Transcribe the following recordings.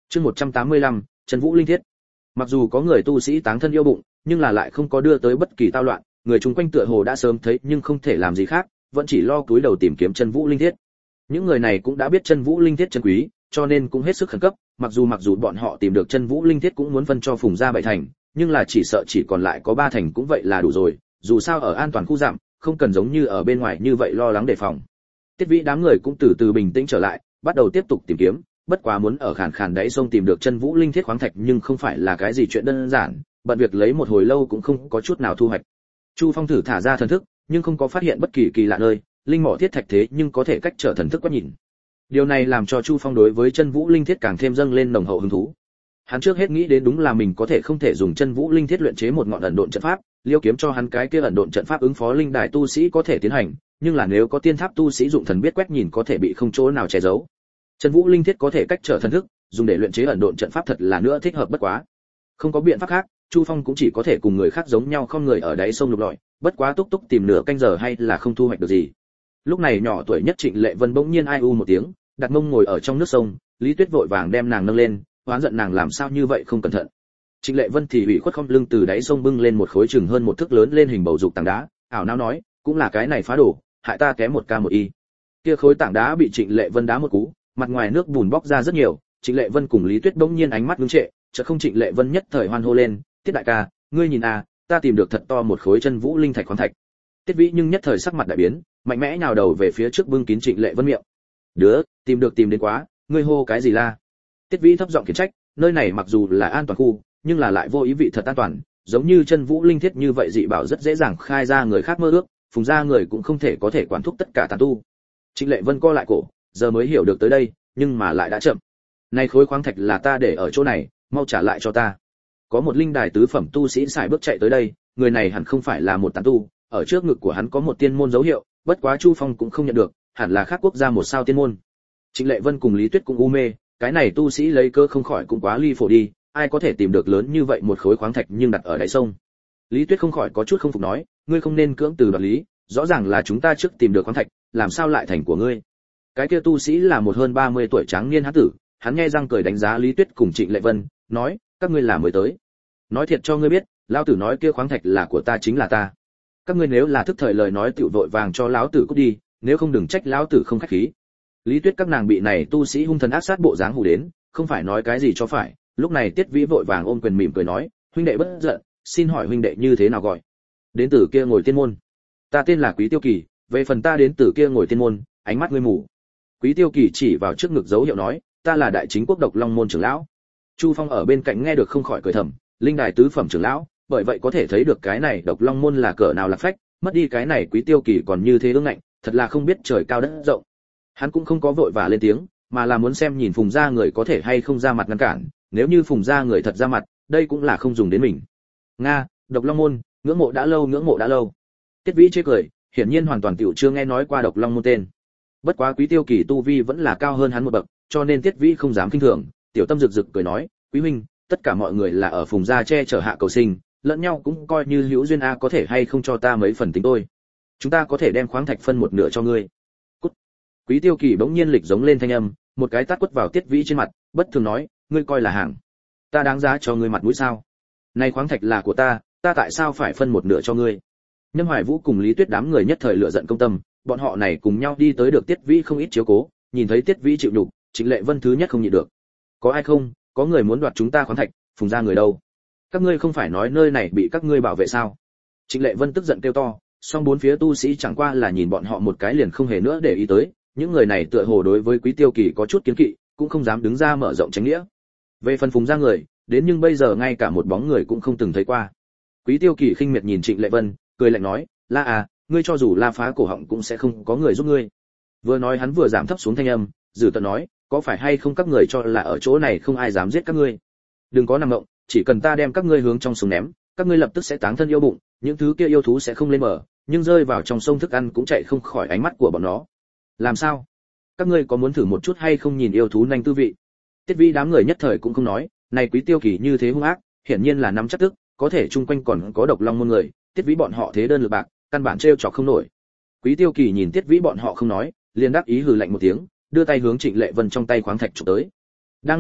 Chương 185, Trần Vũ linh thiết. Mặc dù có người tu sĩ táng thân yêu bụng, nhưng là lại không có đưa tới bất kỳ tao loạn, người chung quanh tựa hồ đã sớm thấy nhưng không thể làm gì khác, vẫn chỉ lo cúi đầu tìm kiếm Trần Vũ linh thiết. Những người này cũng đã biết Trần Vũ linh thiết chân quý, cho nên cũng hết sức khẩn cấp, mặc dù bọn họ tìm được Trần Vũ linh thiết cũng muốn phân cho Phùng gia 7 thành, nhưng là chỉ sợ chỉ còn lại có 3 thành cũng vậy là đủ rồi, dù sao ở an toàn khu giảm, không cần giống như ở bên ngoài như vậy lo lắng đề phòng. Tiết Vĩ đám người cũng từ từ bình tĩnh trở lại, bắt đầu tiếp tục tìm kiếm, bất quá muốn ở khàn khàn đáy sông tìm được Trần Vũ linh thiết khoáng thạch nhưng không phải là cái gì chuyện đơn giản, bận việc lấy một hồi lâu cũng không có chút nào thu hoạch. Chu Phong thử thả ra thần thức, nhưng không có phát hiện bất kỳ kỳ lạ nơi, linh mỏ thiết thạch thế nhưng có thể cách trở thần thức quét nhìn. Điều này làm cho Chu Phong đối với Trần Vũ linh thiết càng thêm dâng lên nồng hậu hứng thú. Hắn trước hết nghĩ đến đúng là mình không thể dùng Trần Vũ linh thiết luyện chế một ngọn ẩn độn trận pháp, liêu kiếm cho hắn cái kia ẩn độn trận pháp ứng phó linh đài tu sĩ có thể tiến hành, nhưng là nếu có tiên tháp tu sĩ dụng thần biết quét nhìn có thể bị không chỗ nào che giấu. Trần Vũ linh thiết có thể cách trở thần thức, dùng để luyện chế ẩn độn trận pháp thật là nữa thích hợp bất quá. Không có biện pháp khác, Chu Phong cũng chỉ có thể cùng người khác giống nhau không người ở đáy sông lục lọi, bất quá túc túc tìm nửa canh giờ hay là không thu hoạch được gì. Lúc này nhỏ tuổi nhất Trịnh Lệ Vân bỗng nhiên ai u một tiếng, đặt mông ngồi ở trong nước sông, Lý Tuyết vội vàng đem nàng nâng lên, oán giận nàng làm sao như vậy không cẩn thận. Trịnh Lệ Vân thì ủy khuất không lưng từ đáy sông bưng lên một khối chừng hơn một thước lớn lên hình bầu dục tảng đá, ảo não nói, cũng là cái này phá đổ, hại ta kém một ca một y. Kia khối tảng đá bị Trịnh Lệ Vân đá một cú, mặt ngoài nước bùn bóc ra rất nhiều, Trịnh Lệ Vân cùng Lý Tuyết bỗng nhiên ánh mắt ngưng trệ, chợt không Trịnh Lệ Vân nhất thời hoan hô lên, "Tiết đại ca, ngươi nhìn à, ta tìm được thật to một khối Chân Vũ linh thạch khoáng thạch." Tiết Vĩ nhưng nhất thời sắc mặt đại biến, mạnh mẽ nhào đầu về phía trước bưng kín Trịnh Lệ Vân miệng. "Đứa, tìm được tìm đến quá, ngươi hô cái gì la?" Tiết Vĩ thấp giọng khiển trách, nơi này mặc dù là an toàn khu, nhưng là lại vô ý vị thật an toàn, giống như Chân Vũ linh thiết như vậy dị bảo rất dễ dàng khai ra người khác mơ ước, Phùng gia người cũng không thể có thể quản thúc tất cả tán tu. Trịnh Lệ Vân co lại cổ, giờ mới hiểu được tới đây, nhưng mà lại đã chậm. Này khối khoáng thạch là ta để ở chỗ này, mau trả lại cho ta. Có một linh đài tứ phẩm tu sĩ xài bước chạy tới đây, người này hẳn không phải là một tán tu, ở trước ngực của hắn có một tiên môn dấu hiệu, bất quá Chu Phong cũng không nhận được, hẳn là khác quốc gia một sao tiên môn. Trịnh Lệ Vân cùng Lý Tuyết cũng u mê, cái này tu sĩ lấy cơ không khỏi cũng quá ly phổ đi, ai có thể tìm được lớn như vậy một khối khoáng thạch nhưng đặt ở đáy sông. Lý Tuyết không khỏi có chút không phục nói, ngươi không nên cưỡng từ đoạt lý, rõ ràng là chúng ta trước tìm được khoáng thạch, làm sao lại thành của ngươi? Cái kia tu sĩ là một hơn 30 tuổi tráng niên hán tử, hắn nghe răng cười đánh giá Lý Tuyết cùng Trịnh Lệ Vân, nói, các ngươi là mới tới. Nói thiệt cho ngươi biết, lão tử nói kia khoáng thạch là của ta chính là ta. Các ngươi nếu là thức thời lời nói tiểu vội vàng cho lão tử cút đi, nếu không đừng trách lão tử không khách khí. Lý Tuyết các nàng bị này tu sĩ hung thần ác sát bộ dáng hù đến, không phải nói cái gì cho phải, lúc này Tiết Vĩ vội vàng ôm quyền mỉm cười nói, huynh đệ bất giận, xin hỏi huynh đệ như thế nào gọi? Đến từ kia ngồi tiên môn. Ta tên là Quý Tiêu Kỳ, về phần ta đến từ kia ngồi tiên môn, ánh mắt ngươi mù. Quý Tiêu Kỳ chỉ vào trước ngực dấu hiệu nói, ta là đại chính quốc độc long môn trưởng lão. Chu Phong ở bên cạnh nghe được không khỏi cười thầm, linh đài tứ phẩm trưởng lão, bởi vậy có thể thấy được cái này độc long môn là cỡ nào lạc phách, mất đi cái này Quý Tiêu Kỳ còn như thế ương ngạnh, thật là không biết trời cao đất rộng. Hắn cũng không có vội vã lên tiếng, mà là muốn xem nhìn Phùng gia người có thể hay không ra mặt ngăn cản, nếu như Phùng gia người thật ra mặt, đây cũng là không dùng đến mình. Nga, độc long môn, ngưỡng mộ đã lâu. Tiết Vĩ chế cười, hiển nhiên hoàn toàn tiểu chưa nghe nói qua độc long môn tên. Bất quá Quý Tiêu Kỳ tu vi vẫn là cao hơn hắn một bậc, cho nên Tiết Vĩ không dám khinh thường, tiểu tâm rực rực cười nói, quý huynh, tất cả mọi người là ở Phùng gia che chở hạ cầu sinh, lẫn nhau cũng coi như hữu duyên a, có thể hay không cho ta mấy phần tính tôi. Chúng ta có thể đem khoáng thạch phân một nửa cho ngươi. Cút. Quý Tiêu Kỳ bỗng nhiên lịch giống lên thanh âm, một cái tát quất vào Tiết Vĩ trên mặt, bất thường nói, ngươi coi là hàng, ta đáng giá cho ngươi mặt mũi sao? Này khoáng thạch là của ta tại sao phải phân một nửa cho ngươi? Nhâm Hoài Vũ cùng Lý Tuyết đám người nhất thời lựa giận công tâm, bọn họ này cùng nhau đi tới được Tiết Vĩ không ít chiếu cố, nhìn thấy Tiết Vĩ chịu nhục, Trịnh Lệ Vân thứ nhất không nhịn được. Có ai không? Có người muốn đoạt chúng ta khoáng thạch, Phùng gia người đâu? Các ngươi không phải nói nơi này bị các ngươi bảo vệ sao? Trịnh Lệ Vân tức giận kêu to, song bốn phía tu sĩ chẳng qua là nhìn bọn họ một cái liền không hề nữa để ý tới, những người này tựa hồ đối với Quý Tiêu Kỳ có chút kiến kỵ, cũng không dám đứng ra mở rộng tránh nghĩa. Về phần Phùng gia người, đến nhưng bây giờ ngay cả một bóng người cũng không từng thấy qua. Quý Tiêu Kỳ khinh miệt nhìn Trịnh Lệ Vân, cười lạnh nói, La à, ngươi cho dù la phá cổ họng cũng sẽ không có người giúp ngươi. Vừa nói hắn vừa giảm thấp xuống thanh âm, dử tợn nói, có phải hay không các người cho là ở chỗ này không ai dám giết các ngươi? Đừng có nằm ngộng, chỉ cần ta đem các ngươi hướng trong sông ném, các ngươi lập tức sẽ táng thân yêu bụng, những thứ kia yêu thú sẽ không lên bờ, nhưng rơi vào trong sông thức ăn cũng chạy không khỏi ánh mắt của bọn nó. Làm sao? Các ngươi có muốn thử một chút hay không nhìn yêu thú nhanh tư vị? Tiết Vĩ đám người nhất thời cũng không nói, này Quý Tiêu Kỳ như thế hung ác, hiển nhiên là nắm chắc tức, có thể chung quanh còn có độc long môn người, Tiết Vĩ bọn họ thế đơn lực bạc, căn bản trêu chọc không nổi. Quý Tiêu Kỳ nhìn Tiết Vĩ bọn họ không nói, liền đáp ý hừ lạnh một tiếng, đưa tay hướng Trịnh Lệ Vân trong tay khoáng thạch chụp tới. Đang lúc này,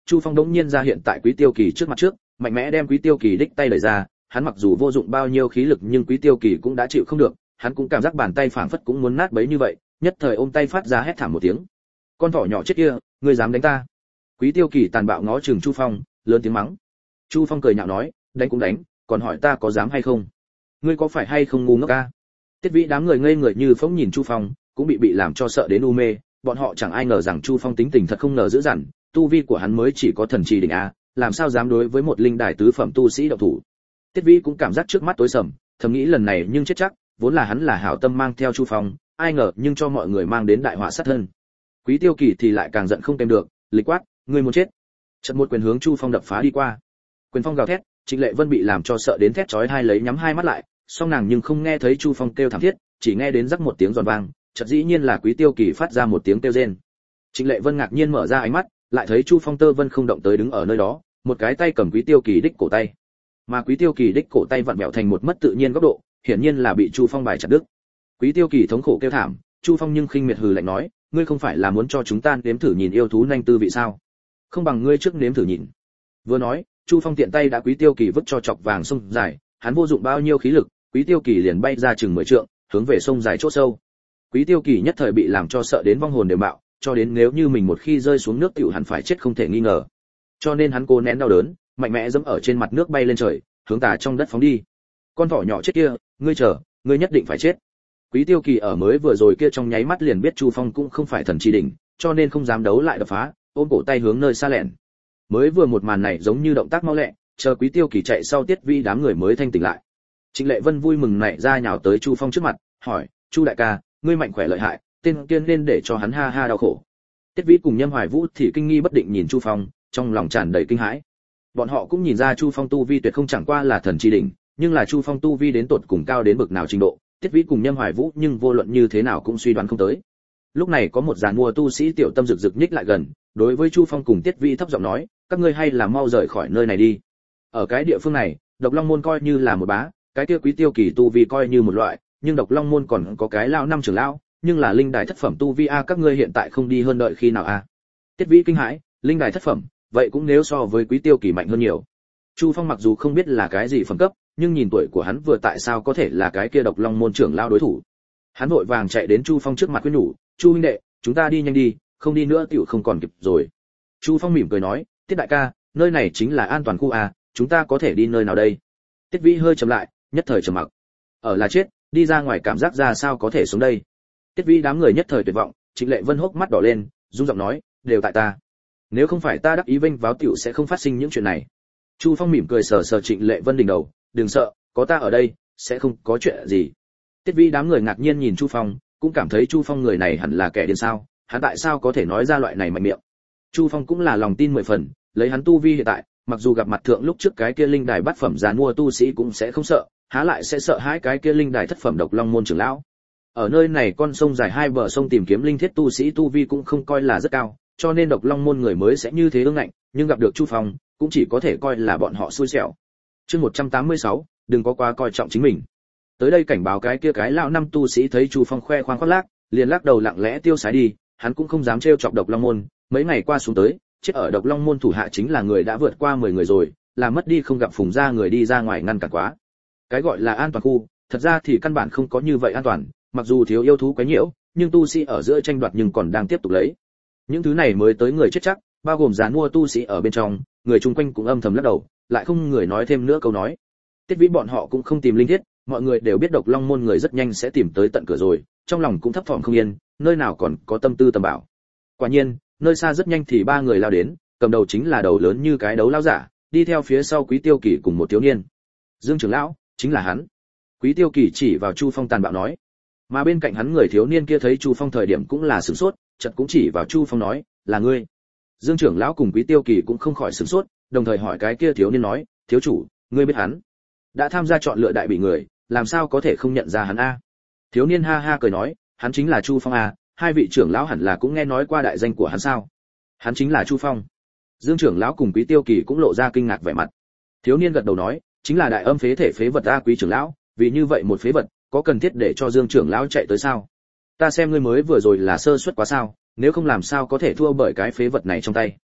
Chu Phong đống nhiên ra hiện tại Quý Tiêu Kỳ trước mặt trước, mạnh mẽ đem Quý Tiêu Kỳ đích tay đẩy ra, hắn mặc dù vô dụng bao nhiêu khí lực nhưng Quý Tiêu Kỳ cũng đã chịu không được, hắn cũng cảm giác bàn tay phảng phất cũng muốn nát bấy như vậy, nhất thời ôm tay phát ra hét thảm một tiếng. Con thỏ nhỏ chết kia, ngươi dám đánh ta? Quý Tiêu Kỳ tàn bạo ngó chừng Chu Phong, lớn tiếng mắng. Chu Phong cười nhạo nói, đánh cũng đánh, còn hỏi ta có dám hay không? Ngươi có phải hay không ngu ngốc a? Tiết Vĩ đám người ngây người như phỗng nhìn Chu Phong, cũng bị làm cho sợ đến u mê, bọn họ chẳng ai ngờ rằng Chu Phong tính tình thật không ngờ dữ dằn, tu vi của hắn mới chỉ có thần trì đỉnh a, làm sao dám đối với một linh đài tứ phẩm tu sĩ động thủ. Tiết Vĩ cũng cảm giác trước mắt tối sầm, thầm nghĩ lần này nhưng chết chắc, vốn là hắn là hảo tâm mang theo Chu Phong, ai ngờ nhưng cho mọi người mang đến đại họa sát thân. Quý Tiêu Kỳ thì lại càng giận không kèm được, lịch quát, ngươi muốn chết. Chợt một quyền hướng Chu Phong đập phá đi qua. Quyền phong gào thét, Trịnh Lệ Vân bị làm cho sợ đến thét chói tai lấy nhắm hai mắt lại, song nàng nhưng không nghe thấy Chu Phong kêu thảm thiết, chỉ nghe đến rắc một tiếng giòn vang, chợt dĩ nhiên là Quý Tiêu Kỳ phát ra một tiếng kêu rên. Trịnh Lệ Vân ngạc nhiên mở ra ánh mắt, lại thấy Chu Phong tơ vân không động tới đứng ở nơi đó, một cái tay cầm Quý Tiêu Kỳ đích cổ tay. Mà Quý Tiêu Kỳ đích cổ tay vặn vẹo thành một mất tự nhiên góc độ, hiển nhiên là bị Chu Phong bài chặt đứt. Quý Tiêu Kỳ thống khổ kêu thảm, Chu Phong nhưng khinh miệt hừ lạnh nói, ngươi không phải là muốn cho chúng ta nếm thử nhìn yêu thú nhanh tư vị sao? Không bằng ngươi trước nếm thử nhìn. Vừa nói, Chu Phong tiện tay đã Quý Tiêu Kỳ vứt cho chọc vàng sông dài, hắn vô dụng bao nhiêu khí lực, Quý Tiêu Kỳ liền bay ra chừng 10 trượng, hướng về sông dài chỗ sâu. Quý Tiêu Kỳ nhất thời bị làm cho sợ đến vong hồn đều bạo, cho đến nếu như mình một khi rơi xuống nước tiểu hẳn phải chết không thể nghi ngờ. Cho nên hắn cố nén đau đớn, mạnh mẽ giẫm ở trên mặt nước bay lên trời, hướng tà trong đất phóng đi. Con thỏ nhỏ chết kia, ngươi chờ, ngươi nhất định phải chết. Quý Tiêu Kỳ ở mới vừa rồi kia trong nháy mắt liền biết Chu Phong cũng không phải thần chi đỉnh, cho nên không dám đấu lại đập phá, ôm cổ tay hướng nơi xa lẻn. Mới vừa một màn này giống như động tác mau lẹ, chờ Quý Tiêu Kỳ chạy sau Tiết Vi đám người mới thanh tỉnh lại. Trịnh Lệ Vân vui mừng nảy ra nhào tới Chu Phong trước mặt, hỏi, Chu đại ca, ngươi mạnh khỏe lợi hại, tên kia nên để cho hắn ha ha đau khổ. Tiết Vi cùng Nhâm Hoài Vũ thì kinh nghi bất định nhìn Chu Phong, trong lòng tràn đầy kinh hãi. Bọn họ cũng nhìn ra Chu Phong tu vi tuyệt không chẳng qua là thần chi đỉnh, nhưng là Chu Phong tu vi đến tột cùng cao đến bậc nào trình độ, Tiết Vi cùng Nhâm Hoài Vũ nhưng vô luận như thế nào cũng suy đoán không tới. Lúc này có một giàn mua tu sĩ tiểu tâm rực rực nhích lại gần, đối với Chu Phong cùng Tiết Vi thấp giọng nói, các ngươi hay là mau rời khỏi nơi này đi. Ở cái địa phương này, Độc Long môn coi như là một bá, cái kia Quý Tiêu Kỳ tu vi coi như một loại, nhưng Độc Long môn còn có cái lão năm trưởng lão, nhưng là linh đài thất phẩm tu vi a, các ngươi hiện tại không đi hơn đợi khi nào a? Tiết Vi kinh hãi, linh đài thất phẩm, vậy cũng nếu so với Quý Tiêu Kỳ mạnh hơn nhiều. Chu Phong mặc dù không biết là cái gì phẩm cấp, nhưng nhìn tuổi của hắn vừa tại sao có thể là cái kia Độc Long môn trưởng lão đối thủ. Hắn vội vàng chạy đến Chu Phong trước mặt khuyên nhủ, Chu huynh đệ, chúng ta đi nhanh đi, không đi nữa tiểu không còn kịp rồi. Chu Phong mỉm cười nói, Tiết đại ca, nơi này chính là an toàn khu a, chúng ta có thể đi nơi nào đây? Tiết Vĩ hơi trầm lại, nhất thời trầm mặc. Ở là chết, đi ra ngoài cảm giác ra sao có thể xuống đây? Tiết Vĩ đám người nhất thời tuyệt vọng, Trịnh Lệ Vân hốc mắt đỏ lên, run giọng nói, đều tại ta. Nếu không phải ta đắc ý vênh váo tiểu sẽ không phát sinh những chuyện này. Chu Phong mỉm cười sờ sờ Trịnh Lệ Vân đỉnh đầu, đừng sợ, có ta ở đây, sẽ không có chuyện gì. Tiết Vĩ đám người ngạc nhiên nhìn Chu Phong, cũng cảm thấy Chu Phong người này hẳn là kẻ điên sao, hắn tại sao có thể nói ra loại này mạnh miệng. Chu Phong cũng là lòng tin 10 phần, lấy hắn tu vi hiện tại, mặc dù gặp mặt thượng lúc trước cái kia linh đài bát phẩm giàn mua tu sĩ cũng sẽ không sợ, há lại sẽ sợ hãi cái kia linh đài thất phẩm Độc Long môn trưởng lão. Ở nơi này con sông dài hai bờ sông tìm kiếm linh thiết tu sĩ tu vi cũng không coi là rất cao, cho nên Độc Long môn người mới sẽ như thế ương ngạnh, nhưng gặp được Chu Phong, cũng chỉ có thể coi là bọn họ xui xẻo. Chương 186, đừng có quá coi trọng chính mình. Tới đây cảnh báo cái kia cái lão năm tu sĩ thấy Chu Phong khoe khoang khoác lác, liền lắc đầu lặng lẽ tiêu sái đi, hắn cũng không dám trêu chọc Độc Long môn, mấy ngày qua xuống tới, chết ở Độc Long môn thủ hạ chính là người đã vượt qua 10 người rồi, là mất đi không gặp phùng ra người đi ra ngoài ngăn cản quá. Cái gọi là an toàn khu, thật ra thì căn bản không có như vậy an toàn, mặc dù thiếu yêu thú quấy nhiễu, nhưng tu sĩ ở giữa tranh đoạt nhưng còn đang tiếp tục lấy. Những thứ này mới tới người chết chắc, bao gồm gián mua tu sĩ ở bên trong, người chung quanh cũng âm thầm lắc đầu, lại không người nói thêm nữa câu nói. Tiết Vĩ bọn họ cũng không tìm linh thiết, mọi người đều biết Độc Long môn người rất nhanh sẽ tìm tới tận cửa rồi, trong lòng cũng thấp thỏm không yên, nơi nào còn có tâm tư tầm bảo. Quả nhiên, nơi xa rất nhanh thì ba người lao đến, cầm đầu chính là đầu lớn như cái đấu lao giả, đi theo phía sau Quý Tiêu Kỳ cùng một thiếu niên. Dương trưởng lão, chính là hắn. Quý Tiêu Kỳ chỉ vào Chu Phong tàn bạo nói. Mà bên cạnh hắn người thiếu niên kia thấy Chu Phong thời điểm cũng là sửng sốt, chợt cũng chỉ vào Chu Phong nói, là ngươi. Dương trưởng lão cùng Quý Tiêu Kỳ cũng không khỏi sửng sốt, đồng thời hỏi cái kia thiếu niên nói, thiếu chủ, ngươi biết hắn? Đã tham gia chọn lựa đại bị người, làm sao có thể không nhận ra hắn a? Thiếu niên ha ha cười nói, hắn chính là Chu Phong a, hai vị trưởng lão hẳn là cũng nghe nói qua đại danh của hắn sao? Hắn chính là Chu Phong. Dương trưởng lão cùng Quý Tiêu Kỳ cũng lộ ra kinh ngạc vẻ mặt. Thiếu niên gật đầu nói, chính là đại âm phế thể phế vật a Quý trưởng lão, vì như vậy một phế vật, có cần thiết để cho Dương trưởng lão chạy tới sao? Ta xem ngươi mới vừa rồi là sơ suất quá sao, nếu không làm sao có thể thua bởi cái phế vật này trong tay.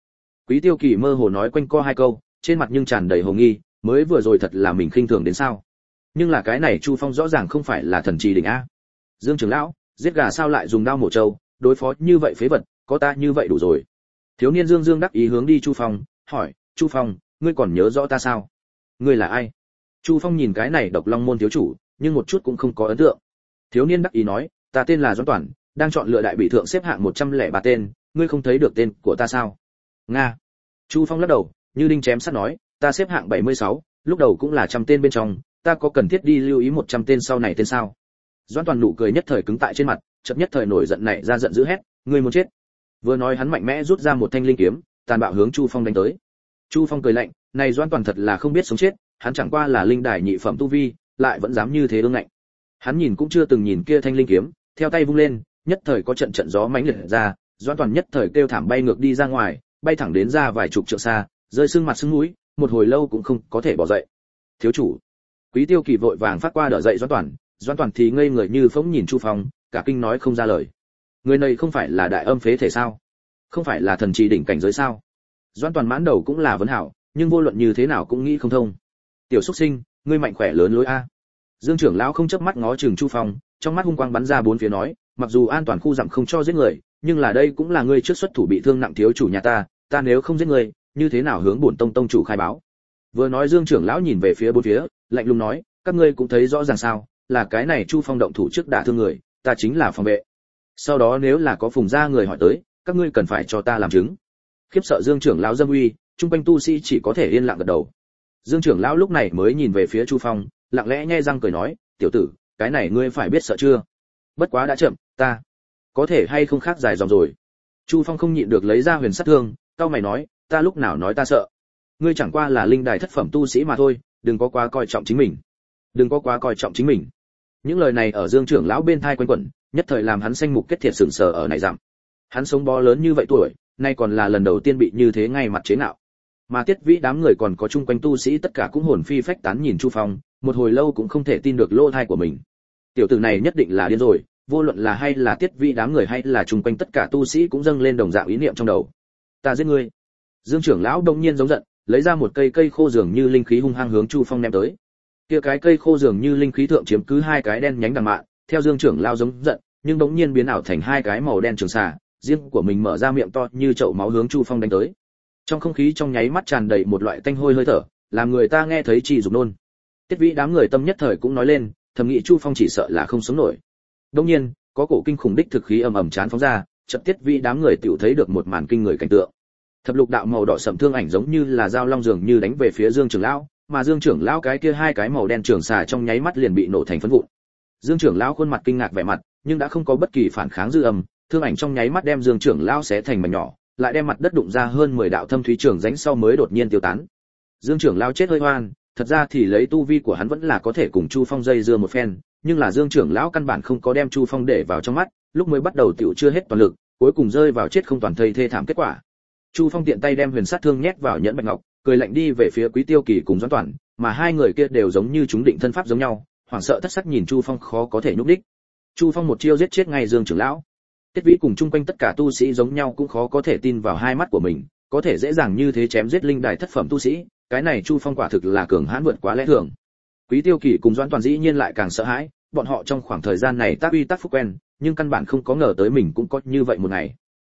Quý Tiêu Kỳ mơ hồ nói quanh co hai câu, trên mặt nhưng tràn đầy hồ nghi, mới vừa rồi thật là mình khinh thường đến sao? Nhưng là cái này Chu Phong rõ ràng không phải là thần trì đỉnh a. Dương trưởng lão, giết gà sao lại dùng đao mổ trâu, đối phó như vậy phế vật, có ta như vậy đủ rồi. Thiếu niên Dương Dương đắc ý hướng đi Chu Phong, hỏi, Chu Phong, ngươi còn nhớ rõ ta sao? Ngươi là ai? Chu Phong nhìn cái này Độc Long môn thiếu chủ, nhưng một chút cũng không có ấn tượng. Thiếu niên đắc ý nói, ta tên là Doãn Toàn, đang chọn lựa đại bị thượng xếp hạng 103 tên, ngươi không thấy được tên của ta sao? Nga. Chu Phong lắc đầu, như đinh chém sắt nói, ta xếp hạng 76, lúc đầu cũng là trăm tên bên trong, ta có cần thiết đi lưu ý 100 tên sau này tên sao? Doãn Toàn nụ cười nhất thời cứng tại trên mặt, chợt nhất thời nổi giận này ra giận dữ hét, ngươi muốn chết. Vừa nói hắn mạnh mẽ rút ra một thanh linh kiếm, tàn bạo hướng Chu Phong đánh tới. Chu Phong cười lạnh, này Doãn Toàn thật là không biết sống chết, hắn chẳng qua là linh đài nhị phẩm tu vi, lại vẫn dám như thế ương ngạnh. Hắn nhìn cũng chưa từng nhìn kia thanh linh kiếm, theo tay vung lên, nhất thời có trận trận gió mãnh liệt ra, Doãn Toàn nhất thời kêu thảm bay ngược đi ra ngoài, bay thẳng đến ra vài chục trượng xa, rơi sưng mặt sưng mũi, một hồi lâu cũng không có thể bỏ dậy. Thiếu chủ. Quý Tiêu Kỳ vội vàng phát qua đỡ dậy Doãn Toàn thì ngây người như phỗng nhìn Chu Phong, cả kinh nói không ra lời. Người này không phải là đại âm phế thể sao? Không phải là thần trì đỉnh cảnh giới sao? Doãn Toàn mãn đầu cũng là vấn hảo, nhưng vô luận như thế nào cũng nghĩ không thông. Tiểu xuất sinh, ngươi mạnh khỏe lớn lối a. Dương trưởng lão không chớp mắt ngó chừng Chu Phong, trong mắt hung quang bắn ra bốn phía nói, mặc dù an toàn khu dặm không cho giết người, nhưng là đây cũng là ngươi trước xuất thủ bị thương nặng thiếu chủ nhà ta nếu không giết ngươi, như thế nào hướng bổn tông chủ khai báo. Vừa nói Dương trưởng lão nhìn về phía bốn phía, lạnh lùng nói, các ngươi cũng thấy rõ ràng sao, là cái này Chu Phong động thủ trước đả thương người, ta chính là phòng vệ. Sau đó nếu là có phùng gia người hỏi tới, các ngươi cần phải cho ta làm chứng. Khiếp sợ Dương trưởng lão dâm uy, trung quanh tu sĩ chỉ có thể yên lặng gật đầu. Dương trưởng lão lúc này mới nhìn về phía Chu Phong, lặng lẽ nhe răng cười nói, tiểu tử, cái này ngươi phải biết sợ chưa? Bất quá đã chậm, ta có thể hay không khác dài dòng rồi. Chu Phong không nhịn được lấy ra huyền sát thương, cau mày nói, ta lúc nào nói ta sợ? Ngươi chẳng qua là linh đài thất phẩm tu sĩ mà thôi, đừng có quá coi trọng chính mình. Đừng có quá coi trọng chính mình. Những lời này ở Dương trưởng lão bên tai quanh quẩn, nhất thời làm hắn xanh mục kết thiệt sừng sờ ở này giảm. Hắn sống bó lớn như vậy tuổi, nay còn là lần đầu tiên bị như thế ngay mặt chế nhạo. Mà Tiết Vĩ đám người còn có chung quanh tu sĩ tất cả cũng hồn phi phách tán nhìn Chu Phong, một hồi lâu cũng không thể tin được lỗ tai của mình. Tiểu tử này nhất định là điên rồi, vô luận là hay là Tiết Vĩ đám người hay là chung quanh tất cả tu sĩ cũng dâng lên đồng dạng ý niệm trong đầu. Ta giết ngươi. Dương trưởng lão đông nhiên giống giận, lấy ra một cây khô dường như linh khí hung hăng hướng Chu Phong ném tới. Kia cái cây khô dường như linh khí thượng chiếm cứ hai cái đen nhánh đằng mạn, theo Dương trưởng lão giống giận, nhưng bỗng nhiên biến ảo thành hai cái màu đen trường xà, riêng của mình mở ra miệng to như chậu máu hướng Chu Phong đánh tới. Trong không khí trong nháy mắt tràn đầy một loại tanh hôi hơi thở, làm người ta nghe thấy chỉ dục nôn. Tiết Vĩ đám người tâm nhất thời cũng nói lên, thầm nghĩ Chu Phong chỉ sợ là không sống nổi. Đương nhiên, có cổ kinh khủng đích thực khí ầm ầm chán phóng ra, chợt Tiết Vĩ đám người tiểu thấy được một màn kinh người cảnh tượng. Thập lục đạo màu đỏ sẫm thương ảnh giống như là dao long dường như đánh về phía Dương trưởng lão, mà Dương trưởng lão cái kia hai cái màu đen trường xà trong nháy mắt liền bị nổ thành phấn vụn. Dương trưởng lão khuôn mặt kinh ngạc vẻ mặt, nhưng đã không có bất kỳ phản kháng dư âm, thương ảnh trong nháy mắt đem Dương trưởng lão xé thành mảnh nhỏ, lại đem mặt đất đụng ra hơn 10 đạo thâm thúy trường rãnh sau mới đột nhiên tiêu tán. Dương trưởng lão chết hơi hoan, thật ra thì lấy tu vi của hắn vẫn là có thể cùng Chu Phong dây dưa một phen, nhưng là Dương trưởng lão căn bản không có đem Chu Phong để vào trong mắt, lúc mới bắt đầu tiểu chưa hết toàn lực, cuối cùng rơi vào chết không toàn thây thê thảm kết quả. Chu Phong tiện tay đem huyền sát thương nhét vào nhẫn bạch ngọc, cười lạnh đi về phía Quý Tiêu Kỳ cùng Doãn Toàn, mà hai người kia đều giống như chúng định thân pháp giống nhau, hoảng sợ thất sắc nhìn Chu Phong khó có thể nhúc đích. Chu Phong một chiêu giết chết ngay Dương trưởng lão. Tiết Vĩ cùng chung quanh tất cả tu sĩ giống nhau cũng khó có thể tin vào hai mắt của mình, có thể dễ dàng như thế chém giết linh đài thất phẩm tu sĩ, cái này Chu Phong quả thực là cường hãn vượt quá lẽ thường. Quý Tiêu Kỳ cùng Doãn Toàn dĩ nhiên lại càng sợ hãi, bọn họ trong khoảng thời gian này tác uy tác phúc quen, nhưng căn bản không có ngờ tới mình cũng có như vậy một ngày.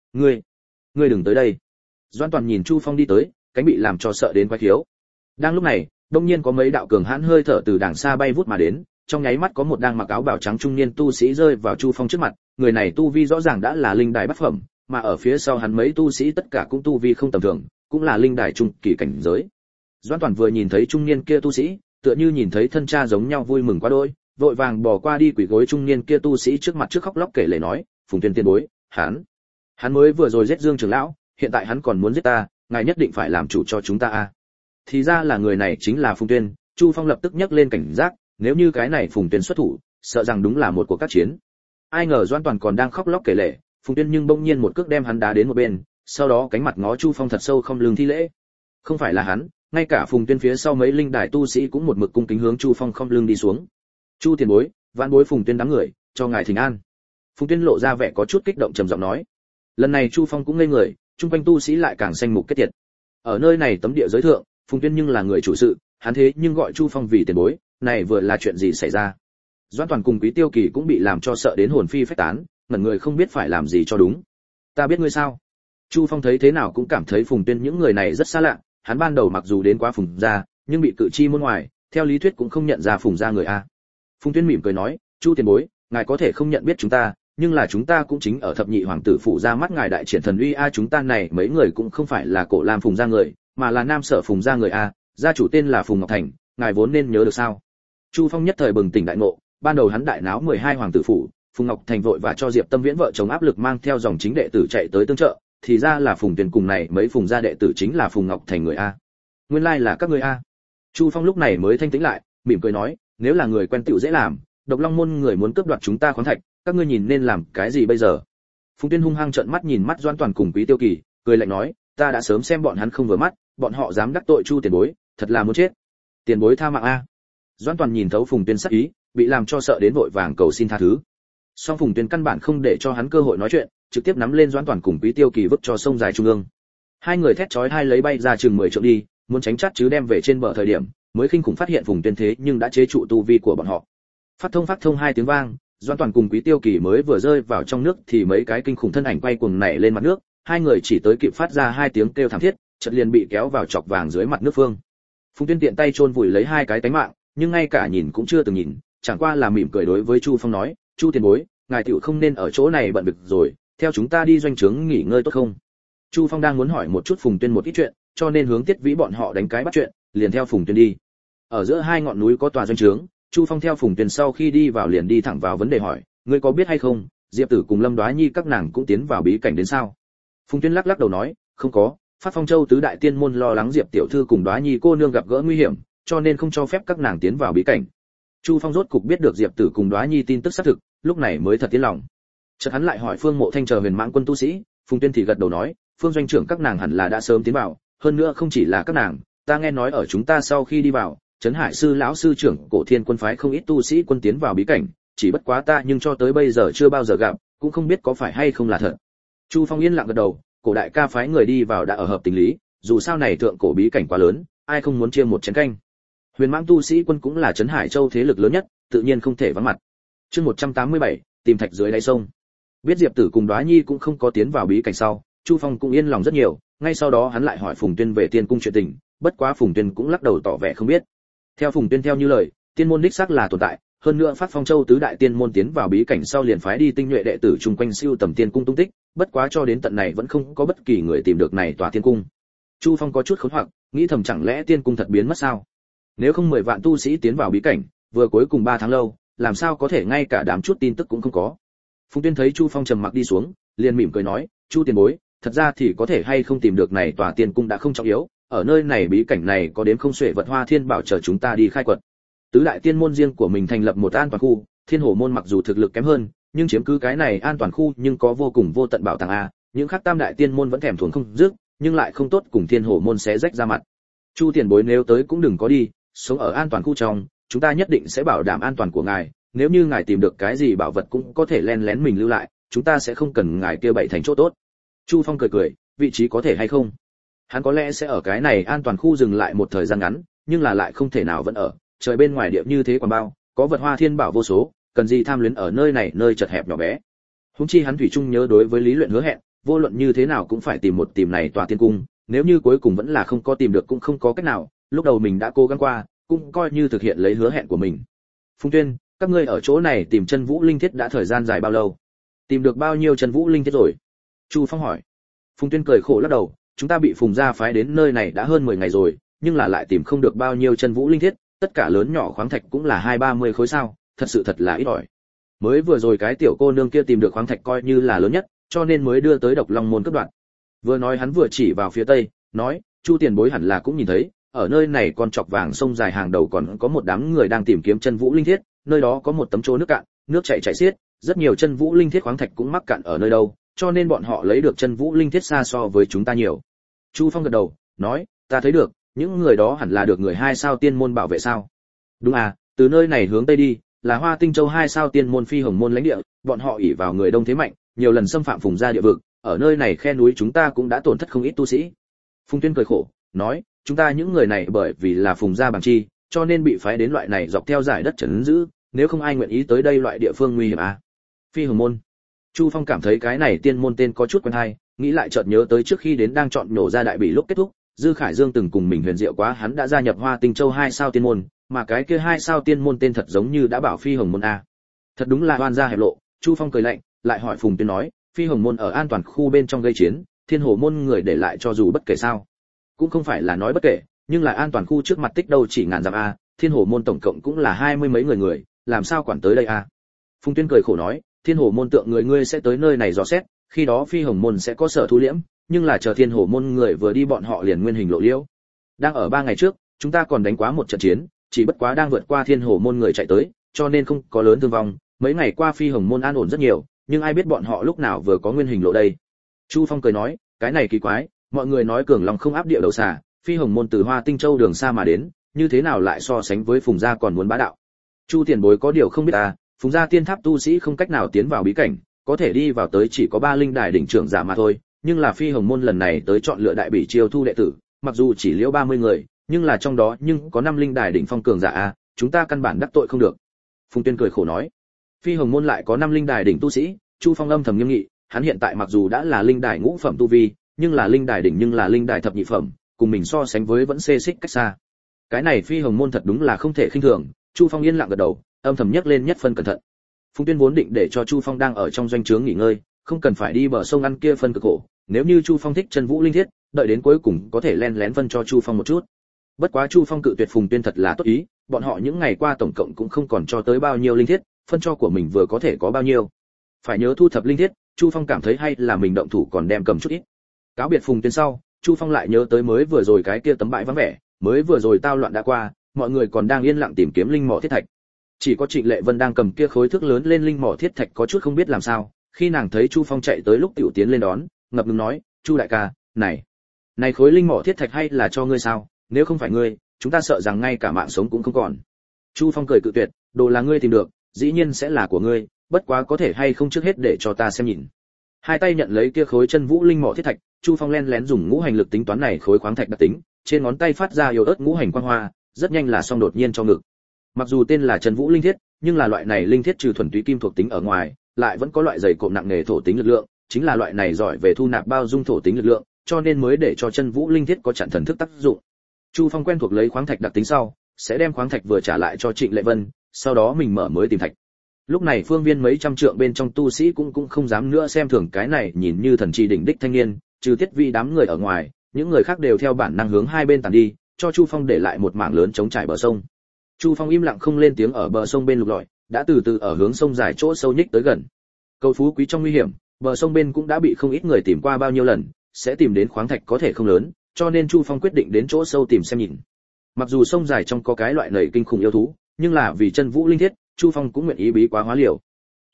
Ngươi đừng tới đây. Doãn Toàn nhìn Chu Phong đi tới, cánh bị làm cho sợ đến quái khiếu. Đang lúc này, đột nhiên có mấy đạo cường hãn hơi thở từ đàng xa bay vút mà đến, trong nháy mắt có một đang mặc áo bào trắng trung niên tu sĩ rơi vào Chu Phong trước mặt, người này tu vi rõ ràng đã là linh đài bát phẩm, mà ở phía sau hắn mấy tu sĩ tất cả cũng tu vi không tầm thường, cũng là linh đài trung kỳ cảnh giới. Doãn Toàn vừa nhìn thấy trung niên kia tu sĩ, tựa như nhìn thấy thân cha giống nhau vui mừng quá đôi, vội vàng bỏ qua đi quỳ gối trung niên kia tu sĩ trước mặt trước khóc lóc kể lể nói, Phùng Tuyên tiên bối, hắn mới vừa rồi giết Dương trưởng lão, hiện tại hắn còn muốn giết ta, ngài nhất định phải làm chủ cho chúng ta a. Thì ra là người này chính là Phùng Tuyên. Chu Phong lập tức nhấc lên cảnh giác, nếu như cái này Phùng Tuyên xuất thủ, sợ rằng đúng là một cuộc các chiến. Ai ngờ Doãn Toàn còn đang khóc lóc kể lể, Phùng Tuyên nhưng bỗng nhiên một cước đem hắn đá đến một bên, sau đó cánh mặt ngó Chu Phong thật sâu không lưng thi lễ. Không phải là hắn, ngay cả Phùng Tuyên phía sau mấy linh đài tu sĩ cũng một mực cung kính hướng Chu Phong không lưng đi xuống. Chu tiền bối, vãn bối Phùng Tuyên đám người, cho ngài thỉnh an. Phùng Tuyên lộ ra vẻ có chút kích động trầm giọng nói. Lần này Chu Phong cũng ngây người, chung quanh tu sĩ lại càng xanh mục kết thiệt. Ở nơi này tấm địa giới thượng, Phùng Tuyên nhưng là người chủ sự, hắn thế nhưng gọi Chu Phong vì tiền bối, này vừa là chuyện gì xảy ra? Doãn Toàn cùng Quý Tiêu Kỳ cũng bị làm cho sợ đến hồn phi phách tán, ngẩn người không biết phải làm gì cho đúng. Ta biết ngươi sao? Chu Phong thấy thế nào cũng cảm thấy Phùng Tuyên những người này rất xa lạ, hắn ban đầu mặc dù đến quá Phùng gia, nhưng bị cự chi môn ngoài, theo lý thuyết cũng không nhận ra Phùng gia người a. Phùng Tuyên mỉm cười nói, Chu tiền bối, ngài có thể không nhận biết chúng ta, nhưng là chúng ta cũng chính ở thập nhị hoàng tử phủ ra mắt ngài đại triển thần uy a. Chúng ta này mấy người cũng không phải là cổ lam Phùng gia người, mà là nam sở Phùng gia người a. Gia chủ tên là Phùng Ngọc Thành, ngài vốn nên nhớ được sao? Chu Phong nhất thời bừng tỉnh đại ngộ, ban đầu hắn đại náo 12 hoàng tử phủ, Phùng Ngọc Thành vội và cho Diệp Tâm Viễn vợ chồng áp lực mang theo dòng chính đệ tử chạy tới tương trợ, thì ra là Phùng Tuyền cùng này mấy Phùng gia đệ tử chính là Phùng Ngọc Thành người a. Nguyên lai là các ngươi a. Chu Phong lúc này mới thanh tĩnh lại, mỉm cười nói, nếu là người quen tựu dễ làm, Độc Long môn người muốn cướp đoạt chúng ta khoáng thạch, các ngươi nhìn nên làm cái gì bây giờ? Phùng Tuyên hung hăng trợn mắt nhìn mắt Doãn Toàn cùng Quý Tiêu Kỳ, cười lạnh nói, ta đã sớm xem bọn hắn không vừa mắt, bọn họ dám đắc tội Chu tiền bối, thật là muốn chết. Tiền bối tha mạng a. Doãn Toàn nhìn thấu Phùng Tuyên sắc ý, bị làm cho sợ đến vội vàng cầu xin tha thứ. Song Phùng Tuyên căn bản không để cho hắn cơ hội nói chuyện, trực tiếp nắm lên Doãn Toàn cùng Quý Tiêu Kỳ vứt cho sông dài trung ương. Hai người thét chói tai lấy bay ra chừng 10 trượng đi, muốn tránh chát chứ đem về trên bờ thời điểm, mới khinh khủng phát hiện Phùng Tuyên thế nhưng đã chế trụ tu vi của bọn họ. Phát thông hai tiếng vang, Doãn Toàn cùng Quý Tiêu Kỳ mới vừa rơi vào trong nước thì mấy cái kinh khủng thân ảnh quay cuồng nảy lên mặt nước, hai người chỉ tới kịp phát ra hai tiếng kêu thảm thiết, chợt liền bị kéo vào chọc vàng dưới mặt nước phương. Phùng Tuyên tiện tay chôn vùi lấy hai cái tánh mạng, nhưng ngay cả nhìn cũng chưa từng nhìn, chẳng qua là mỉm cười đối với Chu Phong nói, Chu tiền bối, ngài tiểu không nên ở chỗ này bận việc rồi, theo chúng ta đi doanh trướng nghỉ ngơi tốt không? Chu Phong đang muốn hỏi một chút Phùng Tuyên một ít chuyện, cho nên hướng Tiết Vĩ bọn họ đánh cái bắt chuyện, liền theo Phùng Tuyên đi. Ở giữa hai ngọn núi có tòa doanh trướng, Chu Phong theo Phùng Tuyên sau khi đi vào liền đi thẳng vào vấn đề hỏi, ngươi có biết hay không, Diệp Tử cùng Lâm Đoá Nhi các nàng cũng tiến vào bí cảnh đến sao? Phùng Tuyên lắc lắc đầu nói, không có, Phát Phong Châu tứ đại tiên môn lo lắng Diệp tiểu thư cùng Đoá Nhi cô nương gặp gỡ nguy hiểm, cho nên không cho phép các nàng tiến vào bí cảnh. Chu Phong rốt cục biết được Diệp Tử cùng Đoá Nhi tin tức xác thực, lúc này mới thật tiến lòng. Chợt hắn lại hỏi Phương Mộ Thanh chờ Huyền Mãng quân tu sĩ, Phùng Tuyên thì gật đầu nói, Phương doanh trưởng các nàng hẳn là đã sớm tiến vào, hơn nữa không chỉ là các nàng, ta nghe nói ở chúng ta sau khi đi vào, Trấn Hải sư lão sư trưởng Cổ Thiên quân phái không ít tu sĩ quân tiến vào bí cảnh, chỉ bất quá ta nhưng cho tới bây giờ chưa bao giờ gặp, cũng không biết có phải hay không là thật. Chu Phong yên lặng gật đầu, Cổ đại ca phái người đi vào đã ở hợp tình lý, dù sao này thượng cổ bí cảnh quá lớn, ai không muốn chia một chén canh. Huyền Mãng tu sĩ quân cũng là Trấn Hải Châu thế lực lớn nhất, tự nhiên không thể vắng mặt. Chương 187, tìm thạch dưới đáy sông. Biết Diệp Tử cùng Đoá Nhi cũng không có tiến vào bí cảnh sau, Chu Phong cũng yên lòng rất nhiều, ngay sau đó hắn lại hỏi Phùng Tuyên về Tiên cung chuyện tình, bất quá Phùng Tuyên cũng lắc đầu tỏ vẻ không biết. Theo Phùng Tuyên theo như lời, tiên môn đích xác là tồn tại, hơn nữa Phát Phong Châu tứ đại tiên môn tiến vào bí cảnh sau liền phái đi tinh nhuệ đệ tử chung quanh siêu tầm tiên cung tung tích, bất quá cho đến tận này vẫn không có bất kỳ người tìm được này tòa tiên cung. Chu Phong có chút khốn hoặc, nghĩ thầm chẳng lẽ tiên cung thật biến mất sao? Nếu không 10 vạn tu sĩ tiến vào bí cảnh, vừa cuối cùng 3 tháng lâu, làm sao có thể ngay cả đám chút tin tức cũng không có. Phùng Tuyên thấy Chu Phong trầm mặc đi xuống, liền mỉm cười nói, Chu tiền bối, thật ra thì có thể hay không tìm được này tòa tiên cung đã không trọng yếu, ở nơi này bí cảnh này có đến không xuể vật hoa thiên bảo chờ chúng ta đi khai quật. Tứ đại tiên môn riêng của mình thành lập một an toàn khu, Thiên Hổ môn mặc dù thực lực kém hơn, nhưng chiếm cứ cái này an toàn khu nhưng có vô cùng vô tận bảo tàng a, những khác tam đại tiên môn vẫn thèm thuồng không dứt, nhưng lại không tốt cùng Thiên Hổ môn xé rách ra mặt. Chu tiền bối nếu tới cũng đừng có đi, sống ở an toàn khu trong, chúng ta nhất định sẽ bảo đảm an toàn của ngài, nếu như ngài tìm được cái gì bảo vật cũng có thể len lén mình lưu lại, chúng ta sẽ không cần ngài kia bậy thành chỗ tốt. Chu Phong cười cười, vị trí có thể hay không? Hắn có lẽ sẽ ở cái này an toàn khu dừng lại một thời gian ngắn, nhưng là lại không thể nào vẫn ở, trời bên ngoài địa như thế còn bao, có vật hoa thiên bảo vô số, cần gì tham luyến ở nơi này nơi chật hẹp nhỏ bé. Huống chi hắn thủy chung nhớ đối với lý luyện hứa hẹn, vô luận như thế nào cũng phải tìm này tòa tiên cung, nếu như cuối cùng vẫn là không có tìm được cũng không có cách nào, lúc đầu mình đã cố gắng qua, cũng coi như thực hiện lấy hứa hẹn của mình. Phùng Tuyên, các ngươi ở chỗ này tìm chân vũ linh thiết đã thời gian dài bao lâu? Tìm được bao nhiêu chân vũ linh thiết rồi? Chu Phong hỏi. Phùng Tuyên cười khổ lắc đầu, chúng ta bị Phùng gia phái đến nơi này đã hơn 10 ngày rồi, nhưng là lại tìm không được bao nhiêu chân vũ linh thiết, tất cả lớn nhỏ khoáng thạch cũng là 20-30 khối sao, thật là ít ỏi. Mới vừa rồi cái tiểu cô nương kia tìm được khoáng thạch coi như là lớn nhất, cho nên mới đưa tới Độc Long môn cấp đoạn. Vừa nói hắn vừa chỉ vào phía tây, nói, Chu tiền bối hẳn là cũng nhìn thấy, ở nơi này con chọc vàng sông dài hàng đầu còn có một đám người đang tìm kiếm chân vũ linh thiết, nơi đó có một tấm chỗ nước cạn, nước chảy xiết, rất nhiều chân vũ linh thiết khoáng thạch cũng mắc cạn ở nơi đâu, cho nên bọn họ lấy được chân vũ linh thiết xa so với chúng ta nhiều. Chu Phong gật đầu, nói, ta thấy được, những người đó hẳn là được người 2 sao tiên môn bảo vệ sao? Đúng à, từ nơi này hướng tây đi, là Hoa Tinh Châu 2 sao tiên môn Phi Hồng môn lãnh địa, bọn họ ỷ vào người đông thế mạnh, nhiều lần xâm phạm Phùng gia địa vực, ở nơi này khe núi chúng ta cũng đã tổn thất không ít tu sĩ. Phùng Tuyên cười khổ nói, chúng ta những người này bởi vì là Phùng gia bằng chi, cho nên bị phái đến loại này dọc theo giải đất trấn giữ, nếu không ai nguyện ý tới đây loại địa phương nguy hiểm à. Phi Hồng môn. Chu Phong cảm thấy cái này tiên môn tên có chút quen hay, nghĩ lại chợt nhớ tới trước khi đến đang chọn nổ ra đại bị lúc kết thúc, Dư Khải Dương từng cùng mình huyền diệu quá hắn đã gia nhập Hoa Tinh Châu 2 sao tiên môn, mà cái kia 2 sao tiên môn tên thật giống như đã bảo Phi Hồng môn a. Thật đúng là oan gia hẹp lộ. Chu Phong cười lạnh, lại hỏi Phùng Tuyên nói, Phi Hồng môn ở an toàn khu bên trong gây chiến, Thiên Hồ môn người để lại cho dù bất kể sao? Cũng không phải là nói bất kể, nhưng là an toàn khu trước mặt tích đâu chỉ ngàn dặm a, Thiên Hồ môn tổng cộng cũng là 20 mấy người, làm sao quản tới đây a? Phùng Tuyên cười khổ nói, Thiên Hồ môn tượng người ngươi sẽ tới nơi này dò xét, khi đó Phi Hồng môn sẽ có sở thu liễm, nhưng là chờ Thiên Hồ môn người vừa đi bọn họ liền nguyên hình lộ liễu. Đang ở 3 ngày trước, chúng ta còn đánh quá một trận chiến, chỉ bất quá đang vượt qua Thiên Hồ môn người chạy tới, cho nên không có lớn thương vong, mấy ngày qua Phi Hồng môn an ổn rất nhiều, nhưng ai biết bọn họ lúc nào vừa có nguyên hình lộ đây. Chu Phong cười nói, cái này kỳ quái, mọi người nói cường long không áp địa đầu xà, Phi Hồng môn từ Hoa Tinh Châu đường xa mà đến, như thế nào lại so sánh với Phùng gia còn muốn bá đạo. Chu tiền bối có điều không biết à, Phùng gia tiên tháp tu sĩ không cách nào tiến vào bí cảnh, có thể đi vào tới chỉ có 3 linh đài đỉnh trưởng giả mà thôi, nhưng là Phi Hồng môn lần này tới chọn lựa đại bỉ chiêu thu đệ tử, mặc dù chỉ liễu 30 người, nhưng là trong đó nhưng có 5 linh đài đỉnh phong cường giả a, chúng ta căn bản đắc tội không được. Phùng Tuyên cười khổ nói, Phi Hồng môn lại có 5 linh đài đỉnh tu sĩ, Chu Phong âm thầm nghiêm nghị, hắn hiện tại mặc dù đã là linh đài ngũ phẩm tu vi, nhưng là linh đài đỉnh nhưng là linh đài thập nhị phẩm, cùng mình so sánh với vẫn xê xích cách xa. Cái này Phi Hồng môn thật đúng là không thể khinh thường, Chu Phong yên lặng gật đầu, âm thầm nhắc lên nhất phân cẩn thận. Phùng Tuyên vốn định để cho Chu Phong đang ở trong doanh trướng nghỉ ngơi, không cần phải đi bờ sông ăn kia phân cực khổ, nếu như Chu Phong thích chân vũ linh thiết, đợi đến cuối cùng có thể len lén phân cho Chu Phong một chút. Bất quá Chu Phong cự tuyệt Phùng Tuyên thật là tốt ý, bọn họ những ngày qua tổng cộng cũng không còn cho tới bao nhiêu linh thiết, phân cho của mình vừa có thể có bao nhiêu. Phải nhớ thu thập linh thiết, Chu Phong cảm thấy hay là mình động thủ còn đem cầm chút ít. Cáo biệt Phùng Tuyên sau, Chu Phong lại nhớ tới mới vừa rồi cái kia tấm bãi vắng vẻ, mới vừa rồi tao loạn đã qua, mọi người còn đang yên lặng tìm kiếm linh mỏ thiết thạch. Chỉ có Trịnh Lệ Vân đang cầm kia khối thước lớn lên linh mỏ thiết thạch có chút không biết làm sao, khi nàng thấy Chu Phong chạy tới lúc tiểu tiến lên đón, ngập ngừng nói, "Chu đại ca, này khối linh mỏ thiết thạch hay là cho ngươi sao, nếu không phải ngươi, chúng ta sợ rằng ngay cả mạng sống cũng không còn." Chu Phong cười cự tuyệt, "Đồ là ngươi tìm được, dĩ nhiên sẽ là của ngươi, bất quá có thể hay không trước hết để cho ta xem nhìn." Hai tay nhận lấy kia khối chân vũ linh mỏ thiết thạch, Chu Phong len lén dùng ngũ hành lực tính toán này khối khoáng thạch đặc tính, trên ngón tay phát ra yếu ớt ngũ hành quang hoa, rất nhanh là xong đột nhiên cho ngực. Mặc dù tên là chân vũ linh thiết, nhưng là loại này linh thiết trừ thuần túy kim thuộc tính ở ngoài, lại vẫn có loại dày cộm nặng nghề thổ tính lực lượng, chính là loại này giỏi về thu nạp bao dung thổ tính lực lượng, cho nên mới để cho chân vũ linh thiết có chặn thần thức tác dụng. Chu Phong quen thuộc lấy khoáng thạch đặc tính sau, sẽ đem khoáng thạch vừa trả lại cho Trịnh Lệ Vân, sau đó mình mở mới tìm thạch. Lúc này phương viên mấy trăm trượng bên trong tu sĩ cũng không dám nữa xem thường cái này nhìn như thần chi đỉnh đích thanh niên, trừ Tiết Vi đám người ở ngoài, những người khác đều theo bản năng hướng hai bên tản đi, cho Chu Phong để lại một mảng lớn trống trải bờ sông. Chu Phong im lặng không lên tiếng ở bờ sông bên lục lọi, đã từ từ ở hướng sông dài chỗ sâu nhích tới gần. Cầu Phú Quý trong nguy hiểm, bờ sông bên cũng đã bị không ít người tìm qua bao nhiêu lần, sẽ tìm đến khoáng thạch có thể không lớn, cho nên Chu Phong quyết định đến chỗ sâu tìm xem nhìn. Mặc dù sông dài trong có cái loại nảy kinh khủng yêu thú, nhưng là vì chân vũ linh thiết, Chu Phong cũng nguyện ý bí quá hóa liều.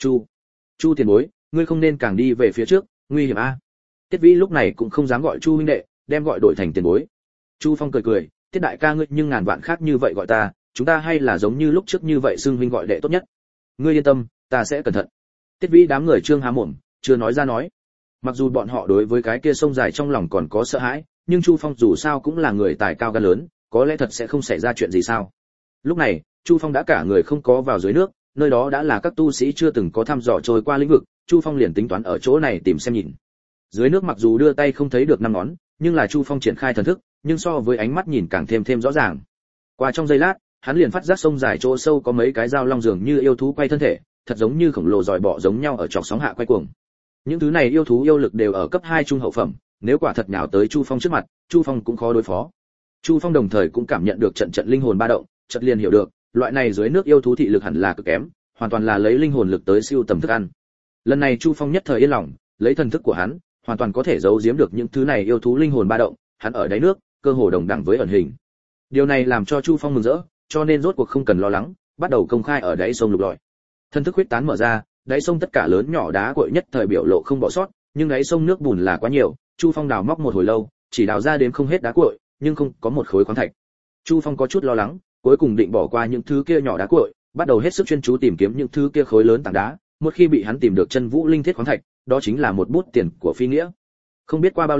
Chu tiền bối, ngươi không nên càng đi về phía trước, nguy hiểm a. Tiết Vĩ lúc này cũng không dám gọi Chu huynh đệ, đem gọi đổi thành tiền bối. Chu Phong cười, Tiết đại ca ngươi nhưng ngàn vạn khác như vậy gọi ta, chúng ta hay là giống như lúc trước như vậy xưng huynh gọi đệ tốt nhất. Ngươi yên tâm, ta sẽ cẩn thận. Tiết Vĩ đám người trương há mồm, chưa nói ra nói. Mặc dù bọn họ đối với cái kia sông dài trong lòng còn có sợ hãi, nhưng Chu Phong dù sao cũng là người tài cao gan lớn, có lẽ thật sẽ không xảy ra chuyện gì sao. Lúc này, Chu Phong đã cả người không có vào dưới nước, nơi đó đã là các tu sĩ chưa từng có thăm dò trôi qua lĩnh vực, Chu Phong liền tính toán ở chỗ này tìm xem nhìn. Dưới nước mặc dù đưa tay không thấy được năm ngón, nhưng là Chu Phong triển khai thần thức, nhưng so với ánh mắt nhìn càng thêm rõ ràng. Qua trong giây lát, hắn liền phát giác sông dài chỗ sâu có mấy cái dao long dường như yêu thú quay thân thể, thật giống như khổng lồ giòi bọ giống nhau ở chọc sóng hạ quay cuồng. Những thứ này yêu thú yêu lực đều ở cấp 2 trung hậu phẩm, nếu quả thật nhào tới Chu Phong trước mặt, Chu Phong cũng khó đối phó. Chu Phong đồng thời cũng cảm nhận được trận linh hồn ba động, chợt liền hiểu được, loại này dưới nước yêu thú thị lực hẳn là cực kém, hoàn toàn là lấy linh hồn lực tới siêu tầm thức ăn. Lần này Chu Phong nhất thời yên lòng, lấy thần thức của hắn, hoàn toàn có thể giấu giếm được những thứ này yêu thú linh hồn ba động, hắn ở đáy nước, cơ hồ đồng đẳng với ẩn hình. Điều này làm cho Chu Phong mừng rỡ, cho nên rốt cuộc không cần lo lắng, bắt đầu công khai ở đáy sông lục lọi. Thần thức huyết tán mở ra, đáy sông tất cả lớn nhỏ đá cuội nhất thời biểu lộ không bỏ sót, nhưng đáy sông nước bùn là quá nhiều, Chu Phong đào móc một hồi lâu, chỉ đào ra đến không hết đá cuội, nhưng không có một khối khoáng thạch. Chu Phong có chút lo lắng, cuối cùng định bỏ qua những thứ kia nhỏ đá cuội, bắt đầu hết sức chuyên chú tìm kiếm những thứ kia khối lớn tảng đá, một khi bị hắn tìm được chân vũ linh thiết khoáng thạch, đó chính là một bút tiền của phi nghĩa. Không biết qua bao lâu,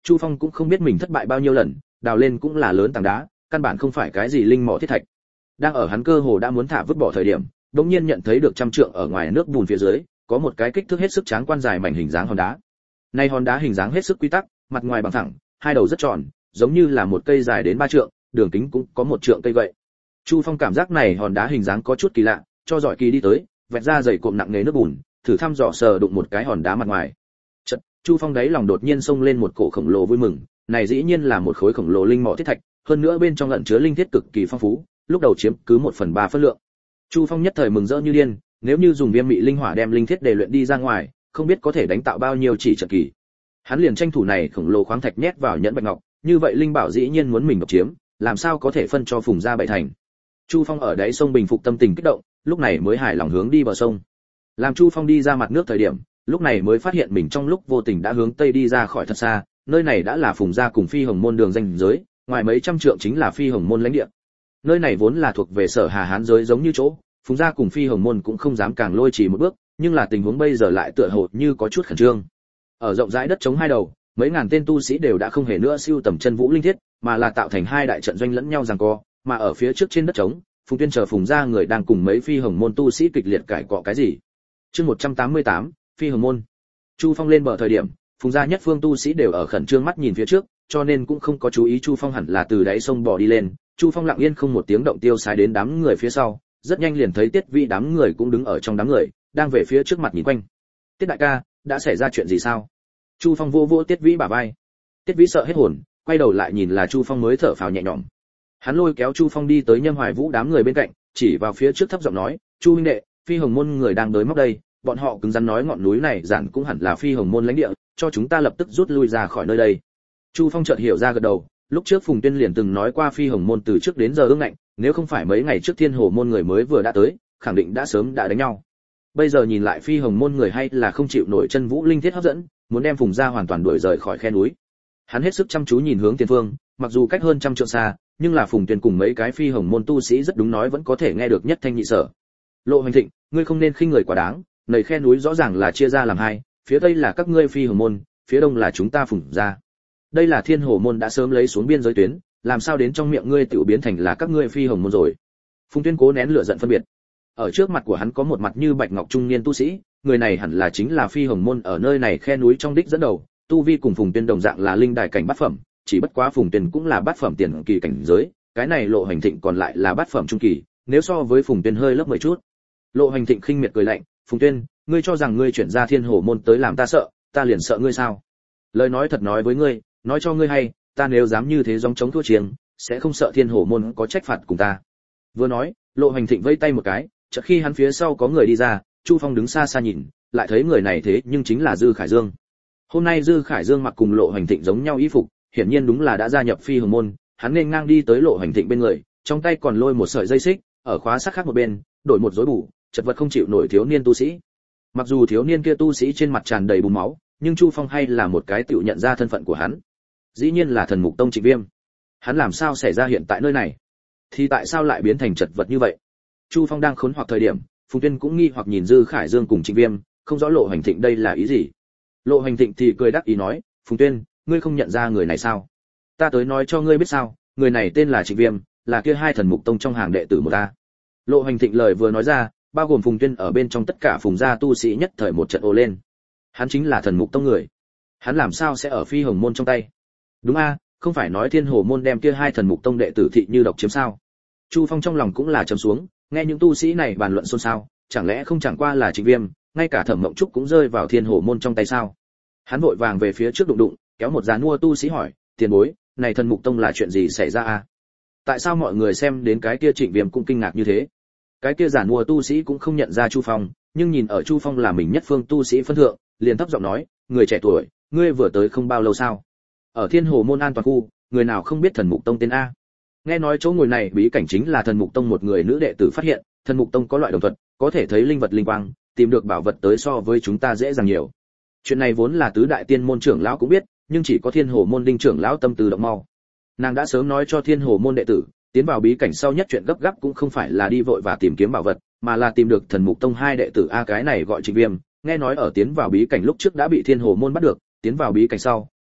Chu Phong cũng không biết mình thất bại bao nhiêu lần, đào lên cũng là lớn tảng đá, căn bản không phải cái gì linh mỏ thiết thạch. Đang ở hắn cơ hồ đã muốn thả vứt bỏ thời điểm, đột nhiên nhận thấy được trăm trượng ở ngoài nước bùn phía dưới, có một cái kích thước hết sức tráng quan dài mảnh hình dáng hòn đá. Này hòn đá hình dáng hết sức quy tắc, mặt ngoài bằng thẳng, hai đầu rất tròn, giống như là một cây dài đến 3 trượng, đường kính cũng có 1 trượng cây gậy. Chu Phong cảm giác này hòn đá hình dáng có chút kỳ lạ, cho giỏi kỳ đi tới, vẹt ra dày cộm nặng nề nước bùn, thử thăm dò sờ đụng một cái hòn đá mặt ngoài. Chợt, Chu Phong đáy lòng đột nhiên xông lên một cổ khổng lồ vui mừng, này dĩ nhiên là một khối khổng lồ linh mỏ thiết thạch, hơn nữa bên trong ẩn chứa linh thiết cực kỳ phong phú, lúc đầu chiếm cứ 1/3 phân lượng. Chu Phong nhất thời mừng rỡ như điên, nếu như dùng viêm mị linh hỏa đem linh thiết để luyện đi ra ngoài, không biết có thể đánh tạo bao nhiêu chỉ trận kỳ. Hắn liền tranh thủ này khổng lồ khoáng thạch nhét vào nhẫn bạch ngọc, như vậy linh bảo dĩ nhiên muốn mình độc chiếm, làm sao có thể phân cho Phùng gia bảy thành. Chu Phong ở đáy sông bình phục tâm tình kích động, lúc này mới hài lòng hướng đi bờ sông. Làm Chu Phong đi ra mặt nước thời điểm, lúc này mới phát hiện mình trong lúc vô tình đã hướng tây đi ra khỏi thật xa, nơi này đã là Phùng gia cùng Phi Hồng môn đường ranh giới, ngoài mấy trăm trượng chính là Phi Hồng môn lãnh địa. Nơi này vốn là thuộc về Sở Hà Hán giới giống như chỗ, Phùng gia cùng Phi Hồng môn cũng không dám càng lôi chỉ một bước, nhưng là tình huống bây giờ lại tựa hồ như có chút khẩn trương. Ở rộng rãi đất chống hai đầu, mấy ngàn tên tu sĩ đều đã không hề nữa siêu tầm chân vũ linh thiết, mà là tạo thành hai đại trận doanh lẫn nhau giằng co, mà ở phía trước trên đất trống, Phùng Tuyên chờ Phùng gia người đang cùng mấy Phi Hồng môn tu sĩ kịch liệt cãi cọ cái gì. Chương 188, Phi Hồng môn. Chu Phong lên bờ thời điểm, Phùng gia nhất phương tu sĩ đều ở khẩn trương mắt nhìn phía trước, cho nên cũng không có chú ý Chu Phong hẳn là từ đáy sông bò đi lên. Chu Phong lặng yên không một tiếng động tiêu sái đến đám người phía sau, rất nhanh liền thấy Tiết Vĩ đám người cũng đứng ở trong đám người, đang về phía trước mặt nhìn quanh. Tiết đại ca, đã xảy ra chuyện gì sao? Chu Phong vô vô Tiết Vĩ bả vai. Tiết Vĩ sợ hết hồn, quay đầu lại nhìn là Chu Phong mới thở phào nhẹ nhõm. Hắn lôi kéo Chu Phong đi tới Nhâm Hoài Vũ đám người bên cạnh, chỉ vào phía trước thấp giọng nói, "Chu huynh đệ, Phi Hồng môn người đang đới móc đây, bọn họ cứng rắn nói ngọn núi này giản cũng hẳn là Phi Hồng môn lãnh địa, cho chúng ta lập tức rút lui ra khỏi nơi đây." Chu Phong chợt hiểu ra gật đầu, lúc trước Phùng Tuyên liền từng nói qua Phi Hồng môn từ trước đến giờ ương ngạnh, nếu không phải mấy ngày trước Thiên Hồ môn người mới vừa đã tới, khẳng định đã sớm đã đánh nhau. Bây giờ nhìn lại Phi Hồng môn người hay là không chịu nổi chân vũ linh thiết hấp dẫn, muốn đem Phùng gia hoàn toàn đuổi rời khỏi khe núi. Hắn hết sức chăm chú nhìn hướng tiền phương, mặc dù cách hơn trăm trượng xa, nhưng là Phùng Tuyên cùng mấy cái Phi Hồng môn tu sĩ rất đúng nói vẫn có thể nghe được nhất thanh nhị sở. Lộ Hoành Thịnh, ngươi không nên khinh người quá đáng, nầy khe núi rõ ràng là chia ra làm hai, phía tây là các ngươi Phi Hồng môn, phía đông là chúng ta Phùng gia. Đây là Thiên Hồ môn đã sớm lấy xuống biên giới tuyến, làm sao đến trong miệng ngươi tiểu biến thành là các ngươi Phi Hồng môn rồi? Phùng Tuyên cố nén lửa giận phân biệt. Ở trước mặt của hắn có một mặt như bạch ngọc trung niên tu sĩ, người này hẳn là chính là Phi Hồng môn ở nơi này khe núi trong đích dẫn đầu, tu vi cùng Phùng Tuyên đồng dạng là linh đài cảnh bát phẩm, chỉ bất quá Phùng Tuyên cũng là bát phẩm tiền kỳ cảnh giới, cái này Lộ Hành Thịnh còn lại là bát phẩm trung kỳ, nếu so với Phùng Tuyên hơi lớp 10 chút. Lộ Hành Thịnh khinh miệt cười lạnh, "Phùng Tuyên, ngươi cho rằng ngươi chuyển ra Thiên Hồ môn tới làm ta sợ, ta liền sợ ngươi sao? Lời nói thật nói với ngươi, nói cho ngươi hay, ta nếu dám như thế gióng chống thua chiêng, sẽ không sợ Thiên Hồ môn có trách phạt cùng ta." Vừa nói, Lộ Hành Thịnh vẫy tay một cái, chợt khi hắn phía sau có người đi ra, Chu Phong đứng xa xa nhìn, lại thấy người này thế nhưng chính là Dư Khải Dương. Hôm nay Dư Khải Dương mặc cùng Lộ Hành Thịnh giống nhau y phục, hiển nhiên đúng là đã gia nhập Phi Hồng môn, hắn nên ngang đi tới Lộ Hành Thịnh bên người, trong tay còn lôi một sợi dây xích, ở khóa sắt khác một bên, đổi một rối bù, chật vật không chịu nổi thiếu niên tu sĩ. Mặc dù thiếu niên kia tu sĩ trên mặt tràn đầy bùn máu, nhưng Chu Phong hay là một cái tựu nhận ra thân phận của hắn. Dĩ nhiên là Thần Mục Tông Trịnh Viêm. Hắn làm sao xảy ra hiện tại nơi này? Thì tại sao lại biến thành chật vật như vậy? Chu Phong đang khốn hoặc thời điểm, Phùng Tuyên cũng nghi hoặc nhìn Dư Khải Dương cùng Trịnh Viêm, không rõ Lộ Hành Thịnh đây là ý gì. Lộ Hành Thịnh thì cười đắc ý nói, "Phùng Tuyên, ngươi không nhận ra người này sao? Ta tới nói cho ngươi biết sao, người này tên là Trịnh Viêm, là kia hai Thần Mục Tông trong hàng đệ tử một ta." Lộ Hành Thịnh lời vừa nói ra, bao gồm Phùng Tuyên ở bên trong tất cả Phùng gia tu sĩ nhất thời một trận ồ lên. Hắn chính là Thần Mục Tông người. Hắn làm sao sẽ ở Phi Hồng môn trong tay? Đúng a, không phải nói Thiên Hồ môn đem kia hai Thần Mục Tông đệ tử thị như độc chiếm sao? Chu Phong trong lòng cũng là trầm xuống, nghe những tu sĩ này bàn luận xôn xao, chẳng lẽ không chẳng qua là Trịnh Viêm, ngay cả Thẩm Mộng Trúc cũng rơi vào Thiên Hồ môn trong tay sao? Hắn vội vàng về phía trước đụng đụng, kéo một giàn mua tu sĩ hỏi, "Tiền bối, này Thần Mục Tông là chuyện gì xảy ra a? Tại sao mọi người xem đến cái kia Trịnh Viêm cũng kinh ngạc như thế?" Cái kia giàn mua tu sĩ cũng không nhận ra Chu Phong, nhưng nhìn ở Chu Phong là mình nhất phương tu sĩ phân thượng, liền thấp giọng nói, "Người trẻ tuổi, ngươi vừa tới không bao lâu sao? Ở Thiên Hồ môn an toàn khu, người nào không biết Thần Mục Tông tên a?" Nghe nói chỗ ngồi này bí cảnh chính là Thần Mục Tông một người nữ đệ tử phát hiện, Thần Mục Tông có loại đồng thuật, có thể thấy linh vật linh quang, tìm được bảo vật tới so với chúng ta dễ dàng nhiều. Chuyện này vốn là tứ đại tiên môn trưởng lão cũng biết, nhưng chỉ có Thiên Hồ môn đinh trưởng lão tâm tư động mau. Nàng đã sớm nói cho Thiên Hồ môn đệ tử, tiến vào bí cảnh sau nhất chuyện gấp gáp cũng không phải là đi vội và tìm kiếm bảo vật, mà là tìm được Thần Mục Tông hai đệ tử a, cái này gọi Trịnh Viêm, nghe nói ở tiến vào bí cảnh lúc trước đã bị Thiên Hồ môn bắt được, tiến vào bí cảnh sau,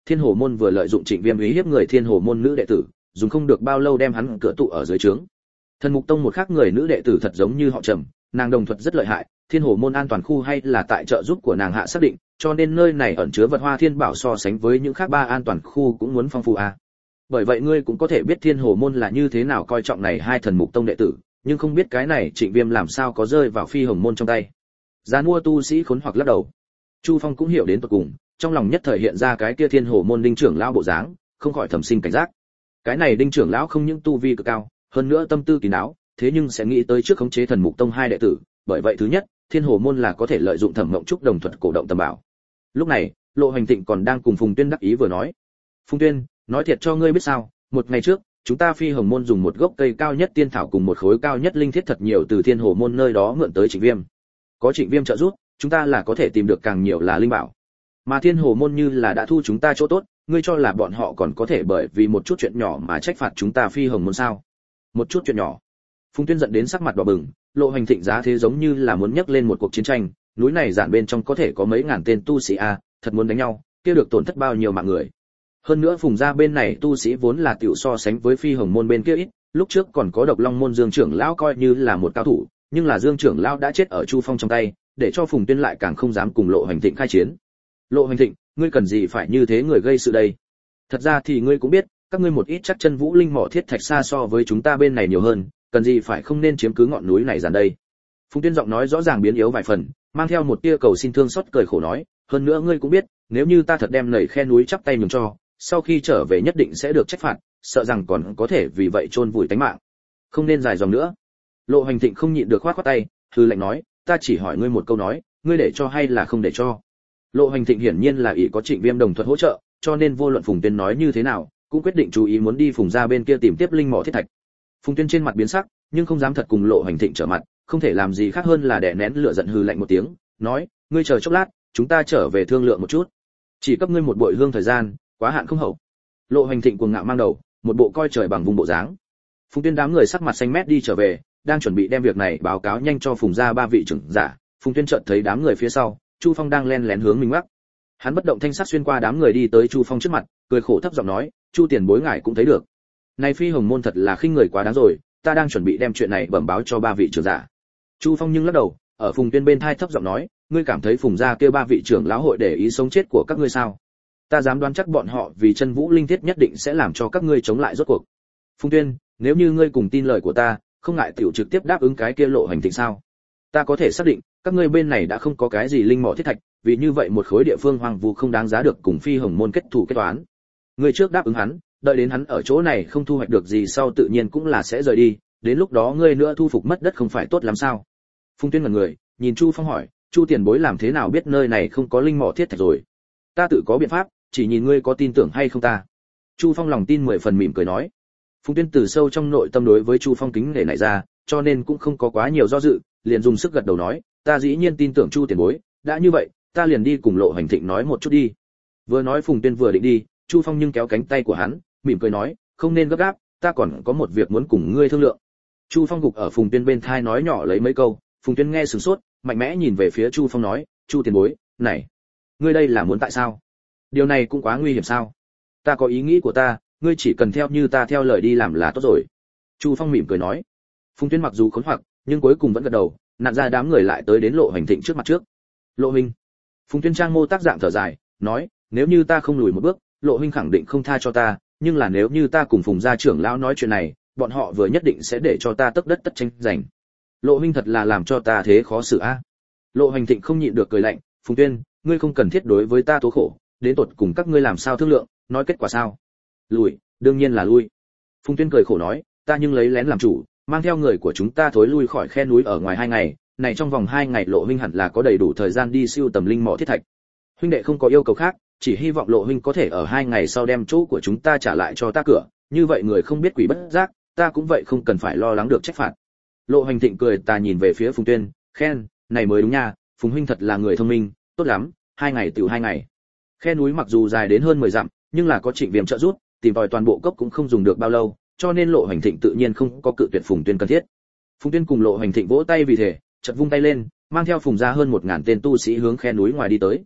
Thiên Hồ môn vừa lợi dụng Trịnh Viêm ý hiếp người Thiên Hồ môn nữ đệ tử, dùng không được bao lâu đem hắn cửa tụ ở dưới trướng. Thần Mục Tông một khác người nữ đệ tử thật giống như họ Trầm, nàng đồng thuật rất lợi hại, Thiên Hồ môn an toàn khu hay là tại trợ giúp của nàng hạ xác định, cho nên nơi này ẩn chứa vật hoa thiên bảo so sánh với những khác ba an toàn khu cũng muốn phong phú a. Bởi vậy ngươi cũng có thể biết Thiên Hồ môn là như thế nào coi trọng này hai Thần Mục Tông đệ tử, nhưng không biết cái này Trịnh Viêm làm sao có rơi vào Phi Hồng môn trong tay. Gián mua tu sĩ khốn hoặc lắc đầu. Chu Phong cũng hiểu đến tận cùng, trong lòng nhất thời hiện ra cái kia Thiên Hồ môn đinh trưởng lão bộ dáng, không khỏi thầm sinh cảnh giác. Cái này đinh trưởng lão không những tu vi cực cao, hơn nữa tâm tư kín đáo, thế nhưng sẽ nghĩ tới trước khống chế Thần Mục Tông hai đệ tử, bởi vậy thứ nhất, Thiên Hồ môn là có thể lợi dụng Thẩm Mộng Trúc đồng thuật cổ động tầm bảo. Lúc này, Lộ Hoành Thịnh còn đang cùng Phùng Tuyên đắc ý vừa nói: "Phùng Tuyên, nói thiệt cho ngươi biết sao, một ngày trước, chúng ta Phi Hồng môn dùng một gốc cây cao nhất tiên thảo cùng một khối cao nhất linh thiết thật nhiều từ Thiên Hồ môn nơi đó mượn tới Trịnh Viêm. Có Trịnh Viêm trợ giúp, chúng ta là có thể tìm được càng nhiều là linh bảo. Mà Thiên Hồ môn như là đã thu chúng ta chỗ tốt, ngươi cho là bọn họ còn có thể bởi vì một chút chuyện nhỏ mà trách phạt chúng ta Phi Hồng môn sao?" Một chút chuyện nhỏ. Phùng Tuyên giận đến sắc mặt đỏ bừng, Lộ Hoành Thịnh giá thế giống như là muốn nhấc lên một cuộc chiến tranh, núi này giản bên trong có thể có mấy ngàn tên tu sĩ a, thật muốn đánh nhau, kia được tổn thất bao nhiêu mạng người. Hơn nữa Phùng gia bên này tu sĩ vốn là tiểu so sánh với Phi Hồng môn bên kia ít, lúc trước còn có Độc Long môn Dương trưởng lão coi như là một cao thủ, nhưng là Dương trưởng lão đã chết ở Chu Phong trong tay, để cho Phùng Tuyên lại càng không dám cùng Lộ Hoành Thịnh khai chiến. Lộ Hoành Thịnh, ngươi cần gì phải như thế người gây sự đây? Thật ra thì ngươi cũng biết, các ngươi một ít chắc chân vũ linh mỏ thiết thạch xa so với chúng ta bên này nhiều hơn, cần gì phải không nên chiếm cứ ngọn núi này dàn đây. Phùng Tuyên giọng nói rõ ràng biến yếu vài phần, mang theo một tia cầu xin thương xót cười khổ nói, hơn nữa ngươi cũng biết, nếu như ta thật đem nảy khe núi chắp tay nhường cho, sau khi trở về nhất định sẽ được trách phạt, sợ rằng còn có thể vì vậy chôn vùi tánh mạng. Không nên dài dòng nữa. Lộ Hoành Thịnh không nhịn được khoát khoát tay, hừ lạnh nói, ta chỉ hỏi ngươi một câu nói, ngươi để cho hay là không để cho? Lộ Hoành Thịnh hiển nhiên là ý có Trịnh Viêm đồng thuận hỗ trợ, cho nên vô luận Phùng Tuyên nói như thế nào, cũng quyết định chú ý muốn đi Phùng gia bên kia tìm tiếp linh mỏ thiết thạch. Phùng Tuyên trên mặt biến sắc, nhưng không dám thật cùng Lộ Hoành Thịnh trở mặt, không thể làm gì khác hơn là đè nén lửa giận hừ lạnh một tiếng, nói, ngươi chờ chốc lát, chúng ta trở về thương lượng một chút. Chỉ cấp ngươi một bội hương thời gian, quá hạn không hậu. Lộ Hoành Thịnh cuồng ngạo mang đầu, một bộ coi trời bằng vùng bộ dáng. Phùng Tuyên đám người sắc mặt xanh mét đi trở về, đang chuẩn bị đem việc này báo cáo nhanh cho Phùng gia ba vị trưởng giả, Phùng Tuyên chợt thấy đám người phía sau, Chu Phong đang len lén hướng mình ngoắc. Hắn bất động thanh sắc xuyên qua đám người đi tới Chu Phong trước mặt, cười khổ thấp giọng nói, "Chu tiền bối ngài cũng thấy được. Này Phi Hồng môn thật là khinh người quá đáng rồi, ta đang chuẩn bị đem chuyện này bẩm báo cho ba vị trưởng giả." Chu Phong nhưng lắc đầu, ở Phùng Tuyên bên tai thấp giọng nói, "Ngươi cảm thấy Phùng gia kia ba vị trưởng lão hội để ý sống chết của các ngươi sao? Ta dám đoán chắc bọn họ vì chân vũ linh thiết nhất định sẽ làm cho các ngươi chống lại rốt cuộc. Phùng Tuyên, nếu như ngươi cùng tin lời của ta, không ngại tiểu trực tiếp đáp ứng cái kia Lộ Hành Thịnh sao? Ta có thể xác định, các ngươi bên này đã không có cái gì linh mỏ thiết thạch, vì như vậy một khối địa phương hoang vu không đáng giá được cùng Phi Hồng môn kết thù kết toán. Ngươi trước đáp ứng hắn, đợi đến hắn ở chỗ này không thu hoạch được gì sau tự nhiên cũng là sẽ rời đi, đến lúc đó ngươi nữa thu phục mất đất không phải tốt lắm sao?" Phùng Tuyên ngẩn người, nhìn Chu Phong hỏi, "Chu tiền bối làm thế nào biết nơi này không có linh mỏ thiết thạch rồi?" "Ta tự có biện pháp, chỉ nhìn ngươi có tin tưởng hay không ta." Chu Phong lòng tin 10 phần mỉm cười nói. Phùng Tuyên từ sâu trong nội tâm đối với Chu Phong kính nể nảy ra, cho nên cũng không có quá nhiều do dự, liền dùng sức gật đầu nói, "Ta dĩ nhiên tin tưởng Chu tiền bối, đã như vậy, ta liền đi cùng Lộ Hành Thịnh nói một chút đi." Vừa nói Phùng Tuyên vừa định đi, Chu Phong nhưng kéo cánh tay của hắn, mỉm cười nói, "Không nên gấp gáp, ta còn có một việc muốn cùng ngươi thương lượng." Chu Phong gục ở Phùng Tuyên bên thai nói nhỏ lấy mấy câu, Phùng Tuyên nghe sửng sốt, mạnh mẽ nhìn về phía Chu Phong nói, "Chu tiền bối, này, ngươi đây là muốn tại sao? Điều này cũng quá nguy hiểm sao? Ta có ý nghĩ của ta, ngươi chỉ cần theo như ta theo lời đi làm là tốt rồi." Chu Phong mỉm cười nói. Phùng Tuyên mặc dù khốn hoặc, nhưng cuối cùng vẫn gật đầu, nặn ra đám người lại tới đến Lộ Hành Thịnh trước mặt trước. "Lộ huynh." Phùng Tuyên trang mô tác dạng thở dài, nói, "Nếu như ta không lùi một bước, Lộ huynh khẳng định không tha cho ta, nhưng là nếu như ta cùng Phùng gia trưởng lão nói chuyện này, bọn họ vừa nhất định sẽ để cho ta tấc đất tất tranh giành. Lộ huynh thật là làm cho ta thế khó xử a." Lộ Hành Thịnh không nhịn được cười lạnh, "Phùng Tuyên, ngươi không cần thiết đối với ta tố khổ, đến tột cùng các ngươi làm sao thương lượng, nói kết quả sao?" "Lùi, đương nhiên là lui." Phùng Tuyên cười khổ nói, "Ta nhưng lấy lén làm chủ, mang theo người của chúng ta thối lui khỏi khe núi ở ngoài 2 ngày, này trong vòng 2 ngày Lộ huynh hẳn là có đầy đủ thời gian đi siêu tầm linh mỏ thiết thạch. Huynh đệ không có yêu cầu khác, chỉ hy vọng Lộ huynh có thể ở 2 ngày sau đem chỗ của chúng ta trả lại cho ta cửa, như vậy người không biết quỷ bất giác, ta cũng vậy không cần phải lo lắng được trách phạt." Lộ Hành Thịnh cười tà nhìn về phía Phùng Tuyên, khen, "Này mới đúng nha, Phùng huynh thật là người thông minh, tốt lắm, 2 ngày tiểu 2 ngày." Khe núi mặc dù dài đến hơn 10 dặm, nhưng là có Trịnh Viêm trợ giúp, tìm tòi toàn bộ cốc cũng không dùng được bao lâu, cho nên Lộ Hành Thịnh tự nhiên không có cự tuyệt Phùng Tuyên cần thiết. Phùng Tuyên cùng Lộ Hành Thịnh vỗ tay vì thế, chợt vung tay lên, mang theo Phùng gia hơn 1000 tên tu sĩ hướng khe núi ngoài đi tới.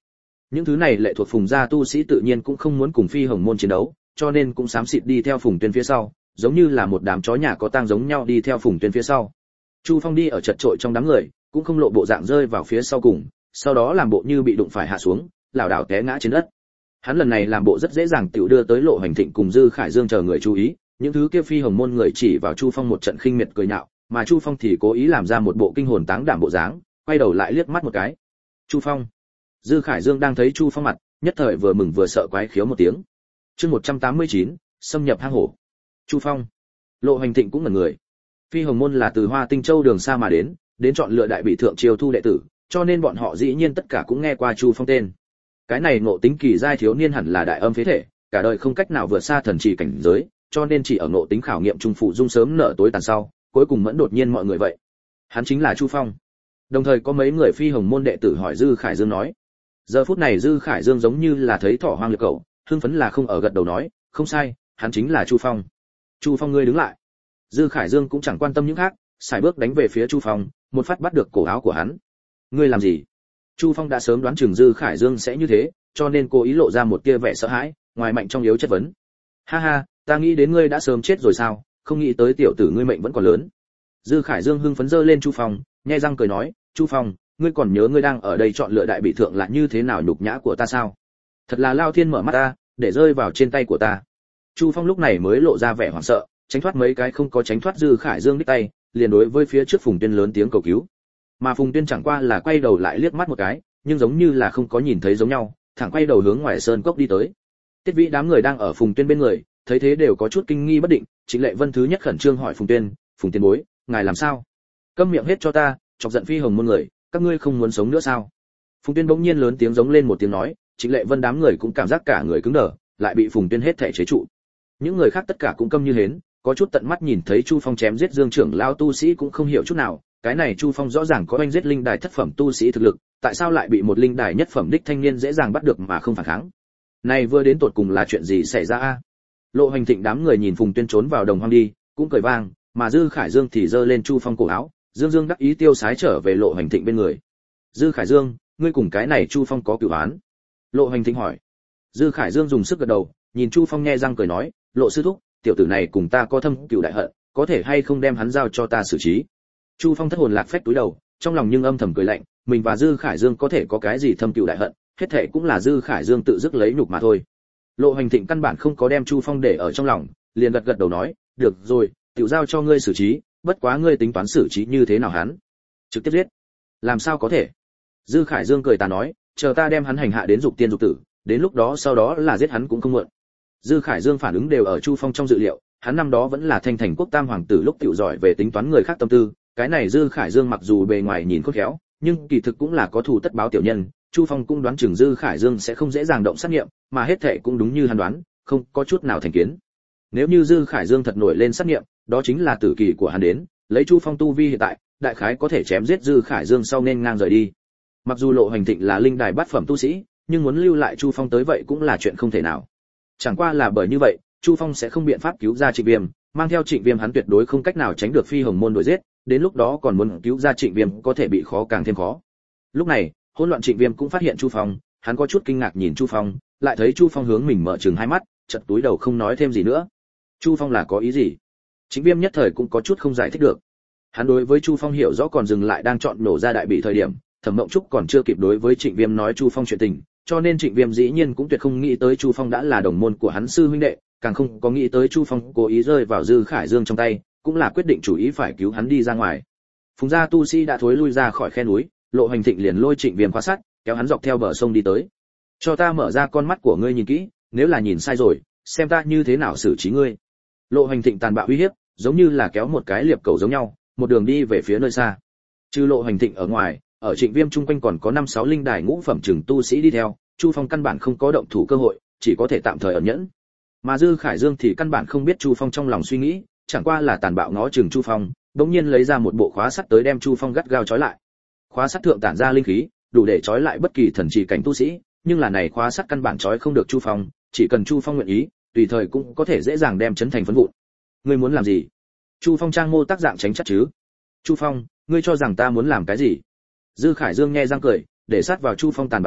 Những thứ này lệ thuộc Phùng gia tu sĩ tự nhiên cũng không muốn cùng Phi Hồng môn chiến đấu, cho nên cũng xám xịt đi theo Phùng Tuyên phía sau, giống như là một đám chó nhà có tang giống nhau đi theo Phùng Tuyên phía sau. Chu Phong đi ở chật chội trong đám người, cũng không lộ bộ dạng rơi vào phía sau cùng, sau đó làm bộ như bị đụng phải hạ xuống, lảo đảo té ngã trên đất. Hắn lần này làm bộ rất dễ dàng tiểu đưa tới Lộ Hành Thịnh cùng Dư Khải Dương chờ người chú ý, những thứ kia Phi Hồng môn người chỉ vào Chu Phong một trận khinh miệt cười nhạo, mà Chu Phong thì cố ý làm ra một bộ kinh hồn táng đảm bộ dáng, quay đầu lại liếc mắt một cái. Chu Phong. Dư Khải Dương đang thấy Chu Phong mặt, nhất thời vừa mừng vừa sợ quái khiếu một tiếng. Chương 189, xâm nhập hang hổ. Chu Phong. Lộ Hành Thịnh cũng ngẩn người. Phi Hồng môn là từ Hoa Tinh Châu đường xa mà đến chọn lựa đại bị thượng triều thu đệ tử, cho nên bọn họ dĩ nhiên tất cả cũng nghe qua Chu Phong tên. Cái này ngộ tính kỳ giai thiếu niên hẳn là đại âm phế thể, cả đời không cách nào vượt xa thần trì cảnh giới, cho nên chỉ ở ngộ tính khảo nghiệm trung phụ dung sớm nợ tối tàn sau, cuối cùng mẫn đột nhiên mọi người vậy. Hắn chính là Chu Phong. Đồng thời có mấy người Phi Hồng môn đệ tử hỏi Dư Khải Dương nói. Giờ phút này Dư Khải Dương giống như là thấy thỏ hoang liệt cẩu, hưng phấn là không ở gật đầu nói, không sai, hắn chính là Chu Phong. Chu Phong ngươi đứng lại. Dư Khải Dương cũng chẳng quan tâm những khác, sải bước đánh về phía Chu Phong, một phát bắt được cổ áo của hắn. Ngươi làm gì? Chu Phong đã sớm đoán chừng Dư Khải Dương sẽ như thế, cho nên cố ý lộ ra một tia vẻ sợ hãi, ngoài mạnh trong yếu chất vấn. Ha ha, ta nghĩ đến ngươi đã sớm chết rồi sao, không nghĩ tới tiểu tử ngươi mệnh vẫn còn lớn. Dư Khải Dương hưng phấn giơ lên Chu Phong, nhe răng cười nói, Chu Phong, ngươi còn nhớ ngươi đang ở đây chọn lựa đại bị thượng là như thế nào nhục nhã của ta sao? Thật là lao thiên mở mắt ta, để rơi vào trên tay của ta. Chu Phong lúc này mới lộ ra vẻ hoảng sợ, tránh thoát mấy cái không có tránh thoát Dư Khải Dương đích tay, liền đối với phía trước Phùng Tuyên lớn tiếng cầu cứu. Mà Phùng Tuyên chẳng qua là quay đầu lại liếc mắt một cái, nhưng giống như là không có nhìn thấy giống nhau, thẳng quay đầu hướng ngoài sơn cốc đi tới. Tiết Vĩ đám người đang ở Phùng Tuyên bên người, thấy thế đều có chút kinh nghi bất định, Trịnh Lệ Vân thứ nhất khẩn trương hỏi Phùng Tuyên, "Phùng tiền bối, ngài làm sao? Câm miệng hết cho ta, chọc giận Phi Hồng môn người, các ngươi không muốn sống nữa sao?" Phùng Tuyên bỗng nhiên lớn tiếng giống lên một tiếng nói, Trịnh Lệ Vân đám người cũng cảm giác cả người cứng đờ, lại bị Phùng Tuyên hết thảy chế trụ. Những người khác tất cả cũng câm như hến, có chút tận mắt nhìn thấy Chu Phong chém giết Dương trưởng lão tu sĩ cũng không hiểu chút nào, cái này Chu Phong rõ ràng có oanh giết linh đài thất phẩm tu sĩ thực lực, tại sao lại bị một linh đài nhất phẩm đích thanh niên dễ dàng bắt được mà không phản kháng? Này vừa đến tột cùng là chuyện gì xảy ra a? Lộ Hành Thịnh đám người nhìn Phùng Tuyên trốn vào đồng hoang đi, cũng cười vang, mà Dư Khải Dương thì giơ lên Chu Phong cổ áo, Dương Dương đắc ý tiêu sái trở về Lộ Hành Thịnh bên người. Dư Khải Dương, ngươi cùng cái này Chu Phong có cửu án? Lộ Hành Thịnh hỏi. Dư Khải Dương dùng sức gật đầu, nhìn Chu Phong nhe răng cười nói, Lộ sư thúc, tiểu tử này cùng ta có thâm cửu đại hận, có thể hay không đem hắn giao cho ta xử trí? Chu Phong thất hồn lạc phách túi đầu, trong lòng nhưng âm thầm cười lạnh, mình và Dư Khải Dương có thể có cái gì thâm cửu đại hận, hết thảy cũng là Dư Khải Dương tự dứt lấy nhục mà thôi. Lộ Hành Thịnh căn bản không có đem Chu Phong để ở trong lòng, liền gật gật đầu nói, được rồi, tiểu giao cho ngươi xử trí, bất quá ngươi tính toán xử trí như thế nào hắn? Trực tiếp giết? Làm sao có thể? Dư Khải Dương cười ta nói, chờ ta đem hắn hành hạ đến dục tiên dục tử, đến lúc đó sau đó là giết hắn cũng không muộn. Dư Khải Dương phản ứng đều ở Chu Phong trong dự liệu, hắn năm đó vẫn là Thanh Thành quốc tam hoàng tử lúc tiểu giỏi về tính toán người khác tâm tư, cái này Dư Khải Dương mặc dù bề ngoài nhìn khôn khéo, nhưng kỳ thực cũng là có thù tất báo tiểu nhân, Chu Phong cũng đoán chừng Dư Khải Dương sẽ không dễ dàng động sát nghiệm, mà hết thệ cũng đúng như hắn đoán, không có chút nào thành kiến. Nếu như Dư Khải Dương thật nổi lên sát nghiệm, đó chính là tử kỳ của hắn đến, lấy Chu Phong tu vi hiện tại, đại khái có thể chém giết Dư Khải Dương sau nên ngang rời đi. Mặc dù Lộ Hành Thịnh là linh đài bát phẩm tu sĩ, nhưng muốn lưu lại Chu Phong tới vậy cũng là chuyện không thể nào. Chẳng qua là bởi như vậy, Chu Phong sẽ không biện pháp cứu ra Trịnh Viêm, mang theo Trịnh Viêm hắn tuyệt đối không cách nào tránh được Phi Hồng môn đuổi giết, đến lúc đó còn muốn cứu ra Trịnh Viêm có thể bị khó càng thêm khó. Lúc này, hỗn loạn Trịnh Viêm cũng phát hiện Chu Phong, hắn có chút kinh ngạc nhìn Chu Phong, lại thấy Chu Phong hướng mình mở trừng hai mắt, chợt túi đầu không nói thêm gì nữa. Chu Phong là có ý gì? Trịnh Viêm nhất thời cũng có chút không giải thích được. Hắn đối với Chu Phong hiểu rõ còn dừng lại đang chọn nổ ra đại bị thời điểm, Thẩm Mộng Trúc còn chưa kịp đối với Trịnh Viêm nói Chu Phong chuyện tình, cho nên Trịnh Viêm dĩ nhiên cũng tuyệt không nghĩ tới Chu Phong đã là đồng môn của hắn sư huynh đệ, càng không có nghĩ tới Chu Phong cố ý rơi vào Dư Khải Dương trong tay, cũng là quyết định chủ ý phải cứu hắn đi ra ngoài. Phùng gia tu sĩ đã thối lui ra khỏi khe núi, Lộ Hành Thịnh liền lôi Trịnh Viêm qua sát, kéo hắn dọc theo bờ sông đi tới. Cho ta mở ra con mắt của ngươi nhìn kỹ, nếu là nhìn sai rồi, xem ta như thế nào xử trí ngươi. Lộ Hành Thịnh tàn bạo uy hiếp, giống như là kéo một cái liệp cầu giống nhau, một đường đi về phía nơi xa. Trừ Lộ Hành Thịnh ở ngoài, ở Trịnh Viêm chung quanh còn có 5-6 linh đài ngũ phẩm trường tu sĩ đi theo, Chu Phong căn bản không có động thủ cơ hội, chỉ có thể tạm thời ẩn nhẫn. Mà Dư Khải Dương thì căn bản không biết Chu Phong trong lòng suy nghĩ, chẳng qua là tàn bạo ngó chừng Chu Phong, bỗng nhiên lấy ra một bộ khóa sắt tới đem Chu Phong gắt gao trói lại. Khóa sắt thượng tản ra linh khí, đủ để trói lại bất kỳ thần trì cảnh tu sĩ, nhưng là này khóa sắt căn bản trói không được Chu Phong, chỉ cần Chu Phong nguyện ý, tùy thời cũng có thể dễ dàng đem chấn thành phấn vụn. Ngươi muốn làm gì? Chu Phong trang mô tác dạng tránh chắc chứ? Chu Phong, ngươi cho rằng ta muốn làm cái gì? Dư Khải Dương nghe răng cười, để sát vào Chu Phong tàn bạo nói,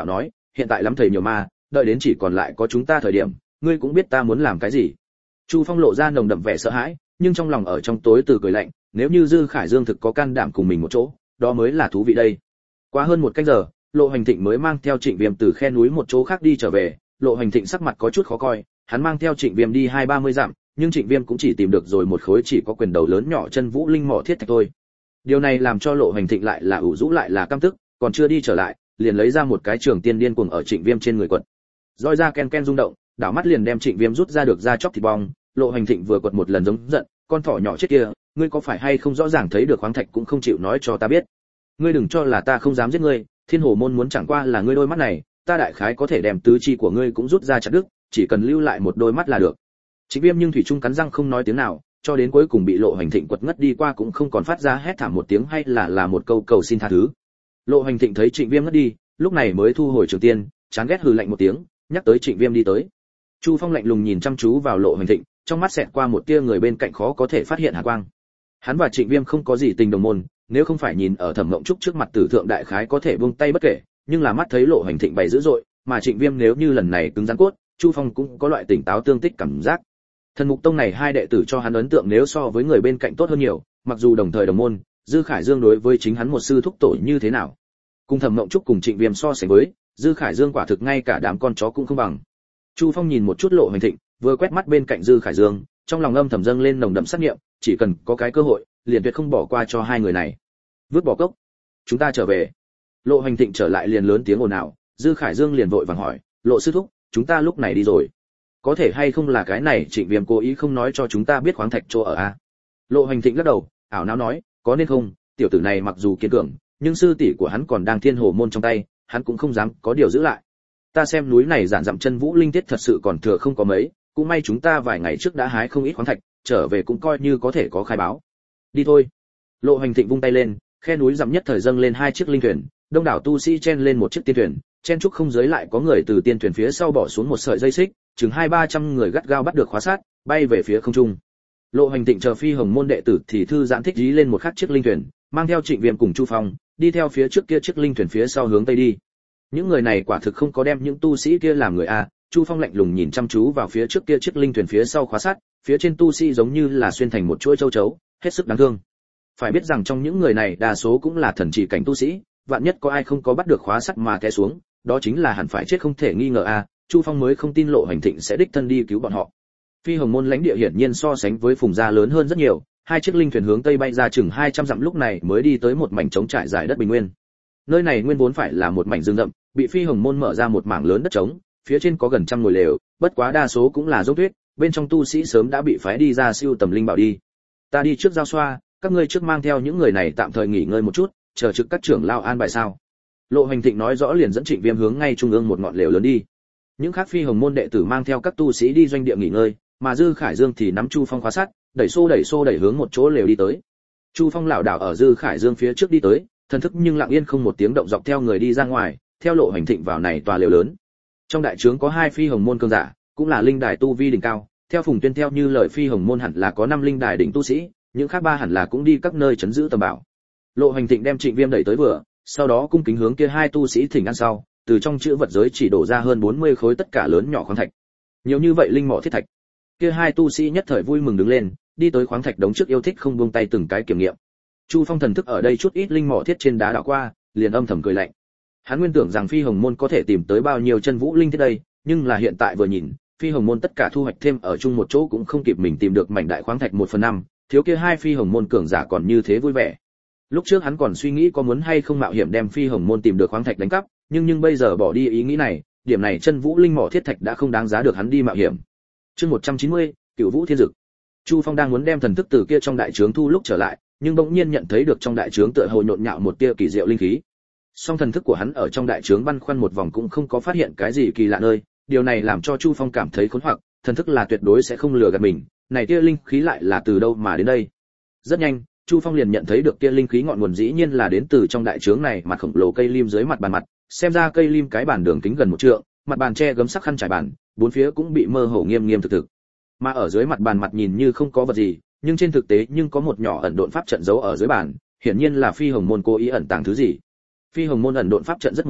hiện tại lắm thầy nhiều ma, đợi đến chỉ còn lại có chúng ta thời điểm, ngươi cũng biết ta muốn làm cái gì. Chu Phong lộ ra nồng đậm vẻ sợ hãi, nhưng trong lòng ở trong tối từ cười lạnh, nếu như Dư Khải Dương thực có can đảm cùng mình một chỗ, đó mới là thú vị đây. Qua hơn một canh giờ, Lộ Hành Thịnh mới mang theo Trịnh Viêm từ khe núi một chỗ khác đi trở về. Lộ Hành Thịnh sắc mặt có chút khó coi, hắn mang theo Trịnh Viêm đi 20-30 dặm, nhưng Trịnh Viêm cũng chỉ tìm được rồi một khối chỉ có quyền đầu lớn nhỏ chân vũ linh mỏ thiết thạch thôi. Điều này làm cho Lộ Hành Thịnh lại là ủ rũ lại là căm tức, còn chưa đi trở lại, liền lấy ra một cái trường tiên điên cuồng ở Trịnh Viêm trên người quật. Roi ra ken ken rung động, đảo mắt liền đem Trịnh Viêm rút ra được ra chóc thịt bong. Lộ Hành Thịnh vừa quật một lần giống giận, con thỏ nhỏ chết kia, ngươi có phải hay không rõ ràng thấy được khoáng thạch cũng không chịu nói cho ta biết. Ngươi đừng cho là ta không dám giết ngươi, Thiên Hồ môn muốn chẳng qua là ngươi đôi mắt này, ta đại khái có thể đem tứ chi của ngươi cũng rút ra chặt đứt, chỉ cần lưu lại một đôi mắt là được. Trịnh Viêm nhưng thủy chung cắn răng không nói tiếng nào, cho đến cuối cùng bị Lộ Hành Thịnh quật ngất đi qua cũng không còn phát ra hét thảm một tiếng hay là một câu cầu xin tha thứ. Lộ Hành Thịnh thấy Trịnh Viêm ngất đi, lúc này mới thu hồi trường tiên, chán ghét hừ lạnh một tiếng, nhắc tới Trịnh Viêm đi tới. Chu Phong lạnh lùng nhìn chăm chú vào Lộ Hành Thịnh, trong mắt xẹt qua một tia người bên cạnh khó có thể phát hiện hàn quang. Hắn và Trịnh Viêm không có gì tình đồng môn, nếu không phải nhìn ở Thẩm Mộng Trúc trước mặt tử thượng đại khái có thể buông tay bất kể, nhưng là mắt thấy Lộ Hành Thịnh bày dữ dội, mà Trịnh Viêm nếu như lần này cứng rắn cốt, Chu Phong cũng có loại tỉnh táo tương tích cảm giác. Thần Mục Tông này hai đệ tử cho hắn ấn tượng nếu so với người bên cạnh tốt hơn nhiều, mặc dù đồng thời đồng môn, Dư Khải Dương đối với chính hắn một sư thúc tổ như thế nào, cùng Thẩm Mộng Trúc cùng Trịnh Viêm so sánh với, Dư Khải Dương quả thực ngay cả đám con chó cũng không bằng. Chu Phong nhìn một chút Lộ Hành Thịnh, vừa quét mắt bên cạnh Dư Khải Dương, trong lòng âm thầm dâng lên nồng đậm sát niệm, chỉ cần có cái cơ hội, liền tuyệt không bỏ qua cho hai người này. Vứt bỏ cốc, chúng ta trở về. Lộ Hành Thịnh trở lại liền lớn tiếng ồn ào, Dư Khải Dương liền vội vàng hỏi, Lộ sư thúc, chúng ta lúc này đi rồi, có thể hay không là cái này Trịnh Viêm cố ý không nói cho chúng ta biết khoáng thạch chỗ ở a? Lộ Hành Thịnh lắc đầu, ảo não nói, có nên không, tiểu tử này mặc dù kiên cường, nhưng sư tỷ của hắn còn đang Thiên Hồ môn trong tay, hắn cũng không dám có điều giữ lại. Ta xem núi này giản dặm chân vũ linh tiết thật sự còn thừa không có mấy, cũng may chúng ta vài ngày trước đã hái không ít khoáng thạch, trở về cũng coi như có thể có khai báo. Đi thôi. Lộ Hành Thịnh vung tay lên, khe núi dặm nhất thời dâng lên hai chiếc linh thuyền, đông đảo tu sĩ chen lên một chiếc tiên thuyền, chen trúc không dưới lại có người từ tiên thuyền phía sau bỏ xuống một sợi dây xích, chừng 200-300 người gắt gao bắt được khóa sát, bay về phía không trung. Lộ Hành Thịnh chờ Phi Hồng môn đệ tử thì thư giãn thích dí lên một khắc chiếc linh thuyền, mang theo Trịnh Viêm cùng Chu Phong, đi theo phía trước kia chiếc linh thuyền phía sau hướng tây đi. Những người này quả thực không có đem những tu sĩ kia làm người a. Chu Phong lạnh lùng nhìn chăm chú vào phía trước kia chiếc linh thuyền phía sau khóa sát, phía trên tu sĩ giống như là xuyên thành một chuỗi châu chấu, hết sức đáng thương. Phải biết rằng trong những người này đa số cũng là thần chỉ cảnh tu sĩ, vạn nhất có ai không có bắt được khóa sắt mà té xuống, đó chính là hẳn phải chết không thể nghi ngờ a. Chu Phong mới không tin Lộ Hành Thịnh sẽ đích thân đi cứu bọn họ. Phi Hồng môn lãnh địa hiển nhiên so sánh với Phùng gia lớn hơn rất nhiều, hai chiếc linh thuyền hướng tây bay ra chừng 200 dặm lúc này mới đi tới một mảnh trống trải dài đất bình nguyên. Nơi này nguyên vốn phải là một mảnh rừng rậm, bị Phi Hồng môn mở ra một mảng lớn đất trống, phía trên có gần trăm ngôi lều, bất quá đa số cũng là dốc tuyết, bên trong tu sĩ sớm đã bị phái đi ra siêu tầm linh bảo đi. Ta đi trước giao xoa, các ngươi trước mang theo những người này tạm thời nghỉ ngơi một chút, chờ trực các trưởng lao an bài sao. Lộ Hành Thịnh nói rõ liền dẫn Trịnh Viêm hướng ngay trung ương một ngọn lều lớn đi. Những khác Phi Hồng môn đệ tử mang theo các tu sĩ đi doanh địa nghỉ ngơi, mà Dư Khải Dương thì nắm Chu Phong khóa sát, đẩy xô đẩy hướng một chỗ lều đi tới. Chu Phong lảo đảo ở Dư Khải Dương phía trước đi tới, thần thức nhưng lặng yên không một tiếng động dọc theo người đi ra ngoài, theo Lộ Hành Thịnh vào này tòa lều lớn. Trong đại trướng có hai Phi Hồng môn cường giả, cũng là linh đài tu vi đỉnh cao, theo Phùng Tuyên theo như lời Phi Hồng môn hẳn là có 5 linh đài đỉnh tu sĩ, những khác ba hẳn là cũng đi các nơi trấn giữ tầm bảo. Lộ Hành Thịnh đem Trịnh Viêm đẩy tới vừa, sau đó cung kính hướng kia hai tu sĩ thỉnh an sau, từ trong chữ vật giới chỉ đổ ra hơn 40 khối tất cả lớn nhỏ khoáng thạch. Nhiều như vậy linh mỏ thiết thạch. Kia hai tu sĩ nhất thời vui mừng đứng lên, đi tới khoáng thạch đống trước yêu thích không buông tay từng cái kiểm nghiệm. Chu Phong thần thức ở đây chút ít linh mỏ thiết trên đá đảo qua, liền âm thầm cười lạnh. Hắn nguyên tưởng rằng Phi Hồng môn có thể tìm tới bao nhiêu chân vũ linh thiết đây, nhưng là hiện tại vừa nhìn, Phi Hồng môn tất cả thu hoạch thêm ở chung một chỗ cũng không kịp mình tìm được mảnh đại khoáng thạch 1/5, thiếu kia hai Phi Hồng môn cường giả còn như thế vui vẻ. Lúc trước hắn còn suy nghĩ có muốn hay không mạo hiểm đem Phi Hồng môn tìm được khoáng thạch đánh cắp, nhưng bây giờ bỏ đi ý nghĩ này, điểm này chân vũ linh mỏ thiết thạch đã không đáng giá được hắn đi mạo hiểm. Chương 190, Cửu Vũ Thiên Dực. Chu Phong đang muốn đem thần thức từ kia trong đại trướng thu lúc trở lại, nhưng bỗng nhiên nhận thấy được trong đại trướng tựa hồ nhộn nhạo một tia kỳ diệu linh khí. Song thần thức của hắn ở trong đại trướng băn khoăn một vòng cũng không có phát hiện cái gì kỳ lạ nơi, điều này làm cho Chu Phong cảm thấy khốn hoặc, thần thức là tuyệt đối sẽ không lừa gạt mình, này tia linh khí lại là từ đâu mà đến đây? Rất nhanh, Chu Phong liền nhận thấy được tia linh khí ngọn nguồn dĩ nhiên là đến từ trong đại trướng này mặt khổng lồ cây lim dưới mặt bàn mặt, xem ra cây lim cái bản đường kính gần 1 trượng, mặt bàn che gấm sắc khăn trải bàn, bốn phía cũng bị mơ hồ nghiêm nghiêm thực. Mà ở dưới mặt bàn mặt nhìn như không có vật gì, nhưng trên thực tế nhưng có một nhỏ ẩn độn pháp trận giấu ở dưới bàn, hiển nhiên là Phi Hồng môn cố ý ẩn tàng thứ gì. Phi Hồng môn ẩn độn pháp trận rất một loại,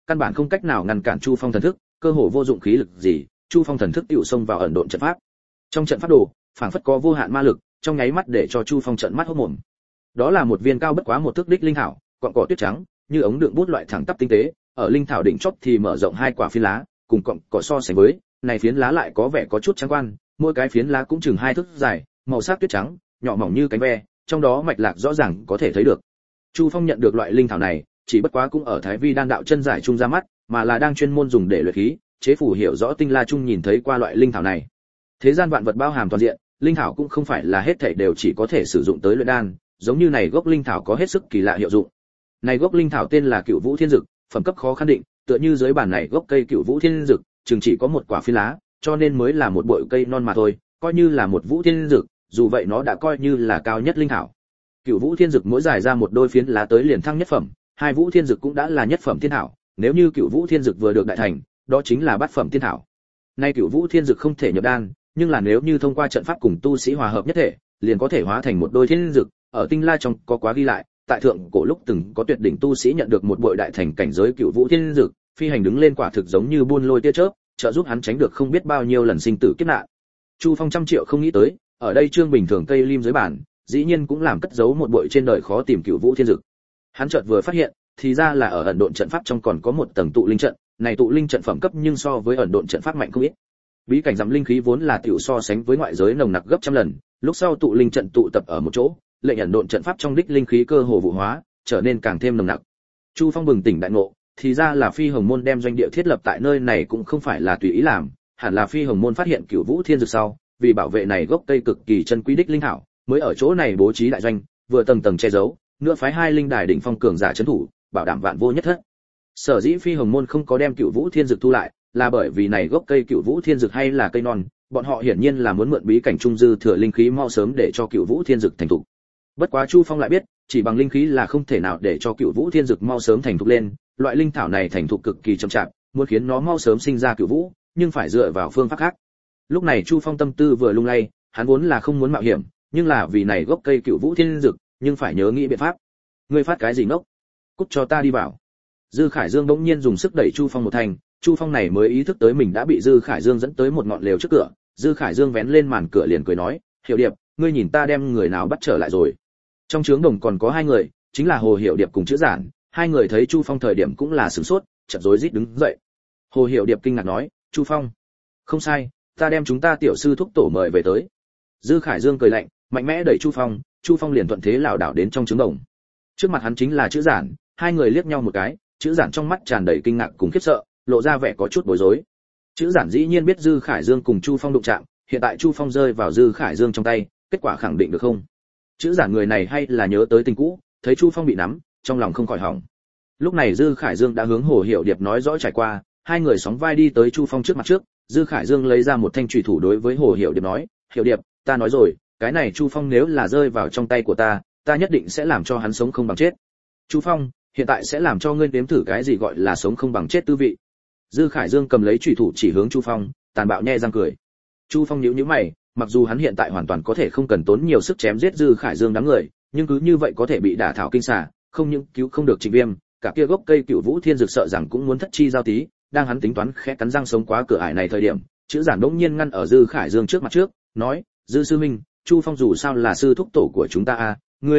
căn bản không cách nào ngăn cản Chu Phong thần thức, cơ hồ vô dụng khí lực gì, Chu Phong thần thức tựu xông vào ẩn độn trận pháp. Trong trận pháp đồ, phảng phất có vô hạn ma lực, trong nháy mắt để cho Chu Phong trợn mắt hốt mồm. Đó là một viên cao bất quá một thước đích linh thảo, cọn cỏ tuyết trắng, như ống đựng bút loại thẳng tắp tinh tế, ở linh thảo đỉnh chót thì mở rộng hai quả phiến lá, cùng cọn cỏ so sánh với, này phiến lá lại có vẻ có chút trắng quan, mỗi cái phiến lá cũng chừng 2 thước dài, màu sắc tuyết trắng, nhỏ mỏng như cánh ve, trong đó mạch lạc rõ ràng có thể thấy được. Chu Phong nhận được loại linh thảo này, chỉ bất quá cũng ở Thái Vi đan đạo chân giải trung ra mắt, mà là đang chuyên môn dùng để luyện khí, chế phủ hiểu rõ tinh la trung nhìn thấy qua loại linh thảo này. Thế gian vạn vật bao hàm toàn diện, linh thảo cũng không phải là hết thảy đều chỉ có thể sử dụng tới luyện đan, giống như này gốc linh thảo có hết sức kỳ lạ hiệu dụng. Này gốc linh thảo tên là Cựu Vũ Thiên Dực, phẩm cấp khó khăn định, tựa như dưới bản này gốc cây Cựu Vũ Thiên Dực, chừng chỉ có một quả phi lá, cho nên mới là một bụi cây non mà thôi, coi như là một Vũ Thiên Dực, dù vậy nó đã coi như là cao nhất linh thảo. Cựu Vũ Thiên Dực mỗi dài ra một đôi phiến lá tới liền thăng nhất phẩm, hai Vũ Thiên Dực cũng đã là nhất phẩm thiên thảo, nếu như Cựu Vũ Thiên Dực vừa được đại thành, đó chính là bát phẩm thiên thảo. Nay Cựu Vũ Thiên Dực không thể nhập đan, nhưng là nếu như thông qua trận pháp cùng tu sĩ hòa hợp nhất thể, liền có thể hóa thành một đôi thiên dực, ở tinh la trong có quá ghi lại, tại thượng cổ lúc từng có tuyệt đỉnh tu sĩ nhận được một bội đại thành cảnh giới Cựu Vũ Thiên Dực, phi hành đứng lên quả thực giống như buôn lôi tia chớp, trợ giúp hắn tránh được không biết bao nhiêu lần sinh tử kiếp nạn. Chu Phong trăm triệu không nghĩ tới, ở đây trương bình thường cây lim dưới bản, dĩ nhiên cũng làm cất giấu một bội trên đời khó tìm Cựu Vũ Thiên Dực. Hắn chợt vừa phát hiện, thì ra là ở ẩn độn trận pháp trong còn có một tầng tụ linh trận, này tụ linh trận phẩm cấp nhưng so với ẩn độn trận pháp mạnh không ít. Bí cảnh giảm linh khí vốn là tiểu so sánh với ngoại giới nồng nặc gấp trăm lần, lúc sau tụ linh trận tụ tập ở một chỗ, lệnh ẩn độn trận pháp trong đích linh khí cơ hồ vụ hóa, trở nên càng thêm nồng nặc. Chu Phong bừng tỉnh đại ngộ, thì ra là Phi Hồng môn đem doanh địa thiết lập tại nơi này cũng không phải là tùy ý làm, hẳn là Phi Hồng môn phát hiện Cửu Vũ Thiên Dực sau, vì bảo vệ này gốc cây cực kỳ chân quý đích linh thảo, mới ở chỗ này bố trí đại doanh, vừa tầng tầng che giấu, nữa phái hai linh đài đỉnh phong cường giả trấn thủ, bảo đảm vạn vô nhất thất. Sở dĩ Phi Hồng môn không có đem Cửu Vũ Thiên Dực thu lại, là bởi vì này gốc cây Cựu Vũ Thiên Dực hay là cây non, bọn họ hiển nhiên là muốn mượn bí cảnh trung dư thừa linh khí mau sớm để cho Cựu Vũ Thiên Dực thành thục. Bất quá Chu Phong lại biết, chỉ bằng linh khí là không thể nào để cho Cựu Vũ Thiên Dực mau sớm thành thục lên, loại linh thảo này thành thục cực kỳ chậm chạp, muốn khiến nó mau sớm sinh ra Cựu Vũ, nhưng phải dựa vào phương pháp khác. Lúc này Chu Phong tâm tư vừa lung lay, hắn vốn là không muốn mạo hiểm, nhưng là vì này gốc cây Cựu Vũ Thiên Dực, nhưng phải nhớ nghĩ biện pháp. Ngươi phát cái gì ngốc? Cút cho ta đi vào. Dư Khải Dương bỗng nhiên dùng sức đẩy Chu Phong một thành, Chu Phong này mới ý thức tới mình đã bị Dư Khải Dương dẫn tới một ngọn lều trước cửa, Dư Khải Dương vén lên màn cửa liền cười nói, "Hiểu Điệp, ngươi nhìn ta đem người nào bắt trở lại rồi?" Trong trướng đồng còn có hai người, chính là Hồ Hiểu Điệp cùng Chữ Giản, hai người thấy Chu Phong thời điểm cũng là sửng sốt, chợt rối rít đứng dậy. Hồ Hiểu Điệp kinh ngạc nói, "Chu Phong?" "Không sai, ta đem chúng ta tiểu sư thúc tổ mời về tới." Dư Khải Dương cười lạnh, mạnh mẽ đẩy Chu Phong liền thuận thế lảo đảo đến trong trướng đồng. Trước mặt hắn chính là Chữ Giản, hai người liếc nhau một cái, Chữ Giản trong mắt tràn đầy kinh ngạc cùng khiếp sợ, lộ ra vẻ có chút bối rối. Chữ Giản dĩ nhiên biết Dư Khải Dương cùng Chu Phong đụng chạm, hiện tại Chu Phong rơi vào Dư Khải Dương trong tay, kết quả khẳng định được không? Chữ Giản người này hay là nhớ tới tình cũ, thấy Chu Phong bị nắm, trong lòng không khỏi hỏng. Lúc này Dư Khải Dương đã hướng Hồ Hiểu Điệp nói rõ trải qua, hai người sóng vai đi tới Chu Phong trước mặt trước, Dư Khải Dương lấy ra một thanh chùy thủ đối với Hồ Hiểu Điệp nói, "Hiểu Điệp, ta nói rồi, cái này Chu Phong nếu là rơi vào trong tay của ta, ta nhất định sẽ làm cho hắn sống không bằng chết. Chu Phong, hiện tại sẽ làm cho ngươi nếm thử cái gì gọi là sống không bằng chết tư vị." Dư Khải Dương cầm lấy chùy thủ chỉ hướng Chu Phong, tàn bạo nhe răng cười. Chu Phong nhíu nhíu mày, mặc dù hắn hiện tại hoàn toàn có thể không cần tốn nhiều sức chém giết Dư Khải Dương đám người, nhưng cứ như vậy có thể bị đả thảo kinh xà, không những cứu không được Trịnh Viêm, cả kia gốc cây Cựu Vũ Thiên Dực sợ rằng cũng muốn thất chi giao tí, đang hắn tính toán khẽ cắn răng sống quá cửa ải này thời điểm, Chữ Giản đống nhiên ngăn ở Dư Khải Dương trước mặt trước, nói, "Dư sư huynh, Chu Phong dù sao là sư thúc tổ của chúng ta a,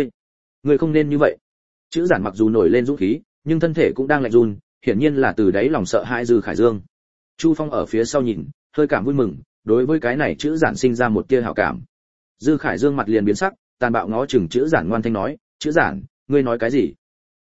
ngươi không nên như vậy." Chữ Giản mặc dù nổi lên dũng khí, nhưng thân thể cũng đang lạnh run, hiển nhiên là từ đáy lòng sợ hãi Dư Khải Dương. Chu Phong ở phía sau nhìn, hơi cảm vui mừng, đối với cái này Chữ Giản sinh ra một tia hảo cảm. Dư Khải Dương mặt liền biến sắc, tàn bạo ngó chừng Chữ Giản ngoan thanh nói, "Chữ Giản, ngươi nói cái gì?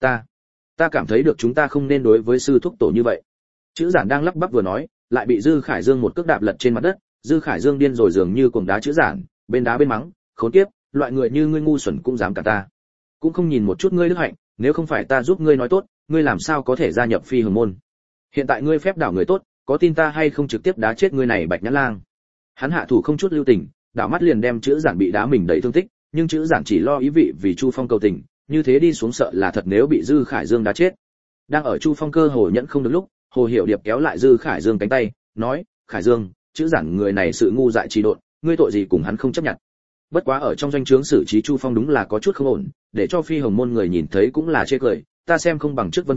Ta cảm thấy được chúng ta không nên đối với sư thúc tổ như vậy." Chữ Giản đang lắp bắp vừa nói, lại bị Dư Khải Dương một cước đạp lật trên mặt đất. Dư Khải Dương điên rồi dường như cuồng đá Chữ Giản, bên đá bên mắng, "Khốn kiếp, loại người như ngươi ngu xuẩn cũng dám cả ta, cũng không nhìn một chút ngươi đức hạnh, nếu không phải ta giúp ngươi nói tốt, ngươi làm sao có thể gia nhập Phi Hồng môn? Hiện tại ngươi phép đảo người tốt, có tin ta hay không trực tiếp đá chết ngươi này Bạch Nhã Lang." Hắn hạ thủ không chút lưu tình, đảo mắt liền đem Chữ Giản bị đá mình đầy thương tích, nhưng Chữ Giản chỉ lo ý vị vì Chu Phong cầu tình, như thế đi xuống sợ là thật nếu bị Dư Khải Dương đá chết. Đang ở Chu Phong cơ hồ nhẫn không được lúc, Hồ Hiểu Điệp kéo lại Dư Khải Dương cánh tay, nói, "Khải Dương, Chữ Giản người này sự ngu dại trì độn, ngươi tội gì cùng hắn không chấp nhận." Bất quá ở trong doanh trướng xử trí Chu Phong đúng là có chút không ổn, để cho Phi Hồng môn người nhìn thấy cũng là chê cười, "Ta xem không bằng trước vân vân,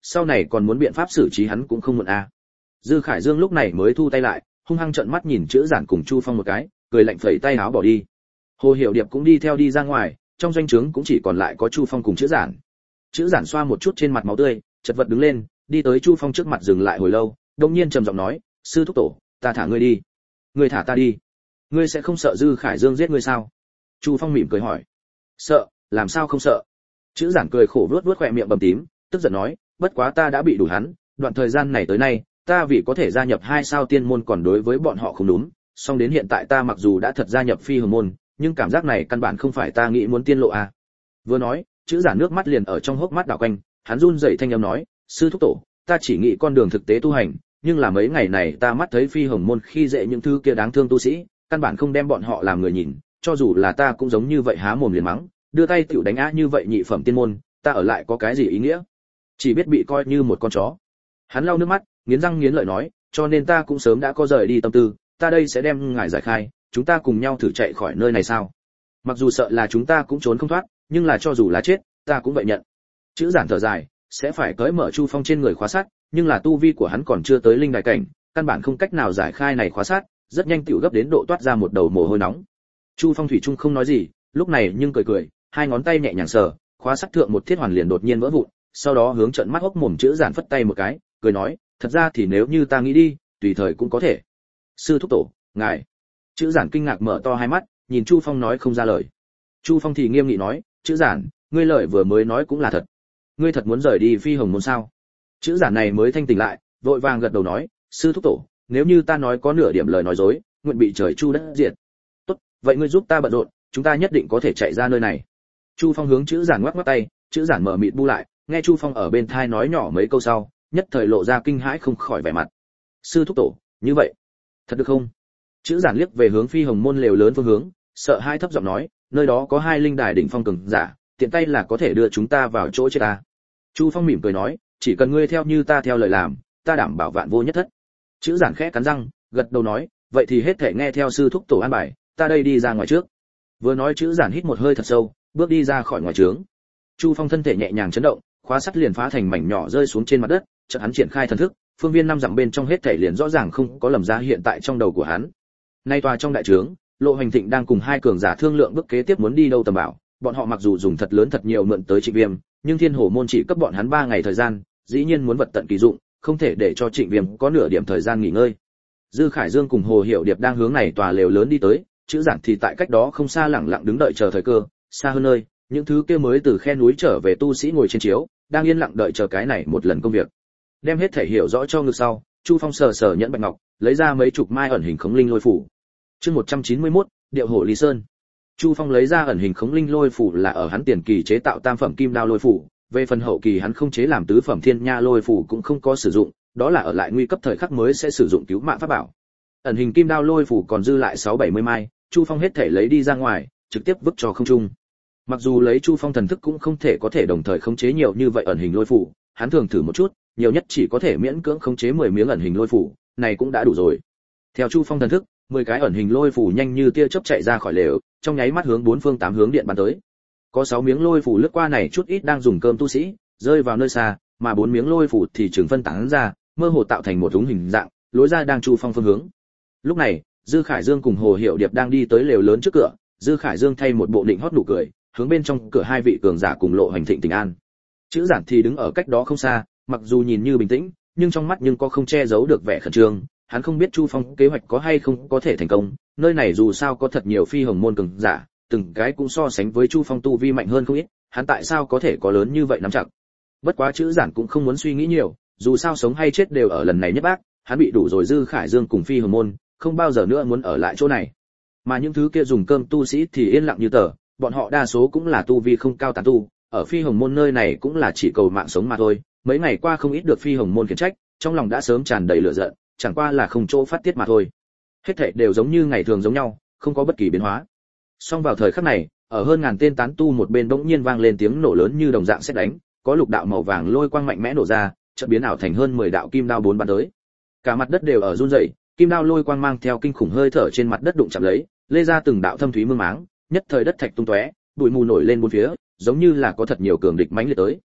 sau này còn muốn biện pháp xử trí hắn cũng không muộn a. Dư Khải Dương lúc này mới thu tay lại, hung hăng trợn mắt nhìn Chữ Giản cùng Chu Phong một cái, cười lạnh phẩy tay áo bỏ đi. Hồ Hiểu Điệp cũng đi theo đi ra ngoài, trong doanh trướng cũng chỉ còn lại có Chu Phong cùng Chữ Giản. Chữ Giản xoa một chút trên mặt máu tươi, chật vật đứng lên, đi tới Chu Phong trước mặt dừng lại hồi lâu, đột nhiên trầm giọng nói, "Sư thúc tổ, ta thả ngươi đi." "Ngươi thả ta đi? Ngươi sẽ không sợ Dư Khải Dương giết ngươi sao?" Chu Phong mỉm cười hỏi. "Sợ, làm sao không sợ?" Chữ Giản cười khổ vuốt vuốt khóe miệng bầm tím, tức giận nói, "Bất quá ta đã bị đủ hắn, đoạn thời gian này tới nay, ta vì có thể gia nhập 2 sao tiên môn còn đối với bọn họ không đúng, song đến hiện tại ta mặc dù đã thật gia nhập Phi Hồng môn, nhưng cảm giác này căn bản không phải ta nghĩ muốn tiên lộ a." Vừa nói, Chữ Giản nước mắt liền ở trong hốc mắt đảo quanh, hắn run rẩy thanh âm nói, "Sư thúc tổ, ta chỉ nghĩ con đường thực tế tu hành, nhưng là mấy ngày này ta mắt thấy Phi Hồng môn khi dễ những thứ kia đáng thương tu sĩ, căn bản không đem bọn họ làm người nhìn, cho dù là ta cũng giống như vậy há mồm liền mắng, đưa tay tiểu đánh á như vậy nhị phẩm tiên môn, ta ở lại có cái gì ý nghĩa? Chỉ biết bị coi như một con chó." Hắn lau nước mắt, nghiến răng nghiến lợi nói, "Cho nên ta cũng sớm đã có rời đi tâm tư, ta đây sẽ đem ngài giải khai, chúng ta cùng nhau thử chạy khỏi nơi này sao? Mặc dù sợ là chúng ta cũng trốn không thoát, nhưng là cho dù là chết, ta cũng vậy nhận." Chữ Giản thở dài, sẽ phải cởi mở Chu Phong trên người khóa sát, nhưng là tu vi của hắn còn chưa tới linh đại cảnh, căn bản không cách nào giải khai này khóa sát, rất nhanh tiểu gấp đến độ toát ra một đầu mồ hôi nóng. Chu Phong thủy chung không nói gì, lúc này nhưng cười cười, hai ngón tay nhẹ nhàng sờ, khóa sắt thượng một thiết hoàn liền đột nhiên vỡ vụn, sau đó hướng trợn mắt hốc mồm Chữ Giản phất tay một cái, cười nói, "Thật ra thì nếu như ta nghĩ đi, tùy thời cũng có thể." "Sư thúc tổ, ngài." Chữ Giản kinh ngạc mở to hai mắt, nhìn Chu Phong nói không ra lời. Chu Phong thì nghiêm nghị nói, "Chữ Giản, ngươi lời vừa mới nói cũng là thật. Ngươi thật muốn rời đi Phi Hồng môn sao?" Chữ Giản này mới thanh tỉnh lại, vội vàng gật đầu nói, "Sư thúc tổ, nếu như ta nói có nửa điểm lời nói dối, nguyện bị trời chu đất diệt." "Tốt, vậy ngươi giúp ta bận rộn, chúng ta nhất định có thể chạy ra nơi này." Chu Phong hướng Chữ Giản ngoắc ngoắc tay, Chữ Giản mở mịt bu lại, nghe Chu Phong ở bên tai nói nhỏ mấy câu sau, nhất thời lộ ra kinh hãi không khỏi vẻ mặt. "Sư thúc tổ, như vậy, thật được không?" Chữ Giản liếc về hướng Phi Hồng môn lều lớn phương hướng, sợ hai thấp giọng nói, "Nơi đó có 2 linh đài đỉnh phong cường giả, tiện tay là có thể đưa chúng ta vào chỗ chết ta." Chu Phong mỉm cười nói, "Chỉ cần ngươi theo như ta theo lời làm, ta đảm bảo vạn vô nhất thất." Chữ Giản khẽ cắn răng, gật đầu nói, "Vậy thì hết thảy nghe theo sư thúc tổ an bài, ta đây đi ra ngoài trước." Vừa nói Chữ Giản hít một hơi thật sâu, bước đi ra khỏi ngoài trướng. Chu Phong thân thể nhẹ nhàng chấn động, khóa sắt liền phá thành mảnh nhỏ rơi xuống trên mặt đất, chợt hắn triển khai thần thức, phương viên 5 dặm bên trong hết thảy liền rõ ràng không có lầm ra hiện tại trong đầu của hắn. Nay tòa trong đại trướng, Lộ Hoành Thịnh đang cùng 2 cường giả thương lượng bước kế tiếp muốn đi đâu tầm bảo, bọn họ mặc dù dùng thật lớn thật nhiều mượn tới Trịnh Viêm, nhưng Thiên Hổ môn chỉ cấp bọn hắn 3 ngày thời gian, dĩ nhiên muốn vật tận kỳ dụng, không thể để cho Trịnh Viêm có nửa điểm thời gian nghỉ ngơi. Dư Khải Dương cùng Hồ Hiểu Điệp đang hướng này tòa lều lớn đi tới, Chữ Giản thì tại cách đó không xa lặng lặng đứng đợi chờ thời cơ, xa hơn nơi, những thứ kia mới từ khe núi trở về tu sĩ ngồi trên chiếu, đang yên lặng đợi chờ cái này một lần công việc. Đem hết thể hiểu rõ cho ngực sau, Chu Phong sờ sờ nhẫn bạch ngọc, lấy ra mấy chục mai ẩn hình khống linh lôi phủ. Chương 191, Điệu Hổ Lý Sơn. Chu Phong lấy ra ẩn hình khống linh lôi phủ là ở hắn tiền kỳ chế tạo tam phẩm kim đao lôi phủ, về phần hậu kỳ hắn không chế làm tứ phẩm thiên nha lôi phủ cũng không có sử dụng, đó là ở lại nguy cấp thời khắc mới sẽ sử dụng cứu mạng pháp bảo. Ẩn hình kim đao lôi phủ còn dư lại 6-70 mai, Chu Phong hết thể lấy đi ra ngoài, trực tiếp vứt cho không trung. Mặc dù lấy Chu Phong thần thức cũng không thể có thể đồng thời khống chế nhiều như vậy ẩn hình lôi phủ, hắn thường thử một chút, nhiều nhất chỉ có thể miễn cưỡng khống chế 10 miếng ẩn hình lôi phủ, này cũng đã đủ rồi. Theo Chu Phong thần thức, 10 cái ẩn hình lôi phủ nhanh như tia chớp chạy ra khỏi lều, trong nháy mắt hướng 4 phương 8 hướng điện bắn tới. Có 6 miếng lôi phủ lướt qua này chút ít đang dùng cơm tu sĩ, rơi vào nơi xa, mà 4 miếng lôi phủ thì trường phân tán ra, mơ hồ tạo thành một ống hình dạng, lối ra đang Chu Phong phương hướng. Lúc này, Dư Khải Dương cùng Hồ Hiểu Điệp đang đi tới lều lớn trước cửa, Dư Khải Dương thay một bộ định hót nụ cười, hướng bên trong cửa 2 vị cường giả cùng Lộ Hoành Thịnh tình an. Chữ Giản thì đứng ở cách đó không xa, mặc dù nhìn như bình tĩnh, nhưng trong mắt nhưng có không che giấu được vẻ khẩn trương, hắn không biết Chu Phong kế hoạch có hay không có thể thành công, nơi này dù sao có thật nhiều Phi Hồng môn cường giả, từng cái cũng so sánh với Chu Phong tu vi mạnh hơn không ít, hắn tại sao có thể có lớn như vậy nắm chặt. Bất quá Chữ Giản cũng không muốn suy nghĩ nhiều, dù sao sống hay chết đều ở lần này nhất bác, hắn bị đủ rồi. Dư Khải Dương cùng Phi Hồng môn, không bao giờ nữa muốn ở lại chỗ này. Mà những thứ kia dùng cơm tu sĩ thì yên lặng như tờ, bọn họ đa số cũng là tu vi không cao tán tu, ở Phi Hồng môn nơi này cũng là chỉ cầu mạng sống mà thôi, mấy ngày qua không ít được Phi Hồng môn khiển trách, trong lòng đã sớm tràn đầy lửa giận, chẳng qua là không chỗ phát tiết mà thôi. Hết thảy đều giống như ngày thường giống nhau, không có bất kỳ biến hóa. Song vào thời khắc này, ở hơn ngàn tên tán tu một bên bỗng nhiên vang lên tiếng nổ lớn như đồng dạng sét đánh, có lục đạo màu vàng lôi quang mạnh mẽ nổ ra, chợt biến ảo thành hơn 10 đạo kim đao bốn bắn tới. Cả mặt đất đều ở run rẩy, kim đao lôi quang mang theo kinh khủng hơi thở trên mặt đất đụng chạm lấy, lê ra từng đạo thâm thúy mương máng, nhất thời đất thạch tung tóe, bụi mù nổi lên bốn phía, giống như là có thật nhiều cường địch mãnh liệt tới.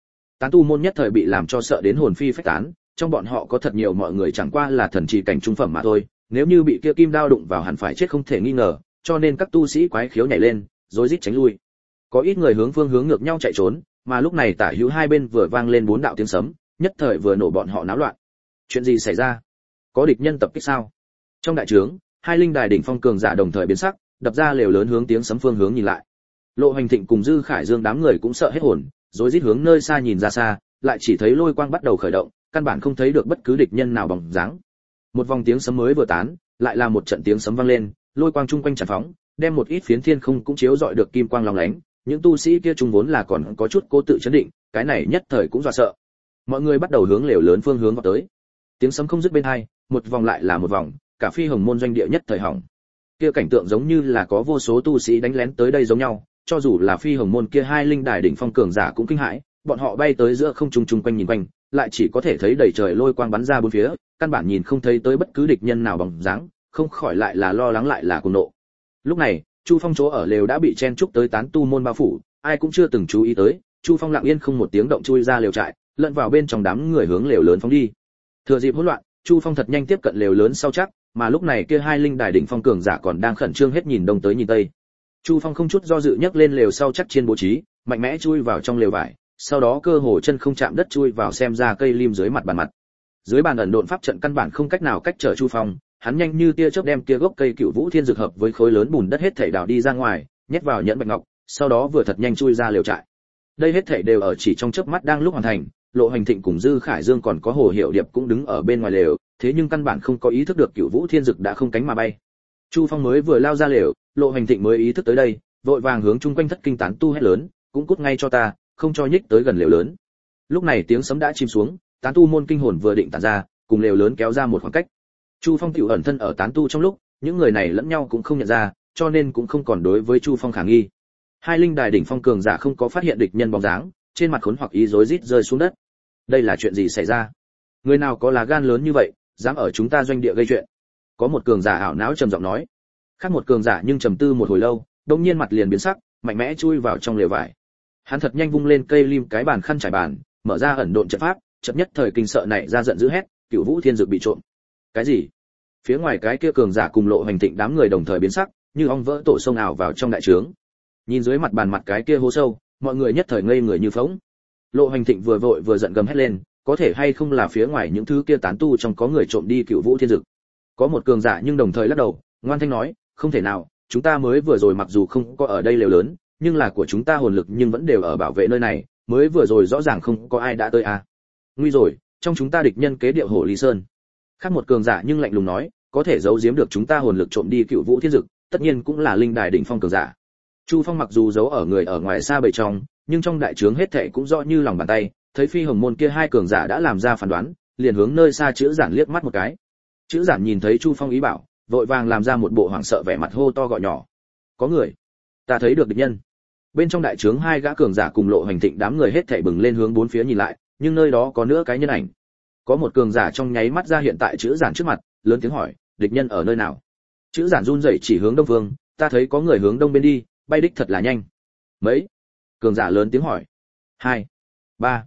Tán tu môn nhất thời bị làm cho sợ đến hồn phi phách tán, trong bọn họ có thật nhiều mọi người chẳng qua là thần trì cảnh trung phẩm mà thôi, nếu như bị kia kim đao đụng vào hẳn phải chết không thể nghi ngờ, cho nên các tu sĩ quái khiếu nhảy lên, rối rít tránh lui. Có ít người hướng phương hướng ngược nhau chạy trốn, mà lúc này tả hữu hai bên vừa vang lên 4 đạo tiếng sấm, nhất thời vừa nổ bọn họ náo loạn. Chuyện gì xảy ra? Có địch nhân tập kích sao? Trong đại trướng, hai linh đài đỉnh phong cường giả đồng thời biến sắc, đập ra lều lớn hướng tiếng sấm phương hướng nhìn lại. Lộ Hành Thịnh cùng Dư Khải Dương đám người cũng sợ hết hồn, rối rít hướng nơi xa nhìn ra xa, lại chỉ thấy lôi quang bắt đầu khởi động, căn bản không thấy được bất cứ địch nhân nào bóng dáng. Một vòng tiếng sấm mới vừa tán, lại là một trận tiếng sấm vang lên, lôi quang chung quanh tràn phóng, đem một ít phiến thiên không cũng chiếu rọi được kim quang lóng lánh, những tu sĩ kia trung vốn là còn có chút cố tự chấn định, cái này nhất thời cũng dọa sợ. Mọi người bắt đầu hướng lều lớn phương hướng vào tới. Tiếng sấm không dứt bên hai, một vòng lại là một vòng, cả Phi Hồng môn doanh địa nhất thời hỏng. Kia cảnh tượng giống như là có vô số tu sĩ đánh lén tới đây giống nhau, cho dù là Phi Hồng môn kia hai linh đài đỉnh phong cường giả cũng kinh hãi, bọn họ bay tới giữa không trung chung quanh nhìn quanh, lại chỉ có thể thấy đầy trời lôi quang bắn ra bốn phía, căn bản nhìn không thấy tới bất cứ địch nhân nào bóng dáng, không khỏi lại là lo lắng lại là cuồng nộ. Lúc này, Chu Phong chỗ ở lều đã bị chen trúc tới tán tu môn bao phủ, ai cũng chưa từng chú ý tới, Chu Phong lặng yên không một tiếng động chui ra lều trại, lẫn vào bên trong đám người hướng lều lớn phóng đi. Thừa dịp hỗn loạn, Chu Phong thật nhanh tiếp cận lều lớn sau chắc, mà lúc này kia hai linh đài đỉnh phong cường giả còn đang khẩn trương hết nhìn đông tới nhìn tây. Chu Phong không chút do dự nhấc lên lều sau chắc chiên bố trí, mạnh mẽ chui vào trong lều vải, sau đó cơ hồ chân không chạm đất chui vào xem ra cây lim dưới mặt bàn mặt. Dưới bàn ẩn độn pháp trận căn bản không cách nào cách trở Chu Phong, hắn nhanh như tia chớp đem kia gốc cây Cựu Vũ Thiên Dược hợp với khối lớn bùn đất hết thảy đào đi ra ngoài, nhét vào nhẫn bạch ngọc, sau đó vừa thật nhanh chui ra lều trại. Đây hết thảy đều ở chỉ trong chớp mắt đang lúc hoàn thành, Lộ Hành Thịnh cùng Dư Khải Dương còn có Hồ Hiểu Điệp cũng đứng ở bên ngoài lều, thế nhưng căn bản không có ý thức được Cựu Vũ Thiên Dực đã không cánh mà bay. Chu Phong mới vừa lao ra lều, Lộ Hành Thịnh mới ý thức tới đây, vội vàng hướng chung quanh thất kinh tán tu hét lớn, cũng cút ngay cho ta, không cho nhích tới gần lều lớn. Lúc này tiếng sấm đã chìm xuống, tán tu môn kinh hồn vừa định tản ra, cùng lều lớn kéo ra một khoảng cách. Chu Phong tiểu ẩn thân ở tán tu trong lúc, những người này lẫn nhau cũng không nhận ra, cho nên cũng không còn đối với Chu Phong khả nghi. Hai linh đài đỉnh phong cường giả không có phát hiện địch nhân bóng dáng, trên mặt khốn hoặc ý rối rít rơi xuống đất. Đây là chuyện gì xảy ra? Người nào có lá gan lớn như vậy, dám ở chúng ta doanh địa gây chuyện? Có một cường giả ảo não trầm giọng nói. Khác một cường giả nhưng trầm tư một hồi lâu, đột nhiên mặt liền biến sắc, mạnh mẽ chui vào trong lều vải. Hắn thật nhanh vung lên cây lim cái bàn khăn trải bàn, mở ra ẩn độn trận pháp, chợt nhất thời kinh sợ này ra giận dữ hét, Cửu Vũ Thiên Dược bị trộm. Cái gì? Phía ngoài cái kia cường giả cùng Lộ Hành Thịnh đám người đồng thời biến sắc, như ong vỡ tổ sông ảo vào trong đại trướng. Nhìn dưới mặt bàn mặt cái kia hố sâu, mọi người nhất thời ngây người như phỗng. Lộ Hành Thịnh vừa vội vừa giận gầm hét lên, có thể hay không là phía ngoài những thứ kia tán tu trong có người trộm đi Cửu Vũ Thiên Dực. Có một cường giả nhưng đồng thời lắc đầu, ngoan thanh nói, không thể nào, chúng ta mới vừa rồi mặc dù không có ở đây lều lớn, nhưng là của chúng ta hồn lực nhưng vẫn đều ở bảo vệ nơi này, mới vừa rồi rõ ràng không có ai đã tới à. Nguy rồi, trong chúng ta địch nhân kế điệu Hồ Lý Sơn. Khác một cường giả nhưng lạnh lùng nói, có thể giấu giếm được chúng ta hồn lực trộm đi Cửu Vũ Thiên Dực, tất nhiên cũng là linh đài đỉnh phong cường giả. Chu Phong mặc dù giấu ở người ở ngoài xa bầy trong, nhưng trong đại trướng hết thảy cũng rõ như lòng bàn tay, thấy Phi Hồng môn kia hai cường giả đã làm ra phán đoán, liền hướng nơi xa Chữ Giản liếc mắt một cái. Chữ Giản nhìn thấy Chu Phong ý bảo, vội vàng làm ra một bộ hoảng sợ vẻ mặt hô to gọi nhỏ. Có người, ta thấy được địch nhân. Bên trong đại trướng hai gã cường giả cùng Lộ Hành Thịnh đám người hết thảy bừng lên hướng bốn phía nhìn lại, nhưng nơi đó có nữa cái nhân ảnh. Có một cường giả trong nháy mắt ra hiện tại Chữ Giản trước mặt, lớn tiếng hỏi, địch nhân ở nơi nào? Chữ Giản run rẩy chỉ hướng đông phương, ta thấy có người hướng đông bên đi, bay đích thật là nhanh. Mấy? Cường giả lớn tiếng hỏi. 2, 3.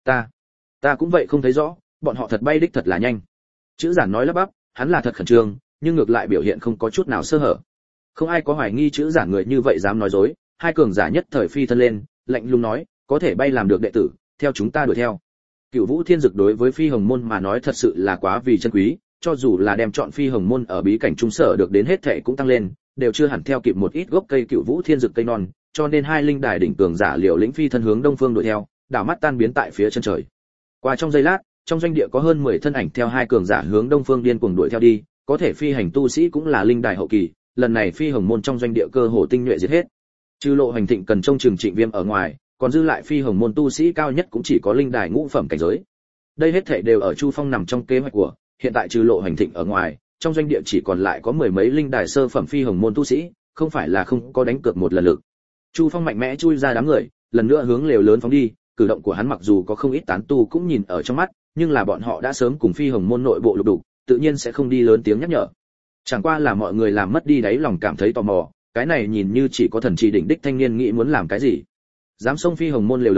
Ta cũng vậy không thấy rõ, bọn họ thật bay đích thật là nhanh. Chữ Giản nói lắp bắp, hắn là thật khẩn trương, nhưng ngược lại biểu hiện không có chút nào sơ hở. Không ai có hoài nghi Chữ Giản người như vậy dám nói dối, hai cường giả nhất thời phi thân lên, lạnh lùng nói, có thể bay làm được đệ tử, theo chúng ta đuổi theo. Cửu Vũ Thiên Dực đối với Phi Hồng môn mà nói thật sự là quá vì chân quý, cho dù là đem chọn Phi Hồng môn ở bí cảnh trung sở được đến hết thảy cũng tăng lên, đều chưa hẳn theo kịp một ít gốc cây Cửu Vũ Thiên Dực cây non, cho nên hai linh đài đỉnh cường giả liều lĩnh phi thân hướng đông phương đuổi theo, đảo mắt tan biến tại phía chân trời. Qua trong giây lát, trong doanh địa có hơn 10 thân ảnh theo hai cường giả hướng đông phương điên cuồng đuổi theo đi, có thể phi hành tu sĩ cũng là linh đài hậu kỳ, lần này Phi Hồng môn trong doanh địa cơ hồ tinh nhuệ giết hết. Trừ Lộ Hành Thịnh cần trông chừng Trịnh Viêm ở ngoài, còn dư lại Phi Hồng môn tu sĩ cao nhất cũng chỉ có linh đài ngũ phẩm cảnh giới. Đây hết thảy đều ở Chu Phong nằm trong kế hoạch của, hiện tại trừ Lộ Hành Thịnh ở ngoài, trong doanh địa chỉ còn lại có mười mấy linh đài sơ phẩm Phi Hồng môn tu sĩ, không phải là không có đánh cược một lần lực. Chu Phong mạnh mẽ chui ra đám người, lần nữa hướng lều lớn phóng đi, cử động của hắn mặc dù có không ít tán tu cũng nhìn ở trong mắt, nhưng là bọn họ đã sớm cùng Phi Hồng môn nội bộ lục đục, tự nhiên sẽ không đi lớn tiếng nhắc nhở. Chẳng qua là mọi người làm mất đi đáy lòng cảm thấy tò mò, cái này nhìn như chỉ có thần trì đỉnh đích thanh niên nghĩ muốn làm cái gì. Dám xông Phi Hồng môn lều lớn,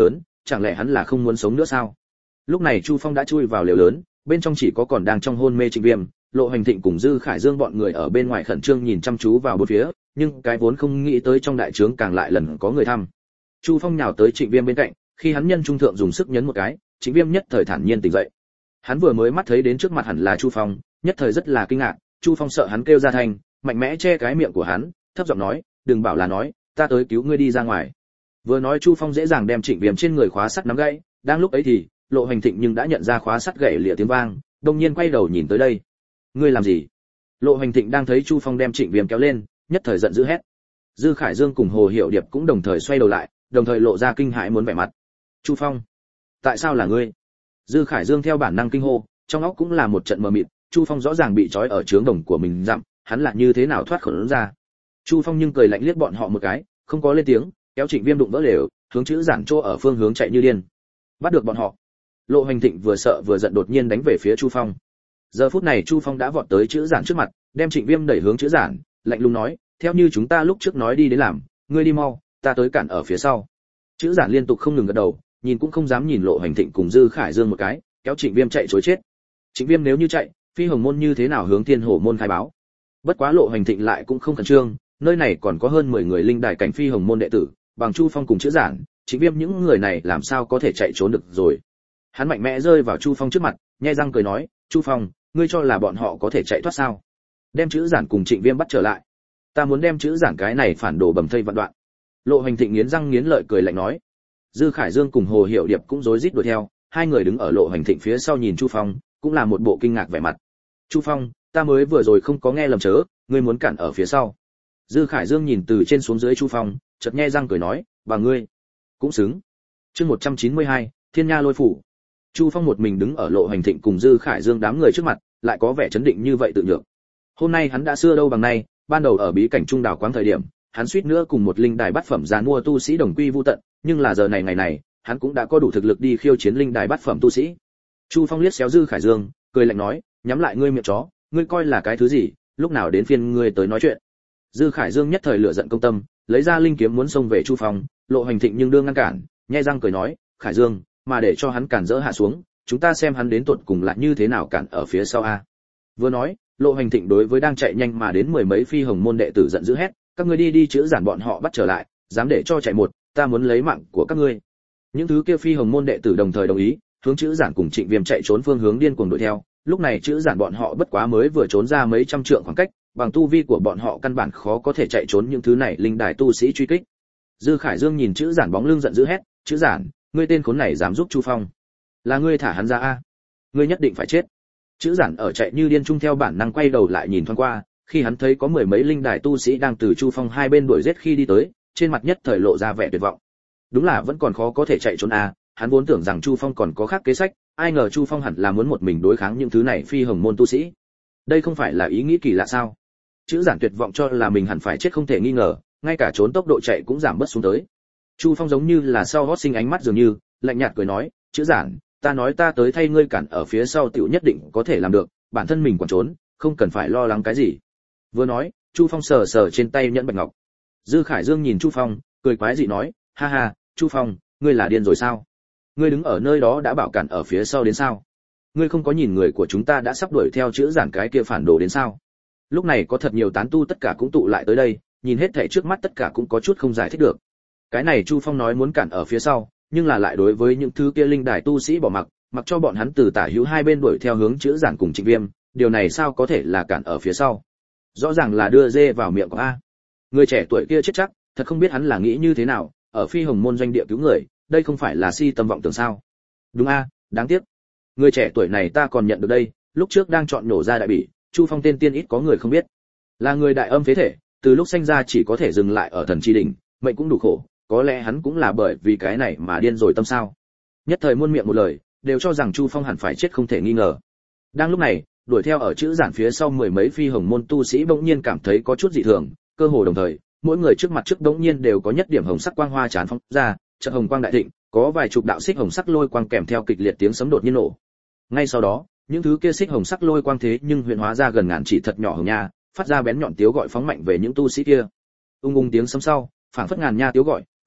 chẳng lẽ hắn là không muốn sống nữa sao? Lúc này Chu Phong đã chui vào lều lớn, bên trong chỉ có còn đang trong hôn mê Trịnh Viêm, Lộ Hoành Thịnh cùng Dư Khải Dương bọn người ở bên ngoài khẩn trương nhìn chăm chú vào bốn phía, nhưng cái vốn không nghĩ tới trong đại trướng càng lại lần có người thăm. Chu Phong nhào tới Trịnh Viêm bên cạnh, khi hắn nhân trung thượng dùng sức nhấn một cái, Trịnh Viêm nhất thời thản nhiên tỉnh dậy. Hắn vừa mới mắt thấy đến trước mặt hẳn là Chu Phong, nhất thời rất là kinh ngạc, Chu Phong sợ hắn kêu ra thành, mạnh mẽ che cái miệng của hắn, thấp giọng nói, "Đừng bảo là nói, ta tới cứu ngươi đi ra ngoài." Vừa nói Chu Phong dễ dàng đem Trịnh Viêm trên người khóa sắt nắm gãy, đang lúc ấy thì, Lộ Hoành Thịnh nhưng đã nhận ra khóa sắt gãy lịa tiếng vang, đột nhiên quay đầu nhìn tới đây. "Ngươi làm gì?" Lộ Hoành Thịnh đang thấy Chu Phong đem Trịnh Viêm kéo lên, nhất thời giận dữ hét. Dư Khải Dương cùng Hồ Hiểu Điệp cũng đồng thời xoay đầu lại, đồng thời lộ ra kinh hãi muốn vẻ mặt. "Chu Phong, tại sao là ngươi?" Dư Khải Dương theo bản năng kinh hô, trong óc cũng là một trận mờ mịt, Chu Phong rõ ràng bị trói ở trướng đồng của mình dặm, hắn là như thế nào thoát khỏi ra? Chu Phong nhưng cười lạnh liếc bọn họ một cái, không có lên tiếng, kéo Trịnh Viêm đụng vỡ lều, hướng chữ giản chỗ ở phương hướng chạy như điên. Bắt được bọn họ. Lộ Hoành Thịnh vừa sợ vừa giận đột nhiên đánh về phía Chu Phong. Giờ phút này Chu Phong đã vọt tới chữ giản trước mặt, đem Trịnh Viêm đẩy hướng chữ giản, lạnh lùng nói, theo như chúng ta lúc trước nói đi đến làm, ngươi đi mau, ta tới cản ở phía sau. Chữ giản liên tục không ngừng gật đầu, nhìn cũng không dám nhìn Lộ Hoành Thịnh cùng Dư Khải Dương một cái, kéo Trịnh Viêm chạy trối chết. Trịnh Viêm nếu như chạy, Phi Hồng môn như thế nào hướng Thiên Hổ môn khai báo? Bất quá Lộ Hoành Thịnh lại cũng không khẩn trương, nơi này còn có hơn 10 người linh đài cảnh Phi Hồng môn đệ tử, bằng Chu Phong cùng chữ giản, Trịnh Viêm những người này làm sao có thể chạy trốn được rồi. Hắn mạnh mẽ rơi vào Chu Phong trước mặt, nhe răng cười nói, "Chu Phong, ngươi cho là bọn họ có thể chạy thoát sao? Đem chữ giản cùng Trịnh Viêm bắt trở lại. Ta muốn đem chữ giản cái này phản đồ bầm thây vạn đoạn." Lộ Hoành Thịnh nghiến răng nghiến lợi cười lạnh nói. Dư Khải Dương cùng Hồ Hiểu Điệp cũng rối rít đuổi theo, hai người đứng ở Lộ Hoành Thịnh phía sau nhìn Chu Phong, cũng là một bộ kinh ngạc vẻ mặt. "Chu Phong, ta mới vừa rồi không có nghe lầm chớ, ngươi muốn cản ở phía sau." Dư Khải Dương nhìn từ trên xuống dưới Chu Phong, chợt nhe răng cười nói, "Bà ngươi cũng xứng." Chương 192, Thiên Nha Lôi phủ. Chu Phong một mình đứng ở Lộ Hoành Thịnh cùng Dư Khải Dương đám người trước mặt, lại có vẻ chấn định như vậy tự nhượng. Hôm nay hắn đã xưa đâu bằng nay, ban đầu ở bí cảnh trung đảo quáng thời điểm, hắn suýt nữa cùng một linh đài bát phẩm giàn mua tu sĩ đồng quy vu tận, nhưng là giờ này ngày này, hắn cũng đã có đủ thực lực đi khiêu chiến linh đài bát phẩm tu sĩ. Chu Phong liếc xéo Dư Khải Dương, cười lạnh nói, nhắm lại ngươi miệng chó, ngươi coi là cái thứ gì, lúc nào đến phiên ngươi tới nói chuyện. Dư Khải Dương nhất thời lửa giận công tâm, lấy ra linh kiếm muốn xông về Chu Phong, Lộ Hoành Thịnh nhưng đương ngăn cản, nhe răng cười nói, "Khải Dương, mà để cho hắn cản dỡ hạ xuống, chúng ta xem hắn đến tột cùng là như thế nào cản ở phía sau a." Vừa nói, Lộ Hoành Thịnh đối với đang chạy nhanh mà đến mười mấy Phi Hồng môn đệ tử giận dữ hét, "Các ngươi đi chữ giản bọn họ bắt trở lại, dám để cho chạy một, ta muốn lấy mạng của các ngươi." Những thứ kia Phi Hồng môn đệ tử đồng thời đồng ý, hướng chữ giản cùng Trịnh Viêm chạy trốn phương hướng điên cuồng đuổi theo. Lúc này chữ giản bọn họ bất quá mới vừa trốn ra mấy trăm trượng khoảng cách, bằng tu vi của bọn họ căn bản khó có thể chạy trốn những thứ này linh đài tu sĩ truy kích. Dư Khải Dương nhìn chữ giản bóng lưng giận dữ hét, "Chữ giản, ngươi tên khốn này dám giúp Chu Phong, là ngươi thả hắn ra a? Ngươi nhất định phải chết." Chữ giản ở chạy như điên trung theo bản năng quay đầu lại nhìn thoáng qua, khi hắn thấy có mười mấy linh đài tu sĩ đang từ Chu Phong hai bên đuổi giết khi đi tới, trên mặt nhất thời lộ ra vẻ tuyệt vọng. Đúng là vẫn còn khó có thể chạy trốn a, hắn vốn tưởng rằng Chu Phong còn có khác kế sách, ai ngờ Chu Phong hẳn là muốn một mình đối kháng những thứ này Phi Hồng môn tu sĩ. Đây không phải là ý nghĩ kỳ lạ sao? Chữ giản tuyệt vọng cho là mình hẳn phải chết không thể nghi ngờ, ngay cả trốn tốc độ chạy cũng giảm bớt xuống tới. Chu Phong giống như là sau hót sinh ánh mắt dường như, lạnh nhạt cười nói, "Chữ giản, ta nói ta tới thay ngươi cản ở phía sau tiểu nhất định có thể làm được, bản thân mình còn trốn, không cần phải lo lắng cái gì." Vừa nói, Chu Phong sờ sờ trên tay nhẫn bạch ngọc. Dư Khải Dương nhìn Chu Phong, cười quái dị nói, "Ha ha, Chu Phong, ngươi là điên rồi sao? Ngươi đứng ở nơi đó đã bảo cản ở phía sau đến sao? Ngươi không có nhìn người của chúng ta đã sắp đuổi theo chữ giản cái kia phản đồ đến sao?" Lúc này có thật nhiều tán tu tất cả cũng tụ lại tới đây, nhìn hết thảy trước mắt tất cả cũng có chút không giải thích được. Cái này Chu Phong nói muốn cản ở phía sau, nhưng là lại đối với những thứ kia linh đài tu sĩ bỏ mặc cho bọn hắn từ tả hữu hai bên đuổi theo hướng chữ giản cùng Trịnh Viêm, điều này sao có thể là cản ở phía sau? Rõ ràng là đưa dê vào miệng của a. Người trẻ tuổi kia chết chắc, thật không biết hắn là nghĩ như thế nào, ở Phi Hồng môn doanh địa cứu người, đây không phải là si tâm vọng tưởng sao? Đúng a, đáng tiếc. Người trẻ tuổi này ta còn nhận được đây, lúc trước đang chọn nổ ra đại bỉ, Chu Phong tên tiên ít có người không biết. Là người đại âm phế thể, từ lúc sinh ra chỉ có thể dừng lại ở thần chi đỉnh, mệnh cũng đủ khổ, có lẽ hắn cũng là bởi vì cái này mà điên rồi tâm sao? Nhất thời muôn miệng một lời, đều cho rằng Chu Phong hẳn phải chết không thể nghi ngờ. Đang lúc này, đuổi theo ở chữ giản phía sau mười mấy Phi Hồng môn tu sĩ bỗng nhiên cảm thấy có chút dị thường, cơ hồ đồng thời, mỗi người trước mặt trước bỗng nhiên đều có nhất điểm hồng sắc quang hoa tràn phóng ra, chợt hồng quang đại thịnh, có vài chục đạo xích hồng sắc lôi quang kèm theo kịch liệt tiếng sấm đột nhiên nổ. Ngay sau đó, những thứ kia xích hồng sắc lôi quang thế nhưng huyền hóa ra gần ngàn chỉ thật nhỏ hồng nha, phát ra bén nhọn tiếng gọi phóng mạnh về những tu sĩ kia. Ung ung tiếng sấm sau, phảng phất ngàn nha tiếng gọi,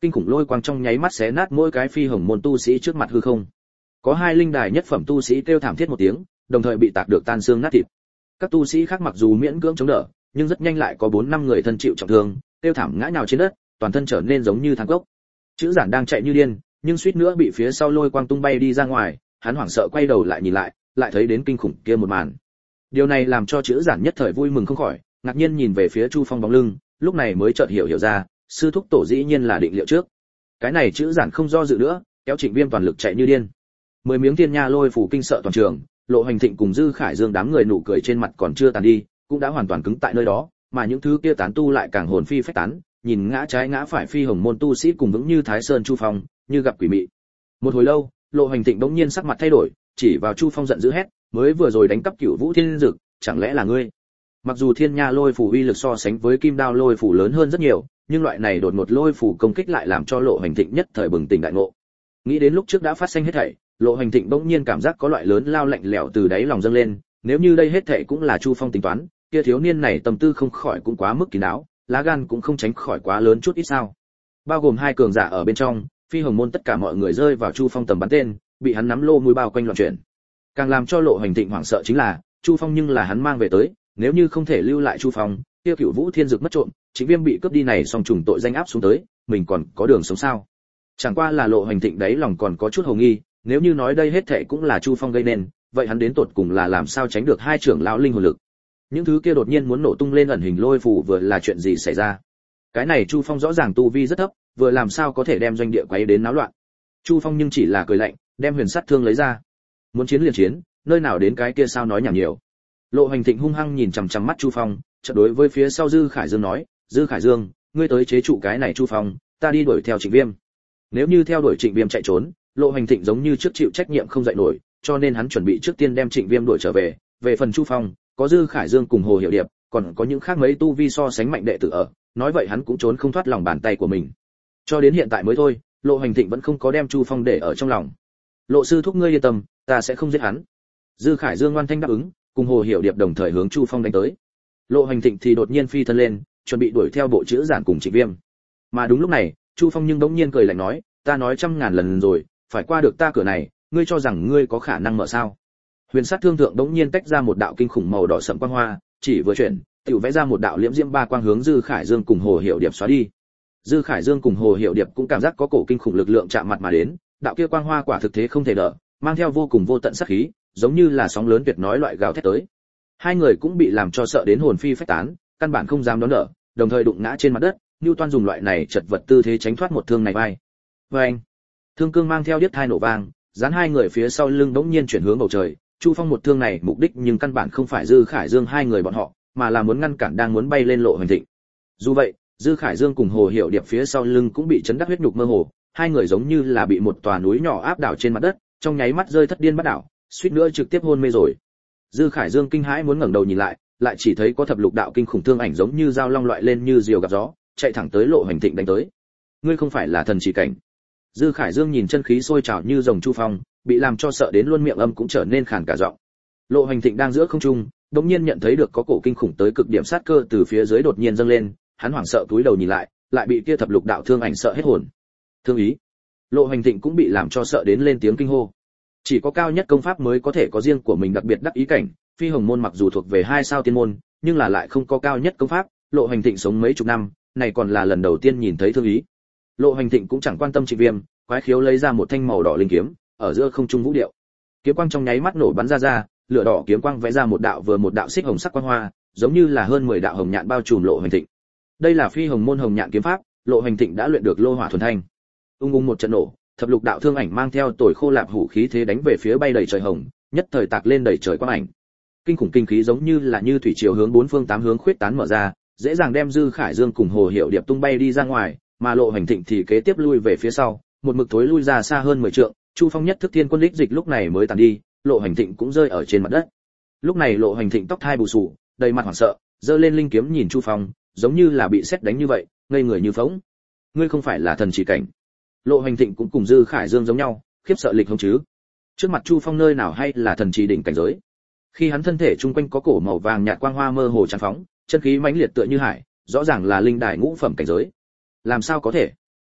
kinh khủng lôi quang trong nháy mắt xé nát mỗi cái phi hồng môn tu sĩ trước mặt hư không. Có hai linh đài nhất phẩm tu sĩ kêu thảm thiết một tiếng, đồng thời bị tạc được tan xương nát thịt. Các tu sĩ khác mặc dù miễn cưỡng chống đỡ, nhưng rất nhanh lại có 4-5 người thân chịu trọng thương, kêu thảm ngã nhào trên đất, toàn thân trở nên giống như than cốc. Chữ Giản đang chạy như điên, nhưng suýt nữa bị phía sau lôi quang tung bay đi ra ngoài, hắn hoảng sợ quay đầu lại nhìn lại, lại thấy đến kinh khủng kia một màn. Điều này làm cho Chữ Giản nhất thời vui mừng không khỏi, ngạc nhiên nhìn về phía Chu Phong bóng lưng, lúc này mới chợt hiểu ra, sư thúc tổ dĩ nhiên là định liệu trước. Cái này Chữ Giản không do dự nữa, kéo Trịnh Viêm toàn lực chạy như điên. 10 miếng thiên nha lôi phủ kinh sợ toàn trường, Lộ Hành Thịnh cùng Dư Khải Dương đám người nụ cười trên mặt còn chưa tàn đi, cũng đã hoàn toàn cứng tại nơi đó, mà những thứ kia tán tu lại càng hồn phi phách tán, nhìn ngã trái ngã phải phi hồng môn tu sĩ cùng vững như Thái Sơn Chu Phong, như gặp quỷ mị. Một hồi lâu, Lộ Hành Thịnh bỗng nhiên sắc mặt thay đổi, chỉ vào Chu Phong giận dữ hét, mới vừa rồi đánh cắp Cửu Vũ Thiên Dực, chẳng lẽ là ngươi? Mặc dù Thiên Nha lôi phủ uy lực so sánh với Kim Đao lôi phủ lớn hơn rất nhiều, nhưng loại này đột ngột lôi phủ công kích lại làm cho Lộ Hành Thịnh nhất thời bừng tỉnh đại ngộ. Nghĩ đến lúc trước đã phát sinh hết thảy, Lộ Hành Thịnh bỗng nhiên cảm giác có loại lớn lao lạnh lẽo từ đáy lòng dâng lên, nếu như đây hết thảy cũng là Chu Phong tính toán, kia thiếu niên này tâm tư không khỏi cũng quá mức kín đáo, lá gan cũng không tránh khỏi quá lớn chút ít sao? Bao gồm hai cường giả ở bên trong, phi hồng môn tất cả mọi người rơi vào Chu Phong tầm bắn tên, bị hắn nắm lô mũi bao quanh loạn chuyển. Càng làm cho Lộ Hành Thịnh hoảng sợ chính là, Chu Phong nhưng là hắn mang về tới, nếu như không thể lưu lại Chu Phong, kia Cửu Vũ Thiên Dực mất trộm, Trịnh Viêm bị cướp đi này song trùng tội danh áp xuống tới, mình còn có đường sống sao? Chẳng qua là Lộ Hành Thịnh đấy lòng còn có chút hồ nghi, nếu như nói đây hết thảy cũng là Chu Phong gây nên, vậy hắn đến tột cùng là làm sao tránh được hai trưởng lão linh hồn lực? Những thứ kia đột nhiên muốn nổ tung lên ẩn hình lôi phù vừa là chuyện gì xảy ra? Cái này Chu Phong rõ ràng tu vi rất thấp, vừa làm sao có thể đem doanh địa quấy đến náo loạn? Chu Phong nhưng chỉ là cười lạnh, đem huyền sắt thương lấy ra. Muốn chiến liền chiến, nơi nào đến cái kia sao nói nhảm nhiều. Lộ Hành Thịnh hung hăng nhìn chằm chằm mắt Chu Phong, chợt đối với phía sau Dư Khải Dương nói, Dư Khải Dương, ngươi tới chế trụ cái này Chu Phong, ta đi đuổi theo Trịnh Viêm. Nếu như theo đuổi Trịnh Viêm chạy trốn, Lộ Hành Thịnh giống như trước chịu trách nhiệm không dậy nổi, cho nên hắn chuẩn bị trước tiên đem Trịnh Viêm đuổi trở về. Về phần Chu Phong, có Dư Khải Dương cùng Hồ Hiểu Điệp, còn có những khác mấy tu vi so sánh mạnh đệ tử ở, nói vậy hắn cũng trốn không thoát lòng bàn tay của mình. Cho đến hiện tại mới thôi, Lộ Hành Thịnh vẫn không có đem Chu Phong để ở trong lòng. Lộ sư thúc ngươi yên tâm, ta sẽ không giết hắn. Dư Khải Dương ngoan thanh đáp ứng, cùng Hồ Hiểu Điệp đồng thời hướng Chu Phong đánh tới. Lộ Hành Thịnh thì đột nhiên phi thân lên, chuẩn bị đuổi theo bộ Chữ Giản cùng Trịnh Viêm. Mà đúng lúc này, Chu Phong nhưng bỗng nhiên cười lạnh nói, ta nói 100.000 lần rồi, phải qua được ta cửa này, ngươi cho rằng ngươi có khả năng mở sao? Huyền sát thương thượng bỗng nhiên tách ra một đạo kinh khủng màu đỏ sẫm quang hoa, chỉ vừa chuyển, tiểu vẽ ra một đạo liễm diễm ba quang hướng Dư Khải Dương cùng Hồ Hiểu Điệp xóa đi. Dư Khải Dương cùng Hồ Hiểu Điệp cũng cảm giác có cổ kinh khủng lực lượng chạm mặt mà đến, đạo kia quang hoa quả thực thế không thể đỡ, mang theo vô cùng vô tận sát khí, giống như là sóng lớn tuyệt nói loại gào thét tới. Hai người cũng bị làm cho sợ đến hồn phi phách tán, căn bản không dám đón đỡ, đồng thời đụng ngã trên mặt đất. Newton dùng loại này chật vật tư thế tránh thoát một thương này vai. Anh, thương cương mang theo điếc thai nổ vang, dán hai người phía sau lưng bỗng nhiên chuyển hướng bầu trời. Chu Phong một thương này mục đích nhưng căn bản không phải Dư Khải Dương hai người bọn họ, mà là muốn ngăn cản đang muốn bay lên Lộ Hành Thịnh. Dù vậy, Dư Khải Dương cùng Hồ Hiểu Điệp phía sau lưng cũng bị chấn đắc huyết nhục mơ hồ, hai người giống như là bị một tòa núi nhỏ áp đảo trên mặt đất, trong nháy mắt rơi thất điên bắt đảo, suýt nữa trực tiếp hôn mê rồi. Dư Khải Dương kinh hãi muốn ngẩng đầu nhìn lại, lại chỉ thấy có thập lục đạo kinh khủng thương ảnh giống như dao long loại lên như diều gặp gió, chạy thẳng tới Lộ Hành Thịnh đánh tới. Ngươi không phải là thần chỉ cảnh? Dư Khải Dương nhìn chân khí sôi trào như rồng Chu Phong, bị làm cho sợ đến luôn miệng âm cũng trở nên khàn cả giọng. Lộ Hành Thịnh đang giữa không trung, đột nhiên nhận thấy được có cổ kinh khủng tới cực điểm sát cơ từ phía dưới đột nhiên dâng lên, hắn hoảng sợ cúi đầu nhìn lại bị kia thập lục đạo thương ảnh sợ hết hồn. Thương ý. Lộ Hành Thịnh cũng bị làm cho sợ đến lên tiếng kinh hô. Chỉ có cao nhất công pháp mới có thể có riêng của mình đặc biệt đắc ý cảnh, Phi Hồng môn mặc dù thuộc về 2 sao tiên môn, nhưng là lại không có cao nhất công pháp, Lộ Hành Thịnh sống mấy chục năm, này còn là lần đầu tiên nhìn thấy thương ý. Lộ Hành Thịnh cũng chẳng quan tâm Trịnh Viêm, quái khiếu lấy ra một thanh màu đỏ linh kiếm, ở giữa không trung vũ điệu. Kiếm quang trong nháy mắt nổ bắn ra, lửa đỏ kiếm quang vẽ ra một đạo xích hồng sắc quang hoa, giống như là hơn 10 đạo hồng nhạn bao trùm Lộ Hành Thịnh. Đây là Phi Hồng môn hồng nhạn kiếm pháp, Lộ Hành Thịnh đã luyện được lô hỏa thuần thanh. Ung một trận nổ, thập lục đạo thương ảnh mang theo tồi khô lạp hủ khí thế đánh về phía bay đầy trời hồng, nhất thời tạc lên đầy trời quang ảnh. Kinh khủng kinh khí giống như là như thủy triều hướng bốn phương tám hướng khuyết tán mở ra, dễ dàng đem Dư Khải Dương cùng Hồ Hiểu Điệp tung bay đi ra ngoài, mà Lộ Hành Thịnh thì kế tiếp lui về phía sau, một mực thối lui ra xa hơn 10 trượng. Chu Phong nhất thức thiên quân đích dịch lúc này mới tàn đi, Lộ Hành Thịnh cũng rơi ở trên mặt đất. Lúc này Lộ Hành Thịnh tóc thai bù xù, đầy mặt hoảng sợ, giơ lên linh kiếm nhìn Chu Phong, giống như là bị sét đánh như vậy, ngây người như phỗng. Ngươi không phải là thần chỉ cảnh? Lộ Hành Thịnh cũng cùng Dư Khải Dương giống nhau, khiếp sợ lịch không chứ? Trước mặt Chu Phong nơi nào hay là thần chỉ đỉnh cảnh giới? Khi hắn thân thể trung quanh có cổ màu vàng nhạt quang hoa mơ hồ tràn phóng, chân khí mãnh liệt tựa như hải, rõ ràng là linh đài ngũ phẩm cảnh giới. Làm sao có thể?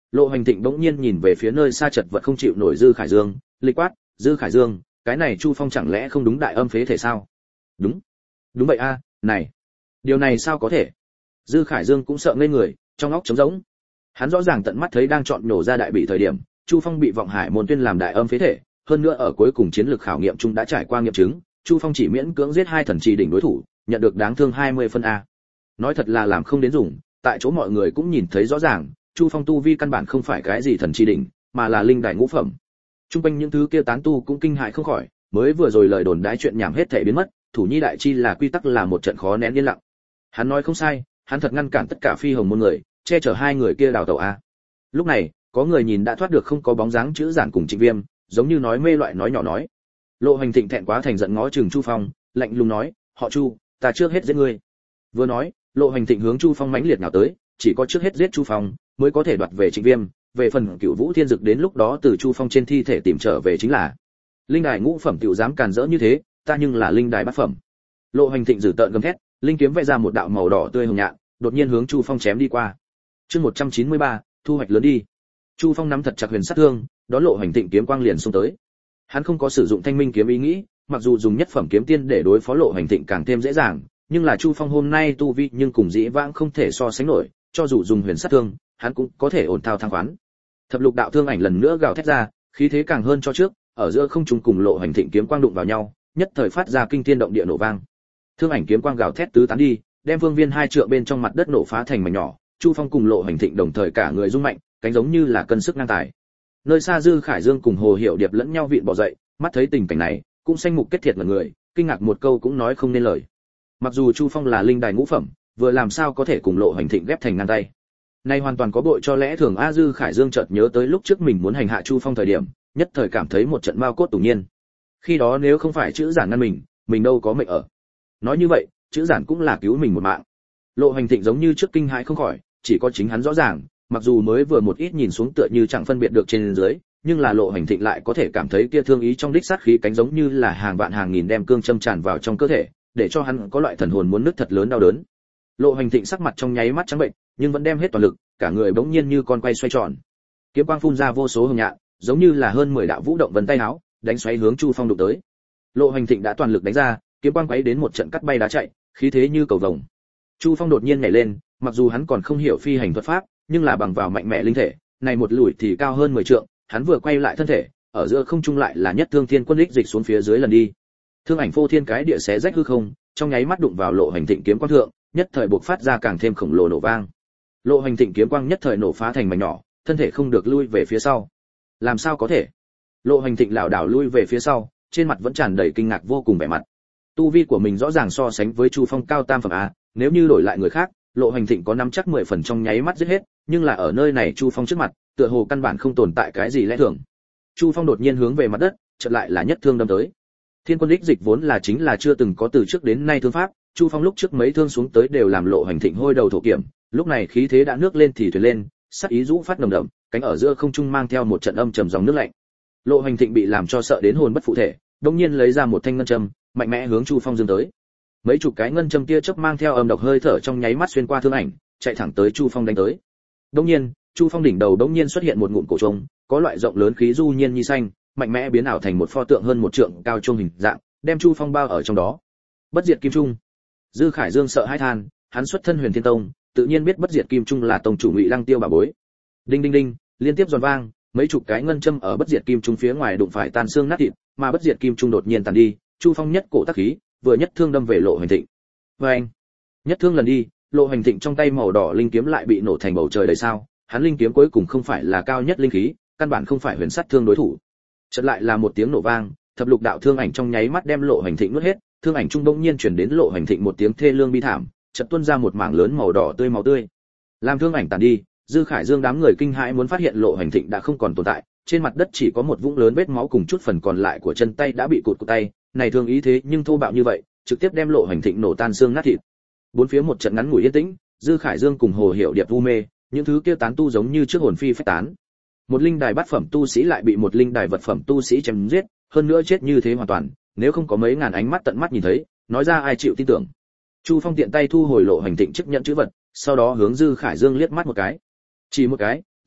Lộ Hoành Thịnh bỗng nhiên nhìn về phía nơi xa chật vật không chịu nổi Dư Khải Dương, lịch quát, "Dư Khải Dương, cái này Chu Phong chẳng lẽ không đúng đại âm phế thể sao?" "Đúng, đúng vậy a, này, điều này sao có thể?" Dư Khải Dương cũng sợ ngây người, trong óc trống rỗng. Hắn rõ ràng tận mắt thấy đang chọn nổ ra đại bị thời điểm, Chu Phong bị vọng hải môn tuyên làm đại âm phế thể, hơn nữa ở cuối cùng chiến lược khảo nghiệm chung đã trải qua nghiệm chứng, Chu Phong chỉ miễn cưỡng giết 2 thần trì đỉnh đối thủ, nhận được đáng thương 20 phân a. Nói thật là làm không đến dùng, tại chỗ mọi người cũng nhìn thấy rõ ràng, Chu Phong tu vi căn bản không phải cái gì thần trì đỉnh, mà là linh đài ngũ phẩm. Trung quanh những thứ kia tán tu cũng kinh hại không khỏi, mới vừa rồi lời đồn đãi chuyện nhảm hết thảy biến mất, thủ nhi đại chi là quy tắc là một trận khó nén yên lặng. Hắn nói không sai, hắn thật ngăn cản tất cả phi hồng môn người, che chở 2 người kia đào tẩu a. Lúc này, có người nhìn đã thoát được không có bóng dáng chữ giản cùng Trịnh Viêm, giống như nói mê loại nói nhỏ nói. Lộ Hoành Thịnh thẹn quá thành giận ngó chừng Chu Phong, lạnh lùng nói, "Họ Chu, ta trước hết giết ngươi." Vừa nói, Lộ Hoành Thịnh hướng Chu Phong mãnh liệt nào tới, chỉ có trước hết giết Chu Phong mới có thể đoạt về Trịnh Viêm, về phần Cửu Vũ Thiên Dực đến lúc đó từ Chu Phong trên thi thể tìm trở về chính là. Linh đài ngũ phẩm tiểu dám càn rỡ như thế, ta nhưng là linh đài bát phẩm. Lộ Hoành Thịnh giở tợn gầm thét, linh kiếm vẽ ra một đạo màu đỏ tươi hồng nhạn, đột nhiên hướng Chu Phong chém đi qua. Chương 193, thu hoạch lớn đi. Chu Phong nắm thật chặt huyền sát thương, đón Lộ Hoành Thịnh kiếm quang liền xông tới. Hắn không có sử dụng thanh minh kiếm ý nghĩ, mặc dù dùng nhất phẩm kiếm tiên để đối phó Lộ Hoành Thịnh càng thêm dễ dàng, nhưng là Chu Phong hôm nay tu vi nhưng cùng dĩ vãng không thể so sánh nổi, cho dù dùng huyền sát thương, hắn cũng có thể ổn thao thăng khoán. Thập lục đạo thương ảnh lần nữa gào thét ra, khí thế càng hơn cho trước, ở giữa không trung cùng Lộ Hoành Thịnh kiếm quang đụng vào nhau, nhất thời phát ra kinh thiên động địa nổ vang. Thương ảnh kiếm quang gào thét tứ tán đi, đem vương viên 2 trượng bên trong mặt đất nổ phá thành mảnh nhỏ, Chu Phong cùng Lộ Hoành Thịnh đồng thời cả người rung mạnh, cánh giống như là cân sức ngang tài. Nơi xa Dư Khải Dương cùng Hồ Hiểu Điệp lẫn nhau vịn bò dậy, mắt thấy tình cảnh này, cũng xanh mục kết thiệt mọi người, kinh ngạc một câu cũng nói không nên lời. Mặc dù Chu Phong là linh đài ngũ phẩm, vừa làm sao có thể cùng Lộ Hoành Thịnh ghép thành ngang tay. Nay hoàn toàn có bội cho lẽ thường a. Dư Khải Dương chợt nhớ tới lúc trước mình muốn hành hạ Chu Phong thời điểm, nhất thời cảm thấy một trận mao cốt tủng nhiên. Khi đó nếu không phải chữ giản ngăn mình đâu có mệnh ở. Nói như vậy, chữ giản cũng là cứu mình một mạng. Lộ Hoành Thịnh giống như trước kinh hãi không khỏi, chỉ có chính hắn rõ ràng, mặc dù mới vừa một ít nhìn xuống tựa như chẳng phân biệt được trên dưới, nhưng là Lộ Hoành Thịnh lại có thể cảm thấy kia thương ý trong đích sát khí cánh giống như là hàng vạn hàng nghìn đem cương châm tràn vào trong cơ thể, để cho hắn có loại thần hồn muốn nứt thật lớn đau đớn. Lộ Hoành Thịnh sắc mặt trong nháy mắt trắng bệnh, nhưng vẫn đem hết toàn lực, cả người bỗng nhiên như con quay xoay tròn. Kiếm quang phun ra vô số hồng nhạn, giống như là hơn 10 đạo vũ động vân tay áo, đánh xoáy hướng Chu Phong đụng tới. Lộ Hoành Thịnh đã toàn lực đánh ra, kiếm quang quấy đến một trận cắt bay đá chạy, khí thế như cầu vồng. Chu Phong đột nhiên nhảy lên, mặc dù hắn còn không hiểu phi hành thuật pháp, nhưng là bằng vào mạnh mẽ linh thể, này một lùi thì cao hơn 10 trượng, hắn vừa quay lại thân thể, ở giữa không trung lại là nhất thương thiên quân lích dịch xuống phía dưới lần đi. Thương ảnh phô thiên cái địa xé rách hư không, trong nháy mắt đụng vào Lộ Hoành Thịnh kiếm quang thượng, nhất thời bộc phát ra càng thêm khổng lồ nổ vang. Lộ Hoành Thịnh kiếm quang nhất thời nổ phá thành mảnh nhỏ, thân thể không được lui về phía sau. Làm sao có thể? Lộ Hoành Thịnh lảo đảo lui về phía sau, trên mặt vẫn tràn đầy kinh ngạc vô cùng vẻ mặt. Tu vi của mình rõ ràng so sánh với Chu Phong cao tam phẩm a, nếu như đổi lại người khác, Lộ Hoành Thịnh có nắm chắc 10 phần trong nháy mắt giết hết, nhưng là ở nơi này Chu Phong trước mặt, tựa hồ căn bản không tồn tại cái gì lẽ thường. Chu Phong đột nhiên hướng về mặt đất, chợt lại là nhất thương đâm tới. Thiên quân đích dịch vốn là chính là chưa từng có từ trước đến nay thương pháp, Chu Phong lúc trước mấy thương xuống tới đều làm Lộ Hoành Thịnh hôi đầu thổ kiểm, lúc này khí thế đã nước lên thì thuyền lên, sát ý rũ phát nồng đậm, cánh ở giữa không trung mang theo một trận âm trầm dòng nước lạnh. Lộ Hoành Thịnh bị làm cho sợ đến hồn bất phụ thể, đột nhiên lấy ra một thanh ngân châm, mạnh mẽ hướng Chu Phong giương tới. Mấy chục cái ngân châm tia chớp mang theo âm độc hơi thở trong nháy mắt xuyên qua thương ảnh, chạy thẳng tới Chu Phong đánh tới. Đột nhiên, Chu Phong đỉnh đầu đột nhiên xuất hiện một ngụm cổ trùng, có loại rộng lớn khí du nhiên như xanh, mạnh mẽ biến ảo thành một pho tượng hơn 1 trượng cao trung hình dạng, đem Chu Phong bao ở trong đó. Bất diệt kim trung. Dư Khải Dương sợ hãi than, hắn xuất thân Huyền Thiên Tông, tự nhiên biết bất diệt kim trung là tông chủ Ngụy Lăng Tiêu bà bối. Đinh đinh đinh, liên tiếp giòn vang, mấy chục cái ngân châm ở bất diệt kim trung phía ngoài đụng phải tan xương nát thịt, mà bất diệt kim trung đột nhiên tàn đi, Chu Phong nhất cổ tác khí, vừa nhất thương đâm về Lộ Hoành Thịnh. Oeng! Nhất thương lần đi, Lộ Hoành Thịnh trong tay màu đỏ linh kiếm lại bị nổ thành bầu trời đầy sao, hắn linh kiếm cuối cùng không phải là cao nhất linh khí, căn bản không phải huyền sắt thương đối thủ. Chợt lại là một tiếng nổ vang, thập lục đạo thương ảnh trong nháy mắt đem Lộ Hoành Thịnh nuốt hết, thương ảnh trung bỗng nhiên truyền đến Lộ Hoành Thịnh một tiếng thê lương bi thảm, chợt tuôn ra một mảng lớn màu đỏ tươi máu tươi. Làm thương ảnh tàn đi, Dư Khải Dương đám người kinh hãi muốn phát hiện Lộ Hoành Thịnh đã không còn tồn tại, trên mặt đất chỉ có một vũng lớn vết máu cùng chút phần còn lại của chân tay đã bị cụt tay, này thương ý thế nhưng thô bạo như vậy, trực tiếp đem Lộ Hoành Thịnh nổ tan xương nát thịt. Bốn phía một trận ngắn ngủi yên tĩnh, Dư Khải Dương cùng Hồ Hiểu Điệp u mê, những thứ kia tán tu giống như trước hồn phi phách tán. Một linh đài bát phẩm tu sĩ lại bị một linh đài vật phẩm tu sĩ chém giết, hơn nữa chết như thế hoàn toàn, nếu không có mấy ngàn ánh mắt tận mắt nhìn thấy, nói ra ai chịu tin tưởng. Chu Phong tiện tay thu hồi Lộ Hoành Thịnh chức nhận chữ vật, sau đó hướng Dư Khải Dương liếc mắt một cái. Chỉ một cái,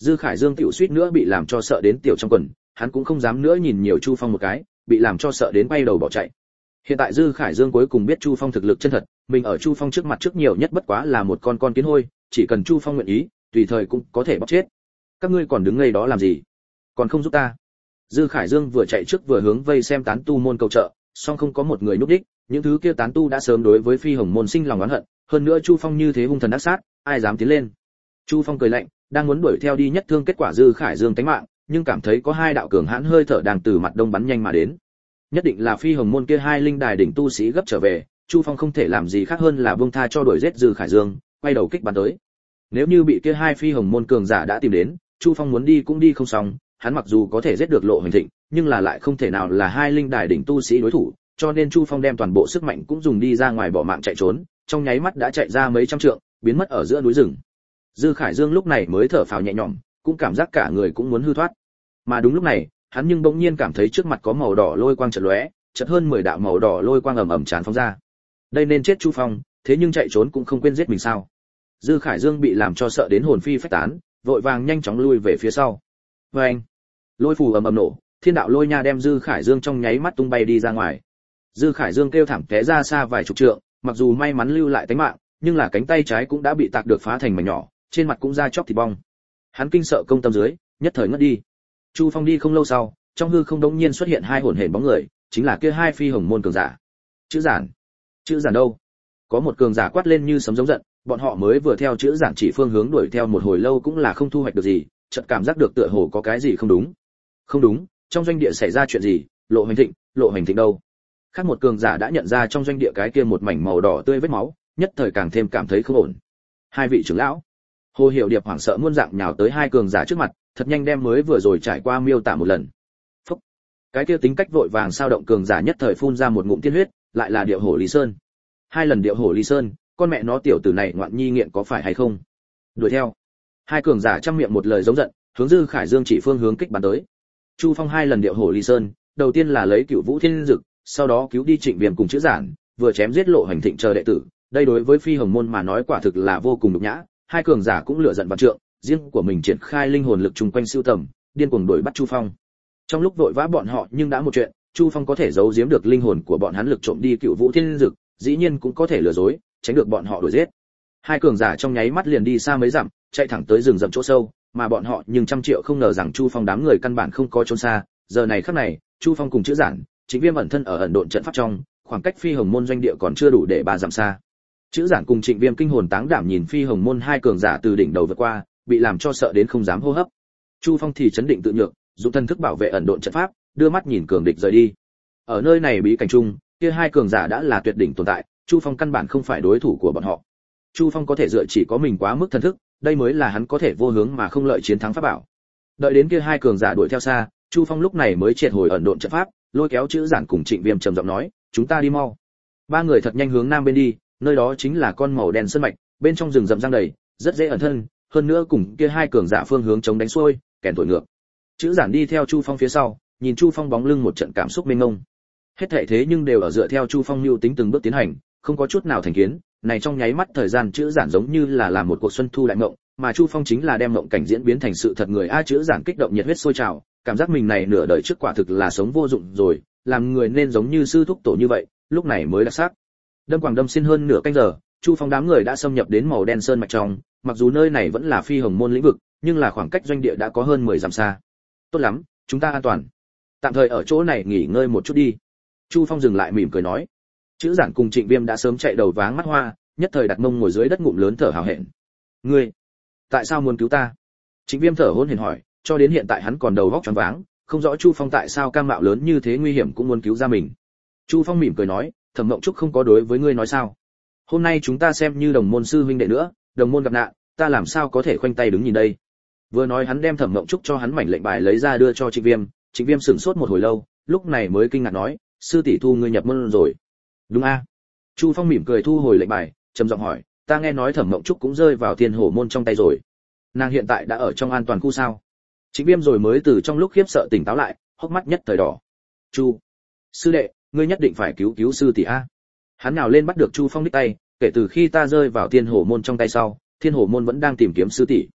Dư Khải Dương tiểu suýt nữa bị làm cho sợ đến tiểu trong quần, hắn cũng không dám nữa nhìn nhiều Chu Phong một cái, bị làm cho sợ đến bay đầu bỏ chạy. Hiện tại Dư Khải Dương cuối cùng biết Chu Phong thực lực chân thật, mình ở Chu Phong trước mặt trước nhiều nhất bất quá là một con kiến hôi, chỉ cần Chu Phong nguyện ý, tùy thời cũng có thể bóc chết. Các ngươi còn đứng ngây đó làm gì? Còn không giúp ta? Dư Khải Dương vừa chạy trước vừa hướng vây xem tán tu môn cầu trợ, song không có một người núp đích, những thứ kia tán tu đã sớm đối với Phi Hồng môn sinh lòng oán hận, hơn nữa Chu Phong như thế hung thần ác sát, ai dám tiến lên? Chu Phong cười lạnh, đang muốn đuổi theo đi nhất thương kết quả Dư Khải Dương tánh mạng, nhưng cảm thấy có hai đạo cường hãn hơi thở đang từ mặt đông bắn nhanh mà đến. Nhất định là Phi Hồng môn kia hai linh đài đỉnh tu sĩ gấp trở về, Chu Phong không thể làm gì khác hơn là buông tha cho đuổi giết Dư Khải Dương, quay đầu kích bắn tới. Nếu như bị kia hai Phi Hồng môn cường giả đã tìm đến, Chu Phong muốn đi cũng đi không xong, hắn mặc dù có thể giết được Lộ Hoành Thịnh, nhưng là lại không thể nào là hai linh đài đỉnh tu sĩ đối thủ, cho nên Chu Phong đem toàn bộ sức mạnh cũng dùng đi ra ngoài bỏ mạng chạy trốn, trong nháy mắt đã chạy ra mấy trăm trượng, biến mất ở giữa núi rừng. Dư Khải Dương lúc này mới thở phào nhẹ nhõm, cũng cảm giác cả người cũng muốn hư thoát. Mà đúng lúc này, hắn nhưng bỗng nhiên cảm thấy trước mặt có màu đỏ lôi quang chợt lóe, chợt hơn 10 đạo màu đỏ lôi quang ầm ầm tràn phóng ra. Đây nên chết Chu Phong, thế nhưng chạy trốn cũng không quên giết mình sao? Dư Khải Dương bị làm cho sợ đến hồn phi phách tán, vội vàng nhanh chóng lui về phía sau. Oeng! Lôi phù ầm ầm nổ, thiên đạo lôi nha đem Dư Khải Dương trong nháy mắt tung bay đi ra ngoài. Dư Khải Dương kêu thảm té ra xa vài chục trượng, mặc dù may mắn lưu lại tính mạng, nhưng là cánh tay trái cũng đã bị tạc được phá thành mảnh nhỏ, trên mặt cũng ra chóc thịt bong. Hắn kinh sợ công tâm dưới, nhất thời ngất đi. Chu Phong đi không lâu sau, trong hư không đống nhiên xuất hiện hai hồn hển bóng người, chính là kia hai Phi Hồng môn cường giả. Chữ giản đâu? Có một cường giả quát lên như sấm giống giận, bọn họ mới vừa theo chữ giản chỉ phương hướng đuổi theo một hồi lâu cũng là không thu hoạch được gì, chợt cảm giác được tựa hồ có cái gì không đúng. Không đúng, trong doanh địa xảy ra chuyện gì? Lộ Hoành Thịnh đâu? Khác một cường giả đã nhận ra trong doanh địa cái kia một mảnh màu đỏ tươi vết máu, nhất thời càng thêm cảm thấy không ổn. Hai vị trưởng lão, Hồ Hiểu Điệp hoảng sợ muôn dạng nhào tới hai cường giả trước mặt, thật nhanh đem mới vừa rồi trải qua miêu tả một lần. Phúc. Cái kia tính cách vội vàng sao động cường giả nhất thời phun ra một ngụm tiên huyết, lại là Điệu Hổ Lý Sơn. Hai lần Điệu Hổ Lý Sơn, con mẹ nó tiểu tử này ngoạn nhi nghiện có phải hay không? Đuổi theo. Hai cường giả trăm miệng một lời giống giận, hướng Dư Khải Dương chỉ phương hướng kích bắn tới. Chu Phong hai lần Điệu Hổ Lý Sơn, đầu tiên là lấy Cửu Vũ Thiên Dực, sau đó cứu đi Trịnh Viêm cùng chữ giản, vừa chém giết Lộ Hoành Thịnh chờ đệ tử, đây đối với Phi Hồng môn mà nói quả thực là vô cùng nhục nhã. Hai cường giả cũng lựa giận vạn trượng, riêng của mình triển khai linh hồn lực chung quanh siêu tầm, điên cuồng đuổi bắt Chu Phong. Trong lúc vội vã bọn họ nhưng đã một chuyện, Chu Phong có thể giấu giếm được linh hồn của bọn hắn lực trộm đi Cửu Vũ Thiên Dực, dĩ nhiên cũng có thể lừa dối, tránh được bọn họ đuổi giết. Hai cường giả trong nháy mắt liền đi xa mấy dặm, chạy thẳng tới rừng rậm chỗ sâu, mà bọn họ nhưng trăm triệu không ngờ rằng Chu Phong đám người căn bản không có trốn xa, giờ này khắc này, Chu Phong cùng chữ giản, Chính Viêm ẩn thân ở ẩn độn trận pháp trong, khoảng cách Phi Hồng môn doanh địa còn chưa đủ để 3 dặm xa. Chữ giản cùng Trịnh Viêm kinh hồn táng đảm nhìn Phi Hồng môn hai cường giả từ đỉnh đầu vượt qua, bị làm cho sợ đến không dám hô hấp. Chu Phong thì chấn định tự nhược, dùng thân thức bảo vệ ẩn độn trận pháp, đưa mắt nhìn cường địch rời đi. Ở nơi này bí cảnh chung, kia hai cường giả đã là tuyệt đỉnh tồn tại, Chu Phong căn bản không phải đối thủ của bọn họ. Chu Phong có thể dựa chỉ có mình quá mức thân thức, đây mới là hắn có thể vô hướng mà không lợi chiến thắng pháp bảo. Đợi đến kia hai cường giả đuổi theo xa, Chu Phong lúc này mới triệt hồi ẩn độn trận pháp, lôi kéo chữ giản cùng Trịnh Viêm trầm giọng nói, chúng ta đi mau. Ba người thật nhanh hướng nam bên đi, nơi đó chính là con màu đen sơn mạch, bên trong rừng rậm răng đầy, rất dễ ẩn thân, hơn nữa cùng kia hai cường giả phương hướng chống đánh xuôi, kèn thổi ngược. Chữ giản đi theo Chu Phong phía sau, nhìn Chu Phong bóng lưng một trận cảm xúc mênh mông. Hết thảy thế nhưng đều ở dựa theo Chu Phong lưu tính từng bước tiến hành, không có chút nào thành kiến, này trong nháy mắt thời gian chữ giản giống như là làm một cuộc xuân thu đại mộng, mà Chu Phong chính là đem mộng cảnh diễn biến thành sự thật người a chữ giản kích động nhiệt huyết sôi trào, cảm giác mình này nửa đời trước quả thực là sống vô dụng rồi, làm người nên giống như sư thúc tổ như vậy, lúc này mới đặc sắc. Đâm quảng đâm xin hơn nửa canh giờ, Chu Phong đám người đã xâm nhập đến màu đen sơn mạch trong, mặc dù nơi này vẫn là Phi Hồng môn lĩnh vực, nhưng là khoảng cách doanh địa đã có hơn 10 dặm xa. Tốt lắm, chúng ta an toàn. Tạm thời ở chỗ này nghỉ ngơi một chút đi. Chu Phong dừng lại mỉm cười nói. Chữ giản cùng Trịnh Viêm đã sớm chạy đầu váng mắt hoa, nhất thời đặt mông ngồi dưới đất ngụm lớn thở hào hẹn. Ngươi, tại sao muốn cứu ta? Trịnh Viêm thở hổn hển hỏi, cho đến hiện tại hắn còn đầu óc choáng váng, không rõ Chu Phong tại sao cam mạo lớn như thế nguy hiểm cũng muốn cứu ra mình. Chu Phong mỉm cười nói, Thẩm Mộng Trúc không có đối với ngươi nói sao? Hôm nay chúng ta xem như đồng môn sư huynh đệ nữa, đồng môn gặp nạn, ta làm sao có thể khoanh tay đứng nhìn đây? Vừa nói hắn đem Thẩm Mộng Trúc cho hắn mảnh lệnh bài lấy ra đưa cho Trịnh Viêm, Trịnh Viêm sửng sốt một hồi lâu, lúc này mới kinh ngạc nói, sư tỷ thu ngươi nhập môn rồi. Đúng a? Chu Phong mỉm cười thu hồi lệnh bài, trầm giọng hỏi, ta nghe nói Thẩm Mộng Trúc cũng rơi vào Thiên Hổ môn trong tay rồi. Nàng hiện tại đã ở trong an toàn khu sao? Trịnh Viêm rồi mới từ trong lúc khiếp sợ tỉnh táo lại, hốc mắt nhất thời đỏ. Chu sư đệ, ngươi nhất định phải cứu cứu sư tỷ a. Hắn nào lên bắt được Chu Phong đích tay, kể từ khi ta rơi vào Thiên Hổ môn trong tay sau, Thiên Hổ môn vẫn đang tìm kiếm sư tỷ.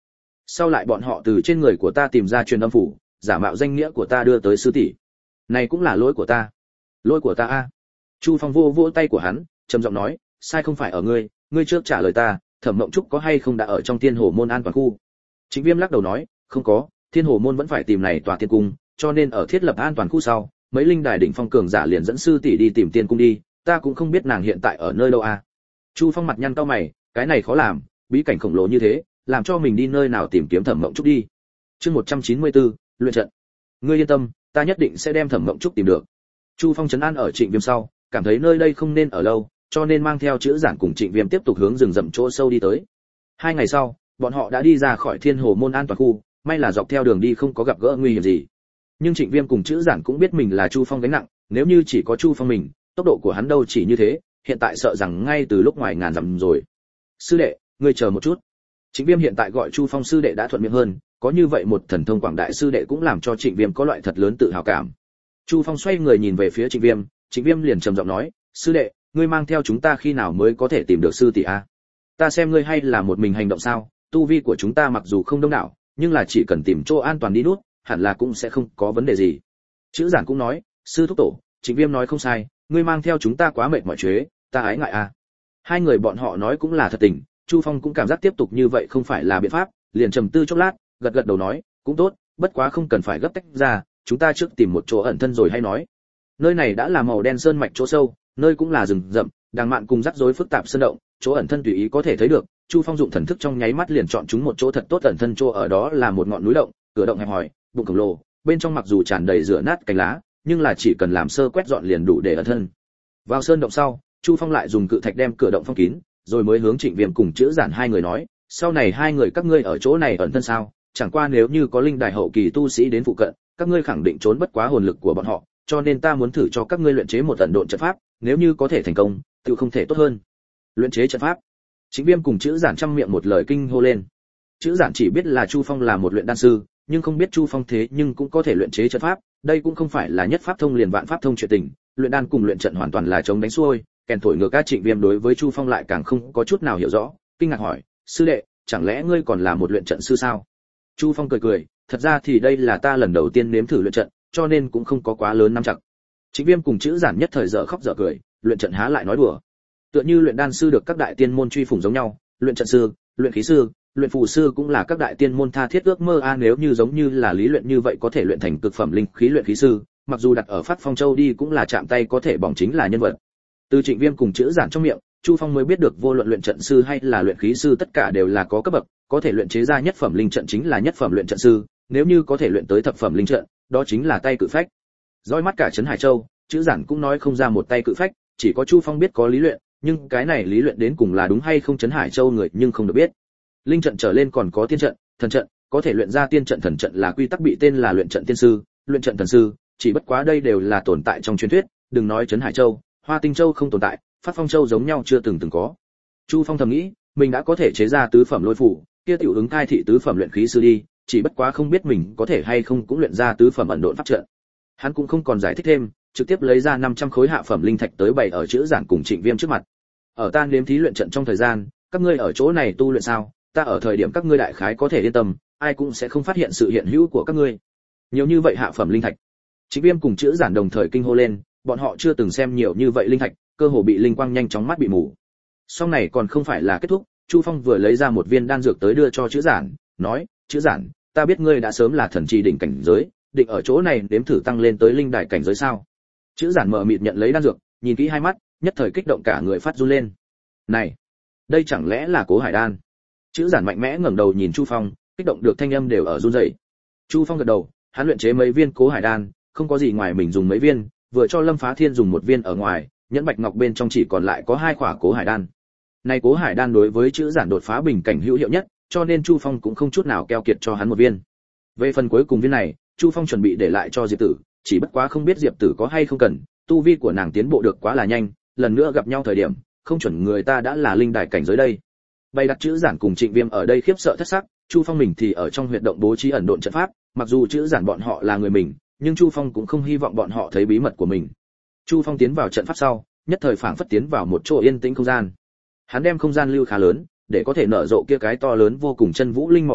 Sau lại bọn họ từ trên người của ta tìm ra truyền âm phủ, giả mạo danh nghĩa của ta đưa tới sư tỷ. Này cũng là lỗi của ta. Lỗi của ta a. Chu Phong vô vỗ tay của hắn, trầm giọng nói, sai không phải ở ngươi, ngươi trước trả lời ta, Thẩm Mộng Trúc có hay không đã ở trong Thiên Hồ môn an toàn khu? Trịnh Viêm lắc đầu nói, không có, Thiên Hồ môn vẫn phải tìm này tòa tiên cung, cho nên ở thiết lập an toàn khu sau, mấy linh đài đỉnh phong cường giả liền dẫn sư tỷ đi tìm tiên cung đi, ta cũng không biết nàng hiện tại ở nơi đâu a. Chu Phong mặt nhăn cau mày, cái này khó làm, bí cảnh khổng lồ như thế, làm cho mình đi nơi nào tìm kiếm Thẩm Mộng Trúc đi. Chương 194, luyện trận. Ngươi yên tâm, ta nhất định sẽ đem Thẩm Mộng Trúc tìm được. Chu Phong trấn an ở Trịnh Viêm sau, cảm thấy nơi đây không nên ở lâu, cho nên mang theo chữ giản cùng Trịnh Viêm tiếp tục hướng rừng rậm chỗ sâu đi tới. 2 ngày sau, bọn họ đã đi ra khỏi Thiên Hồ môn an toàn khu, may là dọc theo đường đi không có gặp gỡ nguy hiểm gì. Nhưng Trịnh Viêm cùng chữ giản cũng biết mình là Chu Phong gánh nặng, nếu như chỉ có Chu Phong mình, tốc độ của hắn đâu chỉ như thế, hiện tại sợ rằng ngay từ lúc ngoài ngàn dặm rồi. Sư đệ, ngươi chờ một chút. Trịnh Viêm hiện tại gọi Chu Phong sư đệ đã thuận miệng hơn, có như vậy một thần thông quảng đại sư đệ cũng làm cho Trịnh Viêm có loại thật lớn tự hào cảm. Chu Phong xoay người nhìn về phía Trịnh Viêm liền trầm giọng nói, sư đệ, ngươi mang theo chúng ta khi nào mới có thể tìm được sư tỷ a? Ta xem ngươi hay là một mình hành động sao? Tu vi của chúng ta mặc dù không đông đảo, nhưng là chỉ cần tìm chỗ an toàn đi nút, hẳn là cũng sẽ không có vấn đề gì. Chữ giản cũng nói, sư thúc tổ, Trịnh Viêm nói không sai, ngươi mang theo chúng ta quá mệt mỏi chuế, ta ái ngại a. Hai người bọn họ nói cũng là thật tình, Chu Phong cũng cảm giác tiếp tục như vậy không phải là biện pháp, liền trầm tư chốc lát, gật gật đầu nói, cũng tốt, bất quá không cần phải gấp tách ra, chúng ta trước tìm một chỗ ẩn thân rồi hay nói. Nơi này đã là màu đen sơn mạch chỗ sâu, nơi cũng là rừng rậm, đàng mạn cùng rắc rối phức tạp sơn động, chỗ ẩn thân tùy ý có thể thấy được. Chu Phong dụng thần thức trong nháy mắt liền chọn chúng một chỗ thật tốt ẩn thân, chỗ ở đó là một ngọn núi động, cửa động hẹp hòi, bụng khổng lồ, bên trong mặc dù tràn đầy rửa nát cành lá, nhưng là chỉ cần làm sơ quét dọn liền đủ để ẩn thân. Vào sơn động sau, Chu Phong lại dùng cự thạch đem cửa động phong kín, rồi mới hướng Trịnh Viêm cùng chữ giản hai người nói, sau này hai người các ngươi ở chỗ này ẩn thân sao? Chẳng qua nếu như có linh đài hậu kỳ tu sĩ đến phụ cận, các ngươi khẳng định trốn bất quá hồn lực của bọn họ, cho nên ta muốn thử cho các ngươi luyện chế một ẩn độn trận pháp, nếu như có thể thành công, tự không thể tốt hơn. Luyện chế trận pháp. Trịnh Viêm cùng chữ giản trăm miệng một lời kinh hô lên. Chữ giản chỉ biết là Chu Phong là một luyện đan sư, nhưng không biết Chu Phong thế nhưng cũng có thể luyện chế trận pháp, đây cũng không phải là nhất pháp thông liền vạn pháp thông chuyện tình, luyện đan cùng luyện trận hoàn toàn là chống đánh xuôi, kèn thổi ngược các. Trịnh Viêm đối với Chu Phong lại càng không có chút nào hiểu rõ, kinh ngạc hỏi, sư đệ, chẳng lẽ ngươi còn là một luyện trận sư sao? Chu Phong cười cười, thật ra thì đây là ta lần đầu tiên nếm thử luyện trận, cho nên cũng không có quá lớn nắm chặt. Trịnh Viêm cùng chữ giản nhất thời dở khóc dở cười, luyện trận há lại nói đùa. Tựa như luyện đan sư được các đại tiên môn truy phủng giống nhau, luyện trận sư, luyện khí sư, luyện phù sư cũng là các đại tiên môn tha thiết ước mơ a. Nếu như giống như là lý luyện như vậy có thể luyện thành cực phẩm linh khí luyện khí sư, mặc dù đặt ở Phát Phong Châu đi cũng là chạm tay có thể bỏng chính là nhân vật. Từ Trịnh Viêm cùng chữ giản trong miệng, Chu Phong mới biết được vô luận luyện trận sư hay là luyện khí sư tất cả đều là có cấp bậc, có thể luyện chế ra nhất phẩm linh trận chính là nhất phẩm luyện trận sư, nếu như có thể luyện tới thập phẩm linh trận, đó chính là tay cự phách. Dõi mắt cả trấn Hải Châu, chữ giản cũng nói không ra một tay cự phách, chỉ có Chu Phong biết có lý luyện, nhưng cái này lý luyện đến cùng là đúng hay không trấn Hải Châu người nhưng không được biết. Linh trận trở lên còn có tiên trận, thần trận, có thể luyện ra tiên trận thần trận là quy tắc bị tên là luyện trận tiên sư, luyện trận thần sư, chỉ bất quá đây đều là tồn tại trong truyền thuyết, đừng nói trấn Hải Châu, Hoa Tinh Châu không tồn tại, Phát Phong Châu giống nhau chưa từng có. Chu Phong thầm nghĩ, mình đã có thể chế ra tứ phẩm lôi phủ, kia tiểu ứng thai thị tứ phẩm luyện khí sư đi, chỉ bất quá không biết mình có thể hay không cũng luyện ra tứ phẩm ẩn độn pháp trận. Hắn cũng không còn giải thích thêm, trực tiếp lấy ra 500 khối hạ phẩm linh thạch tới bày ở chữ giản cùng Trịnh Viêm trước mặt. Ở ta nếm thí luyện trận trong thời gian, các ngươi ở chỗ này tu luyện sao? Ta ở thời điểm các ngươi đại khái có thể yên tâm, ai cũng sẽ không phát hiện sự hiện hữu của các ngươi. Nhiều như vậy hạ phẩm linh thạch. Trịnh Viêm cùng chữ giản đồng thời kinh hô lên, bọn họ chưa từng xem nhiều như vậy linh thạch, cơ hồ bị linh quang nhanh chóng mắt bị mù. Sau này còn không phải là kết thúc, Chu Phong vừa lấy ra một viên đan dược tới đưa cho chữ giản, nói, chữ giản, ta biết ngươi đã sớm là thần trì đỉnh cảnh giới, định ở chỗ này đếm thử tăng lên tới linh đại cảnh giới sao? Chữ giản mở mịt nhận lấy đan dược, nhìn kỹ hai mắt, nhất thời kích động cả người phát run lên. Này, đây chẳng lẽ là Cố Hải đan? Chữ giản mạnh mẽ ngẩng đầu nhìn Chu Phong, kích động được thanh âm đều ở run rẩy. Chu Phong gật đầu, hắn luyện chế mấy viên Cố Hải đan, không có gì ngoài mình dùng mấy viên, vừa cho Lâm Phá Thiên dùng một viên ở ngoài, nhẫn bạch ngọc bên trong chỉ còn lại có 2 quả Cố Hải đan. Này Cố Hải đan đối với chữ giản đột phá bình cảnh hữu hiệu nhất, cho nên Chu Phong cũng không chút nào keo kiệt cho hắn một viên. Về phần cuối cùng viên này, Chu Phong chuẩn bị để lại cho Diệp Tử, chỉ bất quá không biết Diệp Tử có hay không cần, tu vi của nàng tiến bộ được quá là nhanh, lần nữa gặp nhau thời điểm, không chuẩn người ta đã là linh đài cảnh giới đây. Bày đặt chữ giản cùng Trịnh Viêm ở đây khiếp sợ thất sắc, Chu Phong mình thì ở trong huyệt động bố trí ẩn độn trận pháp, mặc dù chữ giản bọn họ là người mình, nhưng Chu Phong cũng không hy vọng bọn họ thấy bí mật của mình. Chu Phong tiến vào trận pháp sau, nhất thời phảng phất tiến vào một chỗ yên tĩnh không gian. Hắn đem không gian lưu khá lớn, để có thể nở rộ kia cái to lớn vô cùng chân vũ linh mỏ thiết thạch,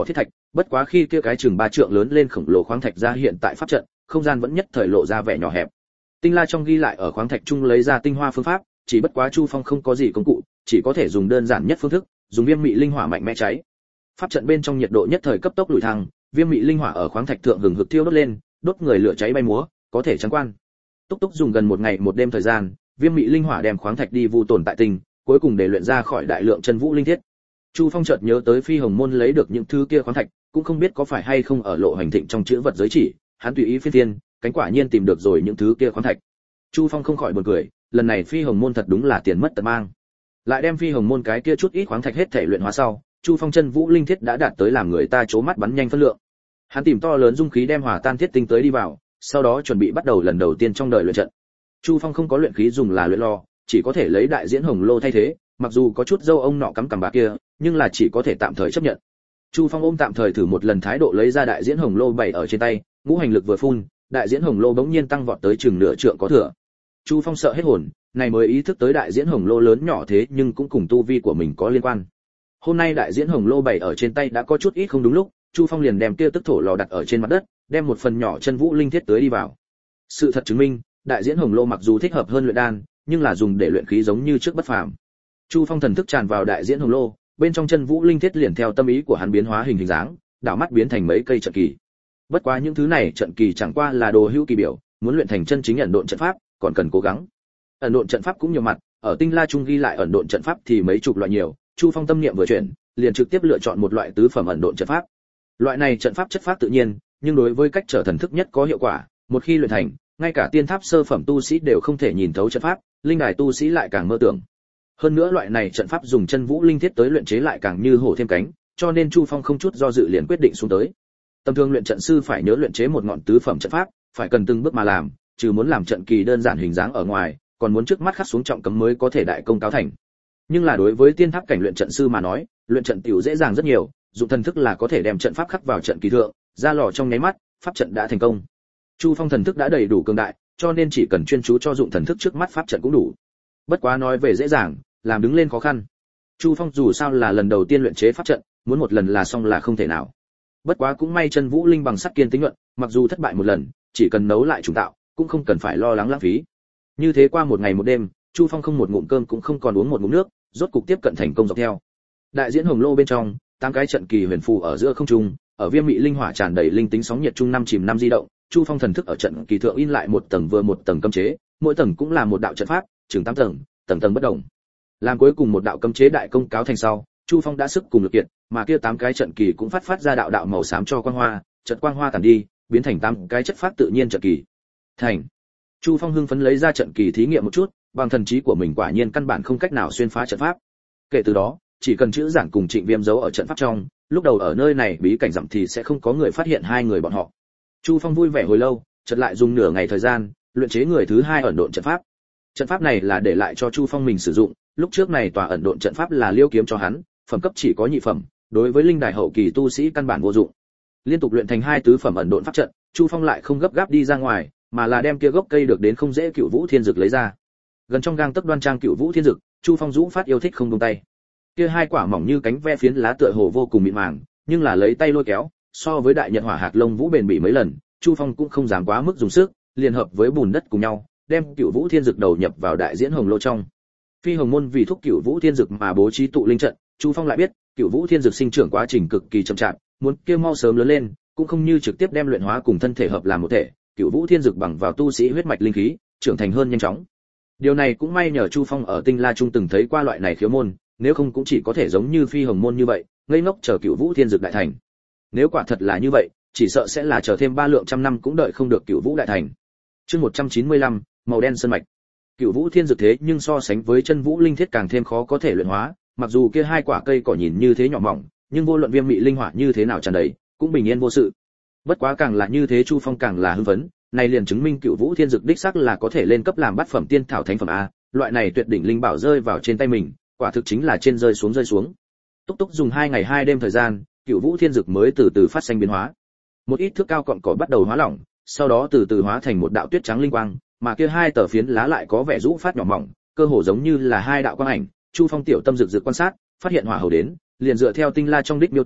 Bất quá khi kia cái chừng 3 trượng lớn lên khổng lồ khoáng thạch ra hiện tại pháp trận, không gian vẫn nhất thời lộ ra vẻ nhỏ hẹp. Tinh La trong ghi lại ở khoáng thạch trung lấy ra tinh hoa phương pháp, chỉ bất quá Chu Phong không có gì công cụ, chỉ có thể dùng đơn giản nhất phương thức, dùng viêm mị linh hỏa mạnh mẽ cháy. Pháp trận bên trong nhiệt độ nhất thời cấp tốc lùi thăng, viêm mị linh hỏa ở khoáng thạch thượng hừng hực thiêu đốt lên, đốt người lửa cháy bay múa, có thể trắng quan. Túc túc dùng gần một ngày một đêm thời gian, viêm mị linh hỏa đem khoáng thạch đi vu tồn tại tinh, cuối cùng để luyện ra khỏi đại lượng chân vũ linh thiết. Chu Phong chợt nhớ tới Phi Hồng Môn lấy được những thứ kia khoáng thạch, cũng không biết có phải hay không ở lộ hành thịnh trong chữ vật giới chỉ, hắn tùy ý phiên phiên, cánh quả nhiên tìm được rồi những thứ kia khoáng thạch. Chu Phong không khỏi buồn cười, lần này Phi Hồng Môn thật đúng là tiền mất tật mang. Lại đem Phi Hồng Môn cái kia chút ít khoáng thạch hết thể luyện hóa sau, Chu Phong chân vũ linh thiết đã đạt tới làm người ta chố mắt bắn nhanh phân lượng. Hắn tìm to lớn dung khí đem hòa tan thiết tinh tới đi vào, sau đó chuẩn bị bắt đầu lần đầu tiên trong đời luyện trận. Chu Phong không có luyện khí dùng là luyện lò, chỉ có thể lấy đại diễn hồng lô thay thế, mặc dù có chút dâu ông nọ cắm cằm bạc kia, nhưng là chỉ có thể tạm thời chấp nhận. Chu Phong ôm tạm thời thử một lần thái độ lấy ra đại diễn hồng lô bày ở trên tay, ngũ hành lực vừa phun, đại diễn hồng lô bỗng nhiên tăng vọt tới chừng nửa trượng có thừa. Chu Phong sợ hết hồn, này mới ý thức tới đại diễn hồng lô lớn nhỏ thế nhưng cũng cùng tu vi của mình có liên quan. Hôm nay đại diễn hồng lô bày ở trên tay đã có chút ít không đúng lúc, Chu Phong liền đem kia tức thổ lò đặt ở trên mặt đất, đem một phần nhỏ chân vũ linh thiết tới đi vào. Sự thật chứng minh, đại diễn hồng lô mặc dù thích hợp hơn luyện đan, nhưng là dùng để luyện khí giống như trước bất phàm. Chu Phong thần thức tràn vào đại diễn hồng lô, bên trong chân vũ linh thiết liền theo tâm ý của hắn biến hóa hình dáng, đảo mắt biến thành mấy cây trận kỳ. Bất quá những thứ này trận kỳ chẳng qua là đồ hữu kỳ biểu, muốn luyện thành chân chính ẩn độn trận pháp, còn cần cố gắng. Ẩn độn trận pháp cũng nhiều mặt, ở Tinh La Trung ghi lại ẩn độn trận pháp thì mấy chục loại nhiều, Chu Phong tâm niệm vừa chuyển, liền trực tiếp lựa chọn một loại tứ phẩm ẩn độn trận pháp. Loại này trận pháp chất phát tự nhiên, nhưng đối với cách trở thần thức nhất có hiệu quả, một khi luyện thành, ngay cả tiên tháp sơ phẩm tu sĩ đều không thể nhìn thấu trận pháp, linh đài tu sĩ lại càng mơ tưởng. Hơn nữa loại này trận pháp dùng chân vũ linh thiết tới luyện chế lại càng như hổ thêm cánh, cho nên Chu Phong không chút do dự liền quyết định xuống tới. Tầm thường luyện trận sư phải nhớ luyện chế một ngọn tứ phẩm trận pháp, phải cần từng bước mà làm, trừ muốn làm trận kỳ đơn giản hình dáng ở ngoài, còn muốn trước mắt khắc xuống trọng cấm mới có thể đại công cáo thành. Nhưng là đối với tiên tháp cảnh luyện trận sư mà nói, luyện trận tiểu dễ dàng rất nhiều, dụng thần thức là có thể đem trận pháp khắc vào trận kỳ thượng, ra lò trong nháy mắt, pháp trận đã thành công. Chu Phong thần thức đã đầy đủ cường đại, cho nên chỉ cần chuyên chú cho dụng thần thức trước mắt pháp trận cũng đủ. Bất quá nói về dễ dàng, làm đứng lên khó khăn. Chu Phong dù sao là lần đầu tiên luyện chế pháp trận, muốn một lần là xong là không thể nào. Bất quá cũng may chân vũ linh bằng sắt kiên tính luận, mặc dù thất bại một lần, chỉ cần nấu lại trùng tạo, cũng không cần phải lo lắng lãng phí. Như thế qua một ngày một đêm, Chu Phong không một ngụm cơm cũng không còn uống một ngụm nước, rốt cục tiếp cận thành công dọc theo. Đại diễn hồng lô bên trong, 8 cái trận kỳ huyền phù ở giữa không trung, ở viêm mị linh hỏa tràn đầy linh tính sóng nhiệt trung năm chìm năm di động, Chu Phong thần thức ở trận kỳ thượng in lại một tầng vừa một tầng cấm chế, mỗi tầng cũng là một đạo trận pháp, chừng 8 tầng, tầng tầng bất động. Làm cuối cùng một đạo cấm chế đại công cáo thành sau, Chu Phong đã sức cùng lực kiệt, mà kia 8 cái trận kỳ cũng phát ra đạo đạo màu xám cho quang hoa, trận quang hoa tản đi, biến thành 8 cái chất pháp tự nhiên trận kỳ. Thành. Chu Phong hưng phấn lấy ra trận kỳ thí nghiệm một chút, bằng thần trí của mình quả nhiên căn bản không cách nào xuyên phá trận pháp. Kể từ đó, chỉ cần chữ giản cùng Trịnh Viêm giấu ở trận pháp trong, lúc đầu ở nơi này bí cảnh dặm thì sẽ không có người phát hiện hai người bọn họ. Chu Phong vui vẻ hồi lâu, chợt lại dùng nửa ngày thời gian, luyện chế người thứ hai ẩn độn trận pháp. Trận pháp này là để lại cho Chu Phong mình sử dụng, lúc trước này tòa ẩn độn trận pháp là Liêu kiếm cho hắn, phẩm cấp chỉ có nhị phẩm, đối với linh đài hậu kỳ tu sĩ căn bản vô dụng. Liên tục luyện thành 2 tứ phẩm ẩn độn pháp trận, Chu Phong lại không gấp gáp đi ra ngoài, mà là đem kia gốc cây được đến không dễ Cựu Vũ Thiên Dực lấy ra. Gần trong gang tấc đoan trang Cựu Vũ Thiên Dực, Chu Phong rũ phát yêu thích không buông tay. Kia 2 quả mỏng như cánh ve phiến lá tựa hồ vô cùng mịn màng, nhưng là lấy tay lôi kéo, so với đại nhật hỏa hạc lông vũ bền bỉ mấy lần, Chu Phong cũng không dám quá mức dùng sức, liên hợp với bùn đất cùng nhau, đem Cựu Vũ Thiên Dực đầu nhập vào đại diễn hồng lô trong. Phi Hồng Môn vì thúc Cựu Vũ Thiên Dực mà bố trí tụ linh trận, Chu Phong lại biết, Cựu Vũ Thiên Dực sinh trưởng quá trình cực kỳ chậm chạp, muốn kia mau sớm lớn lên, cũng không như trực tiếp đem luyện hóa cùng thân thể hợp làm một thể, Cựu Vũ Thiên Dực bằng vào tu sĩ huyết mạch linh khí, trưởng thành hơn nhanh chóng. Điều này cũng may nhờ Chu Phong ở Tinh La Trung từng thấy qua loại này khiếu môn, nếu không cũng chỉ có thể giống như Phi Hồng Môn như vậy, ngây ngốc chờ Cựu Vũ Thiên Dực đại thành. Nếu quả thật là như vậy, chỉ sợ sẽ là chờ thêm 3 lượng trăm năm cũng đợi không được Cựu Vũ đại thành. Chương 195, màu đen sơn mạch. Cựu Vũ Thiên Dực thế nhưng so sánh với chân vũ linh thiết càng thêm khó có thể luyện hóa, mặc dù kia 2 quả cây cỏ nhìn như thế nhỏ mỏng, nhưng vô luận viêm mị linh hỏa như thế nào tràn đầy, cũng bình yên vô sự. Bất quá càng là như thế Chu Phong càng là hưng phấn, này liền chứng minh Cựu Vũ Thiên Dực đích xác là có thể lên cấp làm bát phẩm tiên thảo thánh phẩm a, loại này tuyệt đỉnh linh bảo rơi vào trên tay mình, quả thực chính là trên rơi xuống rơi xuống. Túc túc dùng 2 ngày 2 đêm thời gian, Cựu Vũ Thiên Dực mới từ từ phát sinh biến hóa. Một ít thước cao cọn cỏ bắt đầu hóa lỏng, sau đó từ từ hóa thành một đạo tuyết trắng linh quang, mà kia 2 tờ phiến lá lại có vẻ rũ phát nhỏ mỏng, cơ hồ giống như là 2 đạo quang ảnh. Chu Phong tiểu tâm rực rực quan sát, phát hiện hỏa hầu đến, liền dựa theo Tinh La trong đích miêu tả,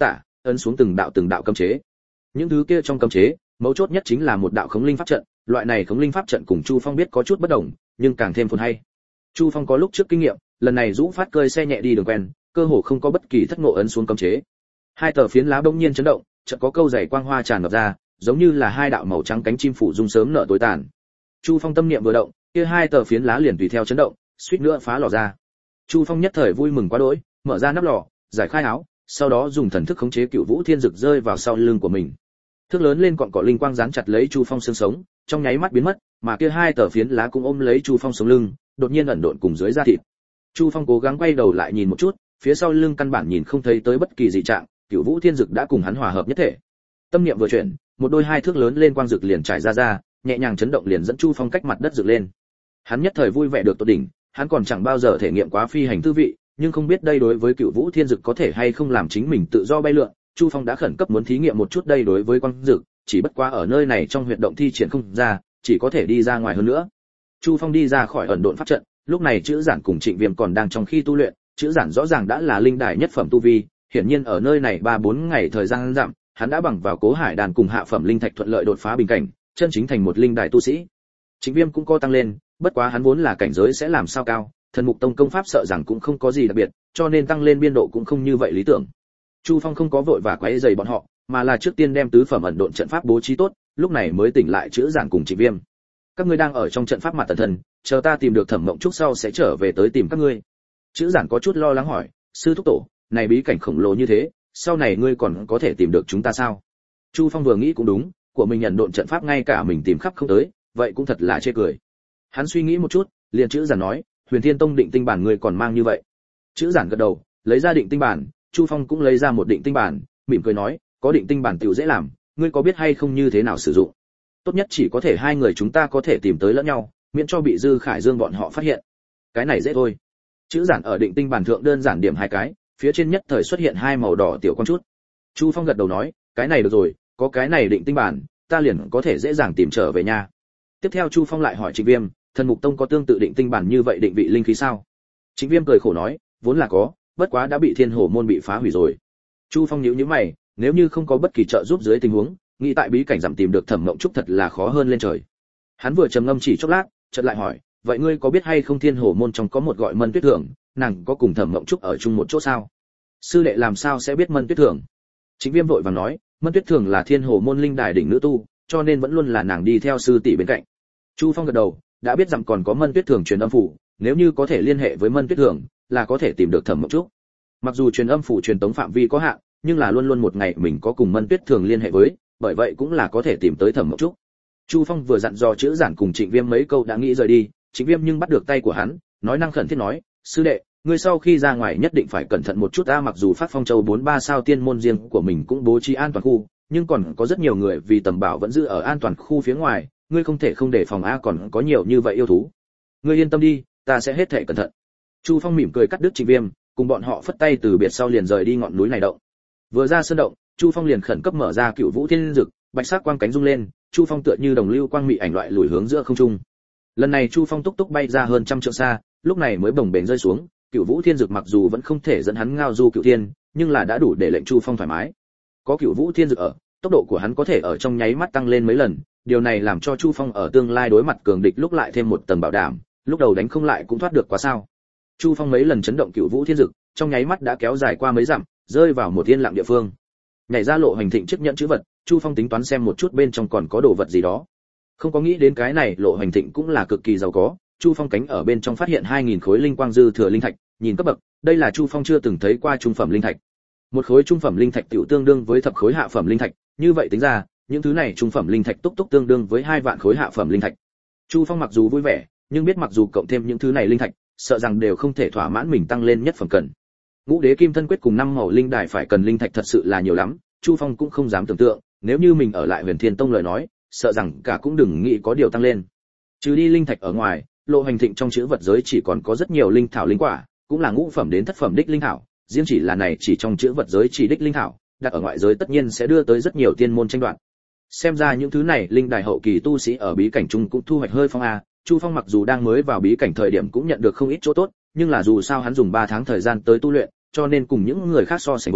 ấn xuống từng đạo cấm chế. Những thứ kia trong cấm chế, mấu chốt nhất chính là một đạo khống linh pháp trận, loại này khống linh pháp trận cùng Chu Phong biết có chút bất đồng, nhưng càng thêm phồn hay. Chu Phong có lúc trước kinh nghiệm, lần này Dũ Phát cơi xe nhẹ đi đường quen, cơ hồ không có bất kỳ thất ngộ ấn xuống cấm chế. Hai tờ phiến lá bỗng nhiên chấn động, chợt có câu dày quang hoa tràn ngập ra, giống như là hai đạo màu trắng cánh chim phủ dung sớm nở tối tàn. Chu Phong tâm niệm vừa động, kia hai tờ phiến lá liền tùy theo chấn động, suýt nữa phá lò ra. Chu Phong nhất thời vui mừng quá đỗi, mở ra nắp lò, giải khai áo, sau đó dùng thần thức khống chế Cựu Vũ Thiên Dực rơi vào sau lưng của mình. Thước lớn lên cọn cỏ linh quang dán chặt lấy Chu Phong xương sống, trong nháy mắt biến mất, mà kia hai tờ phiến lá cũng ôm lấy Chu Phong sống lưng, đột nhiên ẩn độn cùng dưới da thịt. Chu Phong cố gắng quay đầu lại nhìn một chút, phía sau lưng căn bản nhìn không thấy tới bất kỳ dị trạng, Cựu Vũ Thiên Dực đã cùng hắn hòa hợp nhất thể. Tâm niệm vừa chuyển, một đôi hai thước lớn lên quang dực liền trải ra, nhẹ nhàng chấn động liền dẫn Chu Phong cách mặt đất dựng lên. Hắn nhất thời vui vẻ được tột đỉnh, hắn còn chẳng bao giờ thể nghiệm quá phi hành tư vị, nhưng không biết đây đối với Cựu Vũ Thiên Dực có thể hay không làm chính mình tự do bay lượn. Chu Phong đã khẩn cấp muốn thí nghiệm một chút đây đối với quang dực, chỉ bất quá ở nơi này trong huyệt động thi triển không ra, chỉ có thể đi ra ngoài hơn nữa. Chu Phong đi ra khỏi ẩn độn pháp trận, lúc này chữ giản cùng Trịnh Viêm còn đang trong khi tu luyện, chữ giản rõ ràng đã là linh đài nhất phẩm tu vi, hiển nhiên ở nơi này 3-4 ngày thời gian giảm, hắn đã bằng vào Cố Hải đàn cùng hạ phẩm linh thạch thuận lợi đột phá bình cảnh, chân chính thành một linh đài tu sĩ. Trịnh Viêm cũng có tăng lên, bất quá hắn vốn là cảnh giới sẽ làm sao cao, Thần Mục Tông công pháp sợ rằng cũng không có gì đặc biệt, cho nên tăng lên biên độ cũng không như vậy lý tưởng. Chu Phong không có vội vã quấy rầy bọn họ, mà là trước tiên đem tứ phẩm ẩn độn trận pháp bố trí tốt, lúc này mới tỉnh lại chữ giản cùng Trịnh Viêm. Các ngươi đang ở trong trận pháp mặt tần thần, chờ ta tìm được Thẩm Mộng Trúc sau sẽ trở về tới tìm các ngươi. Chữ giản có chút lo lắng hỏi, sư thúc tổ, này bí cảnh khổng lồ như thế, sau này ngươi còn có thể tìm được chúng ta sao? Chu Phong vừa nghĩ cũng đúng, của mình ẩn độn trận pháp ngay cả mình tìm khắp không tới, vậy cũng thật là chê cười. Hắn suy nghĩ một chút, liền chữ giản nói, Huyền Thiên Tông định tinh bản ngươi còn mang như vậy. Chữ giản gật đầu, lấy ra định tinh bản, Chu Phong cũng lấy ra một định tinh bản, mỉm cười nói, có định tinh bản tiểu dễ làm, ngươi có biết hay không như thế nào sử dụng? Tốt nhất chỉ có thể hai người chúng ta có thể tìm tới lẫn nhau, miễn cho bị Dư Khải Dương bọn họ phát hiện. Cái này dễ thôi. Chữ giản ở định tinh bản thượng đơn giản điểm hai cái, phía trên nhất thời xuất hiện hai màu đỏ tiểu con chút. Chu Phong gật đầu nói, cái này được rồi, có cái này định tinh bản, ta liền có thể dễ dàng tìm trở về nhà. Tiếp theo Chu Phong lại hỏi Trịnh Viêm, Thần Mục Tông có tương tự định tinh bản như vậy định vị linh khí sao? Trịnh Viêm cười khổ nói, vốn là có, bất quá đã bị Thiên Hổ môn bị phá hủy rồi. Chu Phong nhíu mày, nếu như không có bất kỳ trợ giúp dưới tình huống, nghĩ tại bí cảnh giảm tìm được Thẩm Mộng Trúc thật là khó hơn lên trời. Hắn vừa trầm ngâm chỉ chốc lát, chợt lại hỏi, vậy ngươi có biết hay không Thiên Hổ môn trong có một gọi Mân Tuyết Thưởng, nàng có cùng Thẩm Mộng Trúc ở chung một chỗ sao? Sư đệ làm sao sẽ biết Mân Tuyết Thưởng? Trịnh Viêm vội vàng nói, Mân Tuyết Thưởng là Thiên Hổ môn linh đài đỉnh nữ tu, cho nên vẫn luôn là nàng đi theo sư tỷ bên cạnh. Chu Phong gật đầu, đã biết rằng còn có Mân Tuyết Thưởng truyền âm phủ, nếu như có thể liên hệ với Mân Tuyết Thưởng, là có thể tìm được Thẩm Mộng Trúc. Mặc dù truyền âm phủ truyền tống phạm vi có hạn, nhưng là luôn luôn một ngày mình có cùng Mân Tuyết Thưởng liên hệ với, bởi vậy cũng là có thể tìm tới Thẩm Mộng Trúc. Chu Phong vừa dặn dò chữ giản cùng Trịnh Viêm mấy câu đã nghĩ rời đi, Trịnh Viêm nhưng bắt được tay của hắn, nói năng khẩn thiết nói, sư đệ, ngươi sau khi ra ngoài nhất định phải cẩn thận một chút a, mặc dù Phát Phong Châu 4-3 sao tiên môn riêng của mình cũng bố trí an toàn khu, nhưng còn có rất nhiều người vì tầm bảo vẫn giữ ở an toàn khu phía ngoài, ngươi không thể không đề phòng a, còn có nhiều như vậy yêu thú. Ngươi yên tâm đi, ta sẽ hết thảy cẩn thận. Chu Phong mỉm cười cắt đứt Trịnh Viêm, cùng bọn họ phất tay từ biệt sau liền rời đi ngọn núi này động. Vừa ra sơn động, Chu Phong liền khẩn cấp mở ra Cựu Vũ Thiên Dực, bạch sắc quang cánh rung lên, Chu Phong tựa như đồng lưu quang mị ảnh loại lùi hướng giữa không trung. Lần này Chu Phong túc túc bay ra hơn trăm trượng xa, lúc này mới bồng bềnh rơi xuống. Cựu Vũ Thiên Dực mặc dù vẫn không thể dẫn hắn ngao du cựu thiên, nhưng là đã đủ để lệnh Chu Phong thoải mái. Có Cựu Vũ Thiên Dực ở, tốc độ của hắn có thể ở trong nháy mắt tăng lên mấy lần, điều này làm cho Chu Phong ở tương lai đối mặt cường địch lúc lại thêm một tầng bảo đảm, lúc đầu đánh không lại cũng thoát được quá sao. Chu Phong mấy lần chấn động Cựu Vũ Thiên Dực, trong nháy mắt đã kéo dài qua mấy dặm, rơi vào một yên lặng địa phương. Nhảy ra lộ hành thịnh chiếc nhẫn chữ vật, Chu Phong tính toán xem một chút bên trong còn có đồ vật gì đó. Không có nghĩ đến cái này lộ hành thịnh cũng là cực kỳ giàu có, Chu Phong cánh ở bên trong phát hiện 2000 khối linh quang dư thừa linh thạch, nhìn cấp bậc, đây là Chu Phong chưa từng thấy qua trung phẩm linh thạch. Một khối trung phẩm linh thạch tiểu tương đương với thập khối hạ phẩm linh thạch, như vậy tính ra, những thứ này trung phẩm linh thạch túc túc tương đương với 2 vạn khối hạ phẩm linh thạch. Chu Phong mặc dù vui vẻ, nhưng biết mặc dù cộng thêm những thứ này linh thạch, sợ rằng đều không thể thỏa mãn mình tăng lên nhất phẩm cần. Ngũ Đế Kim Thân Quyết cùng 5 màu linh đài phải cần linh thạch thật sự là nhiều lắm, Chu Phong cũng không dám tưởng tượng, nếu như mình ở lại Huyền Thiên Tông lời nói, sợ rằng cả cũng đừng nghĩ có điều tăng lên. Trừ đi linh thạch ở ngoài, lộ hành thịnh trong chữ vật giới chỉ còn có rất nhiều linh thảo linh quả, cũng là ngũ phẩm đến thất phẩm đích linh thảo, riêng chỉ là này chỉ trong chữ vật giới chỉ đích linh thảo, đặt ở ngoại giới tất nhiên sẽ đưa tới rất nhiều tiên môn tranh đoạt. Xem ra những thứ này linh đài hậu kỳ tu sĩ ở bí cảnh trung cũng thu hoạch hơi phong a. Chu Phong mặc dù đang mới vào bí cảnh thời điểm cũng nhận được không ít chỗ tốt, nhưng là dù sao hắn dùng 3 tháng thời gian tới tu luyện, cho nên cùng những người khác so sánh với,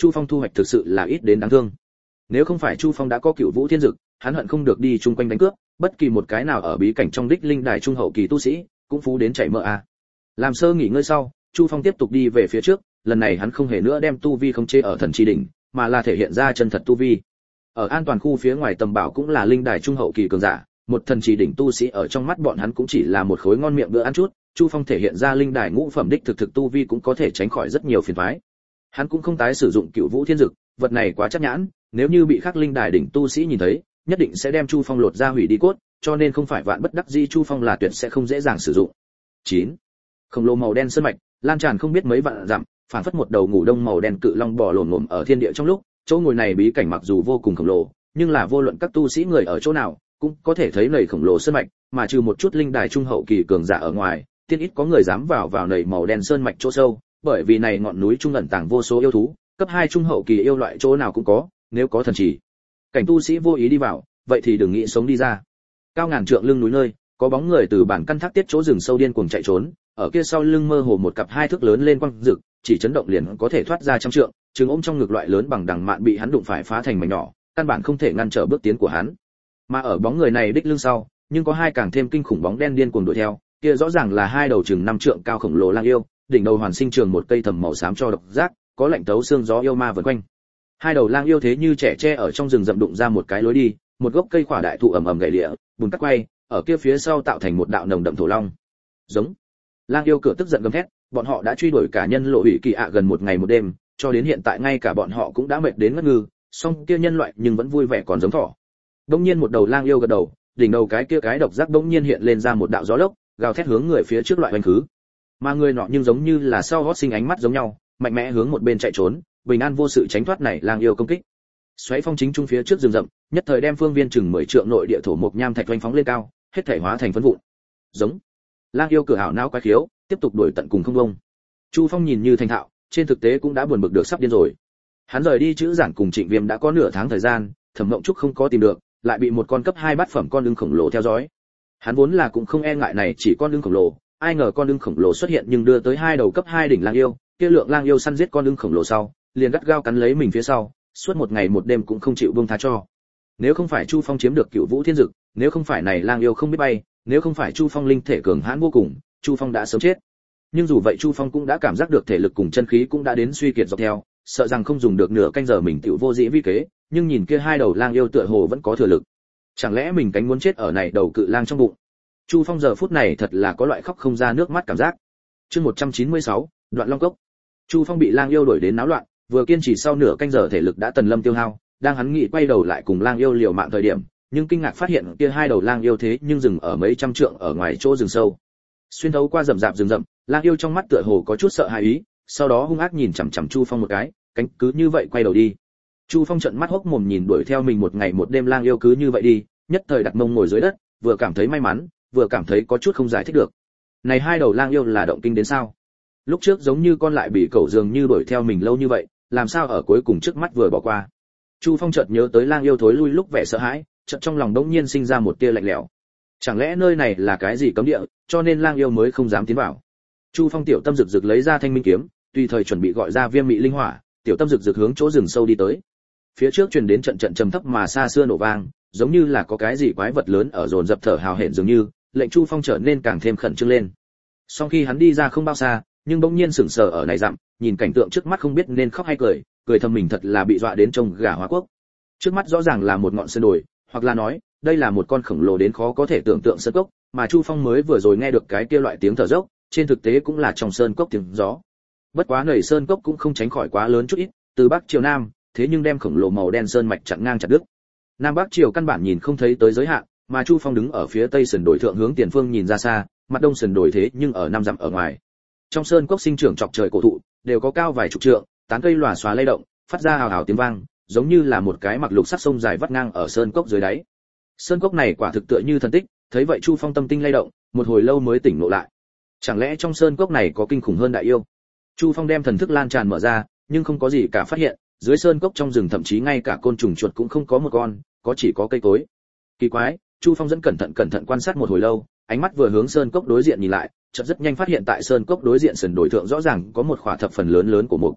Chu Phong thu hoạch thực sự là ít đến đáng thương. Nếu không phải Chu Phong đã có Cửu Vũ Thiên Dực, hắn hận không được đi chung quanh đánh cướp, bất kỳ một cái nào ở bí cảnh trong đích linh đài trung hậu kỳ tu sĩ, cũng phú đến chảy mỡ a. Làm sơ nghỉ ngơi sau, Chu Phong tiếp tục đi về phía trước, lần này hắn không hề nữa đem tu vi khống chế ở thần chi đỉnh, mà là thể hiện ra chân thật tu vi. Ở an toàn khu phía ngoài tầm bảo cũng là linh đài trung hậu kỳ cường giả, một thần chỉ đỉnh tu sĩ ở trong mắt bọn hắn cũng chỉ là một khối ngon miệng bữa ăn chút, Chu Phong thể hiện ra linh đài ngũ phẩm đích thực tu vi cũng có thể tránh khỏi rất nhiều phiền toái. Hắn cũng không tái sử dụng Cửu Vũ Thiên Dực, vật này quá chắc nhãn, nếu như bị khắc linh đài đỉnh tu sĩ nhìn thấy, nhất định sẽ đem Chu Phong lột ra hủy đi cốt, cho nên không phải vạn bất đắc dĩ Chu Phong là tuyệt sẽ không dễ dàng sử dụng. 9. Khổng lồ màu đen sơn mạch, lan tràn không biết mấy vạn dặm, phản phất một đầu ngủ đông màu đen cự long bò lổm ngổm ở thiên địa trong lúc, chỗ ngồi này bí cảnh mặc dù vô cùng khổng lồ, nhưng là vô luận các tu sĩ người ở chỗ nào, cũng có thể thấy nầy khổng lồ sơn mạch, mà trừ một chút linh đài trung hậu kỳ cường giả ở ngoài, tiên ít có người dám vào nầy màu đen sơn mạch chỗ sâu, bởi vì này ngọn núi trung ẩn tàng vô số yêu thú, cấp 2 trung hậu kỳ yêu loại chỗ nào cũng có, nếu có thần chỉ, cảnh tu sĩ vô ý đi vào, vậy thì đừng nghĩ sống đi ra. Cao ngàn trượng lưng núi nơi, có bóng người từ bản căn thác tiết chỗ rừng sâu điên cuồng chạy trốn, ở kia sau lưng mơ hồ một cặp hai thước lớn lên quang rực, chỉ chấn động liền có thể thoát ra trăm trượng, trứng ôm trong ngực loại lớn bằng đằng mạn bị hắn đụng phải phá thành mảnh nhỏ, căn bản không thể ngăn trở bước tiến của hắn. Mà ở bóng người này đích lưng sau, nhưng có hai càng thêm kinh khủng bóng đen điên cuồng đuổi theo, kia rõ ràng là hai đầu chừng 5 trượng cao khổng lồ lang yêu, đỉnh đầu hoàn sinh trường một cây thầm màu xám cho độc giác, có lạnh tấu xương gió yêu ma vần quanh. Hai đầu lang yêu thế như trẻ tre ở trong rừng rậm đụng ra một cái lối đi, một gốc cây khỏa đại thụ ầm ầm gãy địa, bùn cắt quay, ở kia phía sau tạo thành một đạo nồng đậm thổ long. Giống. Lang yêu cửa tức giận gầm thét, bọn họ đã truy đuổi cả nhân lộ hủy kỳ ạ gần một ngày một đêm, cho đến hiện tại ngay cả bọn họ cũng đã mệt đến ngất ngư, song kia nhân loại nhưng vẫn vui vẻ còn giống thỏ. Đông nhiên một đầu lang yêu gật đầu, đỉnh đầu cái kia cái độc giác đông nhiên hiện lên ra một đạo gió lốc, gào thét hướng người phía trước loại hoành khứ. Mà người nọ nhưng giống như là sau hót sinh ánh mắt giống nhau, mạnh mẽ hướng một bên chạy trốn, bình an vô sự tránh thoát này lang yêu công kích. Xoáy phong chính trung phía trước rừng rậm, nhất thời đem phương viên chừng 10 trượng nội địa thổ mộc nham thạch vành phóng lên cao, hết thảy hóa thành phấn vụn. Giống. Lang yêu cửa hảo não quái khiếu, tiếp tục đuổi tận cùng không bông. Chu Phong nhìn như thành thạo, trên thực tế cũng đã buồn bực được sắp điên rồi. Hắn rời đi chữ giản cùng Trịnh Viêm đã có nửa tháng thời gian, Thẩm Mộng Trúc không có tìm được, lại bị một con cấp 2 bát phẩm con ưng khổng lồ theo dõi. Hắn vốn là cũng không e ngại này chỉ con ưng khổng lồ, ai ngờ con ưng khổng lồ xuất hiện nhưng đưa tới hai đầu cấp 2 đỉnh lang yêu, kia lượng lang yêu săn giết con ưng khổng lồ sau, liền gắt gao cắn lấy mình phía sau, suốt một ngày một đêm cũng không chịu buông tha cho. Nếu không phải Chu Phong chiếm được Cửu Vũ Thiên Dực, nếu không phải này lang yêu không biết bay, nếu không phải Chu Phong linh thể cường hãn vô cùng, Chu Phong đã sớm chết. Nhưng dù vậy Chu Phong cũng đã cảm giác được thể lực cùng chân khí cũng đã đến suy kiệt dọc theo, sợ rằng không dùng được nửa canh giờ mình tiểu vô dĩ vi kế, nhưng nhìn kia hai đầu lang yêu tựa hồ vẫn có thừa lực. Chẳng lẽ mình cánh muốn chết ở này đầu cự lang trong bụng? Chu Phong giờ phút này thật là có loại khóc không ra nước mắt cảm giác. Chương 196, Đoạn Long Cốc. Chu Phong bị lang yêu đuổi đến náo loạn, vừa kiên trì sau nửa canh giờ thể lực đã tần lâm tiêu hao, đang hắn nghĩ quay đầu lại cùng lang yêu liều mạng thời điểm, nhưng kinh ngạc phát hiện kia hai đầu lang yêu thế nhưng dừng ở mấy trăm trượng ở ngoài chỗ rừng sâu. Xuyên thấu qua rậm rạp rừng rậm, lang yêu trong mắt tựa hồ có chút sợ hãi ý, sau đó hung ác nhìn chằm chằm Chu Phong một cái, cánh cứ như vậy quay đầu đi. Chu Phong trợn mắt hốc mồm nhìn đuổi theo mình một ngày một đêm lang yêu cứ như vậy đi, nhất thời đặt mông ngồi dưới đất, vừa cảm thấy may mắn, vừa cảm thấy có chút không giải thích được. Này hai đầu lang yêu là động kinh đến sao? Lúc trước giống như con lại bị cẩu dường như đuổi theo mình lâu như vậy, làm sao ở cuối cùng trước mắt vừa bỏ qua. Chu Phong chợt nhớ tới lang yêu thối lui lúc vẻ sợ hãi, chợt trong lòng đống nhiên sinh ra một tia lạnh lẽo. Chẳng lẽ nơi này là cái gì cấm địa, cho nên lang yêu mới không dám tiến vào. Chu Phong tiểu tâm rực rực lấy ra thanh minh kiếm, tùy thời chuẩn bị gọi ra viêm mị linh hỏa, tiểu tâm rực rực hướng chỗ rừng sâu đi tới. Phía trước truyền đến trận trận trầm thấp mà xa xưa nổ vang, giống như là có cái gì quái vật lớn ở dồn dập thở hào hển dường như, lệnh Chu Phong trở nên càng thêm khẩn trương lên. Sau khi hắn đi ra không bao xa, nhưng bỗng nhiên sững sờ ở này dặm, nhìn cảnh tượng trước mắt không biết nên khóc hay cười, cười thầm mình thật là bị dọa đến trông gà hóa quốc. Trước mắt rõ ràng là một ngọn sơn đồi, hoặc là nói, đây là một con khổng lồ đến khó có thể tưởng tượng sơn cốc, mà Chu Phong mới vừa rồi nghe được cái kia loại tiếng thở dốc, trên thực tế cũng là trong sơn cốc tiếng gió. Bất quá nảy sơn cốc cũng không tránh khỏi quá lớn chút ít, từ bắc chiều nam, thế nhưng đem khổng lồ màu đen sơn mạch chặn ngang chặt đứt. Nam bắc chiều căn bản nhìn không thấy tới giới hạn, mà Chu Phong đứng ở phía tây sườn đồi thượng hướng tiền phương nhìn ra xa, mặt đông sườn đồi thế nhưng ở 5 dặm ở ngoài. Trong sơn cốc sinh trưởng chọc trời cổ thụ, đều có cao vài chục trượng, tán cây lòa xòa lay động, phát ra hào hào tiếng vang, giống như là một cái mặc lục sắc sông dài vắt ngang ở sơn cốc dưới đáy. Sơn cốc này quả thực tựa như thần tích, thấy vậy Chu Phong tâm tinh lay động, một hồi lâu mới tỉnh ngộ lại. Chẳng lẽ trong sơn cốc này có kinh khủng hơn đại yêu? Chu Phong đem thần thức lan tràn mở ra, nhưng không có gì cả phát hiện, dưới sơn cốc trong rừng thậm chí ngay cả côn trùng chuột cũng không có một con, có chỉ có cây cối. Kỳ quái, Chu Phong dẫn cẩn thận quan sát một hồi lâu, ánh mắt vừa hướng sơn cốc đối diện nhìn lại, chợt rất nhanh phát hiện tại sơn cốc đối diện sườn đồi thượng rõ ràng có một khỏa thập phần lớn của mục.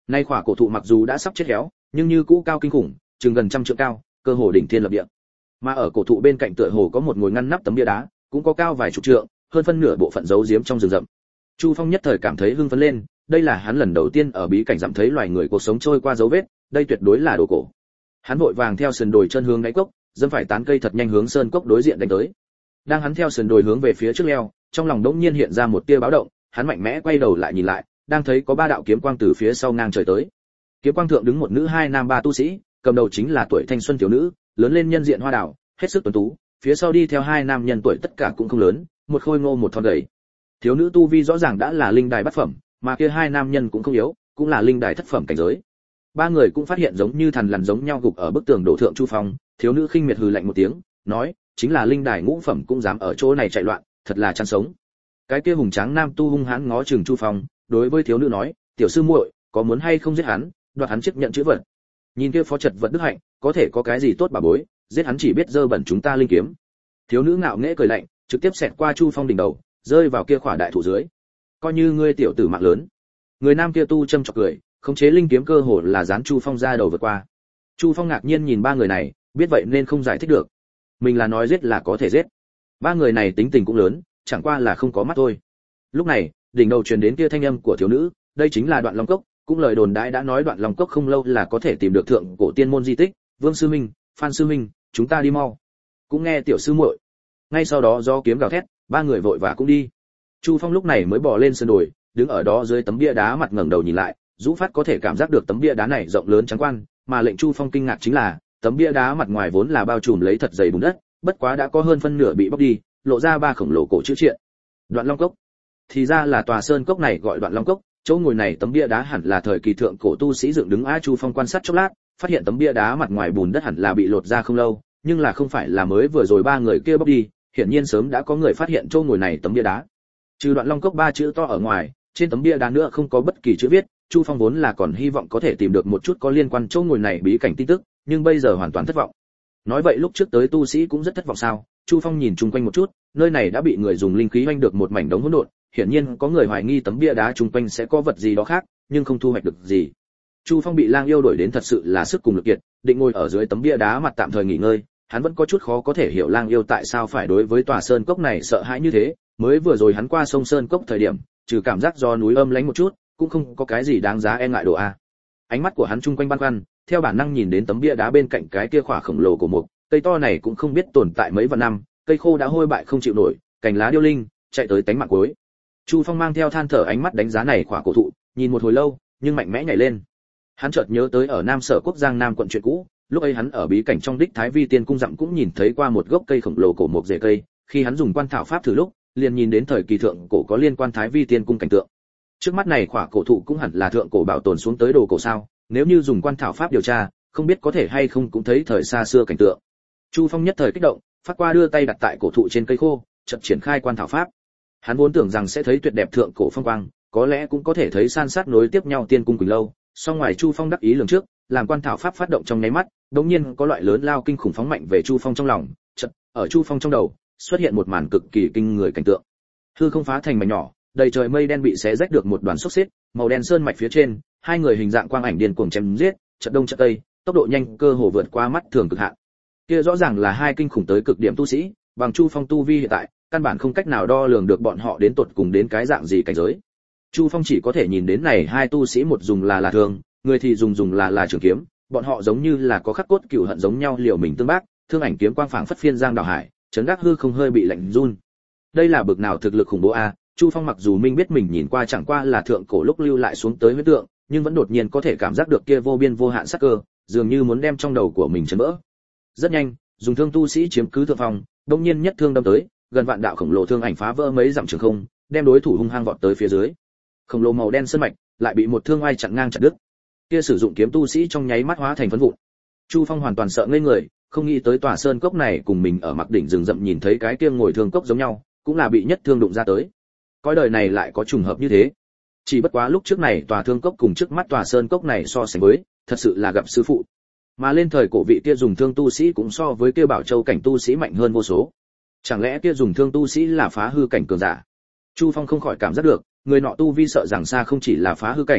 Nay khỏa cổ thụ mặc dù đã sắp chết héo, nhưng như cũ cao kinh khủng, chừng gần trăm trượng cao, cơ hồ đỉnh thiên lập địa. Mà ở cổ thụ bên cạnh tựa hồ có một ngồi ngăn nắp tấm bia đá, cũng có cao vài chục trượng, hơn phân nửa bộ phận giấu giếm trong rừng rậm. Chu Phong nhất thời cảm thấy hưng phấn lên, đây là hắn lần đầu tiên ở bí cảnh dặm thấy loài người cuộc sống trôi qua dấu vết, đây tuyệt đối là đồ cổ. Hắn vội vàng theo sườn đồi chân hướng đáy cốc, dẫm phải tán cây thật nhanh hướng sơn cốc đối diện đánh tới. Đang hắn theo sườn đồi hướng về phía trước leo, trong lòng đống nhiên hiện ra một tia báo động, hắn mạnh mẽ quay đầu lại nhìn lại, đang thấy có ba đạo kiếm quang từ phía sau ngang trời tới. Kiếm quang thượng đứng một nữ hai nam ba tu sĩ, cầm đầu chính là tuổi thanh xuân thiếu nữ, lớn lên nhân diện hoa đào, hết sức tuấn tú, phía sau đi theo hai nam nhân tuổi tất cả cũng không lớn, một khôi ngô một thon gầy. Thiếu nữ tu vi rõ ràng đã là linh đài bát phẩm, mà kia hai nam nhân cũng không yếu, cũng là linh đài thất phẩm cảnh giới. Ba người cũng phát hiện giống như thằn lằn giống nhau gục ở bức tường đổ thượng Chu Phong, thiếu nữ khinh miệt hừ lạnh một tiếng, nói, chính là linh đài ngũ phẩm cũng dám ở chỗ này chạy loạn, thật là chán sống. Cái kia hùng tráng nam tu hung hãn ngó chừng Chu Phong, đối với thiếu nữ nói, tiểu sư muội, có muốn hay không giết hắn, đoạt hắn chiếc nhận chữ vật. Nhìn kia phó trật vật đức hạnh, có thể có cái gì tốt bà bối, giết hắn chỉ biết dơ bẩn chúng ta linh kiếm. Thiếu nữ ngạo nghễ cười lạnh, trực tiếp xẹt qua Chu Phong đỉnh đầu, rơi vào kia khỏa đại thụ dưới. Coi như ngươi tiểu tử mạng lớn. Người nam kia tu châm chọc cười, khống chế linh kiếm cơ hồ là dán Chu Phong ra đầu vượt qua. Chu Phong ngạc nhiên nhìn ba người này, biết vậy nên không giải thích được. Mình là nói giết là có thể giết. Ba người này tính tình cũng lớn, chẳng qua là không có mắt thôi. Lúc này, đỉnh đầu truyền đến kia thanh âm của thiếu nữ, đây chính là Đoạn Long Cốc, cũng lời đồn đãi đã nói Đoạn Long Cốc không lâu là có thể tìm được thượng cổ tiên môn di tích. Vương sư minh, Phan sư minh, chúng ta đi mau. Cũng nghe tiểu sư muội. Ngay sau đó do kiếm gào thét, ba người vội vã cũng đi. Chu Phong lúc này mới bò lên sườn đồi, đứng ở đó dưới tấm bia đá mặt ngẩng đầu nhìn lại, Dũ Phát có thể cảm giác được tấm bia đá này rộng lớn trắng quan, mà lệnh Chu Phong kinh ngạc chính là, tấm bia đá mặt ngoài vốn là bao trùm lấy thật dày bùn đất, bất quá đã có hơn phân nửa bị bóc đi, lộ ra ba khổng lồ cổ chữ triện. Đoạn Long Cốc. Thì ra là tòa sơn cốc này gọi Đoạn Long Cốc, chỗ ngồi này tấm bia đá hẳn là thời kỳ thượng cổ tu sĩ dựng đứng. Chu Phong quan sát chốc lát, phát hiện tấm bia đá mặt ngoài bùn đất hẳn là bị lột ra không lâu, nhưng là không phải là mới vừa rồi ba người kia bóc đi, hiển nhiên sớm đã có người phát hiện chỗ ngồi này tấm bia đá. Trừ Đoạn Long Cốc ba chữ to ở ngoài, trên tấm bia đá nữa không có bất kỳ chữ viết. Chu Phong vốn là còn hy vọng có thể tìm được một chút có liên quan chỗ ngồi này bí cảnh tin tức, nhưng bây giờ hoàn toàn thất vọng. Nói vậy lúc trước tới tu sĩ cũng rất thất vọng sao? Chu Phong nhìn chung quanh một chút, nơi này đã bị người dùng linh khí hoành được một mảnh đống hỗn độn, hiển nhiên có người hoài nghi tấm bia đá chung quanh sẽ có vật gì đó khác, nhưng không thu hoạch được gì. Chu Phong bị Lang Yêu đuổi đến thật sự là sức cùng lực kiệt, định ngồi ở dưới tấm bia đá mặt tạm thời nghỉ ngơi, hắn vẫn có chút khó có thể hiểu Lang Yêu tại sao phải đối với tòa sơn cốc này sợ hãi như thế, mới vừa rồi hắn qua sông sơn cốc thời điểm, trừ cảm giác do núi âm lãnh một chút, cũng không có cái gì đáng giá e ngại đồ a. Ánh mắt của hắn chung quanh băn khoăn, theo bản năng nhìn đến tấm bia đá bên cạnh cái kia khỏa khổng lồ của mục, cây to này cũng không biết tồn tại mấy vạn năm, cây khô đã hôi bại không chịu nổi, cành lá điêu linh, chạy tới tánh mạng cuối. Chu Phong mang theo than thở ánh mắt đánh giá này khỏa cổ thụ, nhìn một hồi lâu, nhưng mạnh mẽ nhảy lên. Hắn chợt nhớ tới ở Nam Sở Quốc Giang Nam quận chuyện cũ, lúc ấy hắn ở bí cảnh trong đích Thái Vi Tiên cung dặm cũng nhìn thấy qua một gốc cây khổng lồ cổ mục rễ cây, khi hắn dùng quan thảo pháp thử lúc, liền nhìn đến thời kỳ thượng cổ có liên quan Thái Vi Tiên cung cảnh tượng. Trước mắt này khỏa cổ thụ cũng hẳn là thượng cổ bảo tồn xuống tới đồ cổ sao, nếu như dùng quan thảo pháp điều tra, không biết có thể hay không cũng thấy thời xa xưa cảnh tượng. Chu Phong nhất thời kích động, phát qua đưa tay đặt tại cổ thụ trên cây khô, chợt triển khai quan thảo pháp. Hắn vốn tưởng rằng sẽ thấy tuyệt đẹp thượng cổ phong quang, có lẽ cũng có thể thấy san sát nối tiếp nhau tiên cung quỳnh lâu, song ngoài Chu Phong đắc ý lường trước, làm quan thảo pháp phát động trong nháy mắt, đột nhiên có loại lớn lao kinh khủng phóng mạnh về Chu Phong trong lòng, chợt ở Chu Phong trong đầu xuất hiện một màn cực kỳ kinh người cảnh tượng. Hư không phá thành mảnh nhỏ, đầy trời mây đen bị xé rách được một đoàn xốc xếp, màu đen sơn mạch phía trên, hai người hình dạng quang ảnh điên cuồng chém giết, chợt đông chợt tây, tốc độ nhanh cơ hồ vượt qua mắt thường cực hạn. Kia rõ ràng là hai kinh khủng tới cực điểm tu sĩ, bằng Chu Phong tu vi hiện tại, căn bản không cách nào đo lường được bọn họ đến tột cùng đến cái dạng gì cảnh giới. Chu Phong chỉ có thể nhìn đến này hai tu sĩ một dùng là thường, người thì dùng là trường kiếm, bọn họ giống như là có khắc cốt cừu hận giống nhau liều mình tương bác, thương ảnh kiếm quang phảng phất phiên giang đảo hải, chấn gác hư không hơi bị lạnh run. Đây là bực nào thực lực khủng bố a? Chu Phong mặc dù minh biết mình nhìn qua chẳng qua là thượng cổ lúc lưu lại xuống tới huyết tượng, nhưng vẫn đột nhiên có thể cảm giác được kia vô biên vô hạn sắc cơ, dường như muốn đem trong đầu của mình chấn vỡ. Rất nhanh, dùng thương tu sĩ chiếm cứ thượng phong, đột nhiên nhất thương đâm tới, gần vạn đạo khổng lồ thương ảnh phá vỡ mấy dặm trường không, đem đối thủ hung hăng vọt tới phía dưới. Khổng lồ màu đen sơn mạch lại bị một thương oai chặn ngang chặt đứt. Kia sử dụng kiếm tu sĩ trong nháy mắt hóa thành phấn vụn. Chu Phong hoàn toàn sợ ngây người, không nghĩ tới tòa sơn cốc này cùng mình ở mặc đỉnh rừng rậm nhìn thấy cái kia ngồi thương cốc giống nhau, cũng là bị nhất thương đụng ra tới. Cõi đời này lại có trùng hợp như thế. Chỉ bất quá lúc trước này tòa thương cốc cùng trước mắt tòa sơn cốc này so sánh với, thật sự là gặp sư phụ. Mà lên thời cổ vị kia dùng thương tu sĩ cũng so với kia Bảo Châu cảnh tu sĩ mạnh hơn vô số. Chẳng lẽ kia dùng thương tu sĩ là phá hư cảnh cường giả? Chu Phong không khỏi cảm giác được, người nọ tu vi sợ rằng xa không chỉ là phá hư cảnh,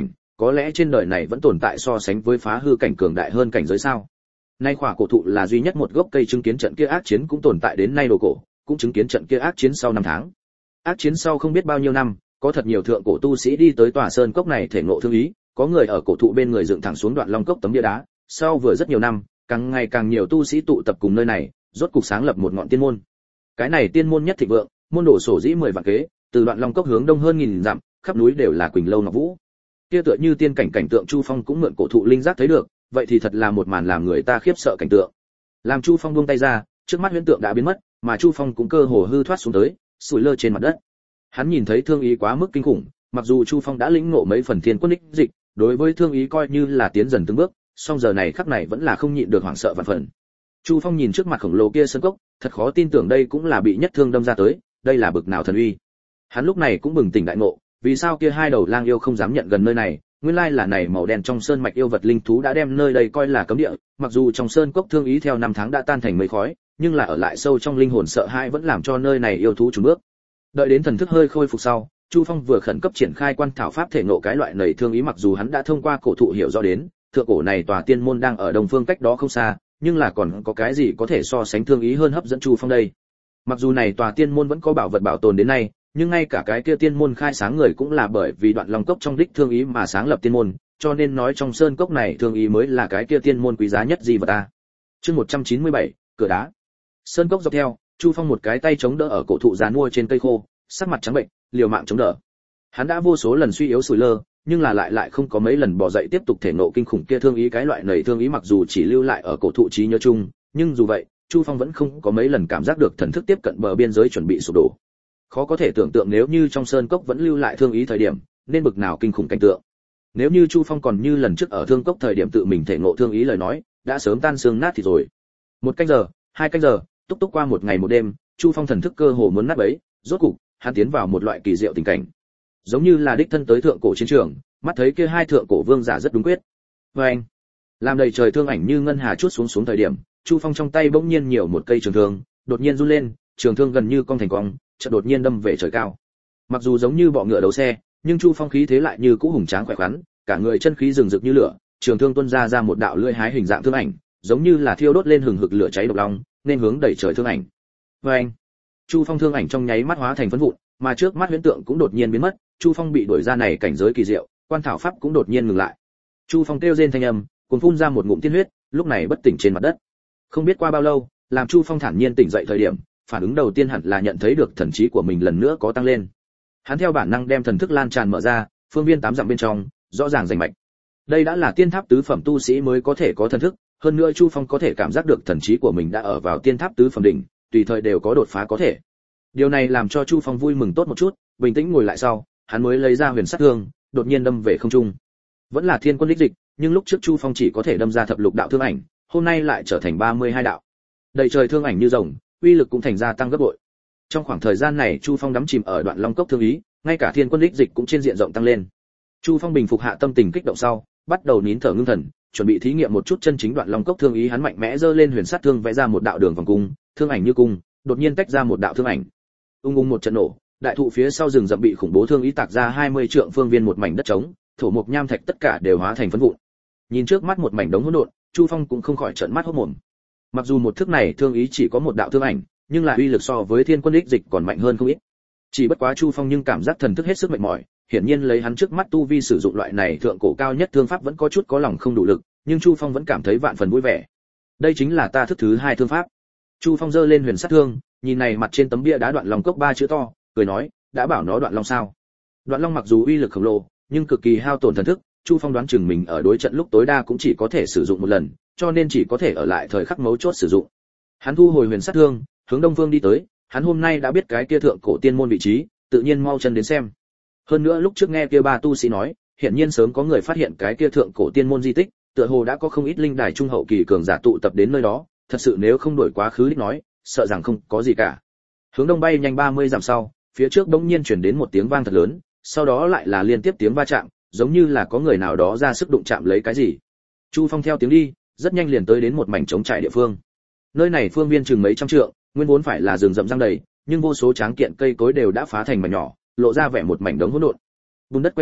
có lẽ trên đời này vẫn tồn tại so sánh với phá hư cảnh cường đại hơn cảnh giới sao? Nay khỏa cổ thụ là duy nhất một gốc cây chứng kiến trận kia ác chiến cũng tồn tại đến nay đồ cổ, cũng chứng kiến trận kia ác chiến sau 5 tháng. Ác chiến sau không biết bao nhiêu năm, có thật nhiều thượng cổ tu sĩ đi tới tòa sơn cốc này thể ngộ thương ý, có người ở cổ thụ bên người dựng thẳng xuống đoạn long cốc tấm bia đá, sau vừa rất nhiều năm, càng ngày càng nhiều tu sĩ tụ tập cùng nơi này, rốt cục sáng lập một ngọn tiên môn. Cái này tiên môn nhất thịnh vượng, môn đồ sổ dĩ 10 vạn kế, từ đoạn long cốc hướng đông hơn 1000 dặm, khắp núi đều là quỳnh lâu ngọc vũ. Kia tựa như tiên cảnh tượng Chu Phong cũng mượn cổ thụ linh giác thấy được, vậy thì thật là một màn làm người ta khiếp sợ cảnh tượng. Làm Chu Phong buông tay ra, trước mắt huyễn tượng đã biến mất, mà Chu Phong cũng cơ hồ hư thoát xuống tới, sủi lơ trên mặt đất. Hắn nhìn thấy thương ý quá mức kinh khủng, mặc dù Chu Phong đã lĩnh ngộ mấy phần thiên quân đích dịch, đối với thương ý coi như là tiến dần từng bước, song giờ này khắc này vẫn là không nhịn được hoảng sợ vạn phần. Chu Phong nhìn trước mặt khổng lồ kia sơn cốc, thật khó tin tưởng đây cũng là bị nhất thương đâm ra tới, đây là bực nào thần uy. Hắn lúc này cũng bừng tỉnh đại ngộ, vì sao kia hai đầu lang yêu không dám nhận gần nơi này, nguyên lai là này màu đen trong sơn mạch yêu vật linh thú đã đem nơi đây coi là cấm địa, mặc dù trong sơn cốc thương ý theo năm tháng đã tan thành mây khói, nhưng là ở lại sâu trong linh hồn sợ hãi vẫn làm cho nơi này yêu thú chùn bước. Đợi đến thần thức hơi khôi phục sau, Chu Phong vừa khẩn cấp triển khai quan thảo pháp thể ngộ cái loại nảy thương ý, mặc dù hắn đã thông qua cổ thụ hiểu rõ đến, thượng cổ này tòa tiên môn đang ở đông phương cách đó không xa, nhưng là còn có cái gì có thể so sánh thương ý hơn hấp dẫn Chu Phong đây. Mặc dù này tòa tiên môn vẫn có bảo vật bảo tồn đến nay, nhưng ngay cả cái kia tiên môn khai sáng người cũng là bởi vì đoạn long cốc trong đích thương ý mà sáng lập tiên môn, cho nên nói trong sơn cốc này thương ý mới là cái kia tiên môn quý giá nhất gì vật ta. Chương 197, cửa đá. Sơn cốc dọc theo, Chu Phong một cái tay chống đỡ ở cổ thụ giàn mua trên cây khô, sắc mặt trắng bệnh, liều mạng chống đỡ. Hắn đã vô số lần suy yếu sủi lơ, nhưng là lại không có mấy lần bò dậy tiếp tục thể nộ kinh khủng kia thương ý, cái loại nảy thương ý mặc dù chỉ lưu lại ở cổ thụ trí nhớ chung, nhưng dù vậy, Chu Phong vẫn không có mấy lần cảm giác được thần thức tiếp cận bờ biên giới chuẩn bị sụp đổ. Khó có thể tưởng tượng nếu như trong sơn cốc vẫn lưu lại thương ý thời điểm, nên bực nào kinh khủng cảnh tượng. Nếu như Chu Phong còn như lần trước ở thương cốc thời điểm tự mình thể ngộ thương ý lời nói, đã sớm tan xương nát thì rồi. 1 canh giờ, 2 canh giờ, túc túc qua một ngày một đêm, Chu Phong thần thức cơ hồ muốn nát bấy, rốt cục, hắn tiến vào một loại kỳ diệu tình cảnh. Giống như là đích thân tới thượng cổ chiến trường, mắt thấy kia hai thượng cổ vương giả rất đúng quyết. Oeng! Làm đầy trời thương ảnh như ngân hà chuốt xuống thời điểm, Chu Phong trong tay bỗng nhiên nhiều một cây trường thương, đột nhiên run lên, trường thương gần như cong thành cong, chợt đột nhiên đâm về trời cao. Mặc dù giống như bọ ngựa đấu xe, nhưng Chu Phong khí thế lại như cũ hùng tráng khỏe khoắn, cả người chân khí rừng rực như lửa, trường thương tuôn ra một đạo lưỡi hái hình dạng thương ảnh, giống như là thiêu đốt lên hừng hực lửa cháy độc long, nên hướng đẩy trời thương ảnh. Oeng! Chu Phong thương ảnh trong nháy mắt hóa thành phấn vụn, mà trước mắt huyễn tượng cũng đột nhiên biến mất, Chu Phong bị đuổi ra này cảnh giới kỳ diệu, quan thảo pháp cũng đột nhiên ngừng lại. Chu Phong kêu rên thanh âm, cuồn phun ra một ngụm tiên huyết, lúc này bất tỉnh trên mặt đất. Không biết qua bao lâu, làm Chu Phong thản nhiên tỉnh dậy thời điểm, phản ứng đầu tiên hẳn là nhận thấy được thần trí của mình lần nữa có tăng lên. Hắn theo bản năng đem thần thức lan tràn mở ra, phương viên 8 dặm bên trong, rõ ràng rành mạch. Đây đã là tiên tháp tứ phẩm tu sĩ mới có thể có thần thức, hơn nữa Chu Phong có thể cảm giác được thần trí của mình đã ở vào tiên tháp tứ phẩm đỉnh, tùy thời đều có đột phá có thể. Điều này làm cho Chu Phong vui mừng tốt một chút, bình tĩnh ngồi lại sau, hắn mới lấy ra huyền sát thương, đột nhiên đâm về không trung. Vẫn là thiên quân đích dịch, nhưng lúc trước Chu Phong chỉ có thể đâm ra thập lục đạo thương ảnh, hôm nay lại trở thành 32 đạo. Đầy trời thương ảnh như rồng, uy lực cũng thành ra tăng gấp bội. Trong khoảng thời gian này Chu Phong đắm chìm ở đoạn long cốc thương ý, ngay cả thiên quân đích dịch cũng trên diện rộng tăng lên. Chu Phong bình phục hạ tâm tình kích động sau, bắt đầu nín thở ngưng thần, chuẩn bị thí nghiệm một chút chân chính đoạn long cốc thương ý. Hắn mạnh mẽ giơ lên huyền sát thương vẽ ra một đạo đường vòng cung, thương ảnh như cung, đột nhiên tách ra một đạo thương ảnh. Ung một trận nổ, đại thụ phía sau rừng rậm bị khủng bố thương ý tạc ra 20 trượng phương viên một mảnh đất trống, thổ mục nham thạch tất cả đều hóa thành phấn vụn. Nhìn trước mắt một mảnh đống hỗn độn, Chu Phong cũng không khỏi trợn mắt hốt mồm. Mặc dù một thức này thương ý chỉ có một đạo thương ảnh, nhưng lại uy lực so với thiên quân đích dịch còn mạnh hơn không ít. Chỉ bất quá Chu Phong nhưng cảm giác thần thức hết sức mệt mỏi, hiển nhiên lấy hắn trước mắt tu vi sử dụng loại này thượng cổ cao nhất thương pháp vẫn có chút có lòng không đủ lực, nhưng Chu Phong vẫn cảm thấy vạn phần vui vẻ. Đây chính là ta thức thứ 2 thương pháp. Chu Phong giơ lên huyền sát thương, nhìn này mặt trên tấm bia đá đoạn long cốc 3 chữ to, cười nói, đã bảo nó đoạn long sao? Đoạn long mặc dù uy lực khổng lồ, nhưng cực kỳ hao tổn thần thức, Chu Phong đoán chừng mình ở đối trận lúc tối đa cũng chỉ có thể sử dụng một lần, cho nên chỉ có thể ở lại thời khắc mấu chốt sử dụng. Hắn thu hồi huyền sát thương, hướng đông phương đi tới, hắn hôm nay đã biết cái kia thượng cổ tiên môn vị trí, tự nhiên mau chân đến xem. Hơn nữa lúc trước nghe kia 3 tu sĩ nói, hiện nhiên sớm có người phát hiện cái kia thượng cổ tiên môn di tích, tựa hồ đã có không ít linh đài trung hậu kỳ cường giả tụ tập đến nơi đó, thật sự nếu không đổi quá khứ đích nói, sợ rằng không có gì cả. Hướng đông bay nhanh 30 dặm sau, phía trước bỗng nhiên truyền đến một tiếng vang thật lớn, sau đó lại là liên tiếp tiếng va chạm, giống như là có người nào đó ra sức đụng chạm lấy cái gì. Chu Phong theo tiếng đi, rất nhanh liền tới đến một mảnh trống trải địa phương. Nơi này phương viên chừng mấy trăm trượng, nguyên vốn phải là rừng rậm răng đầy, nhưng vô số tráng kiện cây cối đều đã phá thành mảnh nhỏ, lộ ra vẻ một mảnh đống hỗn độn. Bùn đất quay ra,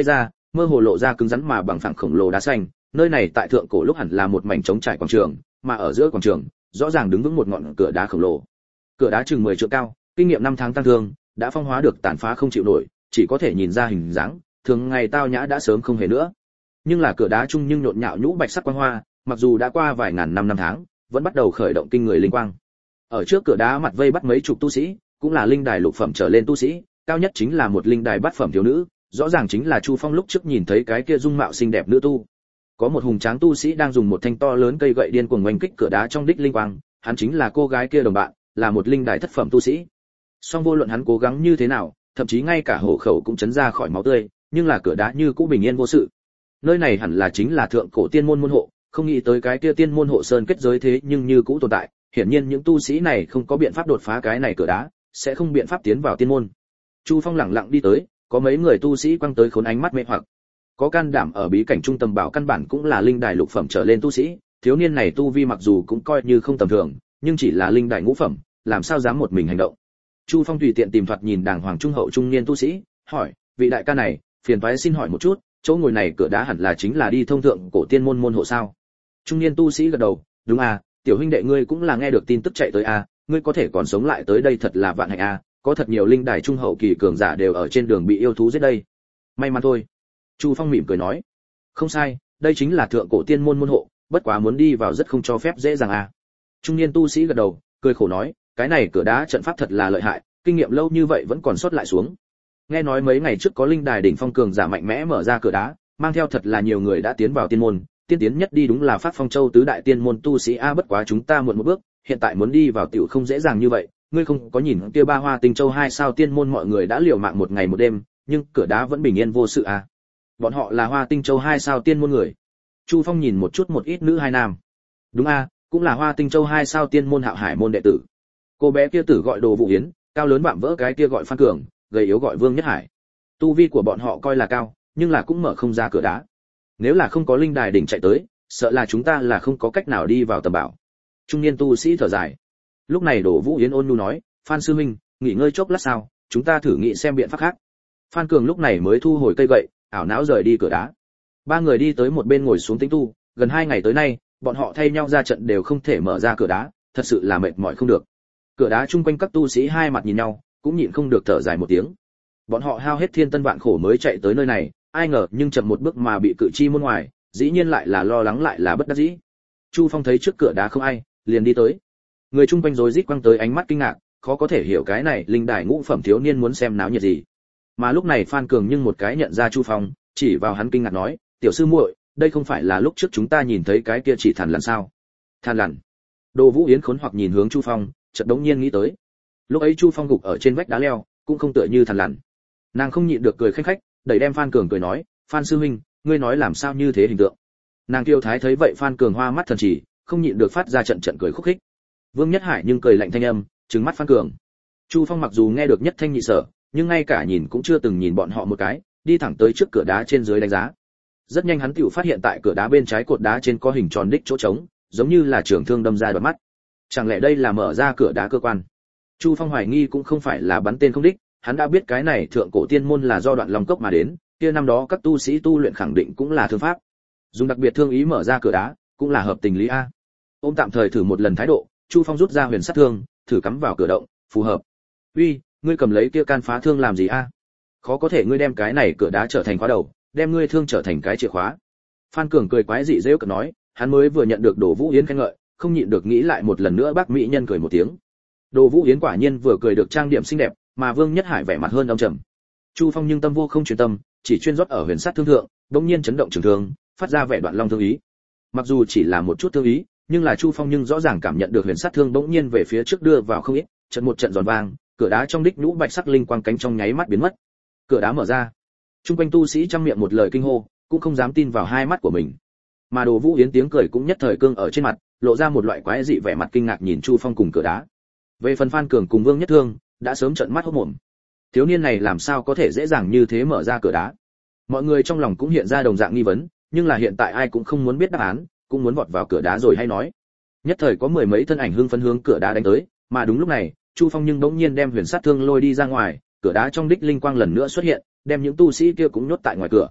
mơ hồ lộ ra cứng rắn mà bằng phẳng khổng lồ đá xanh. Nơi này tại thượng cổ lúc hẳn là một mảnh trống trải quảng trường, mà ở giữa quảng trường rõ ràng đứng vững một ngọn cửa đá khổng lồ. Cửa đá chừng 10 trượng cao, kinh nghiệm 5 tháng tăng thương, đã phong hóa được tàn phá không chịu nổi, chỉ có thể nhìn ra hình dáng, thường ngày tao nhã đã sớm không hề nữa. Nhưng là cửa đá chung nhưng nhộn nhạo nhũ bạch sắc quang hoa, mặc dù đã qua vài ngàn năm tháng, vẫn bắt đầu khởi động kinh người linh quang. Ở trước cửa đá mặt vây bắt mấy chục tu sĩ, cũng là linh đài lục phẩm trở lên tu sĩ, cao nhất chính là một linh đài bát phẩm thiếu nữ, rõ ràng chính là Chu Phong lúc trước nhìn thấy cái kia dung mạo xinh đẹp nữ tu. Có một hùng tráng tu sĩ đang dùng một thanh to lớn cây gậy điên cuồng oanh kích cửa đá trong đích linh quang, hắn chính là cô gái kia đồng bạn, là một linh đài thất phẩm tu sĩ. Song vô luận hắn cố gắng như thế nào, thậm chí ngay cả hổ khẩu cũng chấn ra khỏi máu tươi, nhưng là cửa đá như cũ bình yên vô sự. Nơi này hẳn là chính là thượng cổ tiên môn môn hộ, không nghĩ tới cái kia tiên môn hộ sơn kết giới thế nhưng như cũ tồn tại, hiển nhiên những tu sĩ này không có biện pháp đột phá cái này cửa đá, sẽ không biện pháp tiến vào tiên môn. Chu Phong lẳng lặng đi tới, có mấy người tu sĩ quăng tới khốn ánh mắt mê hoặc. Có can đảm ở bí cảnh trung tâm bảo căn bản cũng là linh đài lục phẩm trở lên tu sĩ, thiếu niên này tu vi mặc dù cũng coi như không tầm thường, nhưng chỉ là linh đài ngũ phẩm, làm sao dám một mình hành động. Chu Phong tùy tiện tìm thoạt nhìn đàng hoàng trung hậu trung niên tu sĩ, hỏi, vị đại ca này, phiền toái xin hỏi một chút, chỗ ngồi này cửa đá hẳn là chính là đi thông thượng cổ tiên môn môn hộ sao? Trung niên tu sĩ gật đầu, đúng à, tiểu huynh đệ ngươi cũng là nghe được tin tức chạy tới à, ngươi có thể còn sống lại tới đây thật là vạn hạnh à, có thật nhiều linh đài trung hậu kỳ cường giả đều ở trên đường bị yêu thú giết đây. May mắn thôi. Chu Phong mỉm cười nói, không sai, đây chính là thượng cổ tiên môn môn hộ, bất quá muốn đi vào rất không cho phép dễ dàng à. Trung niên tu sĩ gật đầu, cười khổ nói, cái này cửa đá trận pháp thật là lợi hại, kinh nghiệm lâu như vậy vẫn còn sót lại xuống. Nghe nói mấy ngày trước có linh đài đỉnh phong cường giả mạnh mẽ mở ra cửa đá, mang theo thật là nhiều người đã tiến vào tiên môn, tiên tiến nhất đi đúng là Phát Phong Châu tứ đại tiên môn tu sĩ a, bất quá chúng ta muộn một bước, hiện tại muốn đi vào tiểu không dễ dàng như vậy, ngươi không có nhìn kia ba Hoa Tinh Châu 2 sao tiên môn mọi người đã liều mạng một ngày một đêm, nhưng cửa đá vẫn bình yên vô sự a. Bọn họ là Hoa Tinh Châu 2 sao tiên môn người. Chu Phong nhìn một chút một ít nữ hai nam. Đúng a, cũng là Hoa Tinh Châu 2 sao tiên môn Hạo Hải môn đệ tử. Cô bé kia tử gọi Đồ Vũ Yến, cao lớn vạm vỡ cái kia gọi Phan Cường, gầy yếu gọi Vương Nhất Hải. Tu vi của bọn họ coi là cao, nhưng là cũng mở không ra cửa đá. Nếu là không có linh đài đỉnh chạy tới, sợ là chúng ta là không có cách nào đi vào tầm bảo. Trung niên tu sĩ thở dài. Lúc này Đỗ Vũ Yến ôn nhu nói, Phan sư huynh, nghỉ ngơi chốc lát sao, chúng ta thử nghĩ xem biện pháp khác. Phan Cường lúc này mới thu hồi cây gậy, ảo não rời đi cửa đá. Ba người đi tới một bên ngồi xuống tĩnh tu, gần 2 ngày tới nay, bọn họ thay nhau ra trận đều không thể mở ra cửa đá, thật sự là mệt mỏi không được. Cửa đá chung quanh các tu sĩ hai mặt nhìn nhau, cũng nhịn không được thở dài một tiếng. Bọn họ hao hết thiên tân vạn khổ mới chạy tới nơi này, ai ngờ nhưng chậm một bước mà bị cự chi môn ngoài, dĩ nhiên lại là lo lắng lại là bất đắc dĩ. Chu Phong thấy trước cửa đá không ai, liền đi tới. Người chung quanh rối rít quăng tới ánh mắt kinh ngạc, khó có thể hiểu cái này linh đài ngũ phẩm thiếu niên muốn xem náo nhiệt gì. Mà lúc này Phan Cường nhưng một cái nhận ra Chu Phong, chỉ vào hắn kinh ngạc nói, tiểu sư muội, đây không phải là lúc trước chúng ta nhìn thấy cái kia chỉ Thàn Lằn sao? Thàn Lằn. Đồ Vũ Yến khốn hoặc nhìn hướng Chu Phong, chợt đống nhiên nghĩ tới. Lúc ấy Chu Phong gục ở trên vách đá leo, cũng không tựa như Thàn Lằn. Nàng không nhịn được cười khanh khách, đẩy đem Phan Cường cười nói, Phan sư huynh, ngươi nói làm sao như thế hình tượng. Nàng kiêu thái thấy vậy Phan Cường hoa mắt thần chỉ, không nhịn được phát ra trận trận cười khúc khích. Vương Nhất Hải nhưng cười lạnh thanh âm, trừng mắt Phan Cường. Chu Phong mặc dù nghe được nhất thanh nhị sở, nhưng ngay cả nhìn cũng chưa từng nhìn bọn họ một cái, đi thẳng tới trước cửa đá trên dưới đánh giá. Rất nhanh hắn tiểu phát hiện tại cửa đá bên trái cột đá trên có hình tròn đích chỗ trống, giống như là trường thương đâm ra đôi mắt. Chẳng lẽ đây là mở ra cửa đá cơ quan? Chu Phong hoài nghi cũng không phải là bắn tên không đích, hắn đã biết cái này thượng cổ tiên môn là do Đoạn Long Cốc mà đến, kia năm đó các tu sĩ tu luyện khẳng định cũng là thương pháp. Dùng đặc biệt thương ý mở ra cửa đá, cũng là hợp tình lý a. Ôm tạm thời thử một lần thái độ, Chu Phong rút ra huyền sát thương, thử cắm vào cửa động, phù hợp. Uy, ngươi cầm lấy kia can phá thương làm gì a? Khó có thể ngươi đem cái này cửa đá trở thành khóa đầu, đem ngươi thương trở thành cái chìa khóa. Phan Cường cười quái dị giễu cợt nói, hắn mới vừa nhận được Đồ Vũ Yến khen ngợi, không nhịn được nghĩ lại một lần nữa bác mỹ nhân cười một tiếng. Đồ Vũ Yến quả nhiên vừa cười được trang điểm xinh đẹp, mà Vương Nhất Hải vẻ mặt hơn âm trầm. Chu Phong nhưng tâm vô không chuyên tâm, chỉ chuyên rót ở huyền sát thương thượng, đột nhiên chấn động trường thương, phát ra vẻ Đoạn Long thương ý. Mặc dù chỉ là một chút thương ý, nhưng là Chu Phong nhưng rõ ràng cảm nhận được huyền sát thương bỗng nhiên về phía trước đưa vào không ít, trận một trận giòn vang, cửa đá trong đích nhũ bạch sắc linh quang cánh trong nháy mắt biến mất. Cửa đá mở ra. Trung quanh tu sĩ trăm miệng một lời kinh hô, cũng không dám tin vào hai mắt của mình. Mà Đồ Vũ Yến tiếng cười cũng nhất thời cương ở trên mặt, lộ ra một loại quái dị vẻ mặt kinh ngạc nhìn Chu Phong cùng cửa đá. Về phần Phan Cường cùng Vương Nhất Thương, đã sớm trợn mắt hốt mồm. Thiếu niên này làm sao có thể dễ dàng như thế mở ra cửa đá? Mọi người trong lòng cũng hiện ra đồng dạng nghi vấn, nhưng là hiện tại ai cũng không muốn biết đáp án, cũng muốn vọt vào cửa đá rồi hay nói. Nhất thời có mười mấy thân ảnh hưng phấn hướng cửa đá đánh tới, mà đúng lúc này, Chu Phong nhưng bỗng nhiên đem huyền sát thương lôi đi ra ngoài, cửa đá trong đích linh quang lần nữa xuất hiện, đem những tu sĩ kia cũng nhốt tại ngoài cửa.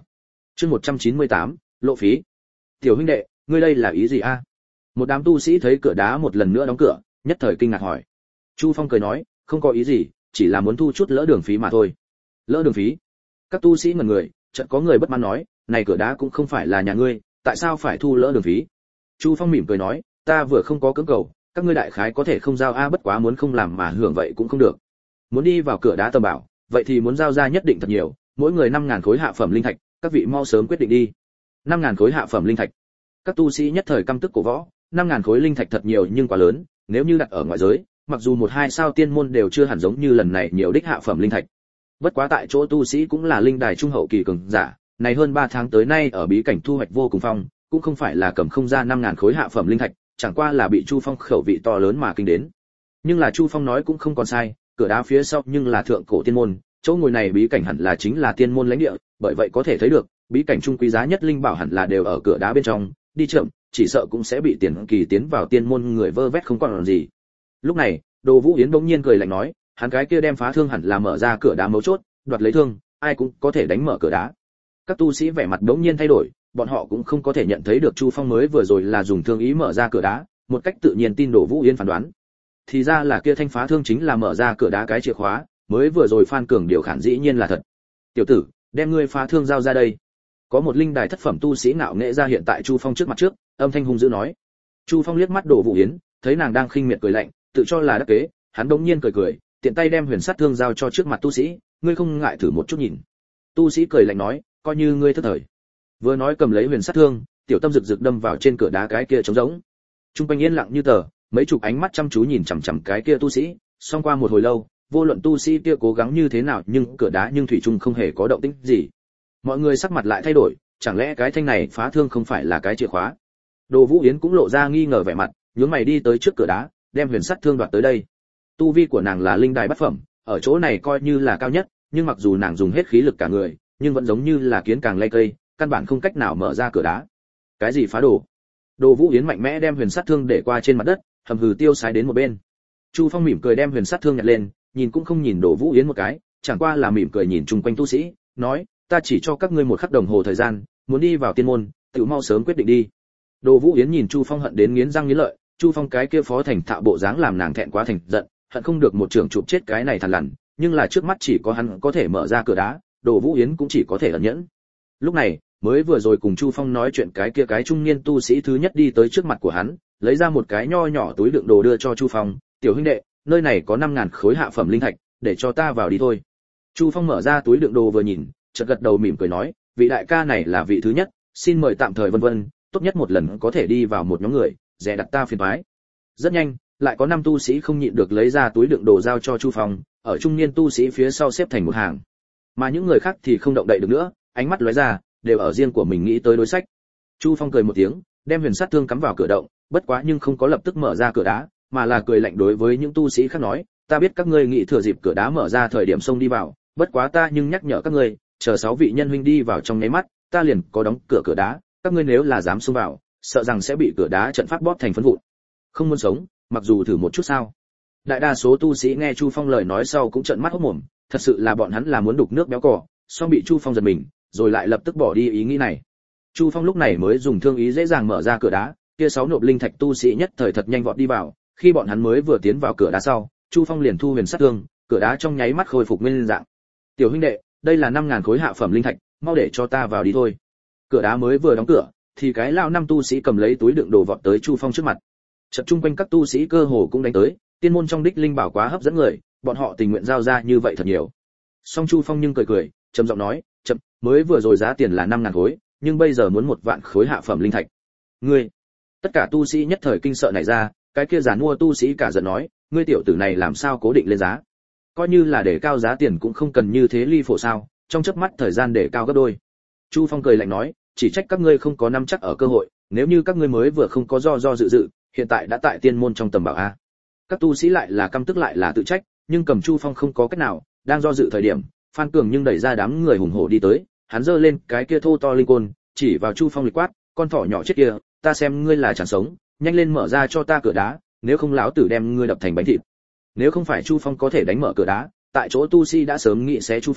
Chương 198, lộ phí. Tiểu huynh đệ, ngươi đây là ý gì a? Một đám tu sĩ thấy cửa đá một lần nữa đóng cửa, nhất thời kinh ngạc hỏi. Chu Phong cười nói, không có ý gì, chỉ là muốn thu chút lỡ đường phí mà thôi. Lỡ đường phí? Các tu sĩ ngẩn người, chợt có người bất mãn nói, này cửa đá cũng không phải là nhà ngươi, tại sao phải thu lỡ đường phí? Chu Phong mỉm cười nói, ta vừa không có cưỡng cầu, các ngươi đại khái có thể không giao a, bất quá muốn không làm mà hưởng vậy cũng không được. Muốn đi vào cửa đá tầm bảo, vậy thì muốn giao ra nhất định thật nhiều, mỗi người 5000 khối hạ phẩm linh thạch, các vị mau sớm quyết định đi. 5000 khối hạ phẩm linh thạch. Các tu sĩ nhất thời căm tức cổ võ, 5000 khối linh thạch thật nhiều nhưng quá lớn, nếu như đặt ở ngoại giới, mặc dù 1-2 sao tiên môn đều chưa hẳn giống như lần này nhiều đích hạ phẩm linh thạch. Bất quá tại chỗ tu sĩ cũng là linh đài trung hậu kỳ cường giả, này hơn 3 tháng tới nay ở bí cảnh thu hoạch vô cùng phong, cũng không phải là cầm không ra 5000 khối hạ phẩm linh thạch, chẳng qua là bị Chu Phong khẩu vị to lớn mà kinh đến. Nhưng là Chu Phong nói cũng không còn sai, cửa đá phía sau nhưng là thượng cổ tiên môn, chỗ ngồi này bí cảnh hẳn là chính là tiên môn lãnh địa, bởi vậy có thể thấy được, bí cảnh trung quý giá nhất linh bảo hẳn là đều ở cửa đá bên trong, đi chậm, chỉ sợ cũng sẽ bị tiền kỳ tiến vào tiên môn người vơ vét không còn làm gì. Lúc này, Đồ Vũ Yến bỗng nhiên cười lạnh nói, hắn cái kia đem phá thương hẳn là mở ra cửa đá mấu chốt, đoạt lấy thương, ai cũng có thể đánh mở cửa đá. Các tu sĩ vẻ mặt bỗng nhiên thay đổi, bọn họ cũng không có thể nhận thấy được Chu Phong mới vừa rồi là dùng thương ý mở ra cửa đá, một cách tự nhiên tin Đồ Vũ Yến phán đoán. Thì ra là kia thanh phá thương chính là mở ra cửa đá cái chìa khóa, mới vừa rồi Phan Cường điều khản dĩ nhiên là thật. Tiểu tử, đem ngươi phá thương giao ra đây. Có một linh đài thất phẩm tu sĩ ngạo nghệ ra hiện tại Chu Phong trước mặt trước, âm thanh hung dữ nói. Chu Phong liếc mắt Đồ Vũ Yến, thấy nàng đang khinh miệt cười lạnh, tự cho là đắc kế, hắn đống nhiên cười cười, tiện tay đem huyền sát thương giao cho trước mặt tu sĩ, ngươi không ngại thử một chút nhìn. Tu sĩ cười lạnh nói, coi như ngươi thất thời. Vừa nói cầm lấy huyền sát thương, tiểu tâm rực rực đâm vào trên cửa đá cái kia trống rỗng. Trung quanh yên lặng như tờ, mấy chục ánh mắt chăm chú nhìn chằm chằm cái kia tu sĩ, song qua một hồi lâu, vô luận tu sĩ kia cố gắng như thế nào nhưng cửa đá nhưng thủy chung không hề có động tĩnh gì. Mọi người sắc mặt lại thay đổi, chẳng lẽ cái thanh này phá thương không phải là cái chìa khóa? Đồ Vũ Yến cũng lộ ra nghi ngờ vẻ mặt, nhướng mày đi tới trước cửa đá, đem huyền sắt thương đoạt tới đây. Tu vi của nàng là linh đài bát phẩm, ở chỗ này coi như là cao nhất, nhưng mặc dù nàng dùng hết khí lực cả người, nhưng vẫn giống như là kiến càng lay cây, căn bản không cách nào mở ra cửa đá. Cái gì phá đồ? Đồ Vũ Yến mạnh mẽ đem huyền sắt thương để qua trên mặt đất, hầm hừ tiêu sái đến một bên. Chu Phong mỉm cười đem huyền sắt thương nhặt lên, nhìn cũng không nhìn Đồ Vũ Yến một cái, chẳng qua là mỉm cười nhìn chung quanh tu sĩ, nói, ta chỉ cho các ngươi một khắc đồng hồ thời gian, muốn đi vào tiên môn, tự mau sớm quyết định đi. Đồ Vũ Yến nhìn Chu Phong hận đến nghiến răng nghiến lợi, Chu Phong cái kia phó thành thạo bộ dáng làm nàng thẹn quá thành giận, hận không được một trường chụp chết cái này thằn lằn, nhưng là trước mắt chỉ có hắn có thể mở ra cửa đá, Đồ Vũ Yến cũng chỉ có thể ẩn nhẫn. Lúc này, mới vừa rồi cùng Chu Phong nói chuyện cái kia cái trung niên tu sĩ thứ nhất đi tới trước mặt của hắn, lấy ra một cái nho nhỏ túi đựng đồ đưa cho Chu Phong, "Tiểu huynh đệ, nơi này có 5000 khối hạ phẩm linh thạch, để cho ta vào đi thôi." Chu Phong mở ra túi đựng đồ vừa nhìn, chợt gật đầu mỉm cười nói, "Vị đại ca này là vị thứ nhất, xin mời tạm thời vân vân, tốt nhất một lần có thể đi vào một nhóm người, dè đặt ta phiền toái." Rất nhanh, lại có 5 tu sĩ không nhịn được lấy ra túi đựng đồ giao cho Chu Phong, ở trung niên tu sĩ phía sau xếp thành một hàng. Mà những người khác thì không động đậy được nữa, ánh mắt lóe ra, đều ở riêng của mình nghĩ tới đối sách. Chu Phong cười một tiếng, đem huyền sát thương cắm vào cửa động, bất quá nhưng không có lập tức mở ra cửa đá, mà là cười lạnh đối với những tu sĩ khác nói, "Ta biết các ngươi nghĩ thừa dịp cửa đá mở ra thời điểm xông đi vào, bất quá ta nhưng nhắc nhở các ngươi, chờ 6 vị nhân huynh đi vào trong nháy mắt, ta liền có đóng cửa đá, các ngươi nếu là dám xông vào, sợ rằng sẽ bị cửa đá trận pháp bóp thành phấn vụn. Không muốn sống, mặc dù thử một chút sao?" Đại đa số tu sĩ nghe Chu Phong lời nói sau cũng trợn mắt hốt mồm, thật sự là bọn hắn là muốn đục nước béo cò, song bị Chu Phong giật mình, rồi lại lập tức bỏ đi ý nghĩ này. Chu Phong lúc này mới dùng thương ý dễ dàng mở ra cửa đá, kia 6 nộp linh thạch tu sĩ nhất thời thật nhanh vọt đi vào, khi bọn hắn mới vừa tiến vào cửa đá sau, Chu Phong liền thu huyền sát thương, cửa đá trong nháy mắt khôi phục nguyên dạng. "Tiểu huynh đệ, đây là 5000 khối hạ phẩm linh thạch, mau để cho ta vào đi thôi." Cửa đá mới vừa đóng cửa, thì cái lão năm tu sĩ cầm lấy túi đựng đồ vọt tới Chu Phong trước mặt. Chợt chung quanh các tu sĩ cơ hồ cũng đánh tới, tiên môn trong đích linh bảo quá hấp dẫn người, bọn họ tình nguyện giao ra như vậy thật nhiều. Song Chu Phong nhưng cười cười, trầm giọng nói, "Chậm, mới vừa rồi giá tiền là 5000 khối, nhưng bây giờ muốn 1 vạn khối hạ phẩm linh thạch." "Ngươi?" Tất cả tu sĩ nhất thời kinh sợ nảy ra, cái kia giàn mua tu sĩ cả giận nói, "Ngươi tiểu tử này làm sao cố định lên giá? Coi như là để cao giá tiền cũng không cần như thế ly phổ sao, trong chớp mắt thời gian để cao gấp đôi." Chu Phong cười lạnh nói, "Chỉ trách các ngươi không có nắm chắc ở cơ hội, nếu như các ngươi mới vừa không có do dự, hiện tại đã tại tiên môn trong tầm bảo a." Các tu sĩ lại là căm tức lại là tự trách, nhưng cầm Chu Phong không có cách nào, đang do dự thời điểm, Phan Cường nhưng đẩy ra đám người hùng hổ đi tới, hắn giơ lên cái kia thô to linh côn, chỉ vào Chu Phong lịch quát, "Con thỏ nhỏ chết kia, ta xem ngươi là chẳng sống, nhanh lên mở ra cho ta cửa đá, nếu không lão tử đem ngươi đập thành bánh thịt." Nếu không phải Chu Phong có thể đánh mở cửa đá, tại chỗ tu sĩ đã sớm nghĩ xé Chu Phong,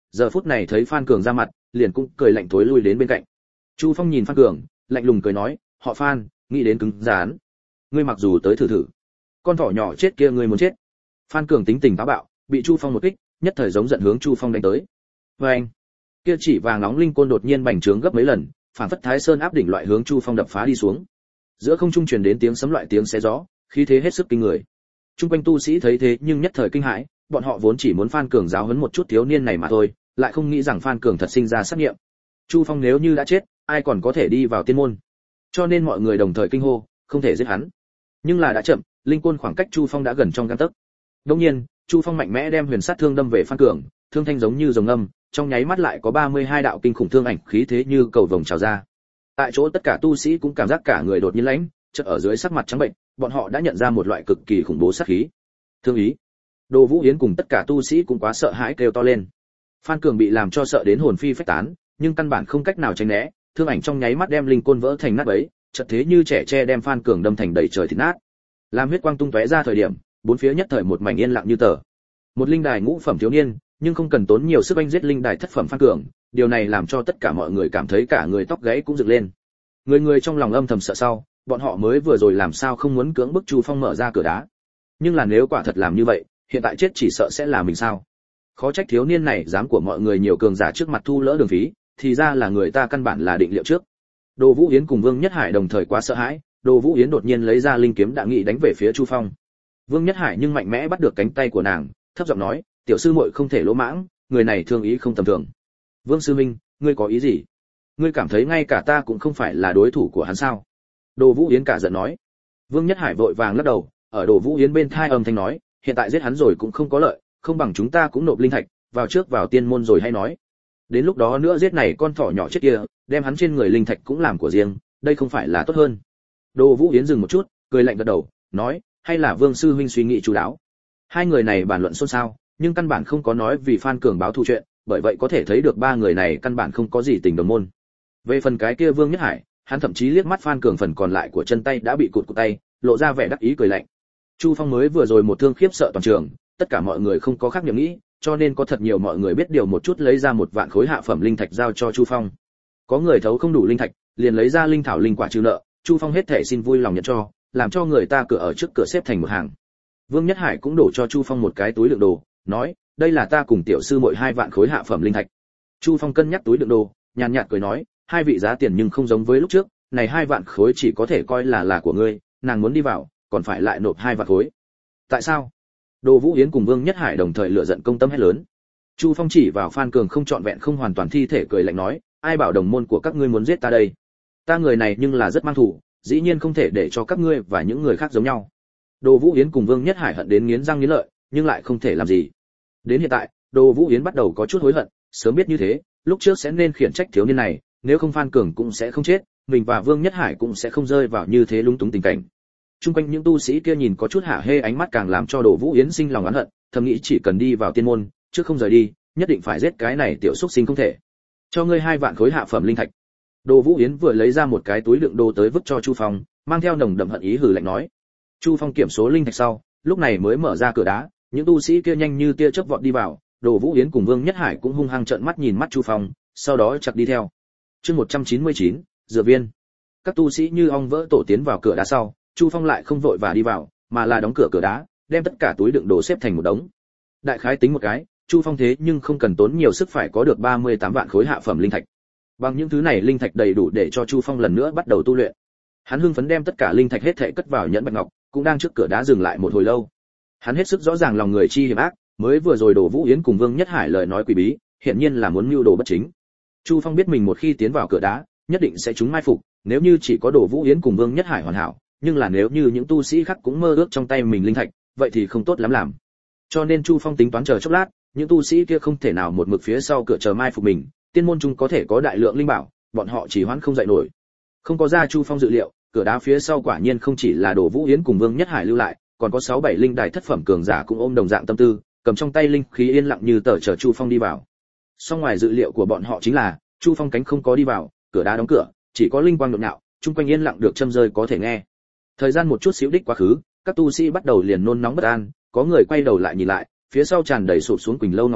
giờ phút này thấy Phan Cường ra mặt, liền cũng cười lạnh thối lui đến bên cạnh. Chu Phong nhìn Phan Cường, lạnh lùng cười nói, họ Phan, nghĩ đến cứng rắn. Ngươi mặc dù tới thử thử, con thỏ nhỏ chết kia ngươi muốn chết. Phan Cường tính tình táo bạo, bị Chu Phong một kích, nhất thời giống giận hướng Chu Phong đánh tới. Và anh, kia chỉ vàng nóng linh côn đột nhiên bành trướng gấp mấy lần, phản phất Thái Sơn áp đỉnh loại hướng Chu Phong đập phá đi xuống. Giữa không trung truyền đến tiếng sấm loại tiếng xé gió, khí thế hết sức kinh người. Trung quanh tu sĩ thấy thế nhưng nhất thời kinh hãi, bọn họ vốn chỉ muốn Phan Cường giáo huấn một chút thiếu niên này mà thôi, lại không nghĩ rằng Phan Cường thật sinh ra sát nghiệm. Chu Phong nếu như đã chết, ai còn có thể đi vào tiên môn? Cho nên mọi người đồng thời kinh hô, không thể giết hắn. Nhưng là đã chậm, linh côn khoảng cách Chu Phong đã gần trong gang tấc. Đương nhiên, Chu Phong mạnh mẽ đem huyền sát thương đâm về Phan Cường, thương thanh giống như rồng ngâm, trong nháy mắt lại có 32 đạo kinh khủng thương ảnh khí thế như cầu vồng trào ra. Tại chỗ tất cả tu sĩ cũng cảm giác cả người đột nhiên lãnh, chợt ở dưới sắc mặt trắng bệnh, bọn họ đã nhận ra một loại cực kỳ khủng bố sát khí. Thương ý. Đồ Vũ Yến cùng tất cả tu sĩ cũng quá sợ hãi kêu to lên. Phan Cường bị làm cho sợ đến hồn phi phách tán, nhưng căn bản không cách nào tránh né, thương ảnh trong nháy mắt đem linh côn vỡ thành nát bấy, chợt thế như trẻ tre đem Phan Cường đâm thành đầy trời thịt nát. Làm huyết quang tung tóe ra thời điểm, bốn phía nhất thời một mảnh yên lặng như tờ. Một linh đài ngũ phẩm thiếu niên, nhưng không cần tốn nhiều sức anh giết linh đài thất phẩm Phan Cường, điều này làm cho tất cả mọi người cảm thấy cả người tóc gáy cũng dựng lên. Người người trong lòng âm thầm sợ sau, bọn họ mới vừa rồi làm sao không muốn cưỡng bức Chu Phong mở ra cửa đá. Nhưng là nếu quả thật làm như vậy, hiện tại chết chỉ sợ sẽ là mình sao? Khó trách thiếu niên này dám của mọi người nhiều cường giả trước mặt thu lỡ đường phí, thì ra là người ta căn bản là định liệu trước. Đồ Vũ Yến cùng Vương Nhất Hải đồng thời quá sợ hãi, Đồ Vũ Yến đột nhiên lấy ra linh kiếm đã nghị đánh về phía Chu Phong. Vương Nhất Hải nhưng mạnh mẽ bắt được cánh tay của nàng, thấp giọng nói, tiểu sư muội không thể lỗ mãng, người này thương ý không tầm thường. Vương sư huynh, ngươi có ý gì? Ngươi cảm thấy ngay cả ta cũng không phải là đối thủ của hắn sao? Đồ Vũ Yến cả giận nói. Vương Nhất Hải vội vàng lắc đầu, ở Đồ Vũ Yến bên thai âm thanh nói, hiện tại giết hắn rồi cũng không có lợi, không bằng chúng ta cũng nộp linh thạch, vào trước vào tiên môn rồi hay nói. Đến lúc đó nữa giết này con thỏ nhỏ chết kia, đem hắn trên người linh thạch cũng làm của riêng, đây không phải là tốt hơn. Đồ Vũ Yến dừng một chút, cười lạnh gật đầu, nói, hay là Vương sư huynh suy nghĩ chu đáo. Hai người này bàn luận xôn xao, nhưng căn bản không có nói vì Phan Cường báo thù chuyện, bởi vậy có thể thấy được ba người này căn bản không có gì tình đồng môn. Về phần cái kia Vương Nhất Hải, hắn thậm chí liếc mắt Phan Cường phần còn lại của chân tay đã bị cụt tay, lộ ra vẻ đắc ý cười lạnh. Chu Phong mới vừa rồi một thương khiếp sợ toàn trường, tất cả mọi người không có khác niệm nghĩ, cho nên có thật nhiều mọi người biết điều một chút lấy ra 1 vạn khối hạ phẩm linh thạch giao cho Chu Phong. Có người thấu không đủ linh thạch, liền lấy ra linh thảo linh quả trừ nợ, Chu Phong hết thảy xin vui lòng nhận cho, làm cho người ta cửa ở trước cửa xếp thành một hàng. Vương Nhất Hải cũng đổ cho Chu Phong một cái túi đựng đồ, nói, đây là ta cùng tiểu sư muội 2 vạn khối hạ phẩm linh thạch. Chu Phong cân nhắc túi đựng đồ, nhàn nhạt cười nói, hai vị giá tiền nhưng không giống với lúc trước, này 2 vạn khối chỉ có thể coi là của ngươi, nàng muốn đi vào, còn phải lại nộp 2 vạn khối. Tại sao? Đồ Vũ Yến cùng Vương Nhất Hải đồng thời lựa giận công tâm hét lớn. Chu Phong chỉ vào Phan Cường không trọn vẹn không hoàn toàn thi thể cười lạnh nói, ai bảo đồng môn của các ngươi muốn giết ta đây? Ta người này nhưng là rất mang thủ, dĩ nhiên không thể để cho các ngươi và những người khác giống nhau. Đồ Vũ Yến cùng Vương Nhất Hải hận đến nghiến răng nghiến lợi, nhưng lại không thể làm gì. Đến hiện tại, Đồ Vũ Yến bắt đầu có chút hối hận, sớm biết như thế, lúc trước sẽ nên khiển trách thiếu niên này, nếu không Phan Cường cũng sẽ không chết, mình và Vương Nhất Hải cũng sẽ không rơi vào như thế lúng túng tình cảnh. Trung quanh những tu sĩ kia nhìn có chút hả hê ánh mắt càng làm cho Đồ Vũ Yến sinh lòng oán hận, thầm nghĩ chỉ cần đi vào tiên môn, chứ không rời đi, nhất định phải giết cái này tiểu xúc sinh không thể. Cho ngươi 2 vạn khối hạ phẩm linh thạch. Đồ Vũ Yến vừa lấy ra một cái túi đựng đồ tới vứt cho Chu Phong, mang theo nồng đậm hận ý hừ lạnh nói. Chu Phong kiểm số linh thạch sau, lúc này mới mở ra cửa đá, những tu sĩ kia nhanh như tia chớp vọt đi vào, Đồ Vũ Yến cùng Vương Nhất Hải cũng hung hăng trợn mắt nhìn mắt Chu Phong, sau đó chặt đi theo. Chương 199, dược viên. Các tu sĩ như ong vỡ tổ tiến vào cửa đá sau, Chu Phong lại không vội và đi vào, mà là đóng cửa đá, đem tất cả túi đựng đồ xếp thành một đống. Đại khái tính một cái, Chu Phong thế nhưng không cần tốn nhiều sức phải có được 38 vạn khối hạ phẩm linh thạch. Bằng những thứ này linh thạch đầy đủ để cho Chu Phong lần nữa bắt đầu tu luyện. Hắn hưng phấn đem tất cả linh thạch hết thảy cất vào nhẫn bạch ngọc, cũng đang trước cửa đá dừng lại một hồi lâu. Hắn hết sức rõ ràng lòng người chi hiểm ác, mới vừa rồi Đồ Vũ Yến cùng Vương Nhất Hải lời nói quỷ bí, hiện nhiên là muốn mưu đồ bất chính. Chu Phong biết mình một khi tiến vào cửa đá, nhất định sẽ trúng mai phục, nếu như chỉ có Đồ Vũ Yến cùng Vương Nhất Hải hoàn hảo, nhưng là nếu như những tu sĩ khác cũng mơ ước trong tay mình linh thạch, vậy thì không tốt lắm làm. Cho nên Chu Phong tính toán chờ chốc lát, những tu sĩ kia không thể nào một mực phía sau cửa chờ mai phục mình, tiên môn chúng có thể có đại lượng linh bảo, bọn họ chỉ hoãn không dậy nổi. Không có ra Chu Phong dự liệu, cửa đá phía sau quả nhiên không chỉ là Đồ Vũ Yến cùng Vương Nhất Hải lưu lại, còn có 6-7 linh đài thất phẩm cường giả cũng ôm đồng dạng tâm tư, cầm trong tay linh khí yên lặng như tờ chờ Chu Phong đi vào. Song ngoài dự liệu của bọn họ chính là, Chu Phong cánh không có đi vào, cửa đá đóng cửa, chỉ có linh quang nhộn nhạo, chung quanh yên lặng được châm rơi có thể nghe. Thời gian một chút xíu đích quá khứ, các tu sĩ bắt đầu liền nôn nóng bất an, có người quay đầu lại nhìn lại, phía sau tràn đầy sụp xuống Quỳnh Lâu Ngọc Vũ,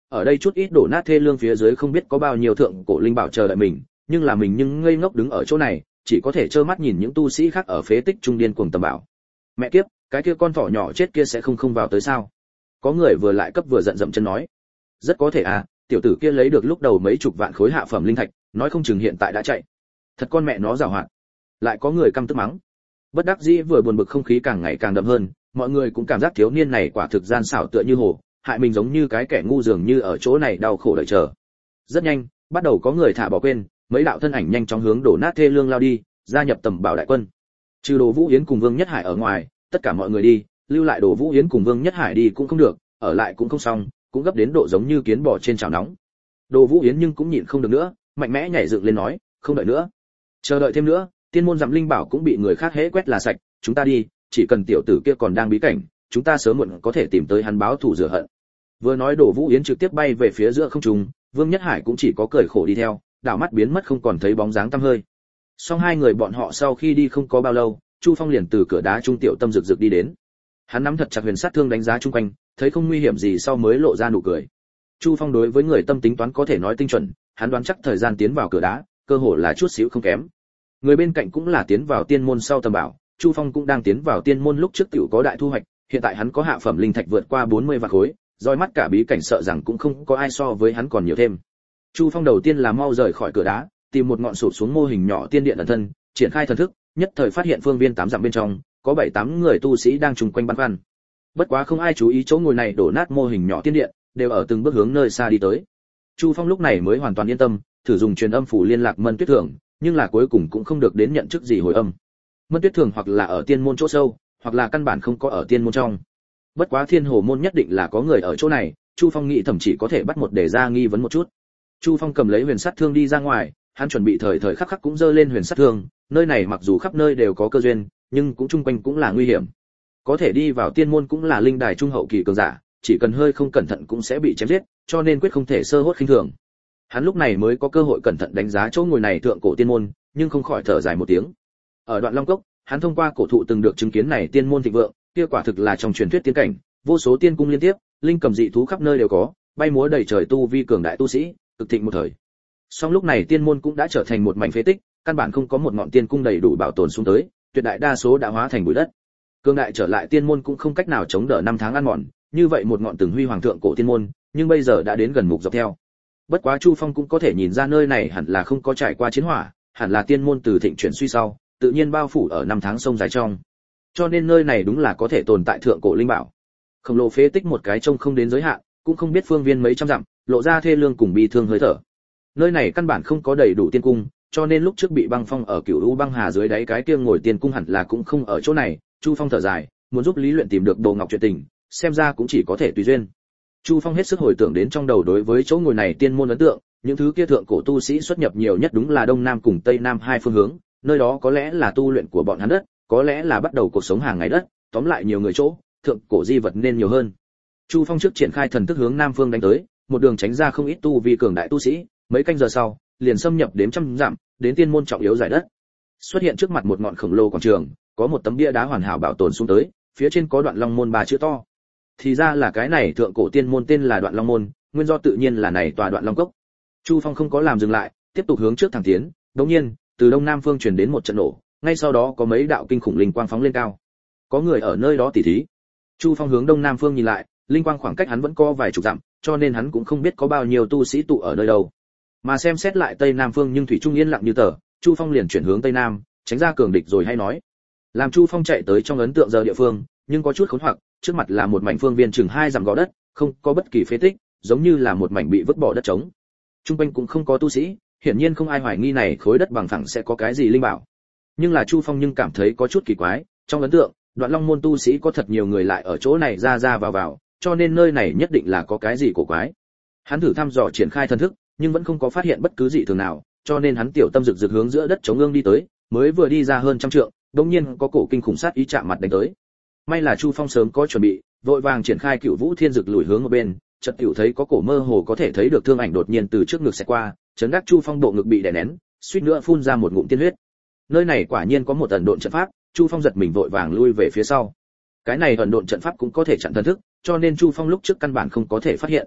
ở đây chút ít đổ nát thê lương phía dưới không biết có bao nhiêu thượng cổ linh bảo chờ đợi mình, nhưng là mình nhưng ngây ngốc đứng ở chỗ này, chỉ có thể trơ mắt nhìn những tu sĩ khác ở phế tích trung điên cuồng tầm bảo. Mẹ kiếp, cái kia con thỏ nhỏ chết kia sẽ không vào tới sao? Có người vừa lại cấp vừa giận dậm chân nói. Rất có thể à, tiểu tử kia lấy được lúc đầu mấy chục vạn khối hạ phẩm linh thạch, nói không chừng hiện tại đã chạy. Thật con mẹ nó giàu hoạt. Lại có người căm tức mắng. Bất đắc dĩ vừa buồn bực không khí càng ngày càng đậm hơn, mọi người cũng cảm giác thiếu niên này quả thực gian xảo tựa như hồ, hại mình giống như cái kẻ ngu dường như ở chỗ này đau khổ đợi chờ. Rất nhanh, bắt đầu có người thả bỏ quên, mấy đạo thân ảnh nhanh chóng hướng đổ nát thê lương lao đi, gia nhập tầm bảo đại quân. Trừ Đồ Vũ Yến cùng Vương Nhất Hải ở ngoài, tất cả mọi người đi, lưu lại Đồ Vũ Yến cùng Vương Nhất Hải đi cũng không được, ở lại cũng không xong, cũng gấp đến độ giống như kiến bò trên chảo nóng. Đồ Vũ Yến nhưng cũng nhịn không được nữa, mạnh mẽ nhảy dựng lên nói, không đợi nữa, chờ đợi thêm nữa, tiên môn dặm linh bảo cũng bị người khác hễ quét là sạch, chúng ta đi, chỉ cần tiểu tử kia còn đang bí cảnh, chúng ta sớm muộn có thể tìm tới hắn báo thù rửa hận. Vừa nói Đồ Vũ Yến trực tiếp bay về phía giữa không trung, Vương Nhất Hải cũng chỉ có cười khổ đi theo, đảo mắt biến mất không còn thấy bóng dáng tăm hơi. Song hai người bọn họ sau khi đi không có bao lâu, Chu Phong liền từ cửa đá trung tiểu tâm rực rực đi đến. Hắn nắm thật chặt huyền sát thương đánh giá chung quanh, thấy không nguy hiểm gì sau mới lộ ra nụ cười. Chu Phong đối với người tâm tính toán có thể nói tinh chuẩn, hắn đoán chắc thời gian tiến vào cửa đá, cơ hội là chút xíu không kém. Người bên cạnh cũng là tiến vào tiên môn sau tầm bảo, Chu Phong cũng đang tiến vào tiên môn lúc trước tiểu có đại thu hoạch, hiện tại hắn có hạ phẩm linh thạch vượt qua 40 vạn khối, roi mắt cả bí cảnh sợ rằng cũng không có ai so với hắn còn nhiều thêm. Chu Phong đầu tiên là mau rời khỏi cửa đá, tìm một ngọn sụp xuống mô hình nhỏ tiên điện ẩn thân, triển khai thần thức, nhất thời phát hiện phương viên 8 dặm bên trong, có 7-8 người tu sĩ đang trùng quanh băn khoăn. Bất quá không ai chú ý chỗ ngồi này đổ nát mô hình nhỏ tiên điện, đều ở từng bước hướng nơi xa đi tới. Chu Phong lúc này mới hoàn toàn yên tâm, thử dùng truyền âm phủ liên lạc Mân Tuyết Thường, nhưng là cuối cùng cũng không được đến nhận chức gì hồi âm. Mân Tuyết Thường hoặc là ở tiên môn chỗ sâu, hoặc là căn bản không có ở tiên môn trong. Bất quá Thiên Hồ môn nhất định là có người ở chỗ này, Chu Phong nghĩ thậm chí có thể bắt một để ra nghi vấn một chút. Chu Phong cầm lấy huyền sát thương đi ra ngoài, hắn chuẩn bị thời thời khắc khắc cũng giơ lên huyền sát thương, nơi này mặc dù khắp nơi đều có cơ duyên, nhưng cũng chung quanh cũng là nguy hiểm. Có thể đi vào tiên môn cũng là linh đài trung hậu kỳ cường giả, chỉ cần hơi không cẩn thận cũng sẽ bị chém giết, cho nên quyết không thể sơ hốt khinh thường. Hắn lúc này mới có cơ hội cẩn thận đánh giá chỗ ngồi này thượng cổ tiên môn, nhưng không khỏi thở dài một tiếng. Ở đoạn Long Cốc, hắn thông qua cổ thụ từng được chứng kiến này tiên môn thịnh vượng, kia quả thực là trong truyền thuyết tiên cảnh, vô số tiên cung liên tiếp, linh cầm dị thú khắp nơi đều có, bay múa đầy trời tu vi cường đại tu sĩ, cực thịnh một thời. Song lúc này tiên môn cũng đã trở thành một mảnh phế tích, căn bản không có một ngọn tiên cung đầy đủ bảo tồn xuống tới, tuyệt đại đa số đã hóa thành bụi đất. Cường đại trở lại tiên môn cũng không cách nào chống đỡ 5 tháng ăn mòn, như vậy một ngọn từng huy hoàng thượng cổ tiên môn, nhưng bây giờ đã đến gần mục dọc theo. Bất quá Chu Phong cũng có thể nhìn ra nơi này hẳn là không có trải qua chiến hỏa, hẳn là tiên môn từ thịnh chuyển suy sau, tự nhiên bao phủ ở 5 tháng sông dài trong. Cho nên nơi này đúng là có thể tồn tại thượng cổ linh bảo. Khổng lồ phế tích một cái trông không đến giới hạn, cũng không biết phương viên mấy trăm dặm, lộ ra thê lương cùng bi thương hơi thở. Nơi này căn bản không có đầy đủ tiên cung, cho nên lúc trước bị băng phong ở Cửu U băng hà dưới đáy cái kia ngồi tiên cung hẳn là cũng không ở chỗ này. Chu Phong thở dài, muốn giúp Lý Luyện tìm được Đồ Ngọc chuyện tình, xem ra cũng chỉ có thể tùy duyên. Chu Phong hết sức hồi tưởng đến trong đầu đối với chỗ ngồi này tiên môn ấn tượng, những thứ kia thượng cổ tu sĩ xuất nhập nhiều nhất đúng là đông nam cùng tây nam hai phương hướng, nơi đó có lẽ là tu luyện của bọn hắn đất, có lẽ là bắt đầu cuộc sống hàng ngày đất, tóm lại nhiều người chỗ, thượng cổ di vật nên nhiều hơn. Chu Phong trước triển khai thần thức hướng nam phương đánh tới, một đường tránh ra không ít tu vi cường đại tu sĩ, mấy canh giờ sau, liền xâm nhập đến trăm dặm, đến tiên môn trọng yếu giải đất. Xuất hiện trước mặt một ngọn khổng lồ quảng trường, có một tấm bia đá hoàn hảo bảo tồn xuống tới, phía trên có Đoạn Long môn 3 chữ to. Thì ra là cái này thượng cổ tiên môn tên là Đoạn Long môn, nguyên do tự nhiên là này tòa Đoạn Long cốc. Chu Phong không có làm dừng lại, tiếp tục hướng trước thẳng tiến, đột nhiên, từ đông nam phương truyền đến một trận nổ, ngay sau đó có mấy đạo kinh khủng linh quang phóng lên cao. Có người ở nơi đó tỉ thí. Chu Phong hướng đông nam phương nhìn lại, linh quang khoảng cách hắn vẫn có vài chục dặm, cho nên hắn cũng không biết có bao nhiêu tu sĩ tụ ở nơi đâu. Mà xem xét lại tây nam phương nhưng thủy trung yên lặng như tờ, Chu Phong liền chuyển hướng tây nam, tránh ra cường địch rồi hay nói. Làm Chu Phong chạy tới trong ấn tượng giờ địa phương, nhưng có chút khốn hoặc, trước mặt là một mảnh phương viên chừng 2 dặm gò đất, không có bất kỳ phế tích, giống như là một mảnh bị vứt bỏ đất trống. Trung quanh cũng không có tu sĩ, hiển nhiên không ai hoài nghi này khối đất bằng phẳng sẽ có cái gì linh bảo. Nhưng là Chu Phong nhưng cảm thấy có chút kỳ quái, trong ấn tượng, Đoạn Long môn tu sĩ có thật nhiều người lại ở chỗ này ra ra vào vào, cho nên nơi này nhất định là có cái gì cổ quái. Hắn thử thăm dò triển khai thần thức, nhưng vẫn không có phát hiện bất cứ gì thường nào, cho nên hắn tiểu tâm rực rực hướng giữa đất chống ương đi tới, mới vừa đi ra hơn trăm trượng, đột nhiên có cổ kinh khủng sát ý chạm mặt đánh tới. May là Chu Phong sớm có chuẩn bị, vội vàng triển khai Cửu Vũ Thiên Dực lùi hướng một bên, chợt tiểu thấy có cổ mơ hồ có thể thấy được thương ảnh đột nhiên từ trước ngực xẹt qua, chấn đắc Chu Phong bộ ngực bị đè nén, suýt nữa phun ra một ngụm tiên huyết. Nơi này quả nhiên có một ẩn độn trận pháp, Chu Phong giật mình vội vàng lui về phía sau. Cái này ẩn độn trận pháp cũng có thể chặn thần thức, cho nên Chu Phong lúc trước căn bản không có thể phát hiện.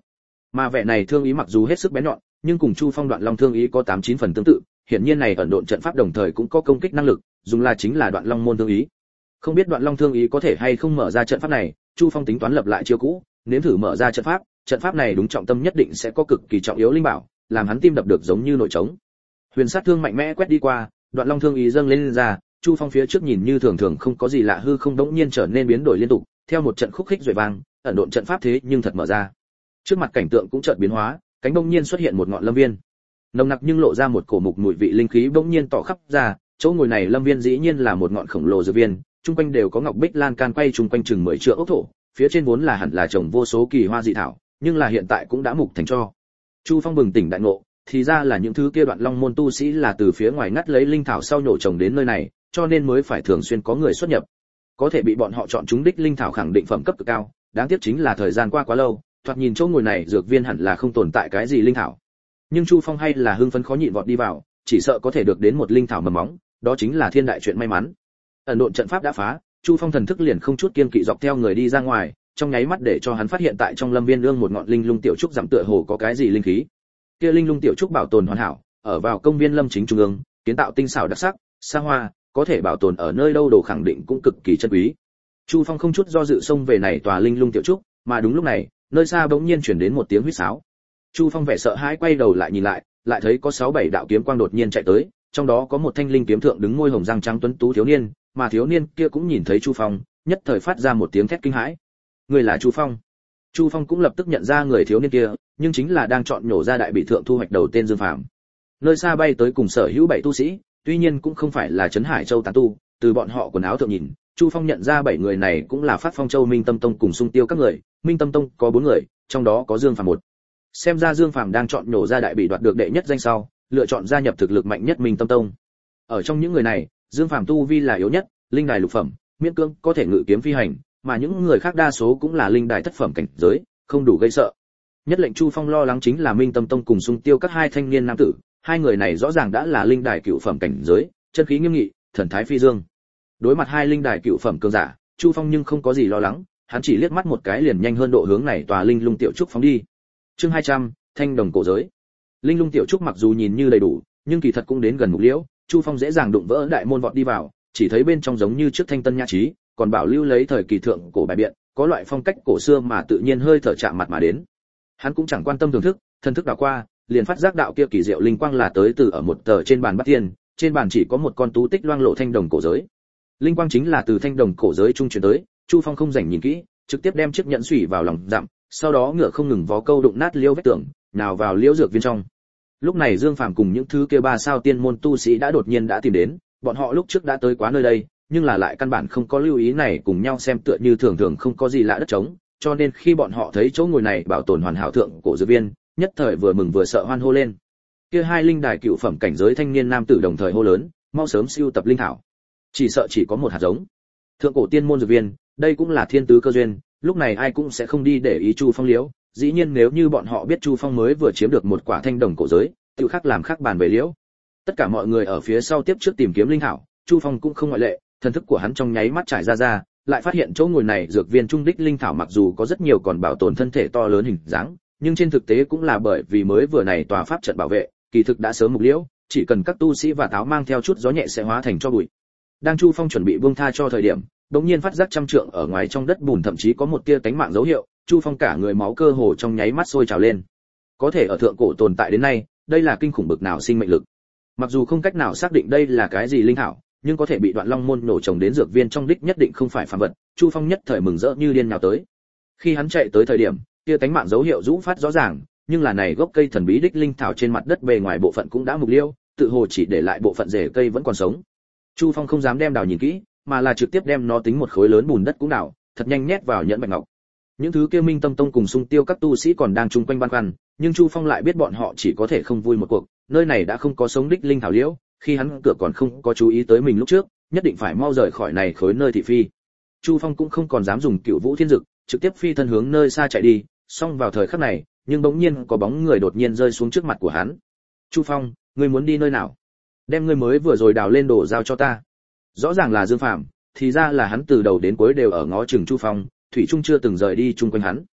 Mà vẻ này thương ý mặc dù hết sức bén nhọn, nhưng cùng Chu Phong Đoạn Long thương ý có 8-9 phần tương tự, hiển nhiên này ẩn độn trận pháp đồng thời cũng có công kích năng lực, dùng là chính là Đoạn Long môn thương ý. Không biết Đoạn Long thương ý có thể hay không mở ra trận pháp này, Chu Phong tính toán lập lại chiêu cũ, nếm thử mở ra trận pháp này đúng trọng tâm nhất định sẽ có cực kỳ trọng yếu linh bảo, làm hắn tim đập được giống như nội trống. Huyền sát thương mạnh mẽ quét đi qua, Đoạn Long thương ý dâng lên ra, Chu Phong phía trước nhìn như thường thường không có gì lạ hư không đống nhiên trở nên biến đổi liên tục, theo một trận khúc khích rồi vang, ẩn độn trận pháp thế nhưng thật mở ra. Trước mặt cảnh tượng cũng chợt biến hóa, cánh bỗng nhiên xuất hiện một ngọn lâm viên. Nồng nặc nhưng lộ ra một cổ mục mùi vị linh khí bỗng nhiên tỏ khắp ra, chỗ ngồi này lâm viên dĩ nhiên là một ngọn khổng lồ dược viên, trung quanh đều có ngọc bích lan can quay trung quanh chừng 10 trượng ốc thổ, phía trên vốn là hẳn là trồng vô số kỳ hoa dị thảo, nhưng là hiện tại cũng đã mục thành tro. Chu Phong bừng tỉnh đại ngộ, thì ra là những thứ kia Đoạn Long môn tu sĩ là từ phía ngoài ngắt lấy linh thảo sau nhổ trồng đến nơi này, cho nên mới phải thường xuyên có người xuất nhập. Có thể bị bọn họ chọn trúng đích linh thảo khẳng định phẩm cấp cực cao, đáng tiếc chính là thời gian qua quá lâu, thoạt nhìn chỗ ngồi này dược viên hẳn là không tồn tại cái gì linh thảo. Nhưng Chu Phong hay là hưng phấn khó nhịn vọt đi vào, chỉ sợ có thể được đến một linh thảo mầm móng, đó chính là thiên đại chuyện may mắn. Ẩn độn trận pháp đã phá, Chu Phong thần thức liền không chút kiên kỵ dọc theo người đi ra ngoài, trong nháy mắt để cho hắn phát hiện tại trong lâm viên ương một ngọn linh lung tiểu trúc giảm tựa hồ có cái gì linh khí. Kia linh lung tiểu trúc bảo tồn hoàn hảo, ở vào công viên lâm chính trung ương, kiến tạo tinh xảo đặc sắc, xa hoa, có thể bảo tồn ở nơi đâu đồ khẳng định cũng cực kỳ chân quý. Chu Phong không chút do dự xông về này tòa linh lung tiểu trúc, mà đúng lúc này, nơi xa bỗng nhiên truyền đến một tiếng huýt sáo. Chu Phong vẻ sợ hãi quay đầu lại nhìn lại, lại thấy có 6-7 đạo kiếm quang đột nhiên chạy tới, trong đó có một thanh linh kiếm thượng đứng môi hồng răng trắng tuấn tú thiếu niên, mà thiếu niên kia cũng nhìn thấy Chu Phong, nhất thời phát ra một tiếng thét kinh hãi. Người là Chu Phong? Chu Phong cũng lập tức nhận ra người thiếu niên kia, nhưng chính là đang chọn nhổ ra đại bị thượng thu hoạch đầu tên Dương Phàm. Nơi xa bay tới cùng sở hữu 7 tu sĩ, tuy nhiên cũng không phải là trấn Hải Châu tán tu, từ bọn họ quần áo thượng nhìn, Chu Phong nhận ra 7 người này cũng là Phát Phong Châu Minh Tâm Tông cùng Xung Tiêu các người, Minh Tâm Tông có 4 người, trong đó có Dương Phàm một. Xem ra Dương Phàm đang chọn nhổ ra đại bị đoạt được đệ nhất danh sau, lựa chọn gia nhập thực lực mạnh nhất Minh Tâm Tông. Ở trong những người này, Dương Phàm tu vi là yếu nhất, linh đài lục phẩm, miễn cưỡng có thể ngự kiếm phi hành, mà những người khác đa số cũng là linh đài thất phẩm cảnh giới, không đủ gây sợ. Nhất lệnh Chu Phong lo lắng chính là Minh Tâm Tông cùng Xung Tiêu các hai thanh niên nam tử, hai người này rõ ràng đã là linh đài cựu phẩm cảnh giới, chân khí nghiêm nghị, thần thái phi dương. Đối mặt hai linh đài cựu phẩm cường giả, Chu Phong nhưng không có gì lo lắng, hắn chỉ liếc mắt một cái liền nhanh hơn độ hướng này tòa linh lung tiểu trúc phóng đi. Chương 200, thanh đồng cổ giới. Linh lung tiểu trúc mặc dù nhìn như đầy đủ, nhưng kỳ thật cũng đến gần mục liễu, Chu Phong dễ dàng đụng vỡ đại môn vọt đi vào, chỉ thấy bên trong giống như trước thanh tân nhã trí, còn bảo lưu lấy thời kỳ thượng cổ bài biện, có loại phong cách cổ xưa mà tự nhiên hơi thở chạm mặt mà đến. Hắn cũng chẳng quan tâm thưởng thức, thần thức đảo qua, liền phát giác đạo kia kỳ diệu linh quang là tới từ ở một tờ trên bàn bát tiên, trên bàn chỉ có một con tú tích loang lộ thanh đồng cổ giới. Linh quang chính là từ thanh đồng cổ giới trung truyền tới, Chu Phong không rảnh nhìn kỹ, trực tiếp đem chiếc nhẫn xủy vào lòng dặm, sau đó ngựa không ngừng vó câu đụng nát liêu vách tường, nào vào liễu dược viên trong. Lúc này Dương Phàm cùng những thứ kia 3 sao tiên môn tu sĩ đã đột nhiên đã tìm đến, bọn họ lúc trước đã tới quá nơi đây, nhưng là lại căn bản không có lưu ý này cùng nhau xem tựa như thường thường không có gì lạ đất trống, cho nên khi bọn họ thấy chỗ ngồi này bảo tồn hoàn hảo thượng cổ dược viên, nhất thời vừa mừng vừa sợ hoan hô lên. Kia hai linh đài cựu phẩm cảnh giới thanh niên nam tử đồng thời hô lớn, mau sớm siêu tập linh thảo. Chỉ sợ chỉ có một hạt giống. Thượng cổ tiên môn dược viên, đây cũng là thiên tứ cơ duyên, lúc này ai cũng sẽ không đi để ý Chu Phong liễu, dĩ nhiên nếu như bọn họ biết Chu Phong mới vừa chiếm được một quả thanh đồng cổ giới, tự khắc làm khác bàn về liễu. Tất cả mọi người ở phía sau tiếp trước tìm kiếm linh thảo, Chu Phong cũng không ngoại lệ, thần thức của hắn trong nháy mắt trải ra, lại phát hiện chỗ ngồi này dược viên trung đích linh thảo mặc dù có rất nhiều còn bảo tồn thân thể to lớn hình dáng, nhưng trên thực tế cũng là bởi vì mới vừa này tòa pháp trận bảo vệ, kỳ thực đã sớm mục liễu, chỉ cần các tu sĩ và táo mang theo chút gió nhẹ sẽ hóa thành cho bụi. Đang Chu Phong chuẩn bị buông tha cho thời điểm, đột nhiên phát giác trăm trượng ở ngoài trong đất bùn thậm chí có một tia tánh mạng dấu hiệu, Chu Phong cả người máu cơ hồ trong nháy mắt sôi trào lên. Có thể ở thượng cổ tồn tại đến nay, đây là kinh khủng bực nào sinh mệnh lực. Mặc dù không cách nào xác định đây là cái gì linh thảo, nhưng có thể bị Đoạn Long môn nổ trồng đến dược viên trong đích nhất định không phải phàm vật, Chu Phong nhất thời mừng rỡ như điên nhào tới. Khi hắn chạy tới thời điểm, kia tánh mạng dấu hiệu rũ phát rõ ràng, nhưng là này gốc cây thần bí đích linh thảo trên mặt đất bề ngoài bộ phận cũng đã mục liêu, tự hồ chỉ để lại bộ phận rễ cây vẫn còn sống. Chu Phong không dám đem đào nhìn kỹ, mà là trực tiếp đem nó tính một khối lớn bùn đất cũng đào, thật nhanh nhét vào nhẫn bạch ngọc. Những thứ kia Minh Tâm Tông cùng Xung Tiêu các tu sĩ còn đang chung quanh băn khoăn, nhưng Chu Phong lại biết bọn họ chỉ có thể không vui một cuộc, nơi này đã không có sống đích linh thảo liễu, khi hắn cửa còn không có chú ý tới mình lúc trước, nhất định phải mau rời khỏi này khối nơi thị phi. Chu Phong cũng không còn dám dùng Cửu Vũ Thiên Dực, trực tiếp phi thân hướng nơi xa chạy đi, song vào thời khắc này, nhưng bỗng nhiên có bóng người đột nhiên rơi xuống trước mặt của hắn. "Chu Phong, ngươi muốn đi nơi nào? Đem ngươi mới vừa rồi đào lên đồ giao cho ta." Rõ ràng là Dương Phàm, thì ra là hắn từ đầu đến cuối đều ở ngó chừng Chu Phong, thủy trung chưa từng rời đi chung quanh hắn.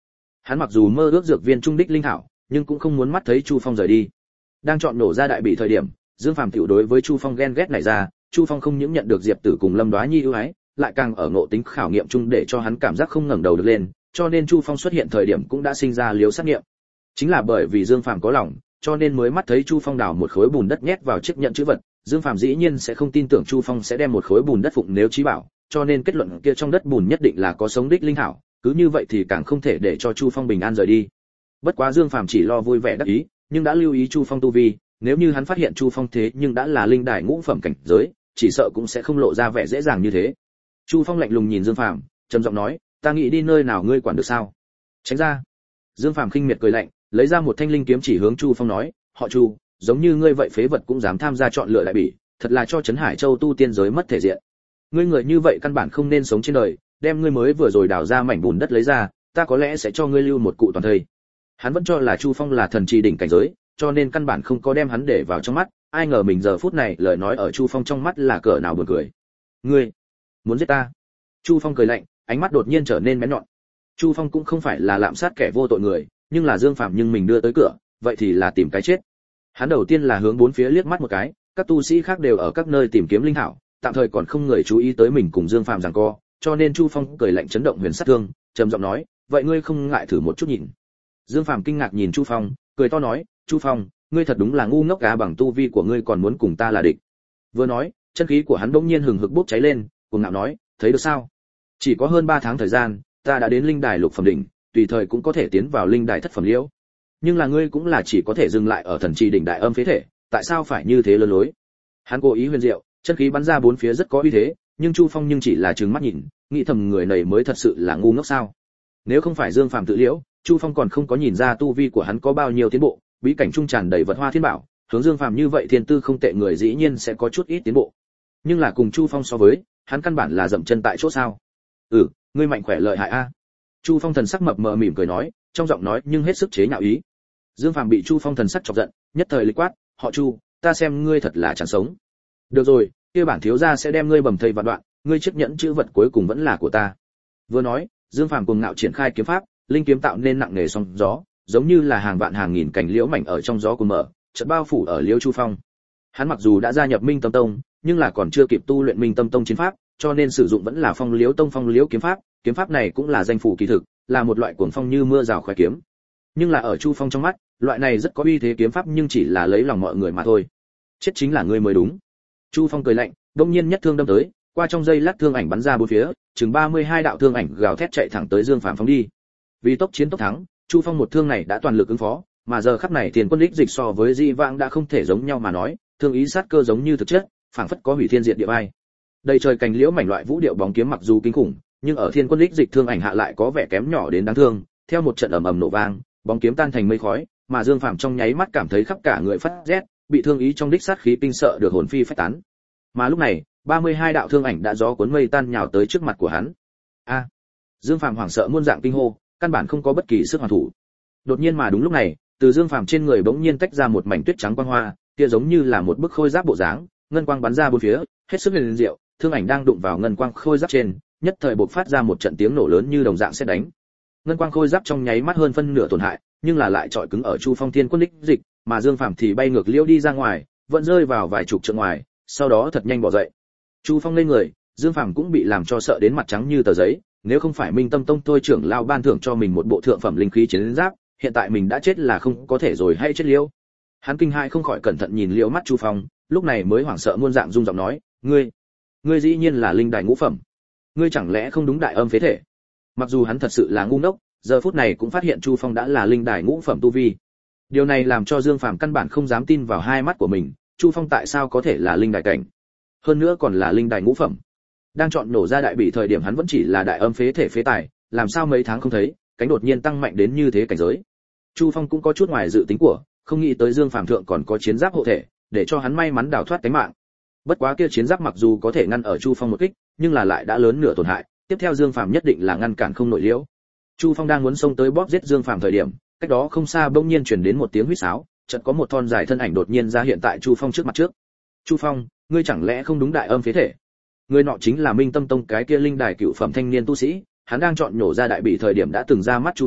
Hắn mặc dù mơ ước dược viên trung đích linh thảo, nhưng cũng không muốn mắt thấy Chu Phong rời đi. Đang chọn nổ ra đại bị thời điểm, Dương Phàm tiểu đối với Chu Phong ghen ghét nảy ra, Chu Phong không những nhận được Diệp Tử cùng Lâm Đoá Nhi ưu ái, lại càng ở ngộ tính khảo nghiệm chung để cho hắn cảm giác không ngẩng đầu được lên, cho nên Chu Phong xuất hiện thời điểm cũng đã sinh ra liếu sát nghiệm. Chính là bởi vì Dương Phàm có lòng, cho nên mới mắt thấy Chu Phong đào một khối bùn đất nhét vào chiếc nhận chữ vật, Dương Phàm dĩ nhiên sẽ không tin tưởng Chu Phong sẽ đem một khối bùn đất phụng nếu chí bảo, cho nên kết luận kia trong đất bùn nhất định là có sống đích linh thảo, cứ như vậy thì càng không thể để cho Chu Phong bình an rời đi. Bất quá Dương Phàm chỉ lo vui vẻ đắc ý, nhưng đã lưu ý Chu Phong tu vi, nếu như hắn phát hiện Chu Phong thế nhưng đã là linh đài ngũ phẩm cảnh giới, chỉ sợ cũng sẽ không lộ ra vẻ dễ dàng như thế. Chu Phong lạnh lùng nhìn Dương Phàm, trầm giọng nói, ta nghĩ đi nơi nào ngươi quản được sao? Tránh ra. Dương Phàm khinh miệt cười lạnh, lấy ra một thanh linh kiếm chỉ hướng Chu Phong nói, họ Chu, giống như ngươi vậy phế vật cũng dám tham gia chọn lựa đại bỉ, thật là cho Trấn Hải Châu tu tiên giới mất thể diện. Ngươi người như vậy căn bản không nên sống trên đời, đem ngươi mới vừa rồi đào ra mảnh bùn đất lấy ra, ta có lẽ sẽ cho ngươi lưu một cụ toàn thây. Hắn vẫn cho là Chu Phong là thần trì đỉnh cảnh giới, cho nên căn bản không có đem hắn để vào trong mắt, ai ngờ mình giờ phút này lời nói ở Chu Phong trong mắt là cỡ nào buồn cười. Ngươi muốn giết ta? Chu Phong cười lạnh, ánh mắt đột nhiên trở nên bén nhọn. Chu Phong cũng không phải là lạm sát kẻ vô tội người, nhưng là Dương Phàm nhưng mình đưa tới cửa, vậy thì là tìm cái chết. Hắn đầu tiên là hướng bốn phía liếc mắt một cái, các tu sĩ khác đều ở các nơi tìm kiếm linh thảo, tạm thời còn không người chú ý tới mình cùng Dương Phàm giằng co, cho nên Chu Phong cười lạnh chấn động huyền sát thương, trầm giọng nói, vậy ngươi không ngại thử một chút nhìn. Dương Phàm kinh ngạc nhìn Chu Phong, cười to nói, Chu Phong, ngươi thật đúng là ngu ngốc cá, bằng tu vi của ngươi còn muốn cùng ta là địch. Vừa nói, chân khí của hắn bỗng nhiên hừng hực bốc cháy lên, cuồng ngạo nói, thấy được sao? Chỉ có hơn 3 tháng thời gian, ta đã đến linh đài lục phẩm đỉnh, tùy thời cũng có thể tiến vào linh đài thất phẩm liễu. Nhưng là ngươi cũng là chỉ có thể dừng lại ở thần trì đỉnh đại âm phế thể, tại sao phải như thế lơ lối? Hắn cố ý huyền diệu, chân khí bắn ra bốn phía rất có uy thế, nhưng Chu Phong nhưng chỉ là trừng mắt nhìn, nghĩ thầm người này mới thật sự là ngu ngốc sao? Nếu không phải Dương Phàm tự liễu, Chu Phong còn không có nhìn ra tu vi của hắn có bao nhiêu tiến bộ, bí cảnh trung tràn đầy vật hoa thiên bảo, hướng Dương Phàm như vậy thiên tư không tệ người dĩ nhiên sẽ có chút ít tiến bộ. Nhưng là cùng Chu Phong so với, hắn căn bản là dậm chân tại chỗ sao? Ngươi mạnh khỏe lợi hại a. Chu Phong thần sắc mập mờ mỉm cười nói, trong giọng nói nhưng hết sức chế nhạo ý. Dương Phàm bị Chu Phong thần sắc chọc giận, nhất thời lịch quát, họ Chu, ta xem ngươi thật là chẳng sống. Được rồi, kia bản thiếu gia sẽ đem ngươi bầm thây vạn đoạn, ngươi chiếc nhẫn chữ vật cuối cùng vẫn là của ta. Vừa nói, Dương Phàm cuồng ngạo triển khai kiếm pháp, linh kiếm tạo nên nặng nề sóng gió, giống như là hàng vạn hàng nghìn cành liễu mảnh ở trong gió cuốn mở, chợt bao phủ ở liễu Chu Phong. Hắn mặc dù đã gia nhập Minh Tâm Tông, nhưng là còn chưa kịp tu luyện Minh Tâm Tông chiến pháp, cho nên sử dụng vẫn là Phong Liễu Tông Phong Liễu kiếm pháp, kiếm pháp này cũng là danh phủ kỳ thực, là một loại cuồng phong như mưa rào khoái kiếm. Nhưng là ở Chu Phong trong mắt, loại này rất có uy thế kiếm pháp nhưng chỉ là lấy lòng mọi người mà thôi. Chết chính là ngươi mới đúng. Chu Phong cười lạnh, đột nhiên nhất thương đâm tới, qua trong giây lát thương ảnh bắn ra bốn phía, chừng 32 đạo thương ảnh gào thét chạy thẳng tới Dương Phàm phóng đi. Vì tốc chiến tốc thắng, Chu Phong một thương này đã toàn lực ứng phó, mà giờ khắc này Tiền Quân Lịch Dịch so với Di Vãng đã không thể giống nhau mà nói, thương ý sát cơ giống như thực chất, phảng phất có hủy thiên diệt địa ai. Đầy trời cành liễu mảnh loại vũ điệu bóng kiếm mặc dù kinh khủng, nhưng ở Thiên Quân Lịch Dịch thương ảnh hạ lại có vẻ kém nhỏ đến đáng thương, theo một trận ầm ầm nổ vang, bóng kiếm tan thành mây khói, mà Dương Phàm trong nháy mắt cảm thấy khắp cả người phát rét, bị thương ý trong đích sát khí kinh sợ được hồn phi phách tán. Mà lúc này, 32 đạo thương ảnh đã gió cuốn mây tan nhào tới trước mặt của hắn. A! Dương Phàm hoảng sợ muôn dạng kinh hô, căn bản không có bất kỳ sức hoàn thủ. Đột nhiên mà đúng lúc này, từ Dương Phàm trên người bỗng nhiên tách ra một mảnh tuyết trắng quang hoa, kia giống như là một bức khôi giáp bộ dáng, ngân quang bắn ra bốn phía, hết sức huyền diệu, thương ảnh đang đụng vào ngân quang khôi giáp trên, nhất thời bộc phát ra một trận tiếng nổ lớn như đồng dạng sét đánh. Ngân quang khôi giáp trong nháy mắt hơn phân nửa tổn hại, nhưng là lại trọi cứng ở Chu Phong Thiên Quân Lịch Dịch, mà Dương Phàm thì bay ngược liễu đi ra ngoài, vẫn rơi vào vài chục trượng ngoài, sau đó thật nhanh bỏ dậy. Chu Phong lên người, Dương Phàm cũng bị làm cho sợ đến mặt trắng như tờ giấy, nếu không phải Minh Tâm Tông thôi trưởng lao ban thưởng cho mình một bộ thượng phẩm linh khí chiến giáp, hiện tại mình đã chết là không có thể rồi hay chết liễu. Hắn kinh hãi không khỏi cẩn thận nhìn liễu mắt Chu Phong, lúc này mới hoảng sợ muôn dạng rung giọng nói, ngươi dĩ nhiên là linh đài ngũ phẩm, ngươi chẳng lẽ không đúng đại âm phế thể? Mặc dù hắn thật sự là ngu ngốc, giờ phút này cũng phát hiện Chu Phong đã là linh đài ngũ phẩm tu vi. Điều này làm cho Dương Phàm căn bản không dám tin vào hai mắt của mình, Chu Phong tại sao có thể là linh đài cảnh, hơn nữa còn là linh đài ngũ phẩm. Đang chọn nổ ra đại bị thời điểm hắn vẫn chỉ là đại âm phế thể phế tài, làm sao mấy tháng không thấy, cánh đột nhiên tăng mạnh đến như thế cảnh giới. Chu Phong cũng có chút ngoài dự tính của, không nghĩ tới Dương Phàm thượng còn có chiến giáp hộ thể, để cho hắn may mắn đào thoát tính mạng. Bất quá kia chiến giáp mặc dù có thể ngăn ở Chu Phong một kích, nhưng là lại đã lớn nửa tổn hại, tiếp theo Dương Phàm nhất định là ngăn cản không nổi liễu. Chu Phong đang muốn xông tới bóp giết Dương Phàm thời điểm, cách đó không xa bỗng nhiên truyền đến một tiếng huýt sáo, chợt có một thon dài thân ảnh đột nhiên ra hiện tại Chu Phong trước mặt trước. Chu Phong, ngươi chẳng lẽ không đúng đại âm phế thể? Người nọ chính là Minh Tâm Tông cái kia linh đài cựu phẩm thanh niên tu sĩ, hắn đang chọn nhổ ra đại bị thời điểm đã từng ra mắt Chu Phong,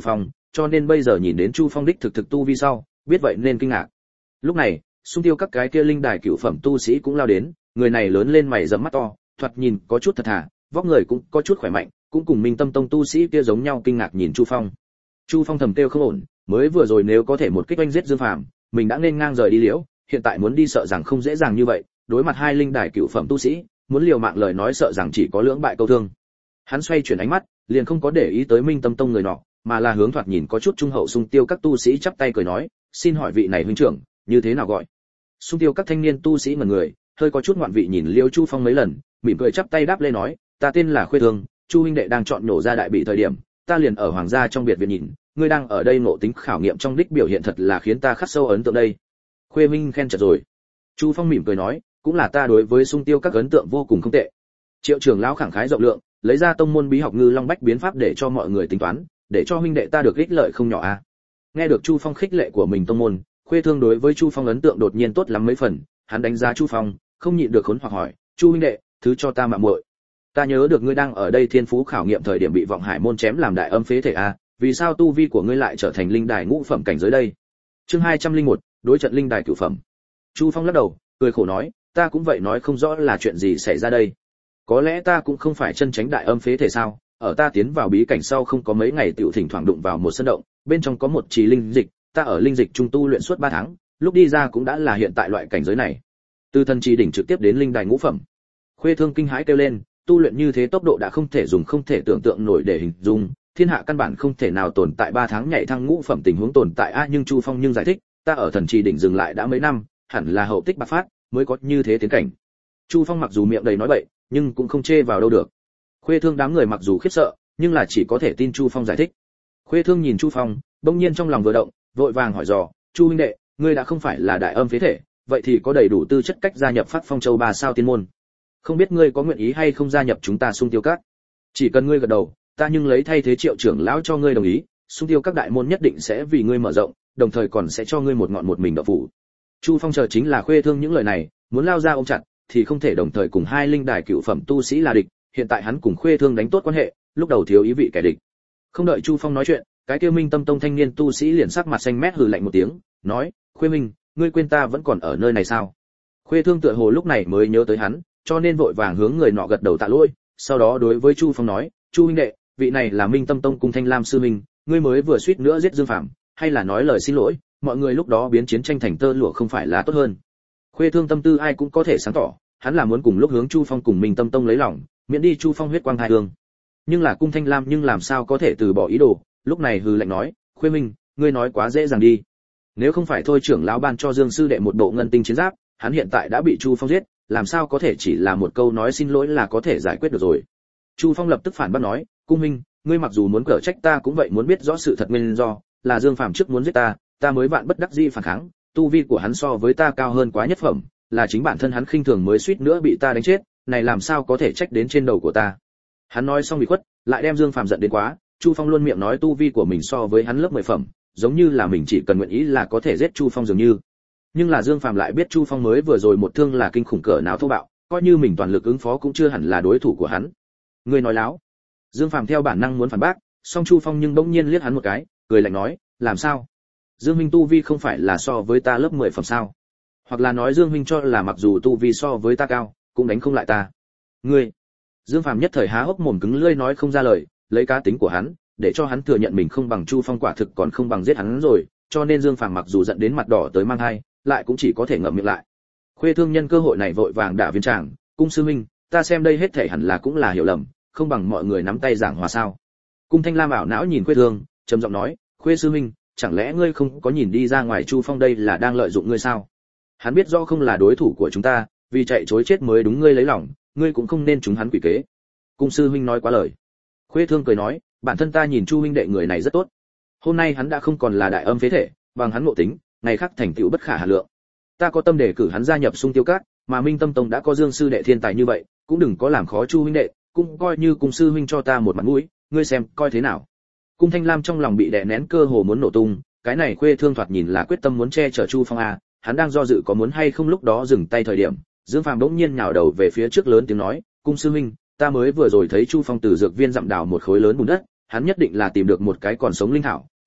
cho nên bây giờ nhìn đến Chu Phong đích thực tu vi sau, biết vậy nên kinh ngạc. Lúc này, xung tiêu các cái kia linh đài cửu phẩm tu sĩ cũng lao đến, người này lớn lên mày rậm mắt to, thoạt nhìn có chút thật thà, vóc người cũng có chút khỏe mạnh, cũng cùng Minh Tâm Tông tu sĩ kia giống nhau kinh ngạc nhìn Chu Phong. Chu Phong thầm kêu không ổn, mới vừa rồi nếu có thể một kích oanh giết Dương Phàm, mình đã nên ngang rời đi liễu, hiện tại muốn đi sợ rằng không dễ dàng như vậy, đối mặt hai linh đài cửu phẩm tu sĩ, muốn liều mạng lời nói sợ rằng chỉ có lưỡng bại câu thương. Hắn xoay chuyển ánh mắt, liền không có để ý tới Minh Tâm Tông người nọ, mà là hướng thoạt nhìn có chút trung hậu xung tiêu các tu sĩ chắp tay cười nói, xin hỏi vị này huynh trưởng, như thế nào gọi? Xung tiêu các thanh niên tu sĩ ngẩn người, hơi có chút ngoạn vị nhìn Liêu Chu Phong mấy lần, mỉm cười chắp tay đáp lên nói, ta tên là Khuê Thương, Chu huynh đệ đang chọn nổ ra đại bị thời điểm, ta liền ở hoàng gia trong biệt viện nhìn, ngươi đang ở đây ngộ tính khảo nghiệm trong đích biểu hiện thật là khiến ta khắc sâu ấn tượng đây. Khuê huynh khen chật rồi. Chu Phong mỉm cười nói, cũng là ta đối với xung tiêu các ấn tượng vô cùng không tệ. Triệu trưởng lão khẳng khái rộng lượng, lấy ra tông môn bí học Ngư Long Bách biến pháp để cho mọi người tính toán, để cho huynh đệ ta được ích lợi không nhỏ a. Nghe được Chu Phong khích lệ của mình tông môn, Khuê Thương đối với Chu Phong ấn tượng đột nhiên tốt lắm mấy phần, hắn đánh giá Chu Phong, không nhịn được khốn hoặc hỏi, "Chu huynh đệ, thứ cho ta mạo muội. Ta nhớ được ngươi đang ở đây thiên phú khảo nghiệm thời điểm bị vọng hải môn chém làm đại âm phế thể a, vì sao tu vi của ngươi lại trở thành linh đài ngũ phẩm cảnh giới đây?" Chương 201, đối trận linh đài cửu phẩm. Chu Phong lắc đầu, cười khổ nói, ta cũng vậy nói không rõ là chuyện gì xảy ra đây. Có lẽ ta cũng không phải chân tránh đại âm phế thể sao? Ở ta tiến vào bí cảnh sau không có mấy ngày tiểu thỉnh thoảng đụng vào một sân động, bên trong có một trì linh dịch, ta ở linh dịch trung tu luyện suốt 3 tháng, lúc đi ra cũng đã là hiện tại loại cảnh giới này. Từ thần trì đỉnh trực tiếp đến linh đài ngũ phẩm. Khuê Thương kinh hãi kêu lên, tu luyện như thế tốc độ đã không thể dùng không thể tưởng tượng nổi để hình dung, thiên hạ căn bản không thể nào tồn tại 3 tháng nhảy thăng ngũ phẩm tình huống tồn tại a, nhưng Chu Phong nhưng giải thích, ta ở thần trì đỉnh dừng lại đã mấy năm, hẳn là hậu tích bạc phát, mới có như thế tiến cảnh. Chu Phong mặc dù miệng đầy nói bậy, nhưng cũng không chê vào đâu được. Khuê Thương đám người mặc dù khiếp sợ, nhưng là chỉ có thể tin Chu Phong giải thích. Khuê Thương nhìn Chu Phong, bỗng nhiên trong lòng vừa động, vội vàng hỏi dò, "Chu huynh đệ, ngươi đã không phải là đại âm phế thể, vậy thì có đầy đủ tư chất cách gia nhập Phát Phong Châu 3 sao tiên môn. Không biết ngươi có nguyện ý hay không gia nhập chúng ta Xung Tiêu Các? Chỉ cần ngươi gật đầu, ta nhưng lấy thay thế Triệu trưởng lão cho ngươi đồng ý, Xung Tiêu Các đại môn nhất định sẽ vì ngươi mở rộng, đồng thời còn sẽ cho ngươi một ngọn một mình đậu phủ." Chu Phong chờ chính là Khuê Thương những lời này, muốn lao ra ôm chặt thì không thể đồng thời cùng hai linh đài cựu phẩm tu sĩ là địch, hiện tại hắn cùng Khuê Thương đánh tốt quan hệ, lúc đầu thiếu ý vị kẻ địch. Không đợi Chu Phong nói chuyện, cái kia Minh Tâm Tông thanh niên tu sĩ liền sắc mặt xanh mét hừ lạnh một tiếng, nói, "Khuê Minh, ngươi quên ta vẫn còn ở nơi này sao?" Khuê Thương tựa hồ lúc này mới nhớ tới hắn, cho nên vội vàng hướng người nọ gật đầu tạ lỗi, sau đó đối với Chu Phong nói, "Chu huynh đệ, vị này là Minh Tâm Tông cung Thanh Lam sư huynh, ngươi mới vừa suýt nữa giết Dương Phạm, hay là nói lời xin lỗi, mọi người lúc đó biến chiến tranh thành tơ lụa không phải là tốt hơn?" Khuê Thương tâm tư ai cũng có thể sáng tỏ, hắn là muốn cùng lúc hướng Chu Phong cùng Minh Tâm Tông lấy lòng, miễn đi Chu Phong huyết quang thai hương. Nhưng là cung Thanh Lam nhưng làm sao có thể từ bỏ ý đồ, lúc này hừ lạnh nói, "Khuê Minh, ngươi nói quá dễ dàng đi. Nếu không phải thôi trưởng lão ban cho Dương sư đệ một bộ ngân tinh chiến giáp, hắn hiện tại đã bị Chu Phong giết, làm sao có thể chỉ là một câu nói xin lỗi là có thể giải quyết được rồi." Chu Phong lập tức phản bác nói, "Cung huynh, ngươi mặc dù muốn cở trách ta cũng vậy muốn biết rõ sự thật nguyên do, là Dương Phàm trước muốn giết ta, ta mới vạn bất đắc dĩ phản kháng, tu vi của hắn so với ta cao hơn quá nhất phẩm, là chính bản thân hắn khinh thường mới suýt nữa bị ta đánh chết, này làm sao có thể trách đến trên đầu của ta." Hắn nói xong bị khuất, lại đem Dương Phàm giận đến quá, Chu Phong luôn miệng nói tu vi của mình so với hắn lớp 10 phẩm, giống như là mình chỉ cần nguyện ý là có thể giết Chu Phong dường như. Nhưng là Dương Phàm lại biết Chu Phong mới vừa rồi một thương là kinh khủng cỡ nào thô bạo, coi như mình toàn lực ứng phó cũng chưa hẳn là đối thủ của hắn. Ngươi nói láo. Dương Phàm theo bản năng muốn phản bác, song Chu Phong nhưng bỗng nhiên liếc hắn một cái, cười lạnh nói, "Làm sao? Dương huynh tu vi không phải là so với ta lớp 10 phẩm sao? Hoặc là nói Dương huynh cho là mặc dù tu vi so với ta cao, cũng đánh không lại ta?" Ngươi. Dương Phàm nhất thời há hốc mồm cứng lưỡi nói không ra lời, lấy cá tính của hắn, để cho hắn thừa nhận mình không bằng Chu Phong quả thực còn không bằng giết hắn rồi, cho nên Dương Phàm mặc dù giận đến mặt đỏ tới mang hai, lại cũng chỉ có thể ngậm miệng lại. Khuê Thương nhân cơ hội này vội vàng đả viên tràng, "Cung sư huynh, ta xem đây hết thảy hẳn là cũng là hiểu lầm, không bằng mọi người nắm tay giảng hòa sao?" Cung Thanh Lam ảo não nhìn Khuê Thương, trầm giọng nói, "Khuê sư huynh, chẳng lẽ ngươi không có nhìn đi ra ngoài Chu Phong đây là đang lợi dụng ngươi sao? Hắn biết rõ không là đối thủ của chúng ta, vì chạy trối chết mới đúng ngươi lấy lòng, ngươi cũng không nên trúng hắn quỷ kế." Cung sư huynh nói quá lời. Khuê Thương cười nói, "Bản thân ta nhìn Chu huynh đệ người này rất tốt. Hôm nay hắn đã không còn là đại âm phế thể, bằng hắn ngộ tính, ngày khác thành tựu bất khả hà lượng. Ta có tâm đề cử hắn gia nhập Xung Tiêu Các, mà Minh Tâm Tông đã có Dương sư đệ thiên tài như vậy, cũng đừng có làm khó Chu huynh đệ, cũng coi như Cung sư huynh cho ta một mặt mũi, ngươi xem coi thế nào." Cung Thanh Lam trong lòng bị đè nén cơ hồ muốn nổ tung, cái này Khuê Thương thoạt nhìn là quyết tâm muốn che chở Chu Phong a, hắn đang do dự có muốn hay không lúc đó dừng tay thời điểm, Dương Phàm bỗng nhiên nhào đầu về phía trước lớn tiếng nói, "Cung sư huynh, ta mới vừa rồi thấy Chu Phong từ dược viên dặm đào một khối lớn bùn đất, hắn nhất định là tìm được một cái còn sống linh thảo,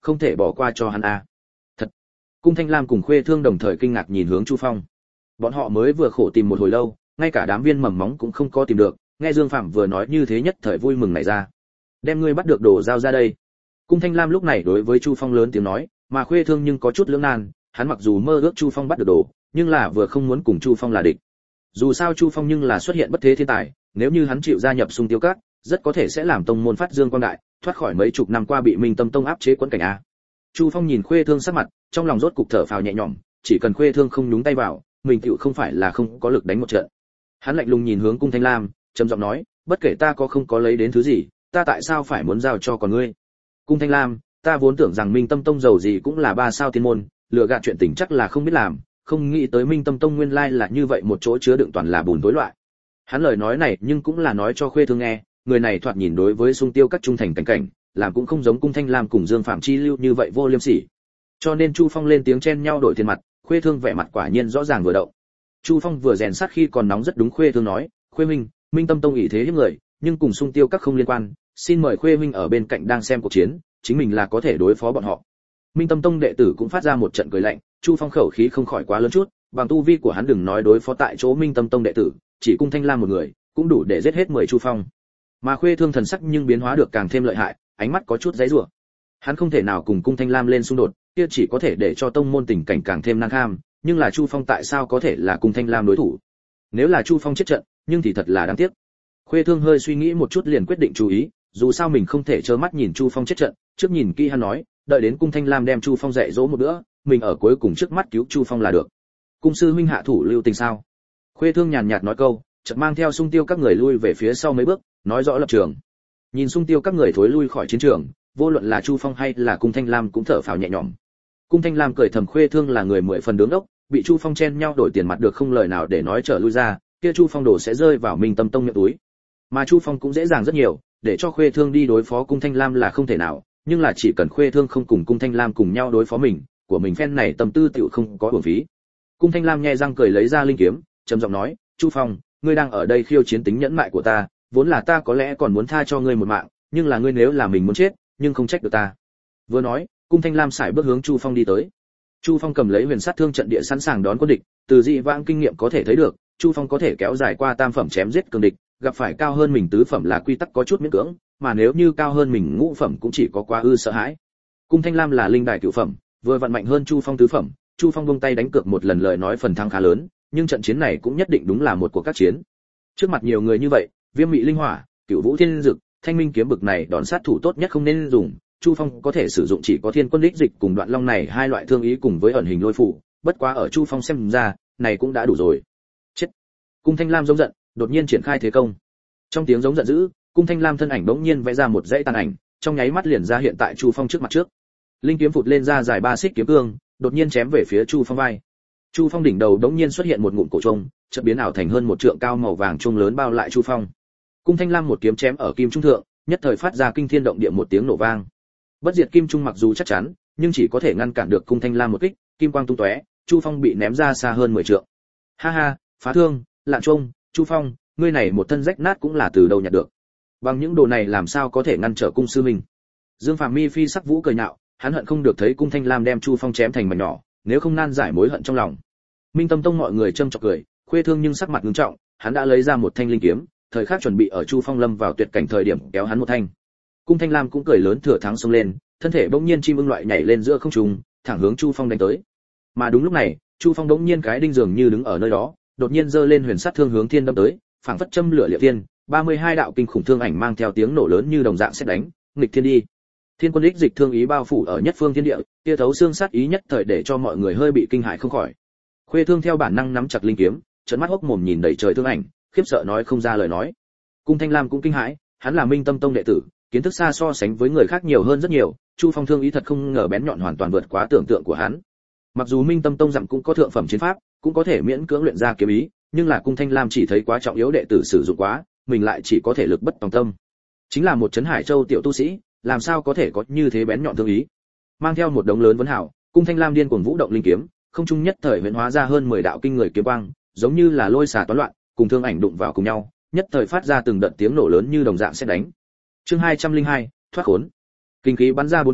không thể bỏ qua cho hắn a. Thật. Cung Thanh Lam cùng Khuê Thương đồng thời kinh ngạc nhìn hướng Chu Phong. Bọn họ mới vừa khổ tìm một hồi lâu, ngay cả đám viên mầm móng cũng không có tìm được, nghe Dương Phạm vừa nói như thế nhất thời vui mừng nảy ra. Đem ngươi bắt được đồ giao ra đây. Cung Thanh Lam lúc này đối với Chu Phong lớn tiếng nói, mà Khuê Thương nhưng có chút lưỡng nan, hắn mặc dù mơ ước Chu Phong bắt được đồ, nhưng là vừa không muốn cùng Chu Phong là địch. Dù sao Chu Phong nhưng là xuất hiện bất thế thiên tài, nếu như hắn chịu gia nhập Xung Tiêu Các, rất có thể sẽ làm tông môn phát dương quang đại, thoát khỏi mấy chục năm qua bị Minh Tâm Tông áp chế quẫn cảnh a. Chu Phong nhìn Khuê Thương sắc mặt, trong lòng rốt cục thở phào nhẹ nhõm, chỉ cần Khuê Thương không nhúng tay vào, mình tựu không phải là không có lực đánh một trận. Hắn lạnh lùng nhìn hướng Cung Thanh Lam, trầm giọng nói, bất kể ta có không có lấy đến thứ gì, ta tại sao phải muốn giao cho còn ngươi? Cung Thanh Lam, ta vốn tưởng rằng Minh Tâm Tông giàu gì cũng là 3 sao tiên môn, lừa gạt chuyện tình chắc là không biết làm, không nghĩ tới Minh Tâm Tông nguyên lai là như vậy một chỗ chứa đựng toàn là bùn tối loại. Hắn lời nói này nhưng cũng là nói cho Khuê Thương nghe, người này thoạt nhìn đối với Xung Tiêu Các trung thành cảnh cảnh, làm cũng không giống Cung Thanh Lam cùng Dương Phạm Chi lưu như vậy vô liêm sỉ. Cho nên Chu Phong lên tiếng chen nhau đổi tiền mặt, Khuê Thương vẻ mặt quả nhiên rõ ràng vừa động. Chu Phong vừa rèn sát khi còn nóng rất đúng Khuê Thương nói, Khuê huynh, Minh Tâm Tông ỷ thế hiếp người, nhưng cùng Xung Tiêu Các không liên quan, xin mời Khuê huynh ở bên cạnh đang xem cuộc chiến, chính mình là có thể đối phó bọn họ. Minh Tâm Tông đệ tử cũng phát ra một trận cười lạnh, Chu Phong khẩu khí không khỏi quá lớn chút, bằng tu vi của hắn đừng nói đối phó tại chỗ Minh Tâm Tông đệ tử, chỉ Cung Thanh Lam một người, cũng đủ để giết hết 10 Chu Phong. Mà Khuê Thương thần sắc nhưng biến hóa được càng thêm lợi hại, ánh mắt có chút giãy giụa. Hắn không thể nào cùng Cung Thanh Lam lên xung đột, kia chỉ có thể để cho tông môn tình cảnh càng thêm nan kham, nhưng là Chu Phong tại sao có thể là Cung Thanh Lam đối thủ? Nếu là Chu Phong chết trận, nhưng thì thật là đáng tiếc. Khuê Thương hơi suy nghĩ một chút liền quyết định chú ý, dù sao mình không thể trơ mắt nhìn Chu Phong chết trận, trước nhìn kỹ hắn nói, đợi đến Cung Thanh Lam đem Chu Phong dạy dỗ một bữa, mình ở cuối cùng trước mắt cứu Chu Phong là được. Cung sư huynh hạ thủ lưu tình sao? Khuê Thương nhàn nhạt nói câu, chợt mang theo Xung Tiêu Các người lui về phía sau mấy bước, nói rõ lập trường. Nhìn Xung Tiêu Các người thối lui khỏi chiến trường, vô luận là Chu Phong hay là Cung Thanh Lam cũng thở phào nhẹ nhõm. Cung Thanh Lam cười thầm Khuê Thương là người 10 phần đứng đốc, bị Chu Phong chen nhau đổi tiền mặt được không lời nào để nói trở lui ra, kia Chu Phong đổ sẽ rơi vào Minh Tâm Tông miệng túi. Mà Chu Phong cũng dễ dàng rất nhiều, để cho Khuê Thương đi đối phó Cung Thanh Lam là không thể nào, nhưng là chỉ cần Khuê Thương không cùng Cung Thanh Lam cùng nhau đối phó mình, của mình phen này tâm tư tiểu không có uổng phí. Cung Thanh Lam nhe răng cười lấy ra linh kiếm, trầm giọng nói, Chu Phong, ngươi đang ở đây khiêu chiến tính nhẫn mại của ta, vốn là ta có lẽ còn muốn tha cho ngươi một mạng, nhưng là ngươi nếu là mình muốn chết, nhưng không trách được ta. Vừa nói, Cung Thanh Lam sải bước hướng Chu Phong đi tới. Chu Phong cầm lấy huyền sát thương trận địa sẵn sàng đón quân địch, từ dị vãng kinh nghiệm có thể thấy được, Chu Phong có thể kéo dài qua tam phẩm chém giết cường địch, gặp phải cao hơn mình tứ phẩm là quy tắc có chút miễn cưỡng, mà nếu như cao hơn mình ngũ phẩm cũng chỉ có quá ư sợ hãi. Cung Thanh Lam là linh đài cửu phẩm, vừa vận mạnh hơn Chu Phong tứ phẩm, Chu Phong buông tay đánh cược một lần lời nói phần thắng khá lớn, nhưng trận chiến này cũng nhất định đúng là một cuộc các chiến. Trước mặt nhiều người như vậy, Viêm Mị Linh Hỏa, Cửu Vũ Thiên Dực, Thanh Minh kiếm bực này đòn sát thủ tốt nhất không nên dùng, Chu Phong có thể sử dụng chỉ có Thiên Quân Đích Dịch cùng Đoạn Long này hai loại thương ý cùng với ẩn hình lôi phủ, bất quá ở Chu Phong xem ra, này cũng đã đủ rồi. Chết. Cung Thanh Lam giống giận, đột nhiên triển khai thế công. Trong tiếng giống giận dữ, Cung Thanh Lam thân ảnh bỗng nhiên vẽ ra một dãy tàn ảnh, trong nháy mắt liền ra hiện tại Chu Phong trước mặt trước. Linh kiếm phụt lên ra dài 3 xích kiếm cương, đột nhiên chém về phía Chu Phong vai. Chu Phong đỉnh đầu đống nhiên xuất hiện một ngụm cổ trùng, chợt biến ảo thành hơn một trượng cao màu vàng trung lớn bao lại Chu Phong. Cung Thanh Lam một kiếm chém ở kim trung thượng, nhất thời phát ra kinh thiên động địa một tiếng nổ vang. Bất diệt kim trung mặc dù chắc chắn, nhưng chỉ có thể ngăn cản được Cung Thanh Lam một kích, kim quang tung tóe, Chu Phong bị ném ra xa hơn 10 trượng. Ha ha, phá thương, lạn trung, Chu Phong, ngươi này một thân rách nát cũng là từ đâu nhặt được? Bằng những đồ này làm sao có thể ngăn trở cung sư mình? Dương Phàm Mi phi sắc vũ cười nhạo, hắn hận không được thấy Cung Thanh Lam đem Chu Phong chém thành mảnh nhỏ, nếu không nan giải mối hận trong lòng. Minh Tâm Tông mọi người châm chọc cười, Khuê Thương nhưng sắc mặt nghiêm trọng, hắn đã lấy ra một thanh linh kiếm, thời khắc chuẩn bị ở Chu Phong lâm vào tuyệt cảnh thời điểm kéo hắn một thanh. Cung Thanh Lam cũng cười lớn thừa thắng xông lên, thân thể bỗng nhiên chim ưng loại nhảy lên giữa không trung, thẳng hướng Chu Phong đánh tới. Mà đúng lúc này, Chu Phong bỗng nhiên cái đinh dường như đứng ở nơi đó, đột nhiên giơ lên huyền sát thương hướng thiên đâm tới, phảng phất châm lửa liệt thiên, 32 đạo kinh khủng thương ảnh mang theo tiếng nổ lớn như đồng dạng sẽ đánh, nghịch thiên đi. Thiên Quân Đích Dịch thương ý bao phủ ở nhất phương thiên địa, kia thấu xương sát ý nhất thời để cho mọi người hơi bị kinh hãi không khỏi. Khuê Thương theo bản năng nắm chặt linh kiếm, trợn mắt hốc mồm nhìn đầy trời thương ảnh, khiếp sợ nói không ra lời nói. Cung Thanh Lam cũng kinh hãi, hắn là Minh Tâm Tông đệ tử, kiến thức xa so sánh với người khác nhiều hơn rất nhiều, Chu Phong thương ý thật không ngờ bén nhọn hoàn toàn vượt quá tưởng tượng của hắn. Mặc dù Minh Tâm Tông rằng cũng có thượng phẩm chiến pháp, cũng có thể miễn cưỡng luyện ra kiếm ý, nhưng là Cung Thanh Lam chỉ thấy quá trọng yếu đệ tử sử dụng quá, mình lại chỉ có thể lực bất tòng tâm. Chính là một trấn Hải Châu tiểu tu sĩ, làm sao có thể có như thế bén nhọn thương ý. Mang theo một đống lớn vấn hảo, Cung Thanh Lam điên cuồng vũ động linh kiếm, không trung nhất thời huyễn hóa ra hơn 10 đạo kinh người kiếm quang, giống như là lôi xà toán loạn, cùng thương ảnh đụng vào cùng nhau, nhất thời phát ra từng đợt tiếng nổ lớn như đồng dạng sẽ đánh. Chương 202, thoát khốn. Kinh khí bắn ra bốn phía,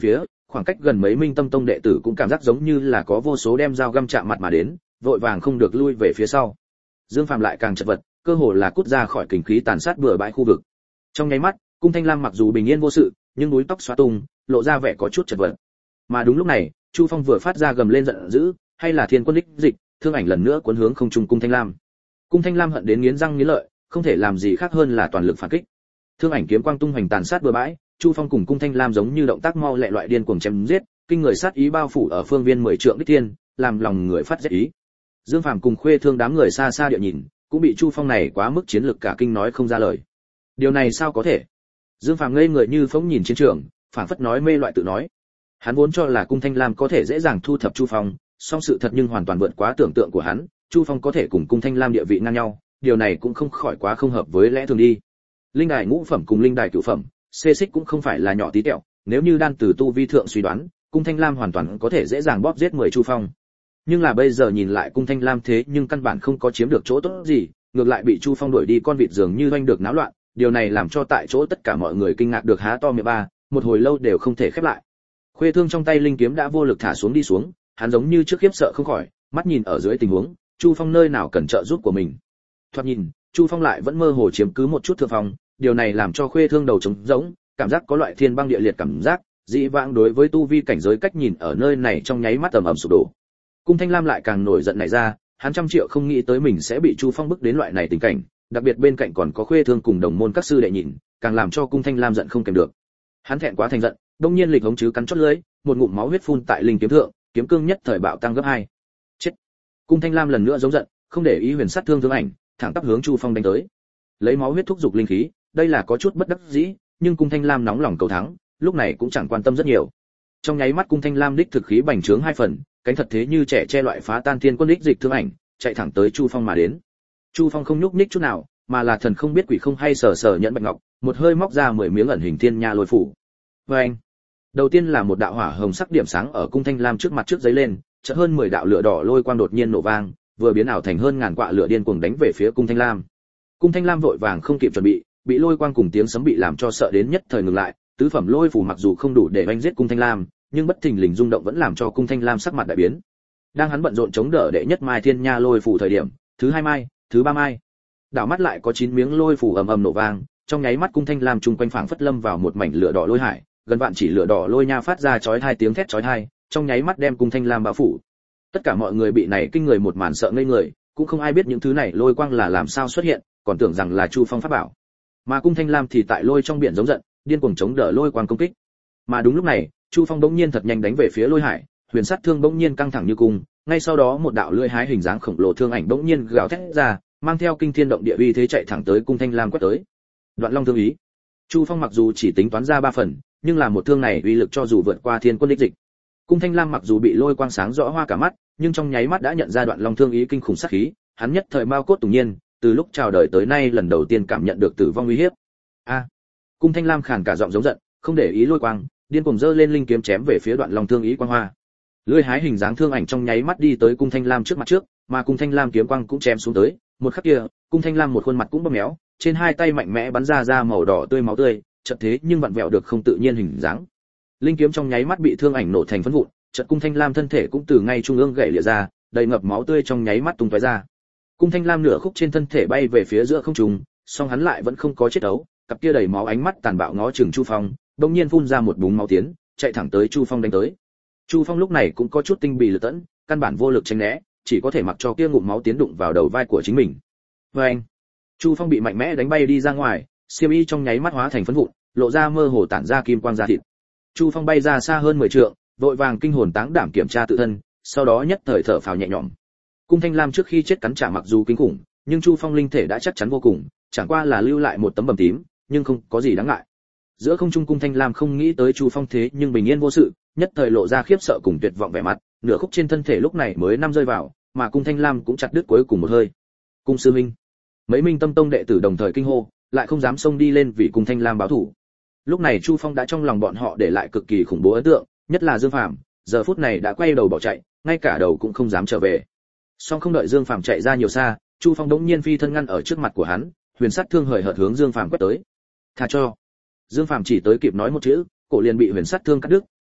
khoảng cách gần mấy Minh Tâm Tông đệ tử cũng cảm giác giống như là có vô số đem dao găm chạm mặt mà đến, vội vàng không được lui về phía sau. Dương Phàm lại càng chật vật, cơ hồ là cút ra khỏi kình khí tàn sát bừa bãi khu vực. Trong nháy mắt, Cung Thanh Lam mặc dù bình yên vô sự, nhưng búi tóc xóa tung, lộ ra vẻ có chút chật vật. Mà đúng lúc này, Chu Phong vừa phát ra gầm lên giận dữ, hay là Thiên Quân đích dịch, thương ảnh lần nữa cuốn hướng không trung Cung Thanh Lam. Cung Thanh Lam hận đến nghiến răng nghiến lợi, không thể làm gì khác hơn là toàn lực phản kích. Thương ảnh kiếm quang tung hoành tàn sát bừa bãi, Chu Phong cùng Cung Thanh Lam giống như động tác mau lẹ loại điên cuồng chém giết, kinh người sát ý bao phủ ở phương viên 10 trượng đích thiên, làm lòng người phát rét ý. Dương Phàm cùng Khuê Thương đám người xa xa địa nhìn, cũng bị Chu Phong này quá mức chiến lực cả kinh nói không ra lời. Điều này sao có thể? Dương Phàm ngây người như phóng nhìn chiến trường, phảng phất nói mê loại tự nói. Hắn vốn cho là Cung Thanh Lam có thể dễ dàng thu thập Chu Phong, song sự thật nhưng hoàn toàn vượt quá tưởng tượng của hắn, Chu Phong có thể cùng Cung Thanh Lam địa vị ngang nhau, điều này cũng không khỏi quá không hợp với lẽ thường đi. Linh đài ngũ phẩm cùng linh đài cửu phẩm, xê xích cũng không phải là nhỏ tí tẹo, nếu như đan từ tu vi thượng suy đoán, Cung Thanh Lam hoàn toàn có thể dễ dàng bóp giết 10 Chu Phong. Nhưng là bây giờ nhìn lại Cung Thanh Lam thế nhưng căn bản không có chiếm được chỗ tốt gì, ngược lại bị Chu Phong đuổi đi con vịt dường như oanh được náo loạn, điều này làm cho tại chỗ tất cả mọi người kinh ngạc được há to miệng ba, một hồi lâu đều không thể khép lại. Khuê Thương trong tay linh kiếm đã vô lực thả xuống đi xuống, hắn giống như trước khiếp sợ không khỏi, mắt nhìn ở dưới tình huống, Chu Phong nơi nào cần trợ giúp của mình. Thoạt nhìn, Chu Phong lại vẫn mơ hồ chiếm cứ một chút thượng phong, điều này làm cho Khuê Thương đầu trống rỗng, cảm giác có loại thiên băng địa liệt cảm giác, dị vãng đối với tu vi cảnh giới cách nhìn ở nơi này trong nháy mắt ầm ầm sụp đổ. Cung Thanh Lam lại càng nổi giận này ra, hắn trăm triệu không nghĩ tới mình sẽ bị Chu Phong bức đến loại này tình cảnh, đặc biệt bên cạnh còn có Khuê Thương cùng đồng môn các sư đệ nhìn, càng làm cho Cung Thanh Lam giận không kềm được. Hắn thẹn quá thành giận, đông nhiên lịch hống chứ cắn chót lưỡi, một ngụm máu huyết phun tại linh kiếm thượng, kiếm cương nhất thời bạo tăng gấp 2. Chết! Cung Thanh Lam lần nữa giống giận, không để ý huyền sát thương thương ảnh, thẳng tắp hướng Chu Phong đánh tới. Lấy máu huyết thúc dục linh khí, đây là có chút bất đắc dĩ, nhưng Cung Thanh Lam nóng lòng cầu thắng, lúc này cũng chẳng quan tâm rất nhiều. Trong nháy mắt Cung Thanh Lam đích thực khí bành trướng 2 phần, cánh thật thế như trẻ che loại phá tan thiên quân đích dịch thương ảnh, chạy thẳng tới Chu Phong mà đến. Chu Phong không nhúc nhích chút nào, mà là thần không biết quỷ không hay sờ sờ nhẫn bạch ngọc, một hơi móc ra 10 miếng ẩn hình thiên nha lôi phủ. Oeng! Đầu tiên là một đạo hỏa hồng sắc điểm sáng ở Cung Thanh Lam trước mặt trước giấy lên, chợt hơn 10 đạo lửa đỏ lôi quang đột nhiên nổ vang, vừa biến ảo thành hơn ngàn quạ lửa điên cuồng đánh về phía Cung Thanh Lam. Cung Thanh Lam vội vàng không kịp chuẩn bị lôi quang cùng tiếng sấm bị làm cho sợ đến nhất thời ngừng lại, tứ phẩm lôi phủ mặc dù không đủ để đánh giết Cung Thanh Lam, nhưng bất thình lình rung động vẫn làm cho Cung Thanh Lam sắc mặt đại biến. Đang hắn bận rộn chống đỡ đệ nhất mai thiên nha lôi phủ thời điểm, thứ 2 mai, thứ 3 mai, đảo mắt lại có 9 miếng lôi phủ ầm ầm nổ vang, trong nháy mắt Cung Thanh Lam trung quanh phảng phất lâm vào một mảnh lửa đỏ lôi hải, gần vạn chỉ lửa đỏ lôi nha phát ra chói tai tiếng thét chói tai, trong nháy mắt đem Cung Thanh Lam bao phủ. Tất cả mọi người bị này kinh người một màn sợ ngây người, cũng không ai biết những thứ này lôi quang là làm sao xuất hiện, còn tưởng rằng là Chu Phong pháp bảo. Mà Cung Thanh Lam thì tại lôi trong biển giống giận, điên cuồng chống đỡ lôi quang công kích. Mà đúng lúc này, Chu Phong bỗng nhiên thật nhanh đánh về phía lôi hải, huyền sát thương bỗng nhiên căng thẳng như cung, ngay sau đó một đạo lưỡi hái hình dáng khổng lồ thương ảnh bỗng nhiên gào thét ra, mang theo kinh thiên động địa uy thế chạy thẳng tới Cung Thanh Lam quét tới. Đoạn Long thương ý. Chu Phong mặc dù chỉ tính toán ra 3 phần, nhưng là một thương này uy lực cho dù vượt qua thiên quân đích dịch. Cung Thanh Lam mặc dù bị lôi quang sáng rõ hoa cả mắt, nhưng trong nháy mắt đã nhận ra Đoạn Long thương ý kinh khủng sát khí, hắn nhất thời mao cốt tùng nhiên, từ lúc chào đời tới nay lần đầu tiên cảm nhận được tử vong uy hiếp. A! Cung Thanh Lam khàn cả giọng giống giận, không để ý lôi quang, điên cuồng giơ lên linh kiếm chém về phía Đoạn Long thương ý quang hoa. Lưỡi hái hình dáng thương ảnh trong nháy mắt đi tới Cung Thanh Lam trước mặt trước, mà Cung Thanh Lam kiếm quang cũng chém xuống tới, một khắc kia, Cung Thanh Lam một khuôn mặt cũng bầm méo, trên hai tay mạnh mẽ bắn ra màu đỏ tươi máu tươi, chợt thế nhưng vặn vẹo được không tự nhiên hình dáng. Linh kiếm trong nháy mắt bị thương ảnh nổ thành phấn vụn, chợt Cung Thanh Lam thân thể cũng từ ngay trung ương gãy lìa ra, đầy ngập máu tươi trong nháy mắt tung tóe ra. Cung Thanh Lam nửa khúc trên thân thể bay về phía giữa không trung, song hắn lại vẫn không có chết đấu, cặp kia đầy máu ánh mắt tàn bạo ngó chừng Chu Phong, đột nhiên phun ra một búng máu tiến, chạy thẳng tới Chu Phong đánh tới. Chu Phong lúc này cũng có chút tinh bì lực tẫn, căn bản vô lực tránh né, chỉ có thể mặc cho kia ngụm máu tiến đụng vào đầu vai của chính mình. Anh, Chu Phong bị mạnh mẽ đánh bay đi ra ngoài, xiêm y trong nháy mắt hóa thành phấn vụn, lộ ra mơ hồ tản ra kim quang da thịt. Chu Phong bay ra xa hơn 10 trượng, vội vàng kinh hồn táng đảm kiểm tra tự thân, sau đó nhất thời thở phào nhẹ nhõm. Cung Thanh Lam trước khi chết cắn trả mặc dù kinh khủng, nhưng Chu Phong linh thể đã chắc chắn vô cùng, chẳng qua là lưu lại một tấm bầm tím, nhưng không có gì đáng ngại. Giữa không trung Cung Thanh Lam không nghĩ tới Chu Phong thế nhưng bình yên vô sự, nhất thời lộ ra khiếp sợ cùng tuyệt vọng vẻ mặt, nửa khúc trên thân thể lúc này mới năm rơi vào, mà Cung Thanh Lam cũng chặt đứt cuối cùng một hơi. Cung sư minh, mấy Minh Tâm Tông đệ tử đồng thời kinh hô, lại không dám xông đi lên vì Cung Thanh Lam báo thù. Lúc này Chu Phong đã trong lòng bọn họ để lại cực kỳ khủng bố ấn tượng, nhất là Dương Phàm, giờ phút này đã quay đầu bỏ chạy, ngay cả đầu cũng không dám trở về. Song không đợi Dương Phàm chạy ra nhiều xa, Chu Phong đống nhiên phi thân ngăn ở trước mặt của hắn, huyền sát thương hời hợt hướng Dương Phàm quét tới. Tha cho. Dương Phàm chỉ tới kịp nói một chữ, cổ liền bị huyền sát thương cắt đứt,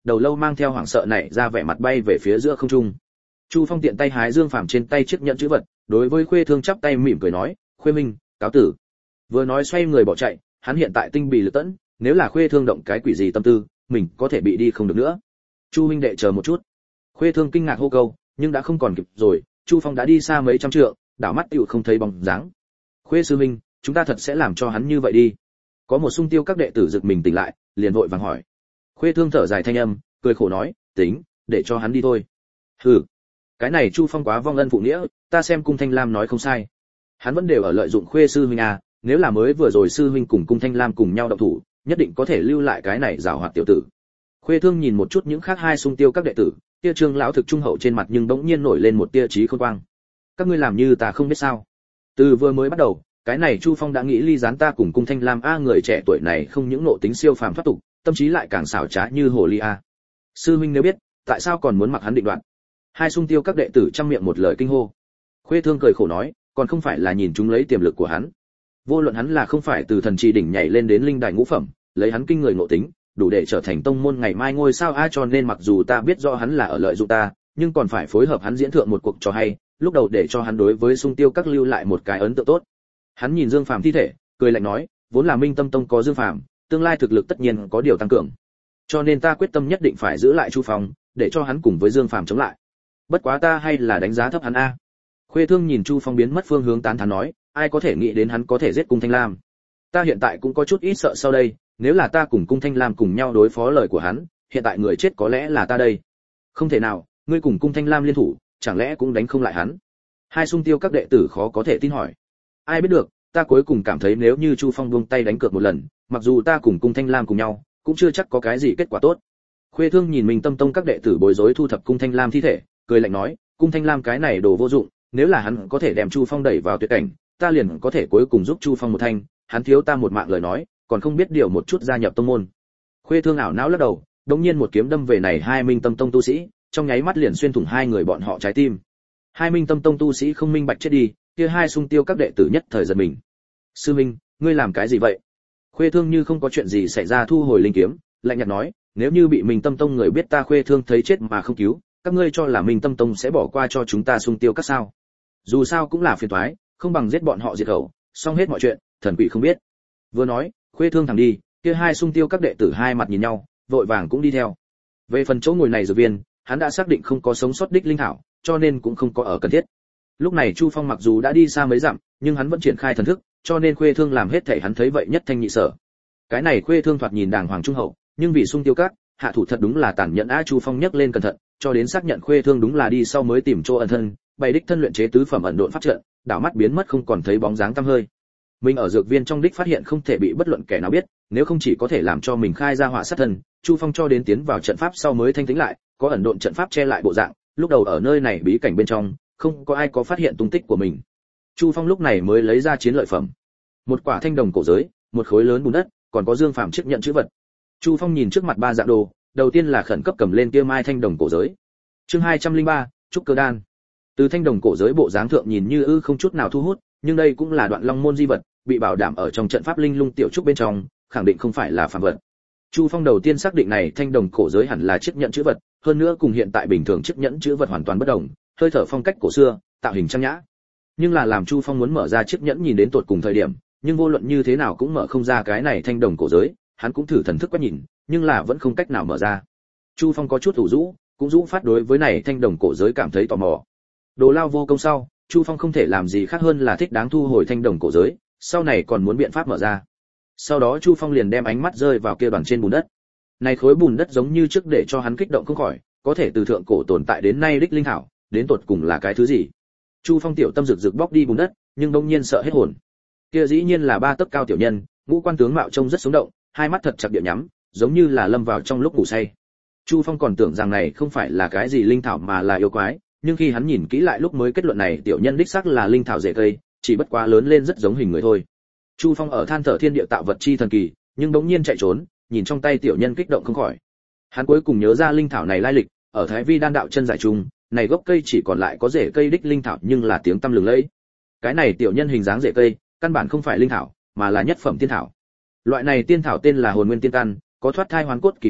đầu lâu mang theo hoảng sợ này ra vẻ mặt bay về phía giữa không trung. Chu Phong tiện tay hái Dương Phàm trên tay chiếc nhẫn chữ vật, đối với Khuê Thương chắp tay mỉm cười nói, "Khuê Minh, cáo tử." Vừa nói xoay người bỏ chạy, hắn hiện tại tinh bì lực tẫn, nếu là Khuê Thương động cái quỷ gì tâm tư, mình có thể bị đi không được nữa. Chu huynh đệ chờ một chút. Khuê Thương kinh ngạc hô câu, nhưng đã không còn kịp rồi, Chu Phong đã đi xa mấy trăm trượng, đảo mắt tựu không thấy bóng dáng. Khuê sư huynh, chúng ta thật sẽ làm cho hắn như vậy đi. Có một xung tiêu các đệ tử giật mình tỉnh lại, liền vội vàng hỏi. Khuê Thương thở dài thanh âm, cười khổ nói, tính, để cho hắn đi thôi. Hừ, cái này Chu Phong quá vong ân phụ nghĩa, ta xem Cung Thanh Lam nói không sai. Hắn vẫn đều ở lợi dụng Khuê sư huynh à, nếu là mới vừa rồi sư huynh cùng Cung Thanh Lam cùng nhau động thủ, nhất định có thể lưu lại cái này giảo hoạt tiểu tử. Khuê Thương nhìn một chút những khác hai xung tiêu các đệ tử, tia Trương lão thực trung hậu trên mặt nhưng bỗng nhiên nổi lên một tia trí khôn quang. Các ngươi làm như ta không biết sao? Từ vừa mới bắt đầu, cái này Chu Phong đã nghĩ ly gián ta cùng Cung Thanh Lam a, người trẻ tuổi này không những nộ tính siêu phàm thoát tục, tâm trí lại càng xảo trá như hồ ly a. Sư huynh nếu biết, tại sao còn muốn mặc hắn định đoạt? Hai xung tiêu các đệ tử trăm miệng một lời kinh hô. Khuê Thương cười khổ nói, còn không phải là nhìn chúng lấy tiềm lực của hắn. Vô luận hắn là không phải từ thần trì đỉnh nhảy lên đến linh đài ngũ phẩm, lấy hắn kinh người ngộ tính, đủ để trở thành tông môn ngày mai ngôi sao a, cho nên mặc dù ta biết rõ hắn là ở lợi dụng ta, nhưng còn phải phối hợp hắn diễn thượng một cuộc trò hay, lúc đầu để cho hắn đối với xung tiêu các lưu lại một cái ấn tượng tốt. Hắn nhìn Dương Phàm thi thể, cười lạnh nói, vốn là Minh Tâm Tông có Dương Phàm, tương lai thực lực tất nhiên có điều tăng cường. Cho nên ta quyết tâm nhất định phải giữ lại Chu Phong, để cho hắn cùng với Dương Phàm chống lại. Bất quá ta hay là đánh giá thấp hắn a. Khuê Thương nhìn Chu Phong biến mất phương hướng tán thán nói, ai có thể nghĩ đến hắn có thể giết Cung Thanh Lam. Ta hiện tại cũng có chút ít sợ sau đây, nếu là ta cùng Cung Thanh Lam cùng nhau đối phó lời của hắn, hiện tại người chết có lẽ là ta đây. Không thể nào, ngươi cùng Cung Thanh Lam liên thủ, chẳng lẽ cũng đánh không lại hắn? Hai xung tiêu các đệ tử khó có thể tin hỏi. Ai biết được, ta cuối cùng cảm thấy nếu như Chu Phong buông tay đánh cược một lần, mặc dù ta cùng Cung Thanh Lam cùng nhau, cũng chưa chắc có cái gì kết quả tốt. Khuê Thương nhìn Minh Tâm Tông các đệ tử bối rối thu thập Cung Thanh Lam thi thể, cười lạnh nói, Cung Thanh Lam cái này đồ vô dụng, nếu là hắn có thể đem Chu Phong đẩy vào tuyệt cảnh, ta liền có thể cuối cùng giúp Chu Phong một thanh, hắn thiếu ta một mạng lời nói, còn không biết điều một chút gia nhập tông môn. Khuê Thương ảo não lắc đầu, đột nhiên một kiếm đâm về này hai Minh Tâm Tông tu sĩ, trong nháy mắt liền xuyên thủng hai người bọn họ trái tim. Hai Minh Tâm Tông tu sĩ không minh bạch chết đi, kia hai xung tiêu các đệ tử nhất thời giật mình. Sư Minh, ngươi làm cái gì vậy? Khuê Thương như không có chuyện gì xảy ra thu hồi linh kiếm, lạnh nhạt nói, nếu như bị Minh Tâm Tông người biết ta Khuê Thương thấy chết mà không cứu, các ngươi cho là Minh Tâm Tông sẽ bỏ qua cho chúng ta xung tiêu các sao? Dù sao cũng là phiền toái, không bằng giết bọn họ diệt khẩu, xong hết mọi chuyện, thần quỷ không biết. Vừa nói, Khuê Thương thẳng đi, kia hai xung tiêu các đệ tử hai mặt nhìn nhau, vội vàng cũng đi theo. Về phần chỗ ngồi này dược viên, hắn đã xác định không có sống sót đích linh thảo, cho nên cũng không có ở cần thiết. Lúc này Chu Phong mặc dù đã đi xa mấy dặm, nhưng hắn vẫn triển khai thần thức, cho nên Khuê Thương làm hết thảy hắn thấy vậy nhất thanh nhị sở. Cái này Khuê Thương thoạt nhìn đàng hoàng trung hậu, nhưng vì xung tiêu các, hạ thủ thật đúng là tàn nhẫn. Chu Phong nhấc lên cẩn thận, cho đến xác nhận Khuê Thương đúng là đi sau mới tìm chỗ ẩn thân, bày đích thân luyện chế tứ phẩm ẩn độn pháp trận, đảo mắt biến mất không còn thấy bóng dáng tăm hơi. Mình ở dược viên trong đích phát hiện không thể bị bất luận kẻ nào biết, nếu không chỉ có thể làm cho mình khai ra họa sát thân. Chu Phong cho đến tiến vào trận pháp sau mới thanh tĩnh lại, có ẩn độn trận pháp che lại bộ dạng, lúc đầu ở nơi này bí cảnh bên trong, không có ai có phát hiện tung tích của mình. Chu Phong lúc này mới lấy ra chiến lợi phẩm, một quả thanh đồng cổ giới, một khối lớn bùn đất, còn có Dương Phàm chiếc nhận chữ vật. Chu Phong nhìn trước mặt ba dạng đồ, đầu tiên là khẩn cấp cầm lên kia mai thanh đồng cổ giới. Chương 203, trúc cơ đan. Từ thanh đồng cổ giới bộ dáng thượng nhìn như ư không chút nào thu hút, nhưng đây cũng là đoạn long môn di vật, bị bảo đảm ở trong trận pháp linh lung tiểu trúc bên trong, khẳng định không phải là phàm vật. Chu Phong đầu tiên xác định này thanh đồng cổ giới hẳn là chiếc nhẫn chữ vật, hơn nữa cùng hiện tại bình thường chiếc nhẫn chữ vật hoàn toàn bất đồng, hơi thở phong cách cổ xưa, tạo hình trang nhã. Nhưng là làm Chu Phong muốn mở ra chiếc nhẫn nhìn đến tột cùng thời điểm, nhưng vô luận như thế nào cũng mở không ra cái này thanh đồng cổ giới, hắn cũng thử thần thức quét nhìn, nhưng là vẫn không cách nào mở ra. Chu Phong có chút ủ rũ, cũng rũ phát đối với này thanh đồng cổ giới cảm thấy tò mò. Đồ lao vô công sau, Chu Phong không thể làm gì khác hơn là thích đáng thu hồi thanh đồng cổ giới, sau này còn muốn biện pháp mở ra. Sau đó Chu Phong liền đem ánh mắt rơi vào kia đoàn trên bùn đất. Này khối bùn đất giống như trước để cho hắn kích động không khỏi, có thể từ thượng cổ tồn tại đến nay đích linh thảo, đến tột cùng là cái thứ gì? Chu Phong tiểu tâm rực rực bóc đi bùn đất, nhưng đông nhiên sợ hết hồn. Kia dĩ nhiên là ba tấc cao tiểu nhân, ngũ quan tướng mạo trông rất sống động, hai mắt thật chặt địa nhắm, giống như là lâm vào trong lúc ngủ say. Chu Phong còn tưởng rằng này không phải là cái gì linh thảo mà là yêu quái, nhưng khi hắn nhìn kỹ lại lúc mới kết luận này tiểu nhân đích xác là linh thảo rễ cây, chỉ bất quá lớn lên rất giống hình người thôi. Chu Phong ở than thở thiên địa tạo vật chi thần kỳ, nhưng đống nhiên chạy trốn, nhìn trong tay tiểu nhân kích động không khỏi. Hắn cuối cùng nhớ ra linh thảo này lai lịch, ở Thái Vi Đan đạo chân giải trung, này gốc cây chỉ còn lại có rễ cây đích linh thảo nhưng là tiếng tăm lừng lẫy. Cái này tiểu nhân hình dáng rễ cây, căn bản không phải linh thảo, mà là nhất phẩm tiên thảo. Loại này tiên thảo tên là Hồn Nguyên Tiên Căn, có thoát thai hoàn cốt kỳ hiệu,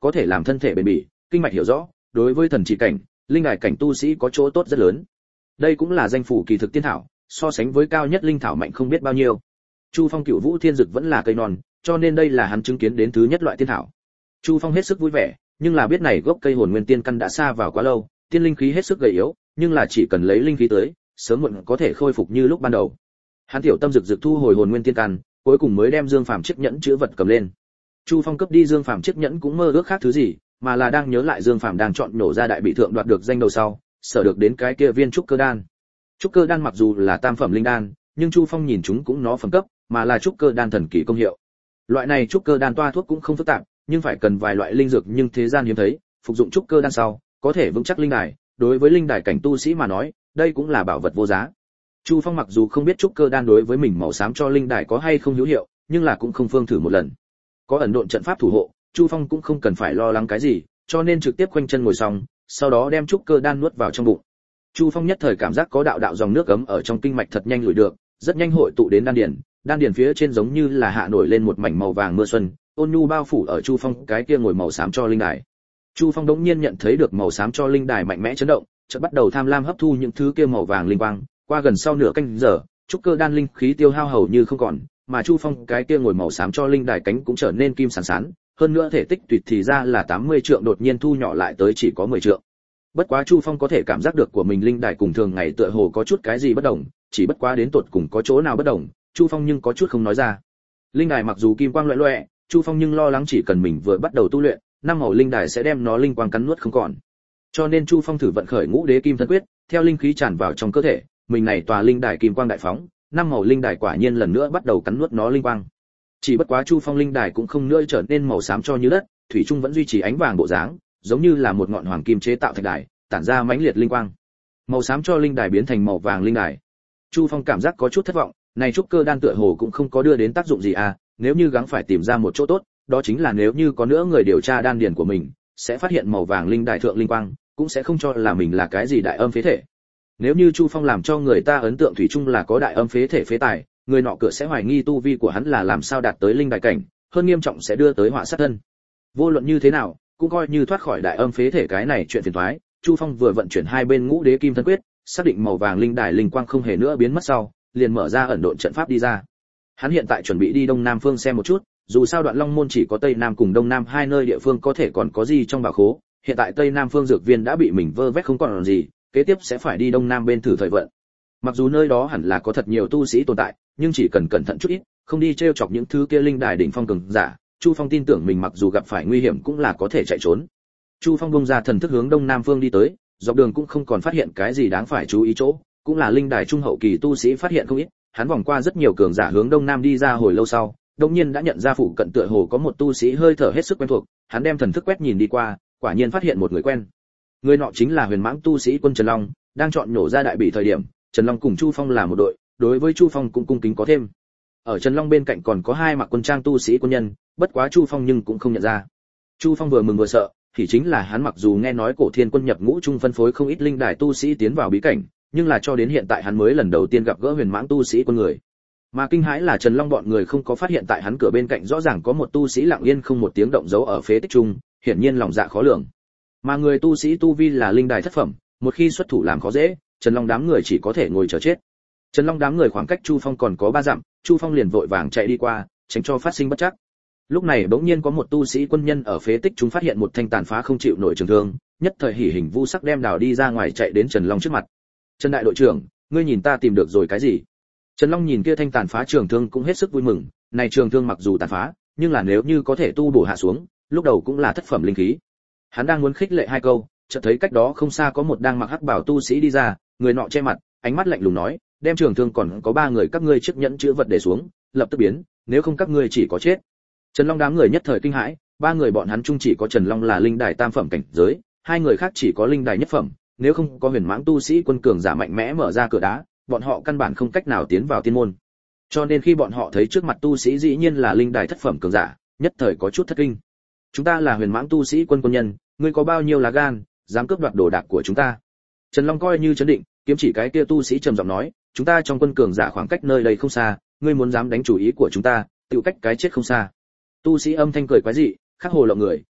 có thể làm thân thể bền bỉ, kinh mạch hiểu rõ, đối với thần chỉ cảnh, linh đài cảnh tu sĩ có chỗ tốt rất lớn. Đây cũng là danh phủ kỳ thực tiên thảo, so sánh với cao nhất linh thảo mạnh không biết bao nhiêu. Chu Phong Cửu Vũ Thiên Dực vẫn là cây non, cho nên đây là hắn chứng kiến đến thứ nhất loại tiên thảo. Chu Phong hết sức vui vẻ, nhưng là biết này gốc cây Hồn Nguyên Tiên căn đã xa vào quá lâu, tiên linh khí hết sức gầy yếu, nhưng là chỉ cần lấy linh khí tới, sớm muộn có thể khôi phục như lúc ban đầu. Hắn tiểu tâm rực rực thu hồi Hồn Nguyên Tiên căn, cuối cùng mới đem Dương Phàm chiếc nhẫn chứa vật cầm lên. Chu Phong cấp đi Dương Phàm chiếc nhẫn cũng mơ ước khác thứ gì, mà là đang nhớ lại Dương Phàm đang chọn nổ ra đại bị thượng đoạt được danh đầu sau, sở được đến cái kia viên trúc cơ đan. Trúc cơ đan mặc dù là tam phẩm linh đan, nhưng Chu Phong nhìn chúng cũng nó phẩm cấp, mà là trúc cơ đan thần kỳ công hiệu. Loại này trúc cơ đan toa thuốc cũng không phức tạp, nhưng phải cần vài loại linh dược nhưng thế gian hiếm thấy, phục dụng trúc cơ đan sau, có thể vững chắc linh đài, đối với linh đài cảnh tu sĩ mà nói, đây cũng là bảo vật vô giá. Chu Phong mặc dù không biết trúc cơ đan đối với mình màu xám cho linh đài có hay không hữu hiệu, nhưng là cũng không phương thử một lần. Có ẩn độn trận pháp thủ hộ, Chu Phong cũng không cần phải lo lắng cái gì, cho nên trực tiếp khoanh chân ngồi xong, sau đó đem trúc cơ đan nuốt vào trong bụng. Chu Phong nhất thời cảm giác có đạo đạo dòng nước ấm ở trong kinh mạch thật nhanh lùi được, rất nhanh hội tụ đến đan điền phía trên giống như là hạ nổi lên một mảnh màu vàng mưa xuân, ôn nhu bao phủ ở Chu Phong cái kia ngồi màu xám cho linh đài. Chu Phong đống nhiên nhận thấy được màu xám cho linh đài mạnh mẽ chấn động, chợt bắt đầu tham lam hấp thu những thứ kia màu vàng linh quang, qua gần sau nửa canh giờ, trúc cơ đan linh khí tiêu hao hầu như không còn, mà Chu Phong cái kia ngồi màu xám cho linh đài cánh cũng trở nên kim sán sán, hơn nữa thể tích tuyệt thì ra là 80 trượng đột nhiên thu nhỏ lại tới chỉ có 10 trượng. Bất quá Chu Phong có thể cảm giác được của mình linh đài cùng thường ngày tựa hồ có chút cái gì bất đồng, chỉ bất quá đến tột cùng có chỗ nào bất đồng, Chu Phong nhưng có chút không nói ra. Linh đài mặc dù kim quang loẹt loẹt, Chu Phong nhưng lo lắng chỉ cần mình vừa bắt đầu tu luyện, năm màu linh đài sẽ đem nó linh quang cắn nuốt không còn. Cho nên Chu Phong thử vận khởi Ngũ Đế Kim Thân Quyết, theo linh khí tràn vào trong cơ thể, mình này tòa linh đài kim quang đại phóng, năm màu linh đài quả nhiên lần nữa bắt đầu cắn nuốt nó linh quang. Chỉ bất quá Chu Phong linh đài cũng không nữa trở nên màu xám cho như đất, thủy chung vẫn duy trì ánh vàng bộ dáng, giống như là một ngọn hoàng kim chế tạo thạch đài, tản ra mãnh liệt linh quang. Màu xám cho linh đài biến thành màu vàng linh đài. Chu Phong cảm giác có chút thất vọng, này trúc cơ đan tựa hồ cũng không có đưa đến tác dụng gì à, nếu như gắng phải tìm ra một chỗ tốt, đó chính là nếu như có nữa người điều tra đan điền của mình, sẽ phát hiện màu vàng linh đài thượng linh quang, cũng sẽ không cho là mình là cái gì đại âm phế thể. Nếu như Chu Phong làm cho người ta ấn tượng thủy chung là có đại âm phế thể phế tài, người nọ cửa sẽ hoài nghi tu vi của hắn là làm sao đạt tới linh đài cảnh, hơn nghiêm trọng sẽ đưa tới họa sát thân. Vô luận như thế nào, cũng coi như thoát khỏi đại âm phế thể cái này chuyện phiền toái. Chu Phong vừa vận chuyển hai bên Ngũ Đế Kim Thân Quyết, xác định màu vàng linh đài linh quang không hề nữa biến mất sau, liền mở ra ẩn độn trận pháp đi ra. Hắn hiện tại chuẩn bị đi đông nam phương xem một chút, dù sao Đoạn Long môn chỉ có tây nam cùng đông nam hai nơi địa phương có thể còn có gì trong bảo khố, hiện tại tây nam phương dược viên đã bị mình vơ vét không còn gì, kế tiếp sẽ phải đi đông nam bên thử thời vận. Mặc dù nơi đó hẳn là có thật nhiều tu sĩ tồn tại, nhưng chỉ cần cẩn thận chút ít, không đi trêu chọc những thứ kia linh đài đỉnh phong cường giả, Chu Phong tin tưởng mình mặc dù gặp phải nguy hiểm cũng là có thể chạy trốn. Chu Phong bung ra thần thức hướng đông nam phương đi tới, dọc đường cũng không còn phát hiện cái gì đáng phải chú ý chỗ, cũng là linh đài trung hậu kỳ tu sĩ phát hiện không ít, hắn vòng qua rất nhiều cường giả hướng đông nam đi ra hồi lâu sau, đột nhiên đã nhận ra phụ cận tựa hồ có một tu sĩ hơi thở hết sức quen thuộc, hắn đem thần thức quét nhìn đi qua, quả nhiên phát hiện một người quen. Người nọ chính là Huyền Mãng tu sĩ Quân Trần Long, đang chọn nhổ ra đại bỉ thời điểm, Trần Long cùng Chu Phong là một đội, đối với Chu Phong cũng cung kính có thêm. Ở Trần Long bên cạnh còn có hai mặc quân trang tu sĩ quân nhân, bất quá Chu Phong nhưng cũng không nhận ra. Chu Phong vừa mừng vừa sợ, thì chính là hắn mặc dù nghe nói Cổ Thiên Quân nhập ngũ trung phân phối không ít linh đài tu sĩ tiến vào bí cảnh, nhưng là cho đến hiện tại hắn mới lần đầu tiên gặp gỡ Huyền Mãng tu sĩ quân người. Mà kinh hãi là Trần Long bọn người không có phát hiện tại hắn cửa bên cạnh rõ ràng có một tu sĩ lặng yên không một tiếng động giấu ở phế tích trung, hiển nhiên lòng dạ khó lường. Mà người tu sĩ tu vi là linh đài thất phẩm, một khi xuất thủ làm khó dễ, Trần Long đám người chỉ có thể ngồi chờ chết. Trần Long đám người khoảng cách Chu Phong còn có 3 dặm, Chu Phong liền vội vàng chạy đi qua, tránh cho phát sinh bất trắc. Lúc này bỗng nhiên có một tu sĩ quân nhân ở phế tích chúng phát hiện một thanh tàn phá không chịu nổi trường thương, nhất thời hỉ hình vu sắc đem đào đi ra ngoài chạy đến Trần Long trước mặt. "Trần đại đội trưởng, ngươi nhìn ta tìm được rồi cái gì?" Trần Long nhìn kia thanh tàn phá trường thương cũng hết sức vui mừng, này trường thương mặc dù tàn phá, nhưng là nếu như có thể tu bổ hạ xuống, lúc đầu cũng là thất phẩm linh khí. Hắn đang muốn khích lệ hai câu, chợt thấy cách đó không xa có một đang mặc hắc bào tu sĩ đi ra, người nọ che mặt, ánh mắt lạnh lùng nói, đem trường thương còn có 3 người các ngươi chiếc nhẫn chữ vật để xuống, lập tức biến, nếu không các ngươi chỉ có chết. Trần Long đám người nhất thời kinh hãi, 3 người bọn hắn chung chỉ có Trần Long là linh đài tam phẩm cảnh giới, 2 người khác chỉ có linh đài nhất phẩm, nếu không có Huyền Mãng tu sĩ quân cường giả mạnh mẽ mở ra cửa đá, bọn họ căn bản không cách nào tiến vào tiên môn. Cho nên khi bọn họ thấy trước mặt tu sĩ dĩ nhiên là linh đài thất phẩm cường giả, nhất thời có chút thất kinh. "Chúng ta là Huyền Mãng tu sĩ quân quân nhân, ngươi có bao nhiêu lá gan, dám cướp đoạt đồ đạc của chúng ta?" Trần Long coi như trấn định, kiếm chỉ cái kia tu sĩ trầm giọng nói, "Chúng ta trong quân cường giả khoảng cách nơi đây không xa, ngươi muốn dám đánh chủ ý của chúng ta, tự cách cái chết không xa." Tu sĩ âm thanh cười quái dị, khắc hồ lộng người,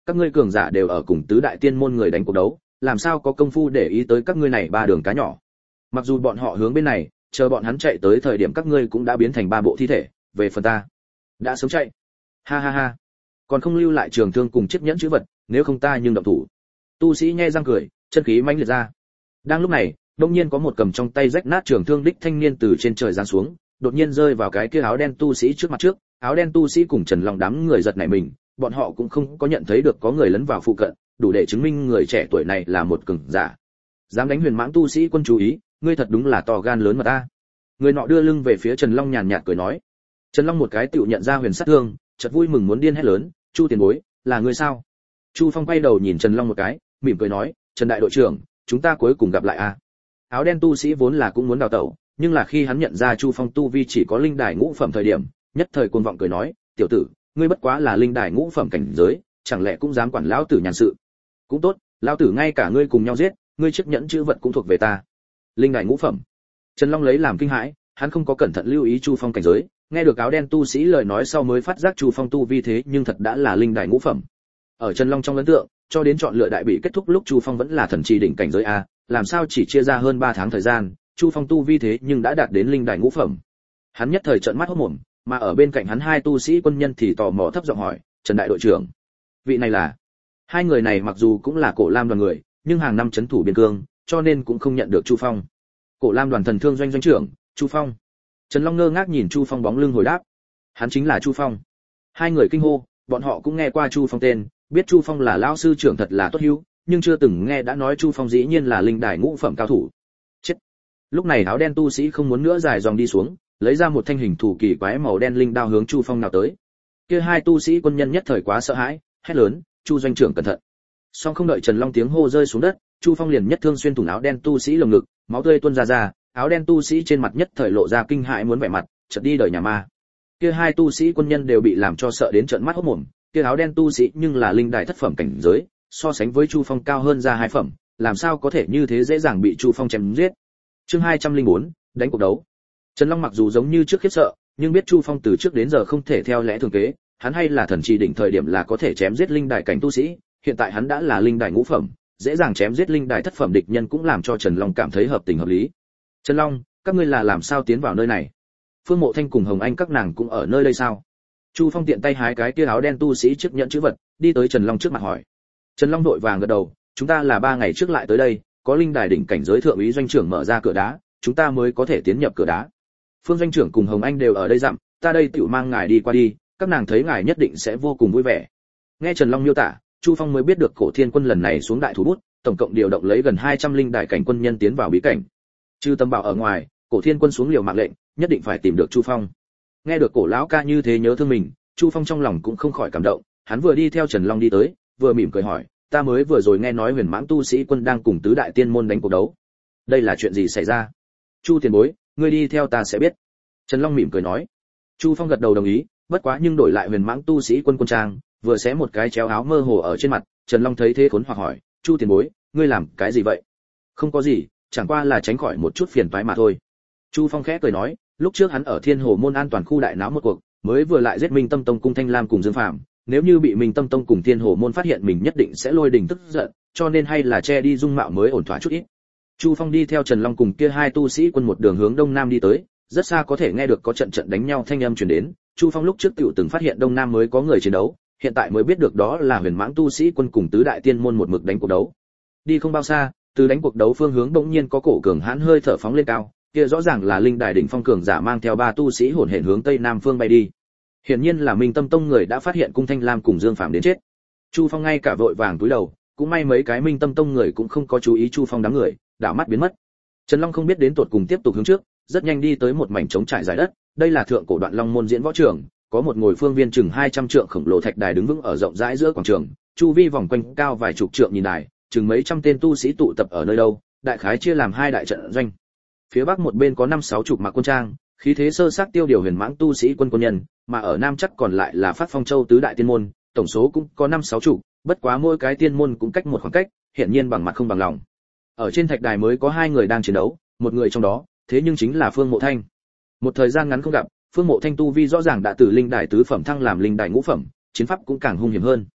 các ngươi cường giả đều ở cùng tứ đại tiên môn người đánh cuộc đấu, làm sao có công phu để ý tới các ngươi này ba đường cá nhỏ. Mặc dù bọn họ hướng bên này, chờ bọn hắn chạy tới thời điểm các ngươi cũng đã biến thành ba bộ thi thể, về phần ta đã sớm chạy. Ha ha ha, còn không lưu lại trường thương cùng chiếc nhẫn chữ vật, nếu không ta nhưng động thủ. Tu sĩ nhe răng cười, chân khí mãnh liệt ra. Đang lúc này, đột nhiên có một cầm trong tay rách nát trường thương đích thanh niên từ trên trời giáng xuống, đột nhiên rơi vào cái kia áo đen tu sĩ trước mặt trước. Áo đen tu sĩ cùng Trần Long đám người giật nảy mình, bọn họ cũng không có nhận thấy được có người lấn vào phụ cận, đủ để chứng minh người trẻ tuổi này là một cường giả. Dám đánh huyền mãng tu sĩ quân chú ý, ngươi thật đúng là to gan lớn mà ta. Người nọ đưa lưng về phía Trần Long nhàn nhạt cười nói. Trần Long một cái tựu nhận ra huyền sát thương, chợt vui mừng muốn điên hét lớn, Chu tiền bối, là ngươi sao? Chu Phong quay đầu nhìn Trần Long một cái, mỉm cười nói, Trần đại đội trưởng, chúng ta cuối cùng gặp lại a. Áo đen tu sĩ vốn là cũng muốn đào tẩu, nhưng là khi hắn nhận ra Chu Phong tu vi chỉ có linh đài ngũ phẩm thời điểm, nhất thời cuồng vọng cười nói, tiểu tử, ngươi bất quá là linh đài ngũ phẩm cảnh giới, chẳng lẽ cũng dám quản lão tử nhàn sự? Cũng tốt, lão tử ngay cả ngươi cùng nhau giết, ngươi chiếc nhẫn chữ vật cũng thuộc về ta. Linh đài ngũ phẩm. Trần Long lấy làm kinh hãi, hắn không có cẩn thận lưu ý Chu Phong cảnh giới, nghe được áo đen tu sĩ lời nói sau mới phát giác Chu Phong tu vi thế nhưng thật đã là linh đài ngũ phẩm. Ở Trần Long trong ấn tượng, cho đến chọn lựa đại bị kết thúc lúc Chu Phong vẫn là thần chi đỉnh cảnh giới a, làm sao chỉ chia ra hơn 3 tháng thời gian, Chu Phong tu vi thế nhưng đã đạt đến linh đài ngũ phẩm. Hắn nhất thời trợn mắt hốt mồm, mà ở bên cạnh hắn hai tu sĩ quân nhân thì tò mò thấp giọng hỏi, Trần đại đội trưởng, vị này là? Hai người này mặc dù cũng là Cổ Lam đoàn người, nhưng hàng năm trấn thủ biên cương, cho nên cũng không nhận được Chu Phong. Cổ Lam đoàn thần thương doanh doanh trưởng, Chu Phong. Trần Long ngơ ngác nhìn Chu Phong bóng lưng hồi đáp, hắn chính là Chu Phong. Hai người kinh hô, bọn họ cũng nghe qua Chu Phong tên, biết Chu Phong là lão sư trưởng thật là tốt hữu, nhưng chưa từng nghe đã nói Chu Phong dĩ nhiên là linh đài ngũ phẩm cao thủ. Chết. Lúc này áo đen tu sĩ không muốn nữa dài dòng đi xuống, lấy ra một thanh hình thủ kỳ quái màu đen linh đao hướng Chu Phong nào tới. Kia hai tu sĩ quân nhân nhất thời quá sợ hãi, hét lớn, Chu doanh trưởng cẩn thận. Song không đợi Trần Long tiếng hô rơi xuống đất, Chu Phong liền nhất thương xuyên thủng áo đen tu sĩ lồng ngực, máu tươi tuôn ra, áo đen tu sĩ trên mặt nhất thời lộ ra kinh hãi muốn vẻ mặt, chợt đi đời nhà ma. Kia hai tu sĩ quân nhân đều bị làm cho sợ đến trợn mắt hốt mồm, kia áo đen tu sĩ nhưng là linh đài thất phẩm cảnh giới, so sánh với Chu Phong cao hơn ra 2 phẩm, làm sao có thể như thế dễ dàng bị Chu Phong chém giết. Chương 204, đánh cuộc đấu. Trần Long mặc dù giống như trước khiếp sợ, nhưng biết Chu Phong từ trước đến giờ không thể theo lẽ thường kế, hắn hay là thần trì đỉnh thời điểm là có thể chém giết linh đài cảnh tu sĩ, hiện tại hắn đã là linh đài ngũ phẩm, dễ dàng chém giết linh đài thất phẩm địch nhân cũng làm cho Trần Long cảm thấy hợp tình hợp lý. Trần Long, các ngươi là làm sao tiến vào nơi này? Phương Mộ Thanh cùng Hồng Anh các nàng cũng ở nơi đây sao? Chu Phong tiện tay hái cái kia áo đen tu sĩ trước nhận chữ vật, đi tới Trần Long trước mặt hỏi. Trần Long vội vàng gật đầu, chúng ta là 3 ngày trước lại tới đây, có linh đài đỉnh cảnh giới thượng úy doanh trưởng mở ra cửa đá, chúng ta mới có thể tiến nhập cửa đá. Phương doanh trưởng cùng Hồng Anh đều ở đây dặm, ta đây tiểu mang ngài đi qua đi, các nàng thấy ngài nhất định sẽ vô cùng vui vẻ. Nghe Trần Long miêu tả, Chu Phong mới biết được Cổ Thiên Quân lần này xuống đại thủ bút, tổng cộng điều động lấy gần 200 linh đài cảnh quân nhân tiến vào bí cảnh. Trừ Tâm Bảo ở ngoài, Cổ Thiên Quân xuống liều mạng lệnh, nhất định phải tìm được Chu Phong. Nghe được Cổ lão ca như thế nhớ thương mình, Chu Phong trong lòng cũng không khỏi cảm động, hắn vừa đi theo Trần Long đi tới, vừa mỉm cười hỏi, ta mới vừa rồi nghe nói Huyền Mãng tu sĩ quân đang cùng tứ đại tiên môn đánh cuộc đấu. Đây là chuyện gì xảy ra? Chu tiền bối, ngươi đi theo ta sẽ biết. Trần Long mỉm cười nói. Chu Phong gật đầu đồng ý, bất quá nhưng đổi lại Huyền Mãng tu sĩ quân quân trang, vừa xé một cái chéo áo mơ hồ ở trên mặt, Trần Long thấy thế khốn hoặc hỏi, Chu tiền bối, ngươi làm cái gì vậy? Không có gì, chẳng qua là tránh khỏi một chút phiền toái mà thôi. Chu Phong khẽ cười nói, lúc trước hắn ở Thiên Hồ môn an toàn khu đại náo một cuộc, mới vừa lại giết Minh Tâm Tông cung Thanh Lam cùng Dương Phàm, nếu như bị Minh Tâm Tông cùng Thiên Hồ môn phát hiện mình nhất định sẽ lôi đình tức giận, cho nên hay là che đi dung mạo mới ổn thỏa chút ít. Chu Phong đi theo Trần Long cùng kia hai tu sĩ quân một đường hướng đông nam đi tới, rất xa có thể nghe được có trận trận đánh nhau thanh âm truyền đến. Chu Phong lúc trước tiểu từng phát hiện đông nam mới có người chiến đấu, hiện tại mới biết được đó là Huyền Mãng tu sĩ quân cùng tứ đại tiên môn một mực đánh cuộc đấu. Đi không bao xa, từ đánh cuộc đấu phương hướng bỗng nhiên có cổ cường hãn hơi thở phóng lên cao, kia rõ ràng là linh đài đỉnh phong cường giả mang theo 3 tu sĩ hỗn hển hướng tây nam phương bay đi. Hiển nhiên là Minh Tâm Tông người đã phát hiện cung Thanh Lam cùng Dương Phàm đến chết. Chu Phong ngay cả vội vàng cúi đầu, cũng may mấy cái Minh Tâm Tông người cũng không có chú ý Chu Phong đám người, đảo mắt biến mất. Trần Long không biết đến tụt cùng tiếp tục hướng trước, rất nhanh đi tới một mảnh trống trải dài đất, đây là thượng cổ đoạn Long môn diễn võ trường, có một ngồi phương viên chừng 200 trượng khổng lồ thạch đài đứng vững ở rộng rãi giữa quảng trường, chu vi vòng quanh cao vài chục trượng nhìn đài, chừng mấy trăm tên tu sĩ tụ tập ở nơi đâu, đại khái chia làm 2 đại trận doanh. Phía bắc một bên có 5-6 chục mặc quân trang, khí thế sơ xác tiêu điều Huyền Mãng tu sĩ quân quân nhân, mà ở nam chắc còn lại là Phát Phong Châu tứ đại tiên môn, tổng số cũng có 5-6 chục, bất quá mỗi cái tiên môn cũng cách một khoảng cách, hiển nhiên bằng mặt không bằng lòng. Ở trên thạch đài mới có 2 người đang chiến đấu, một người trong đó, thế nhưng chính là Phương Mộ Thanh. Một thời gian ngắn không gặp, Phương Mộ Thanh tu vi rõ ràng đã từ linh đài tứ phẩm thăng làm linh đài ngũ phẩm, chiến pháp cũng càng hung hiểm hơn.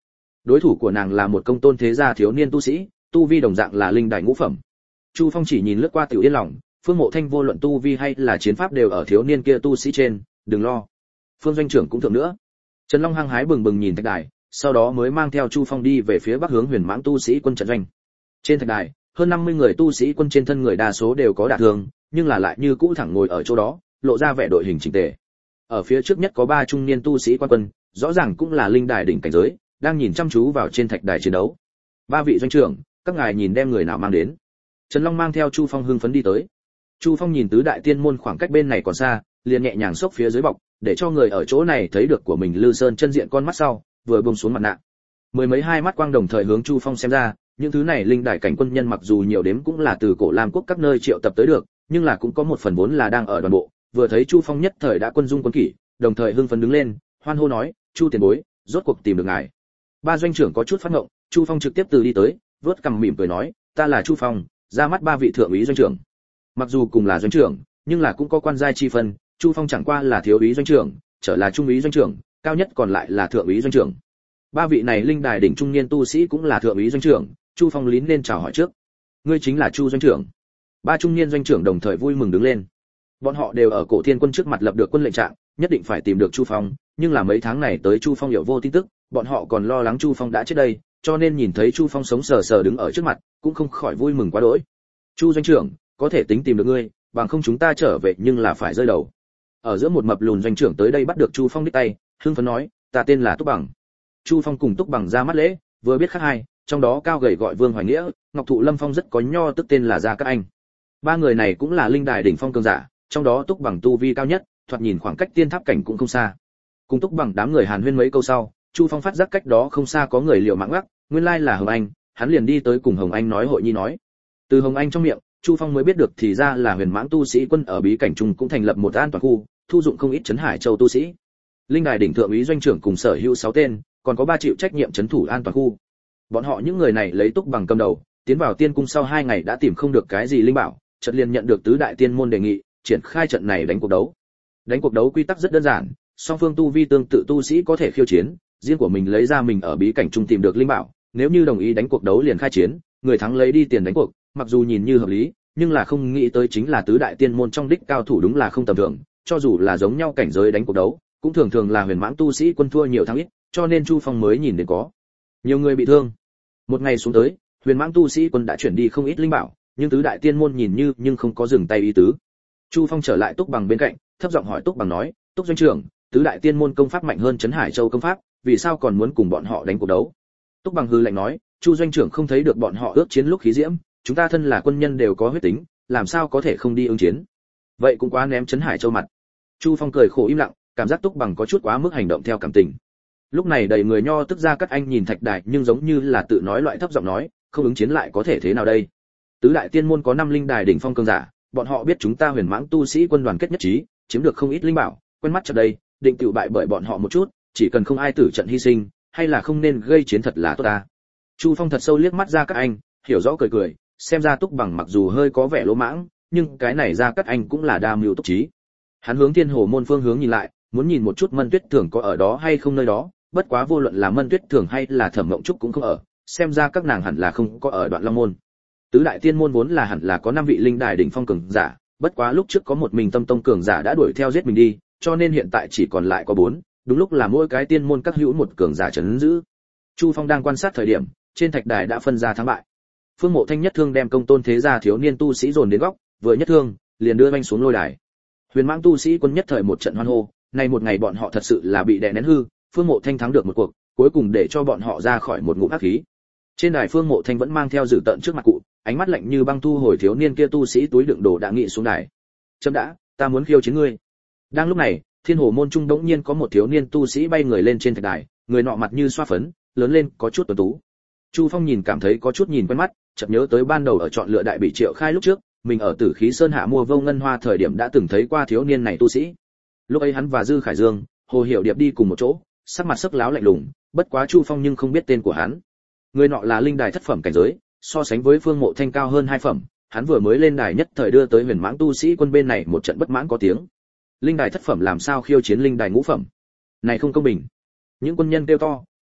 Đối thủ của nàng là một công tôn thế gia thiếu niên tu sĩ, tu vi đồng dạng là linh đài ngũ phẩm. Chu Phong chỉ nhìn lướt qua tiểu yên lòng, Phương Mộ Thanh vô luận tu vi hay là chiến pháp đều ở thiếu niên kia tu sĩ trên, đừng lo. Phương doanh trưởng cũng thượng nữa. Trần Long hăng hái bừng bừng nhìn thạch đài, sau đó mới mang theo Chu Phong đi về phía bắc hướng Huyền Mãng tu sĩ quân trận doanh. Trên thạch đài, hơn 50 người tu sĩ quân trên thân người đa số đều có đả thương, nhưng là lại như cũ thẳng ngồi ở chỗ đó, lộ ra vẻ đội hình chỉnh tề. Ở phía trước nhất có 3 trung niên tu sĩ quan quân, rõ ràng cũng là linh đài đỉnh cảnh giới, đang nhìn chăm chú vào trên thạch đài chiến đấu. 3 vị doanh trưởng, các ngài nhìn đem người nào mang đến. Trần Long mang theo Chu Phong hưng phấn đi tới. Chu Phong nhìn tứ đại tiên môn khoảng cách bên này còn xa, liền nhẹ nhàng xốc phía dưới bọc, để cho người ở chỗ này thấy được của mình Lư Sơn chân diện con mắt sau, vừa buông xuống mặt nạ. Mười mấy hai mắt quang đồng thời hướng Chu Phong xem ra, những thứ này linh đài cảnh quân nhân mặc dù nhiều đếm cũng là từ cổ Lam quốc các nơi triệu tập tới được, nhưng là cũng có một phần vốn là đang ở đoàn bộ, vừa thấy Chu Phong nhất thời đã quân dung quân kỷ, đồng thời hưng phấn đứng lên, hoan hô nói, "Chu tiền bối, rốt cuộc tìm được ngài." 3 doanh trưởng có chút phát ngộng, Chu Phong trực tiếp từ đi tới, vớt cằm mỉm cười nói, "Ta là Chu Phong, ra mắt 3 vị thượng úy doanh trưởng." Mặc dù cùng là doanh trưởng, nhưng là cũng có quan giai chi phân, Chu Phong chẳng qua là thiếu úy doanh trưởng, trở là trung úy doanh trưởng, cao nhất còn lại là thượng úy doanh trưởng. 3 vị này linh đài đỉnh trung niên tu sĩ cũng là thượng úy doanh trưởng, Chu Phong lín lên chào hỏi trước. "Ngươi chính là Chu doanh trưởng?" 3 trung niên doanh trưởng đồng thời vui mừng đứng lên. Bọn họ đều ở Cổ Thiên Quân trước mặt lập được quân lệnh trạng, nhất định phải tìm được Chu Phong, nhưng là mấy tháng này tới Chu Phong hiểu vô tin tức, bọn họ còn lo lắng Chu Phong đã chết đây, cho nên nhìn thấy Chu Phong sống sờ sờ đứng ở trước mặt, cũng không khỏi vui mừng quá đỗi. "Chu doanh trưởng, có thể tính tìm được ngươi, bằng không chúng ta trở về nhưng là phải rơi đầu." Ở giữa một mập lùn doanh trưởng tới đây bắt được Chu Phong đích tay, hưng phấn nói, "Ta tên là Túc Bằng." Chu Phong cùng Túc Bằng ra mắt lễ, vừa biết khác hai, trong đó cao gầy gọi Vương Hoài Nghĩa, Ngọc Thụ Lâm Phong rất có nho tức tên là Gia Các Anh. 3 người này cũng là linh đài đỉnh phong cường giả, trong đó Túc Bằng tu vi cao nhất, thoạt nhìn khoảng cách tiên tháp cảnh cũng không xa. Cùng Túc Bằng đám người hàn huyên mấy câu sau, Chu Phong phát giác cách đó không xa có người liều mạng gác, nguyên lai là Hồng Anh, hắn liền đi tới cùng Hồng Anh nói hội nhi nói. Từ Hồng Anh trong miệng, Chu Phong mới biết được thì ra là Huyền Mãng tu sĩ quân ở bí cảnh trung cũng thành lập một an toàn khu, thu dụng không ít trấn Hải Châu tu sĩ. Linh đài đỉnh thượng úy doanh trưởng cùng sở hữu 6 tên, còn có 3 chịu trách nhiệm trấn thủ an toàn khu. Bọn họ những người này lấy Túc Bằng cầm đầu, tiến vào tiên cung sau 2 ngày đã tìm không được cái gì linh bảo, chợt liền nhận được tứ đại tiên môn đề nghị, triển khai trận này đánh cuộc đấu. Đánh cuộc đấu quy tắc rất đơn giản, song phương tu vi tương tự tu sĩ có thể khiêu chiến, riêng của mình lấy ra mình ở bí cảnh trung tìm được linh bảo, nếu như đồng ý đánh cuộc đấu liền khai chiến, người thắng lấy đi tiền đánh cuộc, mặc dù nhìn như hợp lý, nhưng là không nghĩ tới chính là tứ đại tiên môn trong đích cao thủ đúng là không tầm thường, cho dù là giống nhau cảnh giới đánh cuộc đấu, cũng thường thường là Huyền Mãng tu sĩ quân thua nhiều thắng ít, cho nên Chu Phong mới nhìn đến có nhiều người bị thương. Một ngày xuống tới, Huyền Mãng tu sĩ quân đã chuyển đi không ít linh bảo, nhưng tứ đại tiên môn nhìn như nhưng không có dừng tay ý tứ. Chu Phong trở lại Túc Bằng bên cạnh, thấp giọng hỏi Túc Bằng nói, "Túc doanh trưởng, tứ đại tiên môn công pháp mạnh hơn trấn Hải Châu công pháp, vì sao còn muốn cùng bọn họ đánh cuộc đấu?" Túc Bằng hừ lạnh nói, "Chu doanh trưởng không thấy được bọn họ ước chiến lúc khí diễm, chúng ta thân là quân nhân đều có huyết tính, làm sao có thể không đi ứng chiến? Vậy cũng quá ném trấn Hải Châu mặt." Chu Phong cười khổ im lặng, cảm giác Túc Bằng có chút quá mức hành động theo cảm tình. Lúc này đầy người nho tức ra Các Anh nhìn thạch đài, nhưng giống như là tự nói loại thấp giọng nói, "Không ứng chiến lại có thể thế nào đây? Tứ đại tiên môn có 5 linh đài đỉnh phong cường giả, bọn họ biết chúng ta Huyền Mãng tu sĩ quân đoàn kết nhất trí, chiếm được không ít linh bảo, quen mắt chợt đây, định tự bại bởi bọn họ một chút, chỉ cần không ai tử trận hy sinh, hay là không nên gây chiến thật là tốt ta." Chu Phong thật sâu liếc mắt ra Các Anh, hiểu rõ cười cười, xem ra Túc Bằng mặc dù hơi có vẻ lỗ mãng, nhưng cái này ra Các Anh cũng là đa mưu túc trí. Hắn hướng Thiên Hồ môn phương hướng nhìn lại, muốn nhìn một chút Mân Tuyết Thường có ở đó hay không nơi đó, bất quá vô luận là Mân Tuyết Thường hay là Thẩm Mộng Trúc cũng không ở, xem ra các nàng hẳn là không có ở Đoạn Long môn. Tứ đại tiên môn vốn là hẳn là có 5 vị linh đài đỉnh phong cường giả, bất quá lúc trước có một mình Tâm Tông cường giả đã đuổi theo giết mình đi, cho nên hiện tại chỉ còn lại có 4, đúng lúc là mỗi cái tiên môn các hữu một cường giả trấn giữ. Chu Phong đang quan sát thời điểm, trên thạch đài đã phân ra thắng bại. Phương Mộ Thanh nhất thương đem công tôn thế gia thiếu niên tu sĩ dồn đến góc, vừa nhất thương, liền đưa anh xuống lôi đài. Huyền Mãng tu sĩ quân nhất thời một trận hoan hô, nay một ngày bọn họ thật sự là bị đè nén hư, Phương Mộ Thanh thắng được một cuộc, cuối cùng để cho bọn họ ra khỏi một ngụm ác khí. Trên đài Phương Mộ Thanh vẫn mang theo dữ tợn trước mặt cụ, ánh mắt lạnh như băng thu hồi thiếu niên kia tu sĩ túi đựng đồ đã nghị xuống đài. "Chấm đã, ta muốn khiêu chiến ngươi." Đang lúc này, Thiên Hồ môn trung đống nhiên có một thiếu niên tu sĩ bay người lên trên thạch đài, người nọ mặt như xoa phấn, lớn lên có chút tuấn tú. Chu Phong nhìn cảm thấy có chút nhìn quen mắt, chợt nhớ tới ban đầu ở chọn lựa đại bị Triệu Khai lúc trước, mình ở Tử Khí Sơn hạ mua vô ngân hoa thời điểm đã từng thấy qua thiếu niên này tu sĩ. Lúc ấy hắn và Dư Khải Dương, Hồ Hiểu Điệp đi cùng một chỗ, sắc mặt sắc láo lạnh lùng, bất quá Chu Phong nhưng không biết tên của hắn. Người nọ là linh đài thất phẩm cảnh giới, so sánh với Phương Mộ Thanh cao hơn 2 phẩm, hắn vừa mới lên đài nhất thời đưa tới Huyền Mãng tu sĩ quân bên này một trận bất mãn có tiếng. Linh đài thất phẩm làm sao khiêu chiến linh đài ngũ phẩm? Này không công bình. Những quân nhân kêu to,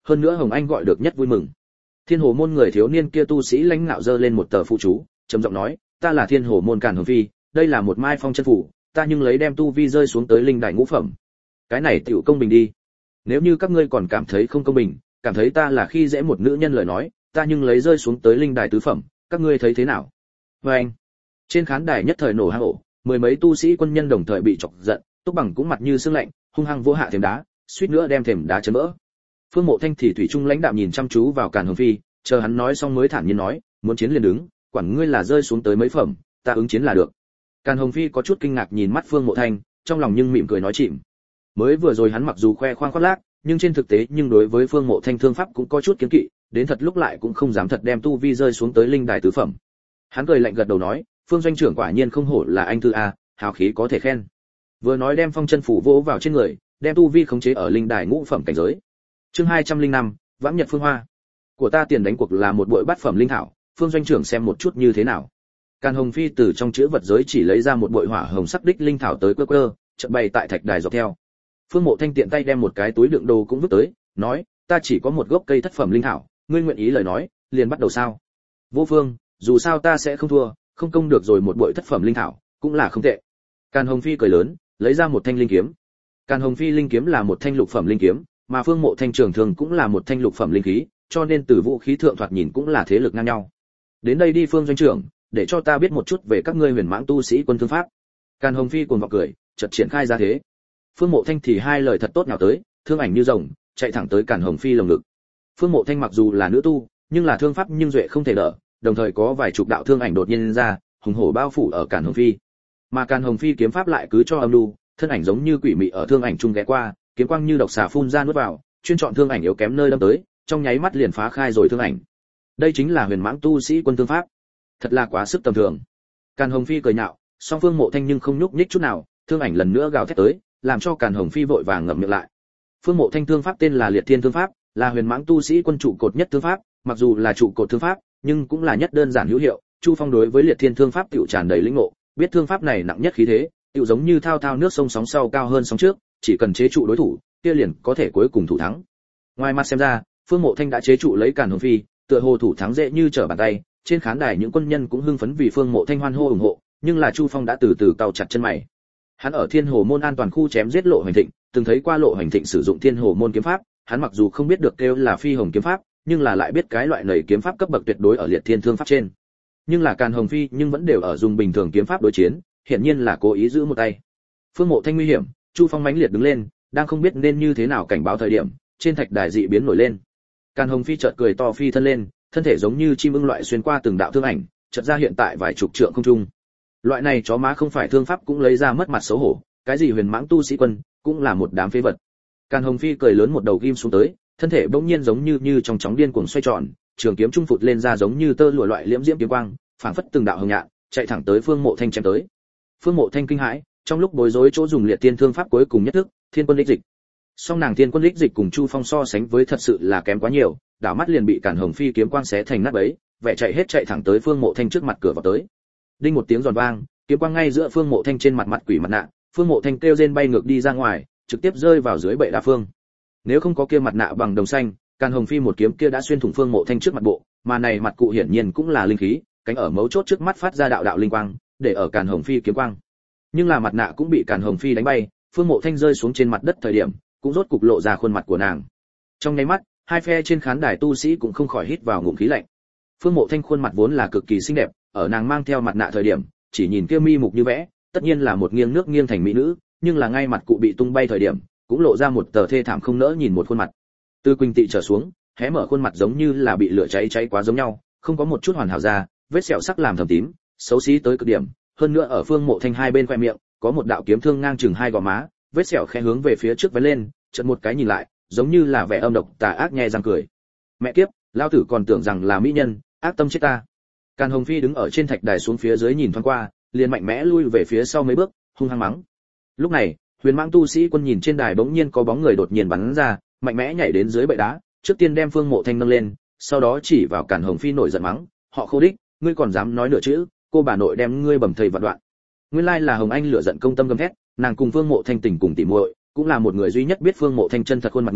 hơn nữa Hồng Anh gọi được nhất vui mừng. Thiên Hồ môn người thiếu niên kia tu sĩ lãnh ngạo giơ lên một tờ phụ chú, trầm giọng nói, ta là Thiên Hồ môn Càn Hồng Phi, đây là một mai phong chân phủ, ta nhưng lấy đem tu vi rơi xuống tới linh đại ngũ phẩm. Cái này tiểu công bình đi. Nếu như các ngươi còn cảm thấy không công bình, cảm thấy ta là khi dễ một nữ nhân lời nói, ta nhưng lấy rơi xuống tới linh đại tứ phẩm, các ngươi thấy thế nào? Và anh, trên khán đài nhất thời nổ hang ổ, mười mấy tu sĩ quân nhân đồng thời bị chọc giận, Túc Bằng cũng mặt như sương lạnh, hung hăng vỗ hạ thềm đá, suýt nữa đem thềm đá chấn vỡ. Phương Mộ Thanh thì thủy chung lãnh đạm nhìn chăm chú vào Càn Hồng Phi, chờ hắn nói xong mới thản nhiên nói, muốn chiến liền đứng, quản ngươi là rơi xuống tới mấy phẩm, ta ứng chiến là được. Càn Hồng Phi có chút kinh ngạc nhìn mắt Phương Mộ Thanh, trong lòng nhưng mỉm cười nói chìm. Mới vừa rồi hắn mặc dù khoe khoang khoác lác, nhưng trên thực tế nhưng đối với Phương Mộ Thanh thương pháp cũng có chút kiêng kỵ, đến thật lúc lại cũng không dám thật đem tu vi rơi xuống tới linh đài tứ phẩm. Hắn cười lạnh gật đầu nói, Phương doanh trưởng quả nhiên không hổ là anh thư a, hào khí có thể khen. Vừa nói đem phong chân phủ vỗ vào trên người, đem tu vi khống chế ở linh đài ngũ phẩm cảnh giới. Chương 205, Vãng Nhật Phương Hoa. Của ta tiền đánh cuộc là một bội bát phẩm linh thảo, Phương doanh trưởng xem một chút như thế nào. Càn Hồng Phi từ trong chữ vật giới chỉ lấy ra một bội hỏa hồng sắc đích linh thảo tới quơ quơ, chợt bày tại thạch đài dọc theo. Phương Mộ Thanh tiện tay đem một cái túi đựng đồ cũng vứt tới, nói, ta chỉ có một gốc cây thất phẩm linh thảo, ngươi nguyện ý lời nói, liền bắt đầu sao? Vô Phương, dù sao ta sẽ không thua, không công được rồi một bội thất phẩm linh thảo, cũng là không tệ. Càn Hồng Phi cười lớn, lấy ra một thanh linh kiếm. Càn Hồng Phi linh kiếm là một thanh lục phẩm linh kiếm, mà Phương Mộ Thanh trường thường cũng là một thanh lục phẩm linh khí, cho nên từ vũ khí thượng thoạt nhìn cũng là thế lực ngang nhau. Đến đây đi Phương doanh trưởng, để cho ta biết một chút về các ngươi huyền mãng tu sĩ quân thương pháp. Càn Hồng Phi cuồng vọng cười, chợt triển khai ra thế. Phương Mộ Thanh thì hai lời thật tốt nào tới, thương ảnh như rồng, chạy thẳng tới Càn Hồng Phi lồng ngực. Phương Mộ Thanh mặc dù là nữ tu, nhưng là thương pháp nhưng duệ không thể đỡ, đồng thời có vài chục đạo thương ảnh đột nhiên ra, hùng hổ bao phủ ở Càn Hồng Phi. Mà Càn Hồng Phi kiếm pháp lại cứ cho âm lưu, thân ảnh giống như quỷ mị ở thương ảnh trung ghé qua, kiếm quang như độc xà phun ra nuốt vào, chuyên chọn thương ảnh yếu kém nơi đâm tới, trong nháy mắt liền phá khai rồi thương ảnh. Đây chính là huyền mãng tu sĩ quân thương pháp, thật là quá sức tầm thường. Càn Hồng Phi cười nhạo, song Phương Mộ Thanh nhưng không nhúc nhích chút nào, thương ảnh lần nữa gào thét tới, làm cho Càn Hồng Phi vội vàng ngậm miệng lại. Phương Mộ Thanh thương pháp tên là Liệt Thiên thương pháp, là huyền mãng tu sĩ quân trụ cột nhất thương pháp, mặc dù là trụ cột thương pháp, nhưng cũng là nhất đơn giản hữu hiệu. Chu Phong đối với Liệt Thiên thương pháp tiểu tràn đầy lĩnh ngộ, biết thương pháp này nặng nhất khí thế, tiểu giống như thao thao nước sông sóng sau cao hơn sóng trước, chỉ cần chế trụ đối thủ, kia liền có thể cuối cùng thủ thắng. Ngoài mặt xem ra, Phương Mộ Thanh đã chế trụ lấy Càn Hồng Phi, tựa hồ thủ thắng dễ như trở bàn tay, trên khán đài những quân nhân cũng hưng phấn vì Phương Mộ Thanh hoan hô ủng hộ, nhưng là Chu Phong đã từ từ cau chặt chân mày. Hắn ở Thiên Hồ môn an toàn khu chém giết Lộ Hoành Thịnh, từng thấy qua Lộ Hoành Thịnh sử dụng Thiên Hồ môn kiếm pháp, hắn mặc dù không biết được kêu là Phi Hồng kiếm pháp, nhưng là lại biết cái loại này kiếm pháp cấp bậc tuyệt đối ở Liệt Thiên thương pháp trên. Nhưng là Càn Hồng Phi nhưng vẫn đều ở dùng bình thường kiếm pháp đối chiến, hiển nhiên là cố ý giữ một tay. Phương Mộ Thanh nguy hiểm, Chu Phong mãnh liệt đứng lên, đang không biết nên như thế nào cảnh báo thời điểm, trên thạch đài dị biến nổi lên. Càn Hồng Phi chợt cười to phi thân lên, thân thể giống như chim ưng loại xuyên qua từng đạo thương ảnh, chợt ra hiện tại vài chục trượng không trung. Loại này chó má không phải thương pháp cũng lấy ra mất mặt xấu hổ, cái gì huyền mãng tu sĩ quân, cũng là một đám phế vật. Càn Hồng Phi cười lớn một đầu ghim xuống tới, thân thể bỗng nhiên giống như trong chóng điên cuồng xoay tròn, trường kiếm trung phụt lên ra giống như tơ lụa loại liễm diễm kiếm quang, phảng phất từng đạo hồng nhạn, chạy thẳng tới Phương Mộ Thanh chém tới. Phương Mộ Thanh kinh hãi, trong lúc bối rối chỗ dùng Liệt Tiên thương pháp cuối cùng nhất thức, Thiên Quân Lịch Dịch. Song nàng Thiên Quân Lịch Dịch cùng Chu Phong so sánh với thật sự là kém quá nhiều, đảo mắt liền bị Càn Hồng Phi kiếm quang xé thành nát bấy, vẻ chạy hết chạy thẳng tới Phương Mộ Thanh trước mặt cửa vào tới. Đinh một tiếng giòn vang, kiếm quang ngay giữa Phương Mộ Thanh trên mặt quỷ mặt nạ, Phương Mộ Thanh kêu rên bay ngược đi ra ngoài, trực tiếp rơi vào dưới bệ đá phương. Nếu không có kia mặt nạ bằng đồng xanh, Càn Hồng Phi một kiếm kia đã xuyên thủng Phương Mộ Thanh trước mặt bộ, mà này mặt cụ hiển nhiên cũng là linh khí, cánh ở mấu chốt trước mắt phát ra đạo đạo linh quang, để ở Càn Hồng Phi kiếm quang. Nhưng là mặt nạ cũng bị Càn Hồng Phi đánh bay, Phương Mộ Thanh rơi xuống trên mặt đất thời điểm, cũng rốt cục lộ ra khuôn mặt của nàng. Trong nháy mắt, hai phe trên khán đài tu sĩ cũng không khỏi hít vào ngụm khí lạnh. Phương Mộ Thanh khuôn mặt vốn là cực kỳ xinh đẹp, ở nàng mang theo mặt nạ thời điểm, chỉ nhìn kia mi mục như vẽ, tất nhiên là một nghiêng nước nghiêng thành mỹ nữ, nhưng là ngay mặt cụ bị tung bay thời điểm, cũng lộ ra một tờ thê thảm không nỡ nhìn một khuôn mặt. Từ Quỳnh Tị trở xuống, hé mở khuôn mặt giống như là bị lửa cháy quá giống nhau, không có một chút hoàn hảo ra, vết sẹo sắc làm thầm tím, xấu xí tới cực điểm, hơn nữa ở Phương Mộ Thanh hai bên khóe miệng, có một đạo kiếm thương ngang chừng hai gò má, vết sẹo khẽ hướng về phía trước vén lên, chợt một cái nhìn lại, giống như là vẻ âm độc tà ác nhè răng cười. Mẹ kiếp, lão tử còn tưởng rằng là mỹ nhân, ác tâm chết ta. Càn Hồng Phi đứng ở trên thạch đài xuống phía dưới nhìn thoáng qua, liền mạnh mẽ lui về phía sau mấy bước, hung hăng mắng. Lúc này, huyền mãng tu sĩ quân nhìn trên đài bỗng nhiên có bóng người đột nhiên bắn ra, mạnh mẽ nhảy đến dưới bệ đá, trước tiên đem Phương Mộ Thanh nâng lên, sau đó chỉ vào Càn Hồng Phi nổi giận mắng, họ Khô đích, ngươi còn dám nói nửa chữ, cô bà nội đem ngươi bầm thây vạn đoạn. Nguyên lai là Hồng Anh lửa giận công tâm gầm thét, nàng cùng Phương Mộ Thanh tình cùng tỉ muội, cũng là một người duy nhất biết Phương Mộ Thanh chân thật khuôn mặt người,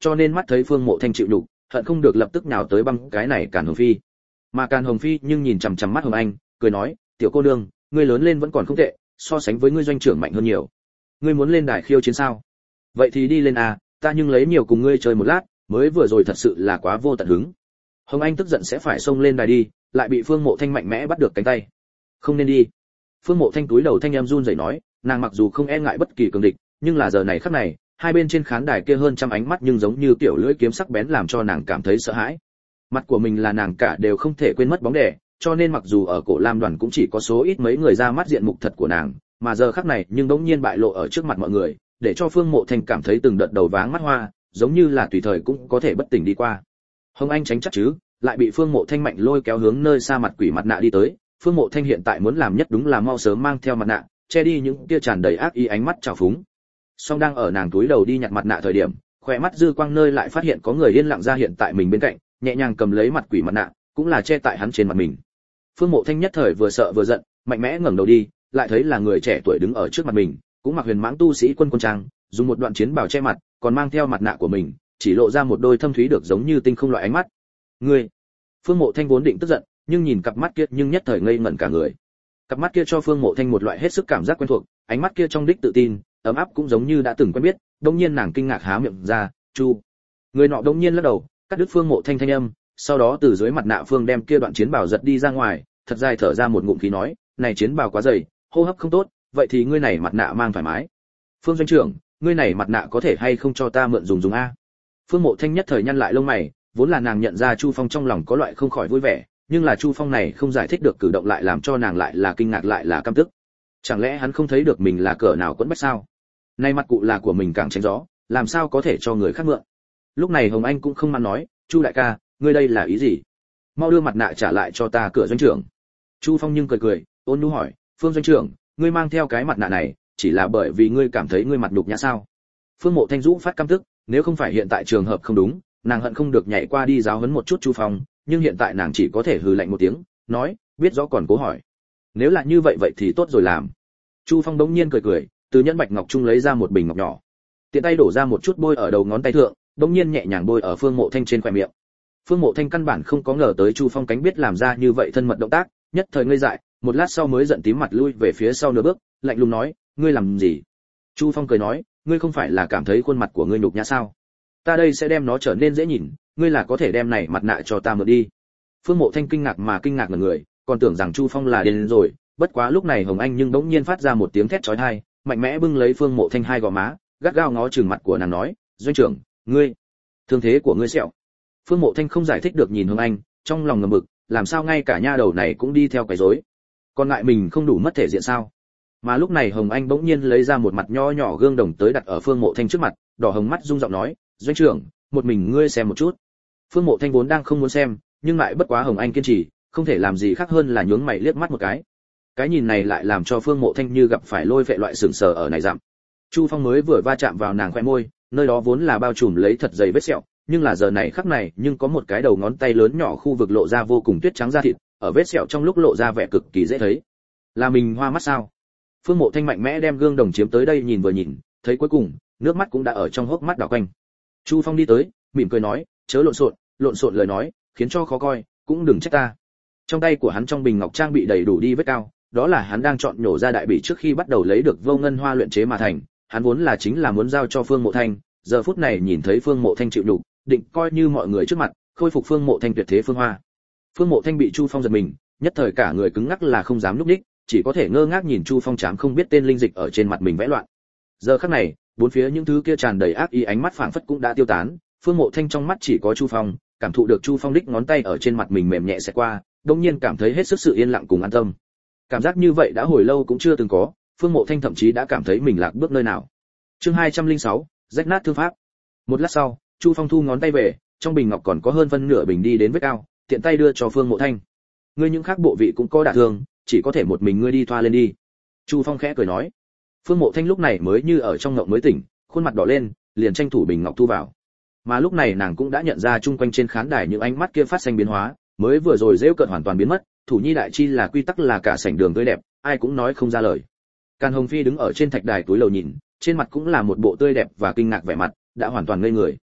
cho nên mắt thấy Phương Mộ Thanh chịu nhục, hận không được lập tức nhào tới băm cái này Càn Hồng Phi. Mà Càn Hồng Phi nhưng nhìn chằm chằm mắt Hồng Anh, cười nói, "Tiểu cô nương, ngươi lớn lên vẫn còn không tệ, so sánh với ngươi doanh trưởng mạnh hơn nhiều. Ngươi muốn lên đài khiêu chiến sao? Vậy thì đi lên à, ta nhưng lấy nhiều cùng ngươi chơi một lát, mới vừa rồi thật sự là quá vô tận hứng." Hồng Anh tức giận sẽ phải xông lên đài đi, lại bị Phương Mộ Thanh mạnh mẽ bắt được cánh tay. "Không nên đi." Phương Mộ Thanh túi đầu thanh em run rẩy nói, nàng mặc dù không e ngại bất kỳ cường địch, nhưng là giờ này khắc này, hai bên trên khán đài kia hơn trăm ánh mắt nhưng giống như tiểu lưỡi kiếm sắc bén làm cho nàng cảm thấy sợ hãi. Mặt của mình là nàng cả đều không thể quên mất bóng đè, cho nên mặc dù ở cổ Lam đoàn cũng chỉ có số ít mấy người ra mắt diện mục thật của nàng, mà giờ khắc này nhưng đống nhiên bại lộ ở trước mặt mọi người, để cho Phương Mộ Thanh cảm thấy từng đợt đầu váng mắt hoa, giống như là tùy thời cũng có thể bất tỉnh đi qua. Hồng Anh tránh chắc chứ, lại bị Phương Mộ Thanh mạnh lôi kéo hướng nơi xa mặt quỷ mặt nạ đi tới. Phương Mộ Thanh hiện tại muốn làm nhất đúng là mau sớm mang theo mặt nạ, che đi những kia tràn đầy ác ý ánh mắt trào phúng. Song đang ở nàng túi đầu đi nhặt mặt nạ thời điểm, khỏe mắt dư quang nơi lại phát hiện có người yên lặng ra hiện tại mình bên cạnh, nhẹ nhàng cầm lấy mặt quỷ mặt nạ, cũng là che tại hắn trên mặt mình. Phương Mộ Thanh nhất thời vừa sợ vừa giận, mạnh mẽ ngẩng đầu đi, lại thấy là người trẻ tuổi đứng ở trước mặt mình, cũng mặc huyền mãng tu sĩ quân trang, dùng một đoạn chiến bào che mặt, còn mang theo mặt nạ của mình, chỉ lộ ra một đôi thâm thúy được giống như tinh không loại ánh mắt. "Ngươi!" Phương Mộ Thanh vốn định tức giận, nhưng nhìn cặp mắt kia nhưng nhất thời ngây ngẩn cả người. Cặp mắt kia cho Phương Mộ Thanh một loại hết sức cảm giác quen thuộc, ánh mắt kia trong đích tự tin, ấm áp cũng giống như đã từng quen biết. Đột nhiên nàng kinh ngạc há miệng ra, "Chu." Người nọ đột nhiên lắc đầu, cắt đứt Phương Mộ Thanh thanh âm, sau đó từ dưới mặt nạ Phương đem kia đoạn chiến bào giật đi ra ngoài, thật dài thở ra một ngụm khí nói, "Này chiến bào quá dày, hô hấp không tốt, vậy thì ngươi này mặt nạ mang thoải mái. Phương doanh trưởng, ngươi này mặt nạ có thể hay không cho ta mượn dùng a?" Phương Mộ Thanh nhất thời nhăn lại lông mày, vốn là nàng nhận ra Chu Phong trong lòng có loại không khỏi vui vẻ, nhưng là Chu Phong này không giải thích được cử động lại làm cho nàng lại là kinh ngạc lại là căm tức. Chẳng lẽ hắn không thấy được mình là cỡ nào quẫn bách sao? Nay mặt cụ là của mình càng tránh gió, làm sao có thể cho người khác mượn? Lúc này Hồng Anh cũng không mặn nói, "Chu đại ca, ngươi đây là ý gì? Mau đưa mặt nạ trả lại cho ta cửa doanh trưởng." Chu Phong nhưng cười cười, ôn nhu hỏi, "Phương doanh trưởng, ngươi mang theo cái mặt nạ này, chỉ là bởi vì ngươi cảm thấy ngươi mặt nhục nhã sao?" Phương Mộ Thanh Dũ phát căm tức, nếu không phải hiện tại trường hợp không đúng, nàng hận không được nhảy qua đi giáo huấn một chút Chu Phong, nhưng hiện tại nàng chỉ có thể hừ lạnh một tiếng, nói, "Biết rõ còn cố hỏi. Nếu là như vậy vậy thì tốt rồi làm." Chu Phong đống nhiên cười cười, từ nhẫn bạch ngọc trung lấy ra một bình ngọc nhỏ, tiện tay đổ ra một chút bôi ở đầu ngón tay thượng, đống nhiên nhẹ nhàng bôi ở Phương Mộ Thanh trên khóe miệng. Phương Mộ Thanh căn bản không có ngờ tới Chu Phong cánh biết làm ra như vậy thân mật động tác, nhất thời ngây dại, một lát sau mới giận tím mặt lui về phía sau nửa bước, lạnh lùng nói, "Ngươi làm gì?" Chu Phong cười nói, "Ngươi không phải là cảm thấy khuôn mặt của ngươi nhục nhã sao? Ta đây sẽ đem nó trở nên dễ nhìn, ngươi là có thể đem này mặt nạ cho ta mượn đi." Phương Mộ Thanh kinh ngạc ngẩn người, còn tưởng rằng Chu Phong là điên rồi, bất quá lúc này Hồng Anh nhưng bỗng nhiên phát ra một tiếng thét chói tai, mạnh mẽ bưng lấy Phương Mộ Thanh hai gò má, gắt gao ngó chừng mặt của nàng nói, "Doanh trưởng, ngươi, thương thế của ngươi sẹo." Phương Mộ Thanh không giải thích được nhìn Hồng Anh, trong lòng ngầm bực, làm sao ngay cả nha đầu này cũng đi theo quấy rối, còn ngại mình không đủ mất thể diện sao? Mà lúc này Hồng Anh bỗng nhiên lấy ra một mặt nho nhỏ gương đồng tới đặt ở Phương Mộ Thanh trước mặt, đỏ hồng mắt rung giọng nói, "Doanh trưởng, một mình ngươi xem một chút." Phương Mộ Thanh vốn đang không muốn xem, nhưng lại bất quá Hồng Anh kiên trì, không thể làm gì khác hơn là nhướng mày liếc mắt một cái. Cái nhìn này lại làm cho Phương Mộ Thanh như gặp phải lôi vệ loại sừng sờ ở này dặm. Chu Phong mới vừa va chạm vào nàng khóe môi, nơi đó vốn là bao trùm lấy thật dày vết sẹo, nhưng là giờ này khắc này, nhưng có một cái đầu ngón tay lớn nhỏ khu vực lộ ra vô cùng tuyết trắng da thịt, ở vết sẹo trong lúc lộ ra vẻ cực kỳ dễ thấy. Là mình hoa mắt sao? Phương Mộ Thanh mạnh mẽ đem gương đồng chiếm tới đây nhìn vừa nhìn, thấy cuối cùng, nước mắt cũng đã ở trong hốc mắt đảo quanh. Chu Phong đi tới, mỉm cười nói, "Chớ lộn xộn lời nói, khiến cho khó coi, cũng đừng trách ta." Trong tay của hắn trong bình ngọc trang bị đầy đủ đi vết cao, đó là hắn đang chọn nhổ ra đại bỉ trước khi bắt đầu lấy được vô ngân hoa luyện chế mà thành, hắn vốn là chính là muốn giao cho Phương Mộ Thanh, giờ phút này nhìn thấy Phương Mộ Thanh chịu nhục, định coi như mọi người trước mặt, khôi phục Phương Mộ Thanh tuyệt thế phương hoa. Phương Mộ Thanh bị Chu Phong giật mình, nhất thời cả người cứng ngắc là không dám lúc đích, chỉ có thể ngơ ngác nhìn Chu Phong chám không biết tên linh dịch ở trên mặt mình vẽ loạn. Giờ khắc này, bốn phía những thứ kia tràn đầy ác ý ánh mắt phảng phất cũng đã tiêu tán, Phương Mộ Thanh trong mắt chỉ có Chu Phong, cảm thụ được Chu Phong đích ngón tay ở trên mặt mình mềm nhẹ sẽ qua, đột nhiên cảm thấy hết sức sự yên lặng cùng an tâm. Cảm giác như vậy đã hồi lâu cũng chưa từng có, Phương Mộ Thanh thậm chí đã cảm thấy mình lạc bước nơi nào. Chương 206, rách nát thương pháp. Một lát sau, Chu Phong thu ngón tay về, trong bình ngọc còn có hơn phân nửa bình đi đến vết cao, tiện tay đưa cho Phương Mộ Thanh. "Ngươi những khác bộ vị cũng có đả thương, chỉ có thể một mình ngươi đi thoa lên đi." Chu Phong khẽ cười nói. Phương Mộ Thanh lúc này mới như ở trong ngộng mới tỉnh, khuôn mặt đỏ lên, liền tranh thủ bình ngọc thu vào. Mà lúc này nàng cũng đã nhận ra chung quanh trên khán đài những ánh mắt kia phát sinh biến hóa, mới vừa rồi giễu cợt hoàn toàn biến mất, thủ nhi đại chi là quy tắc là cả sảnh đường tươi đẹp, ai cũng nói không ra lời. Càn Hồng Phi đứng ở trên thạch đài túi lầu nhìn, trên mặt cũng là một bộ tươi đẹp và kinh ngạc vẻ mặt, đã hoàn toàn ngây người.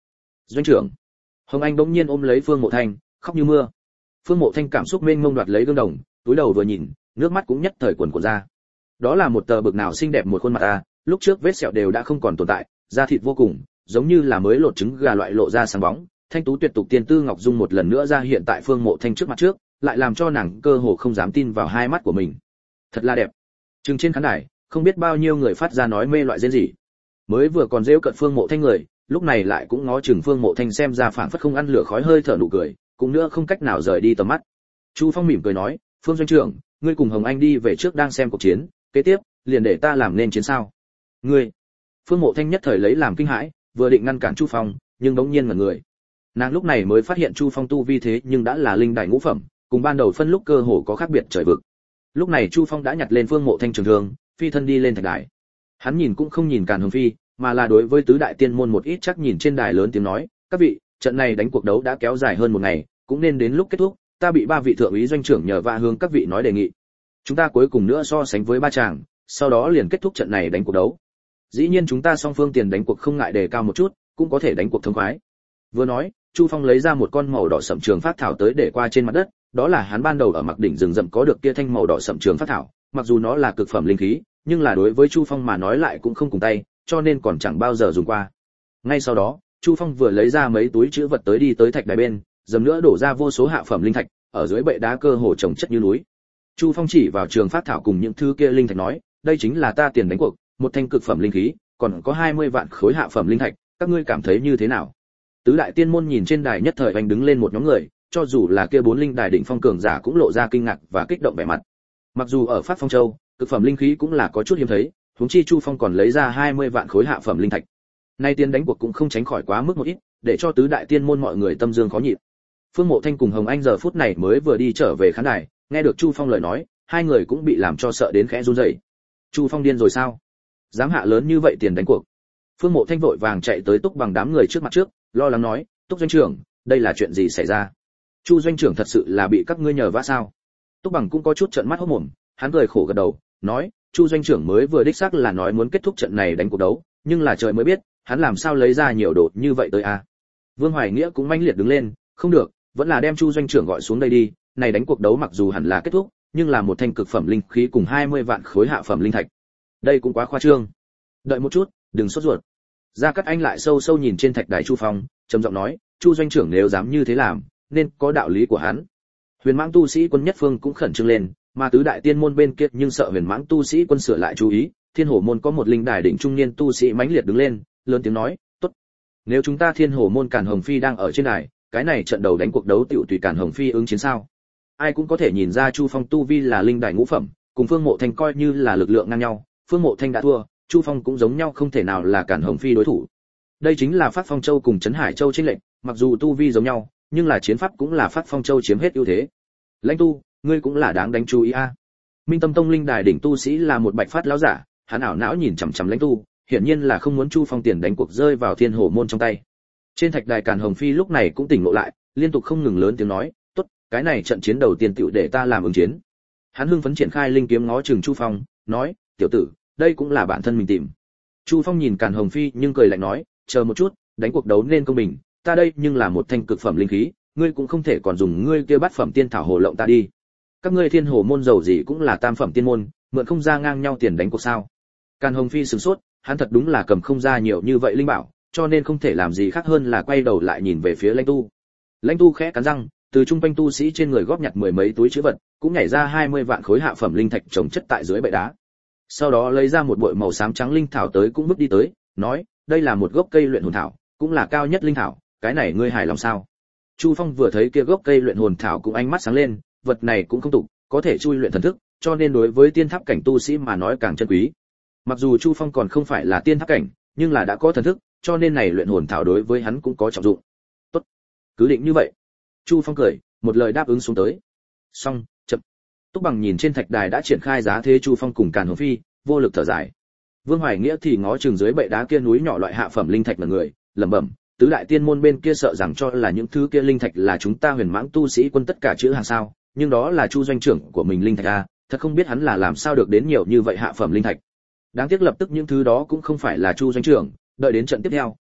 Doanh trưởng. Hồng Anh bỗng nhiên ôm lấy Phương Mộ Thanh, khóc như mưa. Phương Mộ Thanh cảm xúc mênh mông đoạt lấy gương đồng, túi đầu vừa nhìn, nước mắt cũng nhất thời cuồn cuộn ra. Đó là một tờ bực nào xinh đẹp một khuôn mặt a, lúc trước vết sẹo đều đã không còn tồn tại, da thịt vô cùng, giống như là mới lột trứng gà loại lộ ra sáng bóng, thanh tú tuyệt tục tiên tư ngọc dung một lần nữa ra hiện tại Phương Mộ Thanh trước mặt trước, lại làm cho nàng cơ hồ không dám tin vào hai mắt của mình. Thật là đẹp. Trừng trên khán đài, không biết bao nhiêu người phát ra nói mê loại rên rỉ. Mới vừa còn giễu cợt Phương Mộ Thanh người, lúc này lại cũng ngó chừng Phương Mộ Thanh xem ra phảng phất không ăn lửa khói hơi thở nụ cười, cũng nữa không cách nào rời đi tầm mắt. Chu Phong mỉm cười nói, "Phương doanh trưởng, ngươi cùng Hồng Anh đi về trước đang xem cuộc chiến, kế tiếp, liền để ta làm nên chiến sao?" "Ngươi?" Phương Mộ Thanh nhất thời lấy làm kinh hãi, vừa định ngăn cản Chu Phong, nhưng bỗng nhiên ngẩn người. Nàng lúc này mới phát hiện Chu Phong tu vi thế nhưng đã là linh đại ngũ phẩm, cùng ban đầu phân lúc cơ hồ có khác biệt trời vực. Lúc này Chu Phong đã nhặt lên Phương Mộ Thanh trường thương, phi thân đi lên thạch đài. Hắn nhìn cũng không nhìn Càn Hồng Phi, mà là đối với tứ đại tiên môn một ít chắc nhìn trên đài lớn tiếng nói, "Các vị, trận này đánh cuộc đấu đã kéo dài hơn một ngày, cũng nên đến lúc kết thúc, ta bị ba vị thượng úy doanh trưởng nhờ vả hướng các vị nói đề nghị. Chúng ta cuối cùng nữa so sánh với ba chàng, sau đó liền kết thúc trận này đánh cuộc đấu. Dĩ nhiên chúng ta song phương tiền đánh cuộc không ngại đề cao một chút, cũng có thể đánh cuộc thông khoái." Vừa nói, Chu Phong lấy ra một con màu đỏ sẫm trường phát thảo tới để qua trên mặt đất, đó là hắn ban đầu ở mặc đỉnh rừng rậm có được kia thanh màu đỏ sẫm trường phát thảo, mặc dù nó là cực phẩm linh khí, nhưng là đối với Chu Phong mà nói lại cũng không cùng tay, cho nên còn chẳng bao giờ dùng qua. Ngay sau đó, Chu Phong vừa lấy ra mấy túi trữ vật tới đi tới thạch đài bên, dầm nữa đổ ra vô số hạ phẩm linh thạch, ở dưới bệ đá cơ hồ chồng chất như núi. Chu Phong chỉ vào trường phát thảo cùng những thứ kia linh thạch nói, "Đây chính là ta tiền đánh cuộc, một thanh cực phẩm linh khí, còn có 20 vạn khối hạ phẩm linh thạch, các ngươi cảm thấy như thế nào?" Tứ đại tiên môn nhìn trên đài nhất thời anh đứng lên một nhóm người, cho dù là kia bốn linh đài đỉnh phong cường giả cũng lộ ra kinh ngạc và kích động vẻ mặt. Mặc dù ở Phát Phong Châu, cực phẩm linh khí cũng là có chút hiếm thấy, huống chi Chu Phong còn lấy ra 20 vạn khối hạ phẩm linh thạch. Nay tiền đánh cuộc cũng không tránh khỏi quá mức một ít, để cho tứ đại tiên môn mọi người tâm dương khó nhịn. Phương Mộ Thanh cùng Hồng Anh giờ phút này mới vừa đi trở về khán đài, nghe được Chu Phong lời nói, hai người cũng bị làm cho sợ đến khẽ run rẩy. Chu Phong điên rồi sao? Dám hạ lớn như vậy tiền đánh cuộc. Phương Mộ Thanh vội vàng chạy tới Túc Bằng đám người trước mặt trước, lo lắng nói, "Túc doanh trưởng, đây là chuyện gì xảy ra? Chu doanh trưởng thật sự là bị các ngươi nhờ vả sao?" Túc Bằng cũng có chút trợn mắt hốt mồm, hắn cười khổ gật đầu, nói, "Chu doanh trưởng mới vừa đích xác là nói muốn kết thúc trận này đánh cuộc đấu, nhưng là trời mới biết, hắn làm sao lấy ra nhiều đồ như vậy tới a?" Vương Hoài Nghĩa cũng mãnh liệt đứng lên, "Không được, vẫn là đem Chu doanh trưởng gọi xuống đây đi, này đánh cuộc đấu mặc dù hẳn là kết thúc, nhưng là một thanh cực phẩm linh khí cùng 20 vạn khối hạ phẩm linh thạch. Đây cũng quá khoa trương. Đợi một chút, đừng sốt ruột." Gia Cát Anh lại sâu sâu nhìn trên thạch đài Chu Phong, trầm giọng nói, "Chu doanh trưởng nếu dám như thế làm, nên có đạo lý của hắn." Huyền Mãng tu sĩ quân nhất phương cũng khẩn trương lên, mà tứ đại tiên môn bên kia nhưng sợ Huyền Mãng tu sĩ quân sửa lại chú ý, Thiên Hổ môn có một linh đài đỉnh trung niên tu sĩ mãnh liệt đứng lên, lớn tiếng nói, "Tốt, nếu chúng ta Thiên Hổ môn Càn Hồng Phi đang ở trên đài, cái này trận đầu đánh cuộc đấu tiểu tùy Càn Hồng Phi ứng chiến sao?" Ai cũng có thể nhìn ra Chu Phong tu vi là linh đài ngũ phẩm, cùng Phương Mộ Thanh coi như là lực lượng ngang nhau, Phương Mộ Thanh đã thua, Chu Phong cũng giống nhau không thể nào là Càn Hồng Phi đối thủ. Đây chính là Phát Phong Châu cùng Trấn Hải Châu chênh lệch, mặc dù tu vi giống nhau, nhưng là chiến pháp cũng là Phát Phong Châu chiếm hết ưu thế. "Lãnh tu, ngươi cũng là đáng đánh chú ý a." Minh Tâm Tông linh đài đỉnh tu sĩ là một bạch phát lão giả, hắn ảo não nhìn chằm chằm Lãnh tu, hiển nhiên là không muốn Chu Phong tiền đánh cuộc rơi vào Thiên Hổ môn trong tay. Trên thạch đài Càn Hồng Phi lúc này cũng tỉnh ngộ lại, liên tục không ngừng lớn tiếng nói, "Tốt, cái này trận chiến đầu tiên tựu để ta làm ứng chiến." Hắn hưng phấn triển khai linh kiếm ngó chừng Chu Phong, nói, "Tiểu tử, đây cũng là bản thân mình tìm." Chu Phong nhìn Càn Hồng Phi nhưng cười lạnh nói, "Chờ một chút, đánh cuộc đấu nên công bình, ta đây nhưng là một thanh cực phẩm linh khí, ngươi cũng không thể còn dùng ngươi kia bát phẩm tiên thảo hồ lộng ta đi. Các ngươi Thiên Hồ môn giàu gì cũng là tam phẩm tiên môn, mượn không ra ngang nhau tiền đánh cuộc sao?" Càn Hồng Phi sửng sốt, hắn thật đúng là cầm không ra nhiều như vậy linh bảo, cho nên không thể làm gì khác hơn là quay đầu lại nhìn về phía Lãnh tu. Lãnh tu khẽ cắn răng, từ trung quanh tu sĩ trên người góp nhặt mười mấy túi trữ vật, cũng nhảy ra 20 vạn khối hạ phẩm linh thạch chồng chất tại dưới bệ đá. Sau đó lấy ra một bội màu xám trắng linh thảo tới cũng bước đi tới, nói, "Đây là một gốc cây luyện hồn thảo, cũng là cao nhất linh thảo, cái này ngươi hài lòng sao?" Chu Phong vừa thấy kia gốc cây luyện hồn thảo cũng ánh mắt sáng lên, vật này cũng không tục, có thể chui luyện thần thức, cho nên đối với tiên tháp cảnh tu sĩ mà nói càng chân quý. Mặc dù Chu Phong còn không phải là tiên tháp cảnh, nhưng là đã có thần thức, cho nên này luyện hồn thảo đối với hắn cũng có trọng dụng. "Tốt, cứ định như vậy." Chu Phong cười, một lời đáp ứng xuống tới. Xong, chậm. Túc Bằng nhìn trên thạch đài đã triển khai giá thế Chu Phong cùng Càn Hồng Phi, vô lực thở dài. Vương Hoài Nghĩa thì ngó chừng dưới bệ đá kia núi nhỏ loại hạ phẩm linh thạch mà người, lẩm bẩm, tứ đại tiên môn bên kia sợ rằng cho là những thứ kia linh thạch là chúng ta Huyền Mãng tu sĩ quân tất cả chữ hàng sao, nhưng đó là Chu doanh trưởng của mình linh thạch a, thật không biết hắn là làm sao được đến nhiều như vậy hạ phẩm linh thạch. Đáng tiếc lập tức những thứ đó cũng không phải là Chu doanh trưởng, đợi đến trận tiếp theo,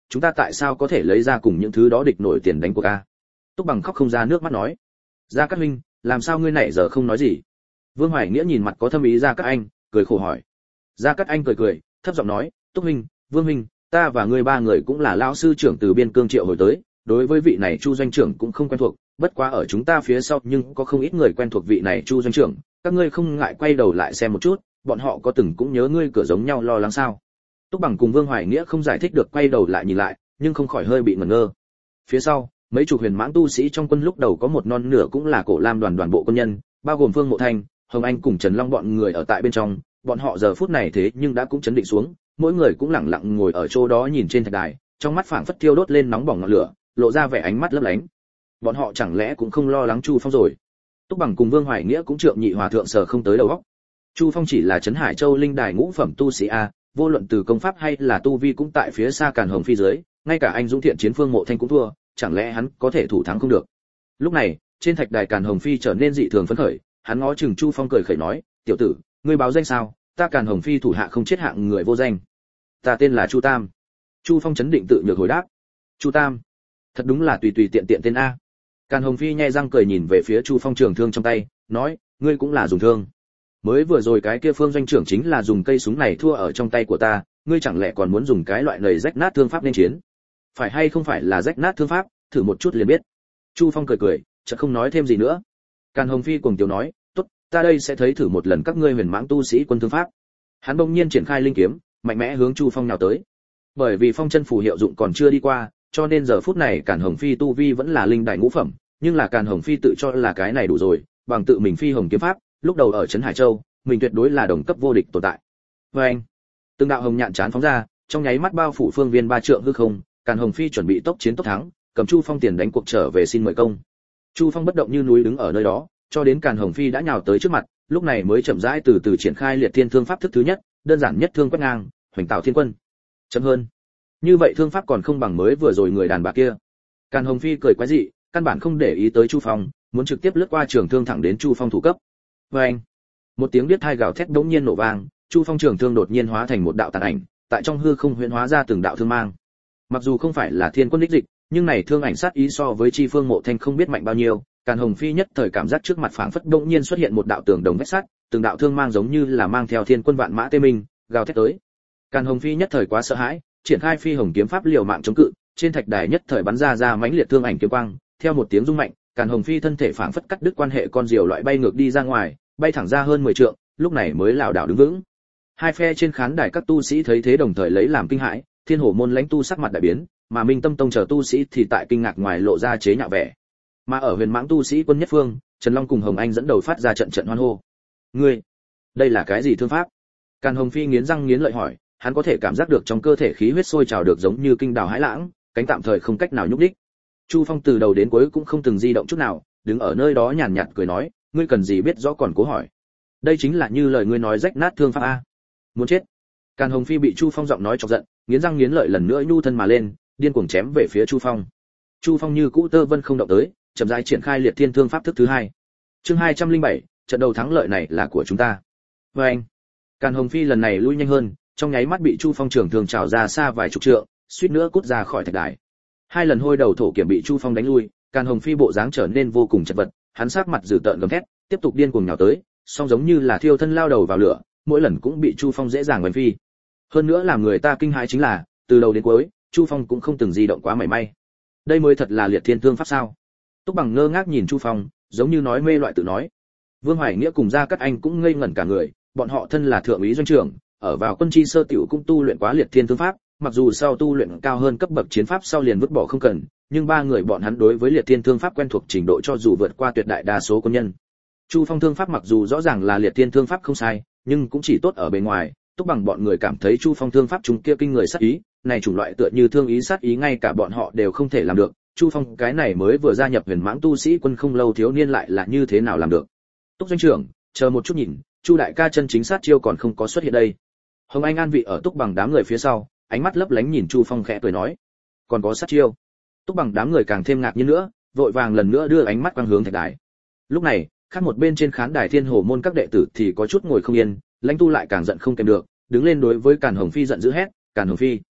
chúng ta tại sao có thể lấy ra cùng những thứ đó địch nổi tiền đánh cuộc a? Túc Bằng khóc không ra nước mắt nói. Gia Cát huynh, làm sao ngươi nãy giờ không nói gì? Vương Hoài Nghĩa nhìn mặt có thâm ý Gia Cát Anh, cười khổ hỏi. Gia Cát Anh cười cười, thấp giọng nói, Túc huynh, Vương huynh, ta và ngươi ba người cũng là lão sư trưởng từ biên cương triệu hồi tới, đối với vị này Chu doanh trưởng cũng không quen thuộc, bất quá ở chúng ta phía sau nhưng có không ít người quen thuộc vị này Chu doanh trưởng, các ngươi không ngại quay đầu lại xem một chút, bọn họ có từng cũng nhớ ngươi cửa giống nhau lo lắng sao? Túc Bằng cùng Vương Hoài Nghĩa không giải thích được quay đầu lại nhìn lại, nhưng không khỏi hơi bị ngẩn ngơ. Phía sau, mấy chục huyền mãng tu sĩ trong quân lúc đầu có một non nửa cũng là cổ lam đoàn bộ quân nhân, bao gồm Phương Mộ Thanh, Hồng Anh cùng Trần Long bọn người ở tại bên trong, bọn họ giờ phút này thế nhưng đã cũng chấn định xuống, mỗi người cũng lặng lặng ngồi ở chỗ đó nhìn trên thạch đài, trong mắt phảng phất thiêu đốt lên nóng bỏng ngọn lửa, lộ ra vẻ ánh mắt lấp lánh. Bọn họ chẳng lẽ cũng không lo lắng Chu Phong rồi? Túc Bằng cùng Vương Hoài Nghĩa cũng trượng nhị hòa thượng sờ không tới đầu óc. Chu Phong chỉ là trấn Hải Châu linh đài ngũ phẩm tu sĩ a, vô luận từ công pháp hay là tu vi cũng tại phía xa Càn Hồng Phi dưới, ngay cả anh dũng thiện chiến Phương Mộ Thanh cũng thua, chẳng lẽ hắn có thể thủ thắng không được? Lúc này, trên thạch đài Càn Hồng Phi trở nên dị thường phấn khởi, hắn ngó chừng Chu Phong cười khẩy nói, "Tiểu tử, ngươi báo danh sao? Ta Càn Hồng Phi thủ hạ không chết hạng người vô danh. Ta tên là Chu Tam." Chu Phong chấn định tự nhược hồi đáp, "Chu Tam, thật đúng là tùy tùy tiện tiện tên a." Càn Hồng Phi nhe răng cười nhìn về phía Chu Phong trường thương trong tay, nói, "Ngươi cũng là dùng thương. Mới vừa rồi cái kia Phương doanh trưởng chính là dùng cây súng này thua ở trong tay của ta, ngươi chẳng lẽ còn muốn dùng cái loại nầy rách nát thương pháp nên chiến? Phải hay không phải là rách nát thương pháp, thử một chút liền biết." Chu Phong cười cười, chợt không nói thêm gì nữa. Càn Hồng Phi cuồng tiếu nói, "Tốt, ta đây sẽ thấy thử một lần các ngươi huyền mãng tu sĩ quân thương pháp." Hắn bỗng nhiên triển khai linh kiếm, mạnh mẽ hướng Chu Phong nhào tới. Bởi vì phong chân phù hiệu dụng còn chưa đi qua, cho nên giờ phút này Càn Hồng Phi tu vi vẫn là linh đại ngũ phẩm, nhưng là Càn Hồng Phi tự cho là cái này đủ rồi, bằng tự mình phi hồng kiếm pháp, lúc đầu ở trấn Hải Châu, mình tuyệt đối là đồng cấp vô địch tồn tại. Và anh, từng đạo hồng nhạn chán phóng ra, trong nháy mắt bao phủ phương viên ba trượng hư không, Càn Hồng Phi chuẩn bị tốc chiến tốc thắng, cầm Chu Phong tiền đánh cuộc trở về xin mời công. Chu Phong bất động như núi đứng ở nơi đó, cho đến Càn Hồng Phi đã nhào tới trước mặt, lúc này mới chậm rãi từ từ triển khai liệt thiên thương pháp thức thứ nhất, đơn giản nhất thương quét ngang, hoành tạo thiên quân. Chậm hơn. Như vậy thương pháp còn không bằng mới vừa rồi người đàn bà kia. Càn Hồng Phi cười quái dị, căn bản không để ý tới Chu Phong, muốn trực tiếp lướt qua trường thương thẳng đến Chu Phong thủ cấp. Và anh, một tiếng biết thai gào thét đống nhiên nổ vang, Chu Phong trường thương đột nhiên hóa thành một đạo tàn ảnh, tại trong hư không huyễn hóa ra từng đạo thương mang. Mặc dù không phải là thiên quân đích dịch, nhưng này thương ảnh sát ý so với chi Phương Mộ Thanh không biết mạnh bao nhiêu, Càn Hồng Phi nhất thời cảm giác trước mặt phảng phất đột nhiên xuất hiện một đạo tường đồng vách sắt, từng đạo thương mang giống như là mang theo thiên quân vạn mã tê minh, gào thét tới. Càn Hồng Phi nhất thời quá sợ hãi, triển khai phi hồng kiếm pháp liều mạng chống cự, trên thạch đài nhất thời bắn ra mãnh liệt thương ảnh kiếm quang, theo một tiếng rung mạnh, Càn Hồng Phi thân thể phảng phất cắt đứt quan hệ con diều loại bay ngược đi ra ngoài, bay thẳng ra hơn 10 trượng, lúc này mới lảo đảo đứng vững. Hai phe trên khán đài các tu sĩ thấy thế đồng thời lấy làm kinh hãi, Thiên Hổ môn lãnh tu sắc mặt đại biến, mà Minh Tâm tông chờ tu sĩ thì tại kinh ngạc ngoài lộ ra chế nhạo vẻ. Mà ở huyền mãng tu sĩ quân nhất phương, Trần Long cùng Hồng Anh dẫn đầu phát ra trận trận hoan hô. "Ngươi, đây là cái gì thương pháp?" Càn Hồng Phi nghiến răng nghiến lợi hỏi, hắn có thể cảm giác được trong cơ thể khí huyết sôi trào được giống như kinh đào hãi lãng, cánh tạm thời không cách nào nhúc nhích. Chu Phong từ đầu đến cuối cũng không từng di động chút nào, đứng ở nơi đó nhàn nhạt cười nói, "Ngươi cần gì biết rõ còn cố hỏi? Đây chính là như lời ngươi nói rách nát thương pháp a." Muốn chết. Càn Hồng Phi bị Chu Phong giọng nói chọc giận, nghiến răng nghiến lợi lần nữa nhu thân mà lên, điên cuồng chém về phía Chu Phong. Chu Phong như cũ tơ vân không động tới, chậm rãi triển khai liệt thiên thương pháp thức thứ hai. Chương 207, trận đầu thắng lợi này là của chúng ta. Và anh, Càn Hồng Phi lần này lui nhanh hơn, trong nháy mắt bị Chu Phong trường thương trào ra xa vài chục trượng, suýt nữa cút ra khỏi thạch đài. Hai lần hôi đầu thổ kiểm bị Chu Phong đánh lui, Càn Hồng Phi bộ dáng trở nên vô cùng chật vật, hắn sắc mặt dữ tợn gầm thét, tiếp tục điên cuồng nhào tới, song giống như là thiêu thân lao đầu vào lửa, mỗi lần cũng bị Chu Phong dễ dàng đánh phi. Hơn nữa làm người ta kinh hãi chính là, từ đầu đến cuối, Chu Phong cũng không từng di động quá mảy may. Đây mới thật là liệt thiên thương pháp sao? Túc Bằng ngơ ngác nhìn Chu Phong, giống như nói mê loại tự nói. Vương Hoài Nghĩa cùng Gia Cát Anh cũng ngây ngẩn cả người, bọn họ thân là thượng úy doanh trưởng, ở vào quân chi sơ tiểu cũng tu luyện quá liệt thiên thương pháp, mặc dù sau tu luyện cao hơn cấp bậc chiến pháp sau liền vứt bỏ không cần, nhưng ba người bọn hắn đối với liệt thiên thương pháp quen thuộc trình độ cho dù vượt qua tuyệt đại đa số quân nhân. Chu Phong thương pháp mặc dù rõ ràng là liệt thiên thương pháp không sai, nhưng cũng chỉ tốt ở bề ngoài. Túc Bằng bọn người cảm thấy Chu Phong thương pháp chúng kia kinh người sát ý, này chủng loại tựa như thương ý sát ý ngay cả bọn họ đều không thể làm được. Chu Phong cái này mới vừa gia nhập huyền mãng tu sĩ quân không lâu thiếu niên lại là như thế nào làm được? Túc doanh trưởng, chờ một chút nhìn, Chu đại ca chân chính sát chiêu còn không có xuất hiện đây. Hồng Anh an vị ở Túc Bằng đám người phía sau, ánh mắt lấp lánh nhìn Chu Phong khẽ cười nói, còn có sát chiêu. Túc Bằng đám người càng thêm ngạc nhiên nữa, vội vàng lần nữa đưa ánh mắt quang hướng thạch đài. Lúc này, khác một bên trên khán đài Thiên Hổ môn các đệ tử thì có chút ngồi không yên, lãnh tu lại càng giận không kèm được, đứng lên đối với Càn Hồng Phi giận dữ hét, Càn Hồng Phi,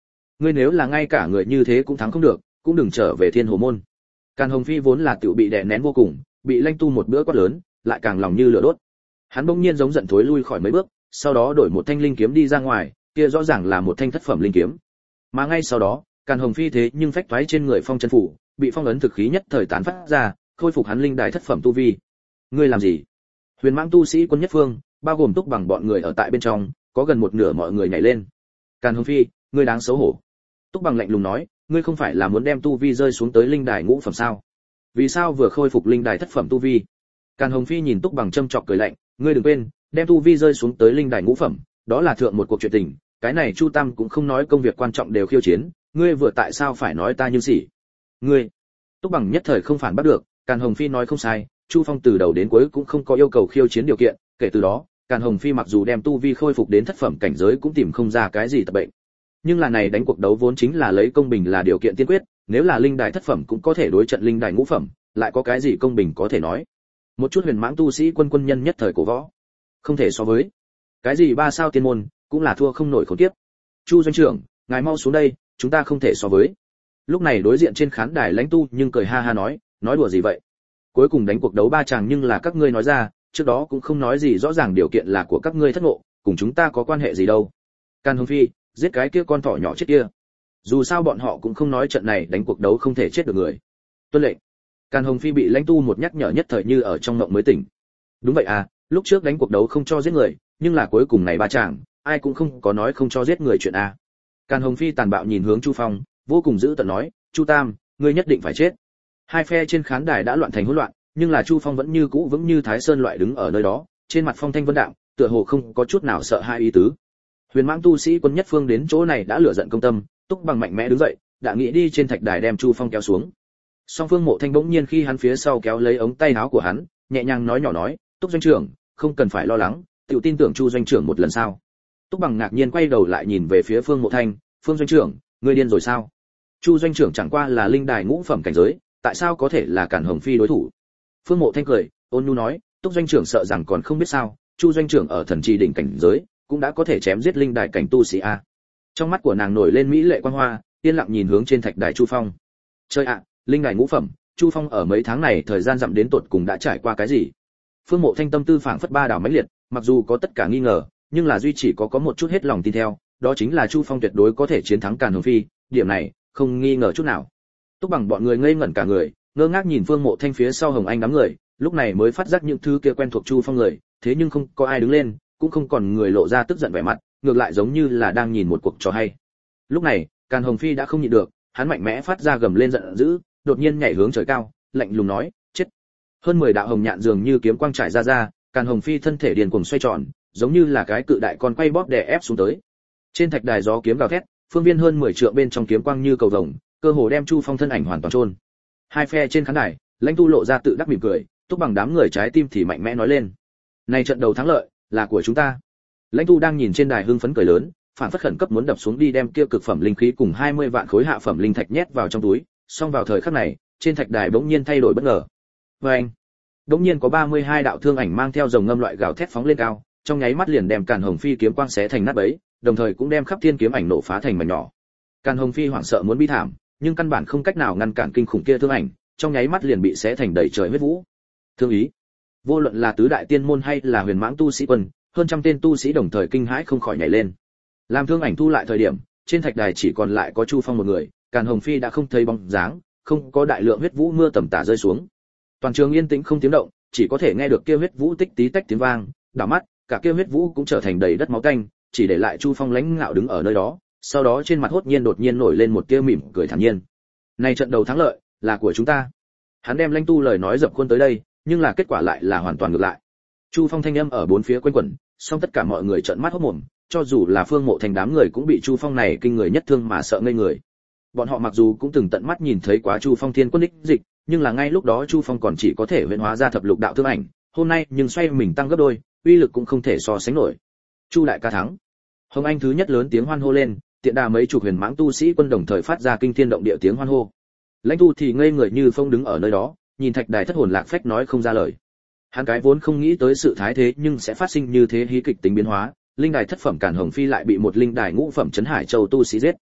ngươi nếu là ngay cả người như thế cũng thắng không được, cũng đừng trở về Thiên Hồ môn. Càn Hồng Phi vốn là tiểu bị đè nén vô cùng, bị Lãnh Tu một bữa quát lớn, lại càng lòng như lửa đốt. Hắn bỗng nhiên giống giận thối lui khỏi mấy bước, sau đó đổi một thanh linh kiếm đi ra ngoài, kia rõ ràng là một thanh thất phẩm linh kiếm. Mà ngay sau đó, Càn Hồng Phi thế nhưng phách thoái trên người phong chân phủ, bị phong ấn thực khí nhất thời tán phát ra, khôi phục hắn linh đài thất phẩm tu vi. Ngươi làm gì? Huyền Mãng tu sĩ quân nhất phương, bao gồm Túc Bằng bọn người ở tại bên trong, có gần một nửa mọi người nhảy lên. Càn Hồng Phi, ngươi đáng xấu hổ. Túc Bằng lạnh lùng nói, ngươi không phải là muốn đem tu vi rơi xuống tới linh đài ngũ phẩm sao? Vì sao vừa khôi phục linh đài thất phẩm tu vi? Càn Hồng Phi nhìn Túc Bằng châm chọc cười lạnh, ngươi đừng quên, đem tu vi rơi xuống tới linh đài ngũ phẩm, đó là thượng một cuộc chuyện tình, cái này Chu Tam cũng không nói công việc quan trọng đều khiêu chiến, ngươi vừa tại sao phải nói ta như sỉ? Ngươi. Túc Bằng nhất thời không phản bắt được, Càn Hồng Phi nói không sai, Chu Phong từ đầu đến cuối cũng không có yêu cầu khiêu chiến điều kiện, kể từ đó, Càn Hồng Phi mặc dù đem tu vi khôi phục đến thất phẩm cảnh giới cũng tìm không ra cái gì tập bệnh. Nhưng là này đánh cuộc đấu vốn chính là lấy công bình là điều kiện tiên quyết, nếu là linh đài thất phẩm cũng có thể đối trận linh đài ngũ phẩm, lại có cái gì công bình có thể nói. Một chút huyền mãng tu sĩ quân nhân nhất thời cổ võ, không thể so với. Cái gì ba sao tiên môn, cũng là thua không nổi khốn kiếp. Chu doanh trưởng, ngài mau xuống đây, chúng ta không thể so với. Lúc này đối diện trên khán đài Lãnh Tu nhưng cười ha ha nói đùa gì vậy? Cuối cùng đánh cuộc đấu ba chàng nhưng là các ngươi nói ra, trước đó cũng không nói gì rõ ràng điều kiện là của các ngươi thất ngộ, cùng chúng ta có quan hệ gì đâu. Càn Hồng Phi, giết cái kia con thỏ nhỏ chết kia. Dù sao bọn họ cũng không nói trận này đánh cuộc đấu không thể chết được người. Tuân lệnh. Càn Hồng Phi bị Lãnh Tu một nhắc nhở nhất thời như ở trong mộng mới tỉnh. Đúng vậy à, lúc trước đánh cuộc đấu không cho giết người, nhưng là cuối cùng này ba chàng, ai cũng không có nói không cho giết người chuyện à. Càn Hồng Phi tàn bạo nhìn hướng Chu Phong, vô cùng dữ tợn nói, Chu Tam, ngươi nhất định phải chết. Hai phe trên khán đài đã loạn thành hỗn loạn, nhưng là Chu Phong vẫn như cũ vững như Thái Sơn loại đứng ở nơi đó, trên mặt phong thanh vân đạm, tựa hồ không có chút nào sợ hai ý tứ. Huyền Mãng tu sĩ quân nhất phương đến chỗ này đã lửa giận công tâm, Túc Bằng mạnh mẽ đứng dậy, đã nghĩ đi trên thạch đài đem Chu Phong kéo xuống. Song Phương Mộ Thanh bỗng nhiên khi hắn phía sau kéo lấy ống tay áo của hắn, nhẹ nhàng nói nhỏ nói, Túc doanh trưởng, không cần phải lo lắng, tự tin tưởng Chu doanh trưởng một lần sao? Túc Bằng ngạc nhiên quay đầu lại nhìn về phía Phương Mộ Thanh, Phương doanh trưởng, ngươi điên rồi sao? Chu doanh trưởng chẳng qua là linh đài ngũ phẩm cảnh giới, tại sao có thể là Càn Hồng Phi đối thủ? Phương Mộ Thanh cười, ôn nhu nói, Túc doanh trưởng sợ rằng còn không biết sao, Chu doanh trưởng ở thần trì đỉnh cảnh giới, cũng đã có thể chém giết linh đài cảnh tu sĩ a. Trong mắt của nàng nổi lên mỹ lệ quang hoa, yên lặng nhìn hướng trên thạch đài Chu Phong. Chơi ạ, linh đài ngũ phẩm, Chu Phong ở mấy tháng này thời gian dặm đến tột cùng đã trải qua cái gì? Phương Mộ Thanh tâm tư phảng phất ba đảo mãnh liệt, mặc dù có tất cả nghi ngờ, nhưng là duy chỉ có một chút hết lòng tin theo, đó chính là Chu Phong tuyệt đối có thể chiến thắng Càn Hồng Phi, điểm này không nghi ngờ chút nào. Túc Bằng bọn người ngây ngẩn cả người, ngơ ngác nhìn Phương Mộ Thanh phía sau Hồng Anh đám người, lúc này mới phát giác những thứ kia quen thuộc Chu Phong người, thế nhưng không có ai đứng lên, cũng không còn người lộ ra tức giận vẻ mặt, ngược lại giống như là đang nhìn một cuộc trò hay. Lúc này, Càn Hồng Phi đã không nhịn được, hắn mạnh mẽ phát ra gầm lên giận dữ, đột nhiên nhảy hướng trời cao, lạnh lùng nói, chết. Hơn 10 đạo hồng nhạn dường như kiếm quang trải ra, Càn Hồng Phi thân thể điên cuồng xoay tròn, giống như là cái cự đại con quay bóp đè ép xuống tới. Trên thạch đài gió kiếm gào thét, phương viên hơn 10 trượng bên trong kiếm quang như cầu vồng, cơ hồ đem Chu Phong thân ảnh hoàn toàn chôn. Hai phe trên khán đài, Lãnh Tu lộ ra tự đắc mỉm cười, Túc Bằng đám người trái tim thì mạnh mẽ nói lên, này trận đầu thắng lợi là của chúng ta. Lãnh Tu đang nhìn trên đài hưng phấn cười lớn, phản phất khẩn cấp muốn đập xuống đi đem kia cực phẩm linh khí cùng 20 vạn khối hạ phẩm linh thạch nhét vào trong túi, song vào thời khắc này, trên thạch đài bỗng nhiên thay đổi bất ngờ. Oeng! Bỗng nhiên có 32 đạo thương ảnh mang theo rồng ngâm loại gào thét phóng lên cao, trong nháy mắt liền đem Càn Hồng Phi kiếm quang xé thành nát bấy, đồng thời cũng đem khắp thiên kiếm ảnh nổ phá thành mảnh nhỏ. Càn Hồng Phi hoảng sợ muốn bi thảm, nhưng căn bản không cách nào ngăn cản kinh khủng kia thương ảnh, trong nháy mắt liền bị xé thành đầy trời huyết vũ. Thương ý, vô luận là tứ đại tiên môn hay là huyền mãng tu sĩ quân, hơn trăm tên tu sĩ đồng thời kinh hãi không khỏi nhảy lên. Làm thương ảnh thu lại thời điểm, trên thạch đài chỉ còn lại có Chu Phong một người, Càn Hồng Phi đã không thấy bóng dáng, không có đại lượng huyết vũ mưa tầm tã rơi xuống. Toàn trường yên tĩnh không tiếng động, chỉ có thể nghe được kia huyết vũ tích tí tách tiếng vang, đảo mắt, cả kia huyết vũ cũng trở thành đầy đất máu tanh, chỉ để lại Chu Phong lãnh ngạo đứng ở nơi đó, sau đó trên mặt đột nhiên nổi lên một tia mỉm cười thản nhiên. Này trận đầu thắng lợi là của chúng ta. Hắn đem Lãnh Tu lời nói dập khuôn tới đây, nhưng là kết quả lại là hoàn toàn ngược lại. Chu Phong thanh âm ở bốn phía quanh quẩn, song tất cả mọi người trợn mắt hốt mồm, cho dù là Phương Mộ Thành đám người cũng bị Chu Phong này kinh người nhất thương mà sợ ngây người. Bọn họ mặc dù cũng từng tận mắt nhìn thấy quá Chu Phong thiên quân đích dịch, nhưng là ngay lúc đó Chu Phong còn chỉ có thể huyễn hóa ra thập lục đạo thương ảnh, hôm nay nhưng xoay mình tăng gấp đôi, uy lực cũng không thể so sánh nổi. Chu đại ca thắng. Hồng Anh thứ nhất lớn tiếng hoan hô lên, tiện đà mấy chục huyền mãng tu sĩ quân đồng thời phát ra kinh thiên động địa tiếng hoan hô. Lãnh Tu thì ngây người như phong đứng ở nơi đó, nhìn thạch đài thất hồn lạc phách nói không ra lời. Hắn cái vốn không nghĩ tới sự thái thế nhưng sẽ phát sinh như thế hí kịch tính biến hóa, linh đài thất phẩm Càn Hồng Phi lại bị một linh đài ngũ phẩm Trấn Hải Châu tu sĩ giết.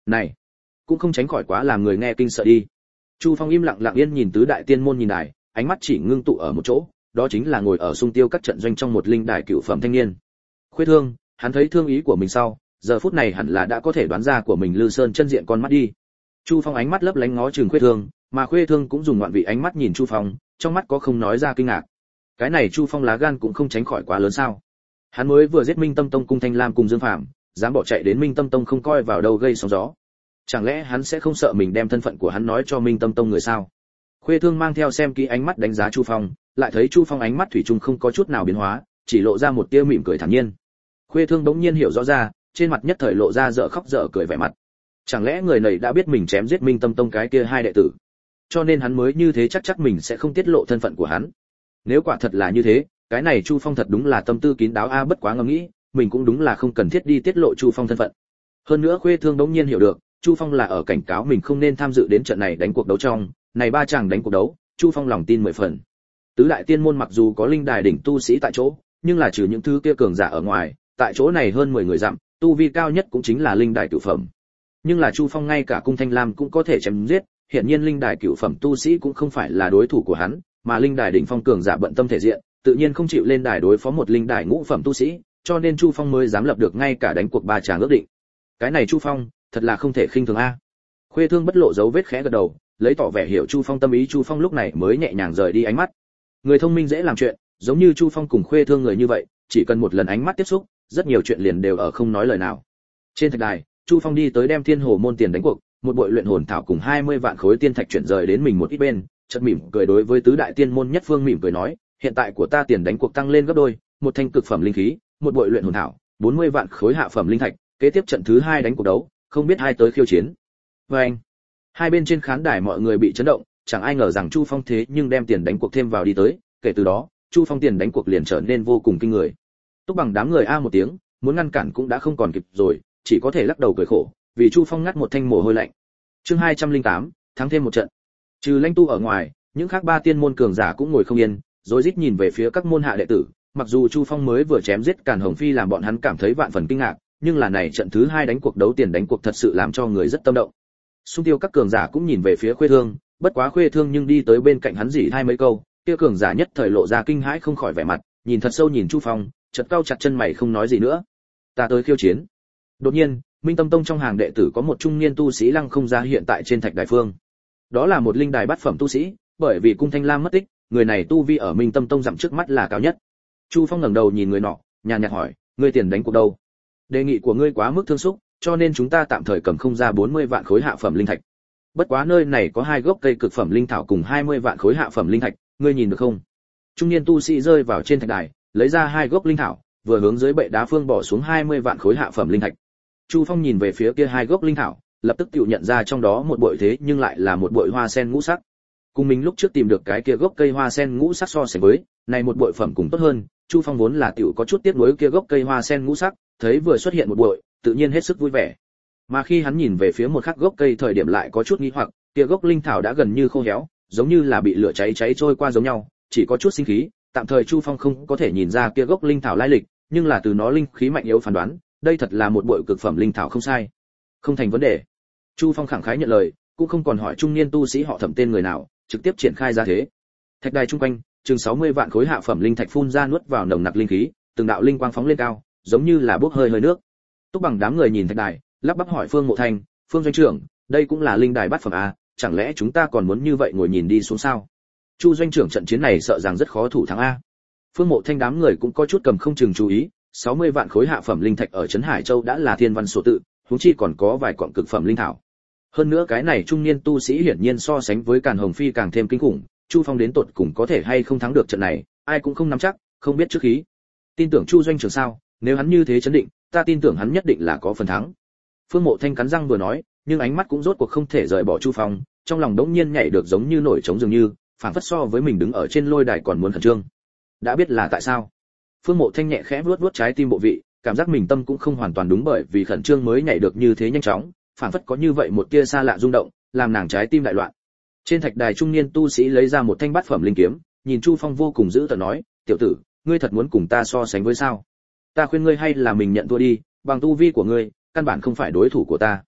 Này, cũng không tránh khỏi quá làm người nghe kinh sợ đi. Chu Phong im lặng lặng yên nhìn tứ đại tiên môn nhìn đài, ánh mắt chỉ ngưng tụ ở một chỗ, đó chính là ngồi ở xung tiêu các trận doanh trong một linh đài cựu phẩm thanh niên. Khuê Thương, hắn thấy thương ý của mình sau, giờ phút này hẳn là đã có thể đoán ra của mình Lư Sơn chân diện con mắt đi. Chu Phong ánh mắt lấp lánh ngó chừng Khuê Thương, mà Khuê Thương cũng dùng ngoạn vị ánh mắt nhìn Chu Phong, trong mắt có không nói ra kinh ngạc. Cái này Chu Phong lá gan cũng không tránh khỏi quá lớn sao? Hắn mới vừa giết Minh Tâm Tông cung Thanh Lam cùng Dương Phạm, dám bỏ chạy đến Minh Tâm Tông không coi vào đâu gây sóng gió. Chẳng lẽ hắn sẽ không sợ mình đem thân phận của hắn nói cho Minh Tâm Tông người sao? Khuê Thương mang theo xem kỹ ánh mắt đánh giá Chu Phong, lại thấy Chu Phong ánh mắt thủy chung không có chút nào biến hóa, chỉ lộ ra một tia mỉm cười thản nhiên. Khuê Thương bỗng nhiên hiểu rõ ra, trên mặt nhất thời lộ ra dở khóc dở cười vẻ mặt. Chẳng lẽ người này đã biết mình chém giết Minh Tâm Tông cái kia hai đệ tử, cho nên hắn mới như thế chắc mình sẽ không tiết lộ thân phận của hắn. Nếu quả thật là như thế, cái này Chu Phong thật đúng là tâm tư kín đáo a, bất quá ngẫm nghĩ, mình cũng đúng là không cần thiết đi tiết lộ Chu Phong thân phận. Hơn nữa Khuê Thương bỗng nhiên hiểu được, Chu Phong là ở cảnh cáo mình không nên tham dự đến trận này đánh cuộc đấu trong, này ba chàng đánh cuộc đấu, Chu Phong lòng tin 10 phần. Tứ đại tiên môn mặc dù có linh đài đỉnh tu sĩ tại chỗ, nhưng là trừ những thứ kia cường giả ở ngoài, tại chỗ này hơn 10 người dặm, tu vi cao nhất cũng chính là linh đài cửu phẩm. Nhưng là Chu Phong ngay cả cung Thanh Lam cũng có thể chém giết, hiển nhiên linh đài cửu phẩm tu sĩ cũng không phải là đối thủ của hắn, mà linh đài đỉnh phong cường giả bận tâm thể diện, tự nhiên không chịu lên đài đối phó một linh đài ngũ phẩm tu sĩ, cho nên Chu Phong mới dám lập được ngay cả đánh cuộc ba chàng ước định. Cái này Chu Phong, thật là không thể khinh thường a. Khuê Thương bất lộ dấu vết khẽ gật đầu, lấy tỏ vẻ hiểu Chu Phong tâm ý. Chu Phong lúc này mới nhẹ nhàng rời đi ánh mắt. Người thông minh dễ làm chuyện, giống như Chu Phong cùng Khuê Thương người như vậy, chỉ cần một lần ánh mắt tiếp xúc, rất nhiều chuyện liền đều ở không nói lời nào. Trên thạch đài, Chu Phong đi tới đem Thiên Hồ môn tiền đánh cuộc, một bội luyện hồn thảo cùng 20 vạn khối tiên thạch chuyển rời đến mình một ít bên, chợt mỉm cười đối với tứ đại tiên môn nhất phương mỉm cười nói, hiện tại của ta tiền đánh cuộc tăng lên gấp đôi, một thanh cực phẩm linh khí, một bội luyện hồn thảo, 40 vạn khối hạ phẩm linh thạch, kế tiếp trận thứ 2 đánh cuộc đấu, không biết ai tới khiêu chiến. Anh, hai bên trên khán đài mọi người bị chấn động, chẳng ai ngờ rằng Chu Phong thế nhưng đem tiền đánh cuộc thêm vào đi tới, kể từ đó, Chu Phong tiền đánh cuộc liền trở nên vô cùng kinh người. Túc Bằng đám người a một tiếng, muốn ngăn cản cũng đã không còn kịp rồi, chỉ có thể lắc đầu cười khổ, vì Chu Phong ngắt một thanh mồ hôi lạnh. Chương 208, thắng thêm một trận. Trừ Lãnh Tu ở ngoài, những khác ba tiên môn cường giả cũng ngồi không yên, rối rít nhìn về phía các môn hạ đệ tử, mặc dù Chu Phong mới vừa chém giết Càn Hồng Phi làm bọn hắn cảm thấy vạn phần kinh ngạc, nhưng là này trận thứ 2 đánh cuộc đấu tiền đánh cuộc thật sự làm cho người rất tâm động. Xung tiêu các cường giả cũng nhìn về phía Khuê Thương, bất quá Khuê Thương nhưng đi tới bên cạnh hắn rỉ hai mấy câu, kia cường giả nhất thời lộ ra kinh hãi không khỏi vẻ mặt, nhìn thật sâu nhìn Chu Phong, chợt cau chặt chân mày không nói gì nữa. Ta tới khiêu chiến. Đột nhiên, Minh Tâm Tông trong hàng đệ tử có một trung niên tu sĩ lăng không ra hiện tại trên thạch đài phương. Đó là một linh đài bát phẩm tu sĩ, bởi vì cung Thanh Lam mất tích, người này tu vi ở Minh Tâm Tông dặm trước mắt là cao nhất. Chu Phong ngẩng đầu nhìn người nọ, nhàn nhạt hỏi, ngươi tiền đánh cuộc đâu? Đề nghị của ngươi quá mức thương xúc, cho nên chúng ta tạm thời cầm không ra 40 vạn khối hạ phẩm linh thạch. Bất quá nơi này có 2 gốc cây cực phẩm linh thảo cùng 20 vạn khối hạ phẩm linh thạch, ngươi nhìn được không? Trung niên tu sĩ rơi vào trên thạch đài, lấy ra 2 gốc linh thảo, vừa hướng dưới bệ đá phương bỏ xuống 20 vạn khối hạ phẩm linh thạch. Chu Phong nhìn về phía kia 2 gốc linh thảo, lập tức tự nhận ra trong đó một bội thế nhưng lại là một bội hoa sen ngũ sắc. Cùng mình lúc trước tìm được cái kia gốc cây hoa sen ngũ sắc so sánh với, này một bội phẩm cũng tốt hơn. Chu Phong vốn là tiểu có chút tiếc nuối kia gốc cây hoa sen ngũ sắc, thấy vừa xuất hiện một bội, tự nhiên hết sức vui vẻ. Mà khi hắn nhìn về phía một khắc gốc cây thời điểm lại có chút nghi hoặc, kia gốc linh thảo đã gần như khô héo, giống như là bị lửa cháy trôi qua giống nhau, chỉ có chút sinh khí. Tạm thời Chu Phong không có thể nhìn ra kia gốc linh thảo lai lịch, nhưng là từ nó linh khí mạnh yếu phán đoán, đây thật là một bội cực phẩm linh thảo không sai. Không thành vấn đề. Chu Phong khẳng khái nhận lời, cũng không còn hỏi trung niên tu sĩ họ Thẩm tên người nào, trực tiếp triển khai ra thế. Thạch đài trung quanh, chừng 60 vạn khối hạ phẩm linh thạch phun ra nuốt vào nồng nặc linh khí, từng đạo linh quang phóng lên cao, giống như là bốc hơi nước. Túc Bằng đám người nhìn thạch đài, lắp bắp hỏi Phương Mộ Thanh, Phương doanh trưởng, đây cũng là linh đài bát phẩm à, chẳng lẽ chúng ta còn muốn như vậy ngồi nhìn đi xuống sao? Chu doanh trưởng, trận chiến này sợ rằng rất khó thủ thắng a. Phương Mộ Thanh đám người cũng có chút cầm không chừng chú ý, 60 vạn khối hạ phẩm linh thạch ở trấn Hải Châu đã là thiên văn số tự, huống chi còn có vài quặng cực phẩm linh thảo. Hơn nữa cái này trung niên tu sĩ hiển nhiên so sánh với Càn Hồng Phi càng thêm kinh khủng, Chu Phong đến tột cùng có thể hay không thắng được trận này, ai cũng không nắm chắc, không biết trước khí. Tin tưởng Chu doanh trưởng sao? Nếu hắn như thế chấn định, ta tin tưởng hắn nhất định là có phần thắng. Phương Mộ Thanh cắn răng vừa nói, nhưng ánh mắt cũng rốt cuộc không thể rời bỏ Chu Phong, trong lòng đống nhiên nhảy được giống như nổi trống dường như, phảng phất so với mình đứng ở trên lôi đài còn muốn khẩn trương. Đã biết là tại sao? Phương Mộ Thanh nhẹ khẽ vuốt vuốt trái tim bộ vị, cảm giác mình tâm cũng không hoàn toàn đúng, bởi vì khẩn trương mới nhảy được như thế nhanh chóng, phảng phất có như vậy một tia xa lạ rung động, làm nàng trái tim đại loạn. Trên thạch đài trung niên tu sĩ lấy ra một thanh bát phẩm linh kiếm, nhìn Chu Phong vô cùng dữ tợn nói, "Tiểu tử, ngươi thật muốn cùng ta so sánh với sao? Ta khuyên ngươi hay là mình nhận thua đi, bằng tu vi của ngươi, căn bản không phải đối thủ của ta."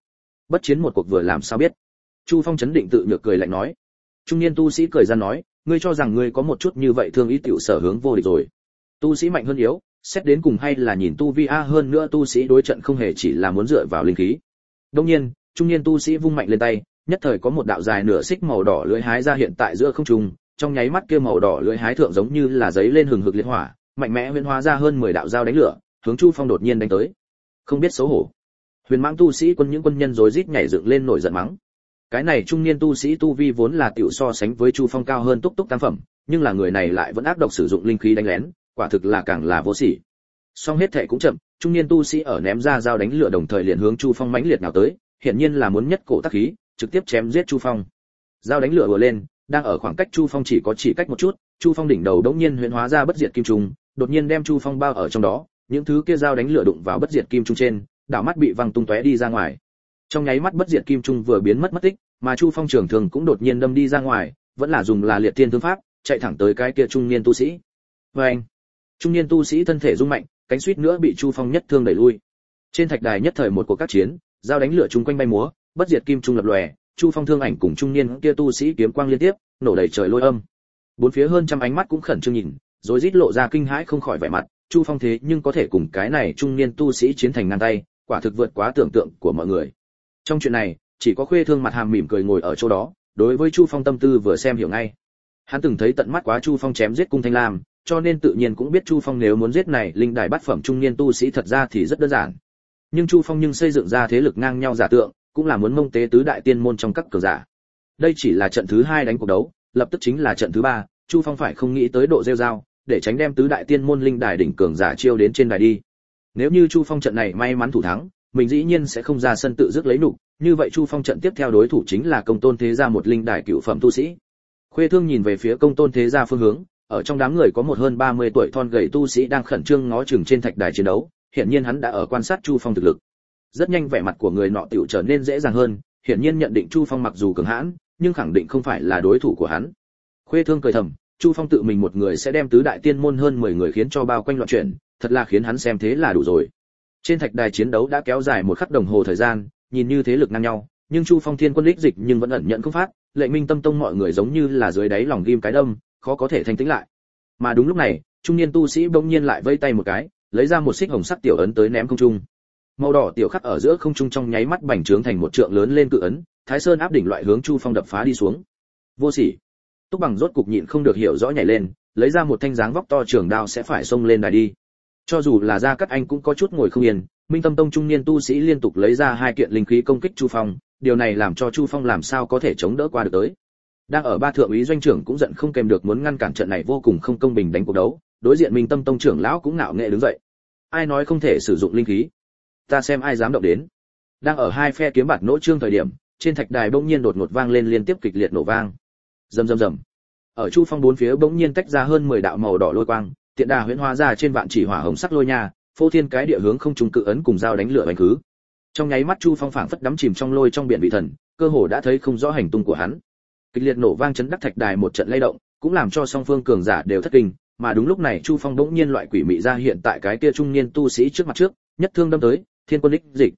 Bất chiến một cuộc vừa làm sao biết. Chu Phong chấn định tự nhược cười lạnh nói. Trung niên tu sĩ cười ra nói, ngươi cho rằng ngươi có một chút như vậy thương ý tiểu sở hướng vô địch rồi. Tu sĩ mạnh hơn yếu, xét đến cùng hay là nhìn tu vi a, hơn nữa tu sĩ đối trận không hề chỉ là muốn dựa vào linh khí. Đương nhiên, trung niên tu sĩ vung mạnh lên tay, nhất thời có một đạo dài nửa xích màu đỏ lưỡi hái ra hiện tại giữa không trung, trong nháy mắt kia màu đỏ lưỡi hái thượng giống như là giấy lên hừng hực liệt hỏa, mạnh mẽ huyễn hóa ra hơn 10 đạo dao đánh lửa, hướng Chu Phong đột nhiên đánh tới. Không biết xấu hổ. Huyền Mãng tu sĩ quân những quân nhân rối rít nhảy dựng lên nổi giận mắng. Cái này trung niên tu sĩ tu vi vốn là tiểu so sánh với Chu Phong cao hơn túc túc tam phẩm, nhưng là người này lại vẫn ác độc sử dụng linh khí đánh lén, quả thực là càng là vô sỉ. Song hết thệ cũng chậm, trung niên tu sĩ ở ném ra dao đánh lửa đồng thời liền hướng Chu Phong mãnh liệt nào tới, hiển nhiên là muốn nhất cổ tác khí, trực tiếp chém giết Chu Phong. Dao đánh lửa vừa lên, đang ở khoảng cách Chu Phong chỉ cách một chút, Chu Phong đỉnh đầu đống nhiên huyễn hóa ra bất diệt kim trùng, đột nhiên đem Chu Phong bao ở trong đó, những thứ kia dao đánh lửa đụng vào bất diệt kim trùng trên, đảo mắt bị văng tung tóe đi ra ngoài. Trong nháy mắt bất diệt kim trùng vừa biến mất tích, mà Chu Phong trường thường cũng đột nhiên đâm đi ra ngoài, vẫn là dùng là liệt tiên thương pháp, chạy thẳng tới cái kia trung niên tu sĩ. Oeng! Trung niên tu sĩ thân thể rung mạnh, cánh suýt nữa bị Chu Phong nhất thương đẩy lui. Trên thạch đài nhất thời một cuộc các chiến, dao đánh lửa chung quanh bay múa, bất diệt kim trung lập lòe, Chu Phong thương ảnh cùng trung niên kia tu sĩ kiếm quang liên tiếp, nổ đầy trời lôi âm. Bốn phía hơn trăm ánh mắt cũng khẩn trương nhìn, rồi rít lộ ra kinh hãi không khỏi vẻ mặt, Chu Phong thế nhưng có thể cùng cái này trung niên tu sĩ chiến thành ngang tay, quả thực vượt quá tưởng tượng của mọi người. Trong chuyện này, chỉ có Khuê Thương mặt hàm mỉm cười ngồi ở chỗ đó, đối với Chu Phong tâm tư vừa xem hiểu ngay. Hắn từng thấy tận mắt quá Chu Phong chém giết cung Thanh Lam, cho nên tự nhiên cũng biết Chu Phong nếu muốn giết này linh đài bát phẩm trung niên tu sĩ thật ra thì rất đơn giản. Nhưng Chu Phong nhưng xây dựng ra thế lực ngang nhau giả tượng, cũng là muốn mông tế tứ đại tiên môn trong các cường giả. Đây chỉ là trận thứ 2 đánh cuộc đấu, lập tức chính là trận thứ 3, Chu Phong phải không nghĩ tới độ rêu rao, để tránh đem tứ đại tiên môn linh đài đỉnh cường giả chiêu đến trên đài đi. Nếu như Chu Phong trận này may mắn thủ thắng, mình dĩ nhiên sẽ không ra sân tự dứt lấy nục, như vậy Chu Phong trận tiếp theo đối thủ chính là Công Tôn Thế Gia một linh đài cửu phẩm tu sĩ. Khuê Thương nhìn về phía Công Tôn Thế Gia phương hướng, ở trong đám người có một hơn 30 tuổi thon gầy tu sĩ đang khẩn trương ngó chừng trên thạch đài chiến đấu, hiển nhiên hắn đã ở quan sát Chu Phong thực lực. Rất nhanh vẻ mặt của người nọ tiểu trở nên dễ dàng hơn, hiển nhiên nhận định Chu Phong mặc dù cường hãn, nhưng khẳng định không phải là đối thủ của hắn. Khuê Thương cười thầm, Chu Phong tự mình một người sẽ đem tứ đại tiên môn hơn 10 người khiến cho bao quanh loạn chuyển, thật là khiến hắn xem thế là đủ rồi. Trên thạch đài chiến đấu đã kéo dài một khắc đồng hồ thời gian, nhìn như thế lực ngang nhau, nhưng Chu Phong thiên quân lích dịch nhưng vẫn ẩn nhận không phát, Lệ Minh Tâm Tông mọi người giống như là dưới đáy lòng ghim cái đâm, khó có thể thanh tĩnh lại. Mà đúng lúc này, trung niên tu sĩ bỗng nhiên lại vẫy tay một cái, lấy ra một xích hồng sắc tiểu ấn tới ném không trung. Màu đỏ tiểu khắc ở giữa không trung trong nháy mắt bành trướng thành một trượng lớn lên cự ấn, Thái Sơn áp đỉnh loại hướng Chu Phong đập phá đi xuống. Vô sỉ. Túc Bằng rốt cục nhịn không được hiểu rõ nhảy lên, lấy ra một thanh dáng vóc to trường đao sẽ phải xông lên đài đi. Cho dù là Gia Cát Anh cũng có chút ngồi không yên, Minh Tâm Tông trung niên tu sĩ liên tục lấy ra 2 kiện linh khí công kích Chu Phong, điều này làm cho Chu Phong làm sao có thể chống đỡ qua được tới. Đang ở ba thượng úy doanh trưởng cũng giận không kèm được muốn ngăn cản trận này vô cùng không công bình đánh cuộc đấu, đối diện Minh Tâm Tông trưởng lão cũng ngạo nghễ đứng dậy. Ai nói không thể sử dụng linh khí? Ta xem ai dám động đến. Đang ở hai phe kiếm bạt nỗ trương thời điểm, trên thạch đài bỗng nhiên đột ngột vang lên liên tiếp kịch liệt nổ vang. Rầm rầm rầm. Ở Chu Phong bốn phía bỗng nhiên tách ra hơn 10 đạo màu đỏ lôi quang, tiện đà huyễn hóa ra trên vạn chỉ hỏa hồng sắc lôi nha, phô thiên cái địa hướng không trung cự ấn cùng dao đánh lửa đánh khứ. Trong nháy mắt Chu Phong phảng phất đắm chìm trong lôi trong biển vị thần, cơ hồ đã thấy không rõ hành tung của hắn. Kịch liệt nổ vang chấn đắc thạch đài một trận lay động, cũng làm cho song phương cường giả đều thất kinh, mà đúng lúc này Chu Phong bỗng nhiên loại quỷ mị ra hiện tại cái kia trung niên tu sĩ trước mặt trước, nhất thương đâm tới, thiên quân đích dịch.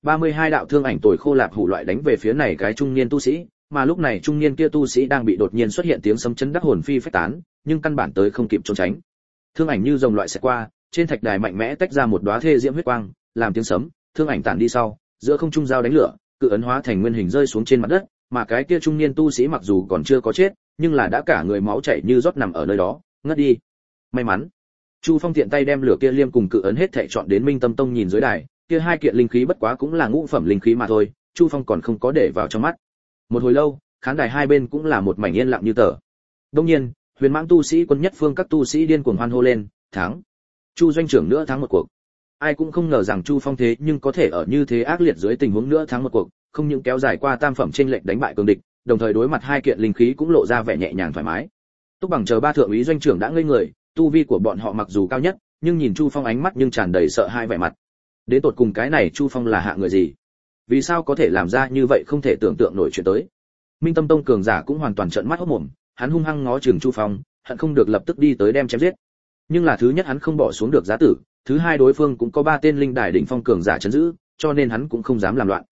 32 đạo thương ảnh tồi khô lạp hủ loại đánh về phía này cái trung niên tu sĩ, mà lúc này trung niên kia tu sĩ đang bị đột nhiên xuất hiện tiếng sấm chấn đắc hồn phi phách tán, nhưng căn bản tới không kịp trốn tránh. Thương ảnh như rồng loại sẽ qua, trên thạch đài mạnh mẽ tách ra một đóa thê diễm huyết quang, làm tiếng sấm, thương ảnh tản đi sau, giữa không trung dao đánh lửa, cự ấn hóa thành nguyên hình rơi xuống trên mặt đất, mà cái kia trung niên tu sĩ mặc dù còn chưa có chết, nhưng là đã cả người máu chảy như rót nằm ở nơi đó, ngất đi. May mắn, Chu Phong tiện tay đem lửa kia liêm cùng cự ấn hết thảy chọn đến Minh Tâm Tông nhìn dưới đài, kia 2 kiện linh khí bất quá cũng là ngũ phẩm linh khí mà thôi, Chu Phong còn không có để vào trong mắt. Một hồi lâu, khán đài hai bên cũng là một mảnh yên lặng như tờ. Đương nhiên, Huyền Mãng tu sĩ quân nhất phương các tu sĩ điên cuồng hoan hô lên, thắng. Chu doanh trưởng nữa thắng một cuộc. Ai cũng không ngờ rằng Chu Phong thế nhưng có thể ở như thế ác liệt dưới tình huống nữa thắng một cuộc, không những kéo dài qua tam phẩm chênh lệch đánh bại cường địch, đồng thời đối mặt 2 kiện linh khí cũng lộ ra vẻ nhẹ nhàng thoải mái. Túc Bằng chờ ba thượng úy doanh trưởng đã ngây người, tu vi của bọn họ mặc dù cao nhất, nhưng nhìn Chu Phong ánh mắt nhưng tràn đầy sợ hãi vẻ mặt. Đến tột cùng cái này Chu Phong là hạ người gì? Vì sao có thể làm ra như vậy không thể tưởng tượng nổi chuyện tới? Minh Tâm Tông cường giả cũng hoàn toàn trợn mắt hốt mồm, hắn hung hăng ngó chừng Chu Phong, hận không được lập tức đi tới đem chém giết. Nhưng là thứ nhất hắn không bỏ xuống được giá tử, thứ hai đối phương cũng có 3 tên linh đài đỉnh phong cường giả trấn giữ, cho nên hắn cũng không dám làm loạn.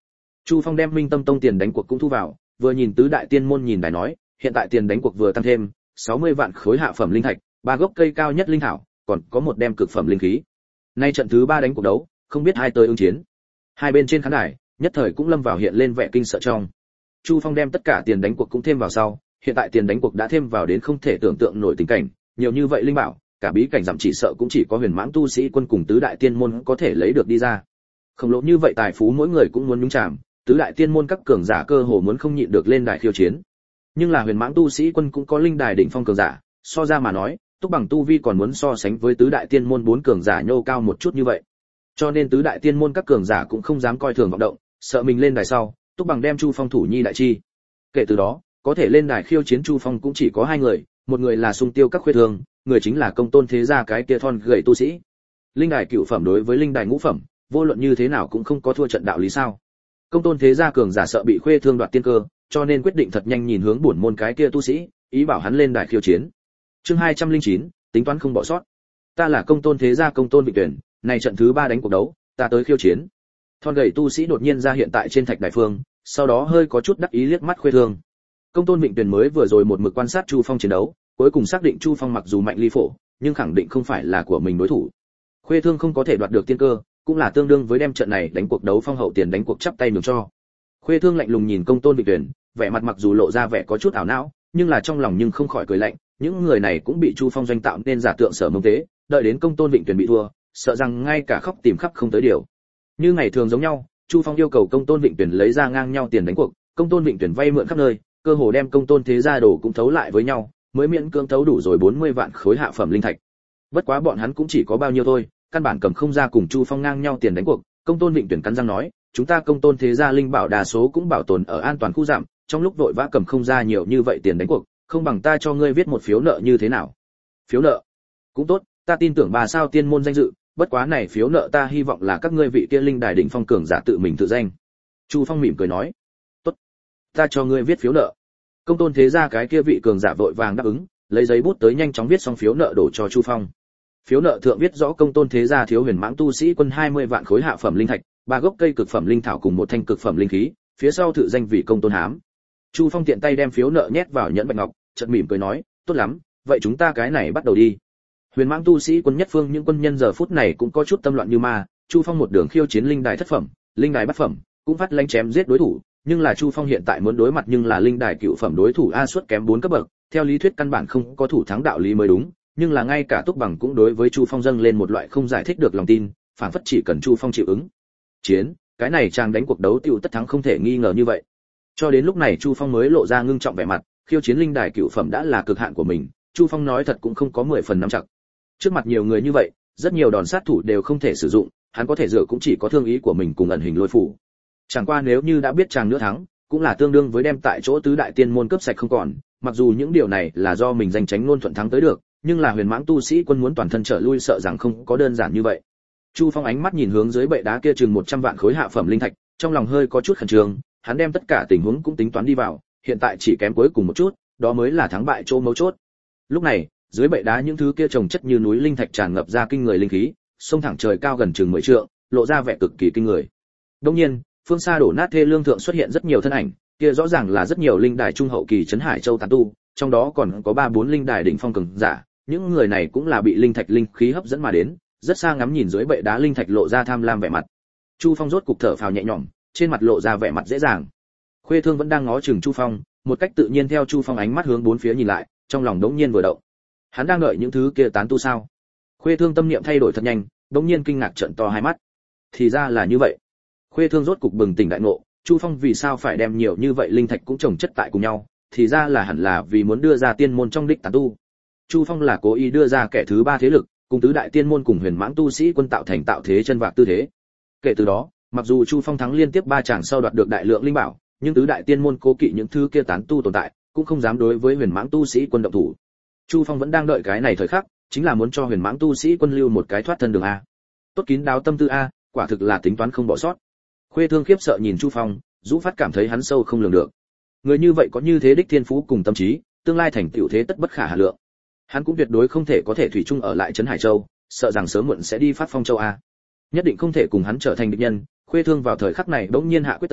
Chu Phong đem Minh Tâm Tông tiền đánh cuộc cũng thu vào, vừa nhìn tứ đại tiên môn nhìn đài nói, hiện tại tiền đánh cuộc vừa tăng thêm 60 vạn khối hạ phẩm linh thạch, 3 gốc cây cao nhất linh thảo, còn có một đem cực phẩm linh khí. Nay trận thứ 3 đánh cuộc đấu, không biết ai tới ứng chiến. Hai bên trên khán đài, nhất thời cũng lâm vào hiện lên vẻ kinh sợ trong. Chu Phong đem tất cả tiền đánh cuộc cũng thêm vào sau, hiện tại tiền đánh cuộc đã thêm vào đến không thể tưởng tượng nổi tình cảnh, nhiều như vậy linh bảo, cả bí cảnh giảm chỉ sợ cũng chỉ có Huyền Mãng tu sĩ quân cùng tứ đại tiên môn có thể lấy được đi ra. Khổng lồ như vậy tài phú mỗi người cũng muốn nhúng chạm, tứ đại tiên môn các cường giả cơ hồ muốn không nhịn được lên đài khiêu chiến. Nhưng là Huyền Mãng tu sĩ quân cũng có linh đài đỉnh phong cường giả, so ra mà nói, Túc Bằng tu vi còn muốn so sánh với tứ đại tiên môn 4 cường giả nhô cao một chút như vậy. Cho nên tứ đại tiên môn các cường giả cũng không dám coi thường vọng động, sợ mình lên đài sau, Túc Bằng đem Chu Phong thủ nhi đại chi. Kể từ đó, có thể lên đài khiêu chiến Chu Phong cũng chỉ có 2 người, một người là Sung Tiêu các khuê thường, người chính là Công Tôn thế gia cái kia thon gầy tu sĩ. Linh đài cựu phẩm đối với linh đài ngũ phẩm, vô luận như thế nào cũng không có thua trận đạo lý sao? Công Tôn thế gia cường giả sợ bị khuê thương đoạt tiên cơ, cho nên quyết định thật nhanh nhìn hướng bổn môn cái kia tu sĩ, ý bảo hắn lên đài khiêu chiến. Chương 209, tính toán không bỏ sót. Ta là Công Tôn thế gia Công Tôn Vịnh Tuyển, này trận thứ 3 đánh cuộc đấu, ta tới khiêu chiến. Thon gầy tu sĩ đột nhiên ra hiện tại trên thạch đài phương, sau đó hơi có chút đắc ý liếc mắt khuê thương. Công Tôn Vịnh Tuyển mới vừa rồi một mực quan sát Chu Phong chiến đấu, cuối cùng xác định Chu Phong mặc dù mạnh ly phổ, nhưng khẳng định không phải là của mình đối thủ. Khuê thương không có thể đoạt được tiên cơ, cũng là tương đương với đem trận này đánh cuộc đấu phong hậu tiền đánh cuộc chắp tay nhường cho. Khuê thương lạnh lùng nhìn Công Tôn Vịnh Tuyển, vẻ mặt mặc dù lộ ra vẻ có chút ảo não, nhưng là trong lòng nhưng không khỏi cười lạnh, những người này cũng bị Chu Phong doanh tạo nên giả tượng sở mông tế, đợi đến Công Tôn Vịnh Tuyển bị thua, sợ rằng ngay cả khóc tìm khắp không tới điều. Như ngày thường giống nhau, Chu Phong yêu cầu Công Tôn Vịnh Tuyển lấy ra ngang nhau tiền đánh cuộc, Công Tôn Vịnh Tuyển vay mượn khắp nơi, cơ hồ đem Công Tôn thế gia đồ cũng thấu lại với nhau, mới miễn cưỡng thấu đủ rồi 40 vạn khối hạ phẩm linh thạch. Bất quá bọn hắn cũng chỉ có bao nhiêu thôi, căn bản cầm không ra cùng Chu Phong ngang nhau tiền đánh cuộc. Công Tôn Vịnh Tuyển cắn răng nói, chúng ta Công Tôn thế gia linh bảo đa số cũng bảo tồn ở an toàn khu giảm, trong lúc vội vã cầm không ra nhiều như vậy tiền đánh cuộc, không bằng ta cho ngươi viết một phiếu nợ như thế nào? Phiếu nợ? Cũng tốt, ta tin tưởng 3 sao tiên môn danh dự, bất quá này phiếu nợ ta hy vọng là các ngươi vị kia linh đài đỉnh phong cường giả tự mình tự danh. Chu Phong mỉm cười nói, tốt, ta cho ngươi viết phiếu nợ. Công Tôn thế gia cái kia vị cường giả vội vàng đáp ứng, lấy giấy bút tới nhanh chóng viết xong phiếu nợ đổ cho Chu Phong. Phiếu nợ thượng viết rõ Công Tôn thế gia thiếu Huyền Mãng tu sĩ quân 20 vạn khối hạ phẩm linh thạch, 3 gốc cây cực phẩm linh thảo cùng một thanh cực phẩm linh khí, phía sau tự danh vị Công Tôn Hám. Chu Phong tiện tay đem phiếu nợ nhét vào nhẫn bạch ngọc, chợt mỉm cười nói, tốt lắm, vậy chúng ta cái này bắt đầu đi. Huyền Mãng tu sĩ quân nhất phương những quân nhân giờ phút này cũng có chút tâm loạn như ma, Chu Phong một đường khiêu chiến linh đài thất phẩm, linh đài bát phẩm, cũng phát lánh chém giết đối thủ, nhưng là Chu Phong hiện tại muốn đối mặt nhưng là linh đài cựu phẩm đối thủ a suất kém 4 cấp bậc, theo lý thuyết căn bản không có thủ thắng đạo lý mới đúng, nhưng là ngay cả Túc Bằng cũng đối với Chu Phong dâng lên một loại không giải thích được lòng tin, phảng phất chỉ cần Chu Phong chịu ứng chiến, cái này chàng đánh cuộc đấu tiêu tất thắng không thể nghi ngờ như vậy. Cho đến lúc này Chu Phong mới lộ ra ngưng trọng vẻ mặt, khiêu chiến linh đài cựu phẩm đã là cực hạn của mình, Chu Phong nói thật cũng không có 10 phần nắm chắc. Trước mặt nhiều người như vậy, rất nhiều đòn sát thủ đều không thể sử dụng, hắn có thể dựa cũng chỉ có thương ý của mình cùng ẩn hình lôi phủ. Chẳng qua nếu như đã biết chàng nữa thắng, cũng là tương đương với đem tại chỗ tứ đại tiên môn cướp sạch không còn, mặc dù những điều này là do mình giành tránh luôn thuận thắng tới được, nhưng là Huyền Mãng tu sĩ quân muốn toàn thân trở lui sợ rằng không có đơn giản như vậy. Chu Phong ánh mắt nhìn hướng dưới bệ đá kia chừng 100 vạn khối hạ phẩm linh thạch, trong lòng hơi có chút khẩn trương, hắn đem tất cả tình huống cũng tính toán đi vào, hiện tại chỉ kém cuối cùng một chút, đó mới là thắng bại chỗ mấu chốt. Lúc này, dưới bệ đá những thứ kia chồng chất như núi linh thạch tràn ngập ra kinh người linh khí, sông thẳng trời cao gần chừng 10 trượng, lộ ra vẻ cực kỳ kinh người. Đương nhiên, phương xa đổ nát thê lương thượng xuất hiện rất nhiều thân ảnh, kia rõ ràng là rất nhiều linh đài trung hậu kỳ trấn Hải Châu tán tu, trong đó còn có 3-4 linh đài đỉnh phong cường giả, những người này cũng là bị linh thạch linh khí hấp dẫn mà đến, rất xa ngắm nhìn dưới bệ đá linh thạch lộ ra tham lam vẻ mặt. Chu Phong rốt cục thở phào nhẹ nhõm, trên mặt lộ ra vẻ mặt dễ dàng. Khuê Thương vẫn đang ngó chừng Chu Phong, một cách tự nhiên theo Chu Phong ánh mắt hướng bốn phía nhìn lại, trong lòng đống nhiên vừa động. Hắn đang đợi những thứ kia tán tu sao? Khuê Thương tâm niệm thay đổi thật nhanh, đống nhiên kinh ngạc trợn to hai mắt. Thì ra là như vậy. Khuê Thương rốt cục bừng tỉnh đại ngộ, Chu Phong vì sao phải đem nhiều như vậy linh thạch cũng chồng chất tại cùng nhau, thì ra là hẳn là vì muốn đưa ra tiên môn trong đích tán tu. Chu Phong là cố ý đưa ra kẻ thứ 3 thế lực, cùng tứ đại tiên môn cùng Huyền Mãng tu sĩ quân tạo thành tạo thế chân vạc tư thế. Kể từ đó, mặc dù Chu Phong thắng liên tiếp 3 chàng sau đoạt được đại lượng linh bảo, nhưng tứ đại tiên môn cố kỵ những thứ kia tán tu tồn tại, cũng không dám đối với Huyền Mãng tu sĩ quân động thủ. Chu Phong vẫn đang đợi cái này thời khắc, chính là muốn cho Huyền Mãng tu sĩ quân lưu một cái thoát thân đường a. Tốt kín đáo tâm tư a, quả thực là tính toán không bỏ sót. Khuê Thương khiếp sợ nhìn Chu Phong, Dũ Phát cảm thấy hắn sâu không lường được. Người như vậy có như thế đích thiên phú cùng tâm trí, tương lai thành tựu thế tất bất khả hà lượng. Hắn cũng tuyệt đối không thể có thể thủy chung ở lại trấn Hải Châu, sợ rằng sớm muộn sẽ đi phát Phong Châu a. Nhất định không thể cùng hắn trở thành địch nhân. Khuê Thương vào thời khắc này bỗng nhiên hạ quyết tâm,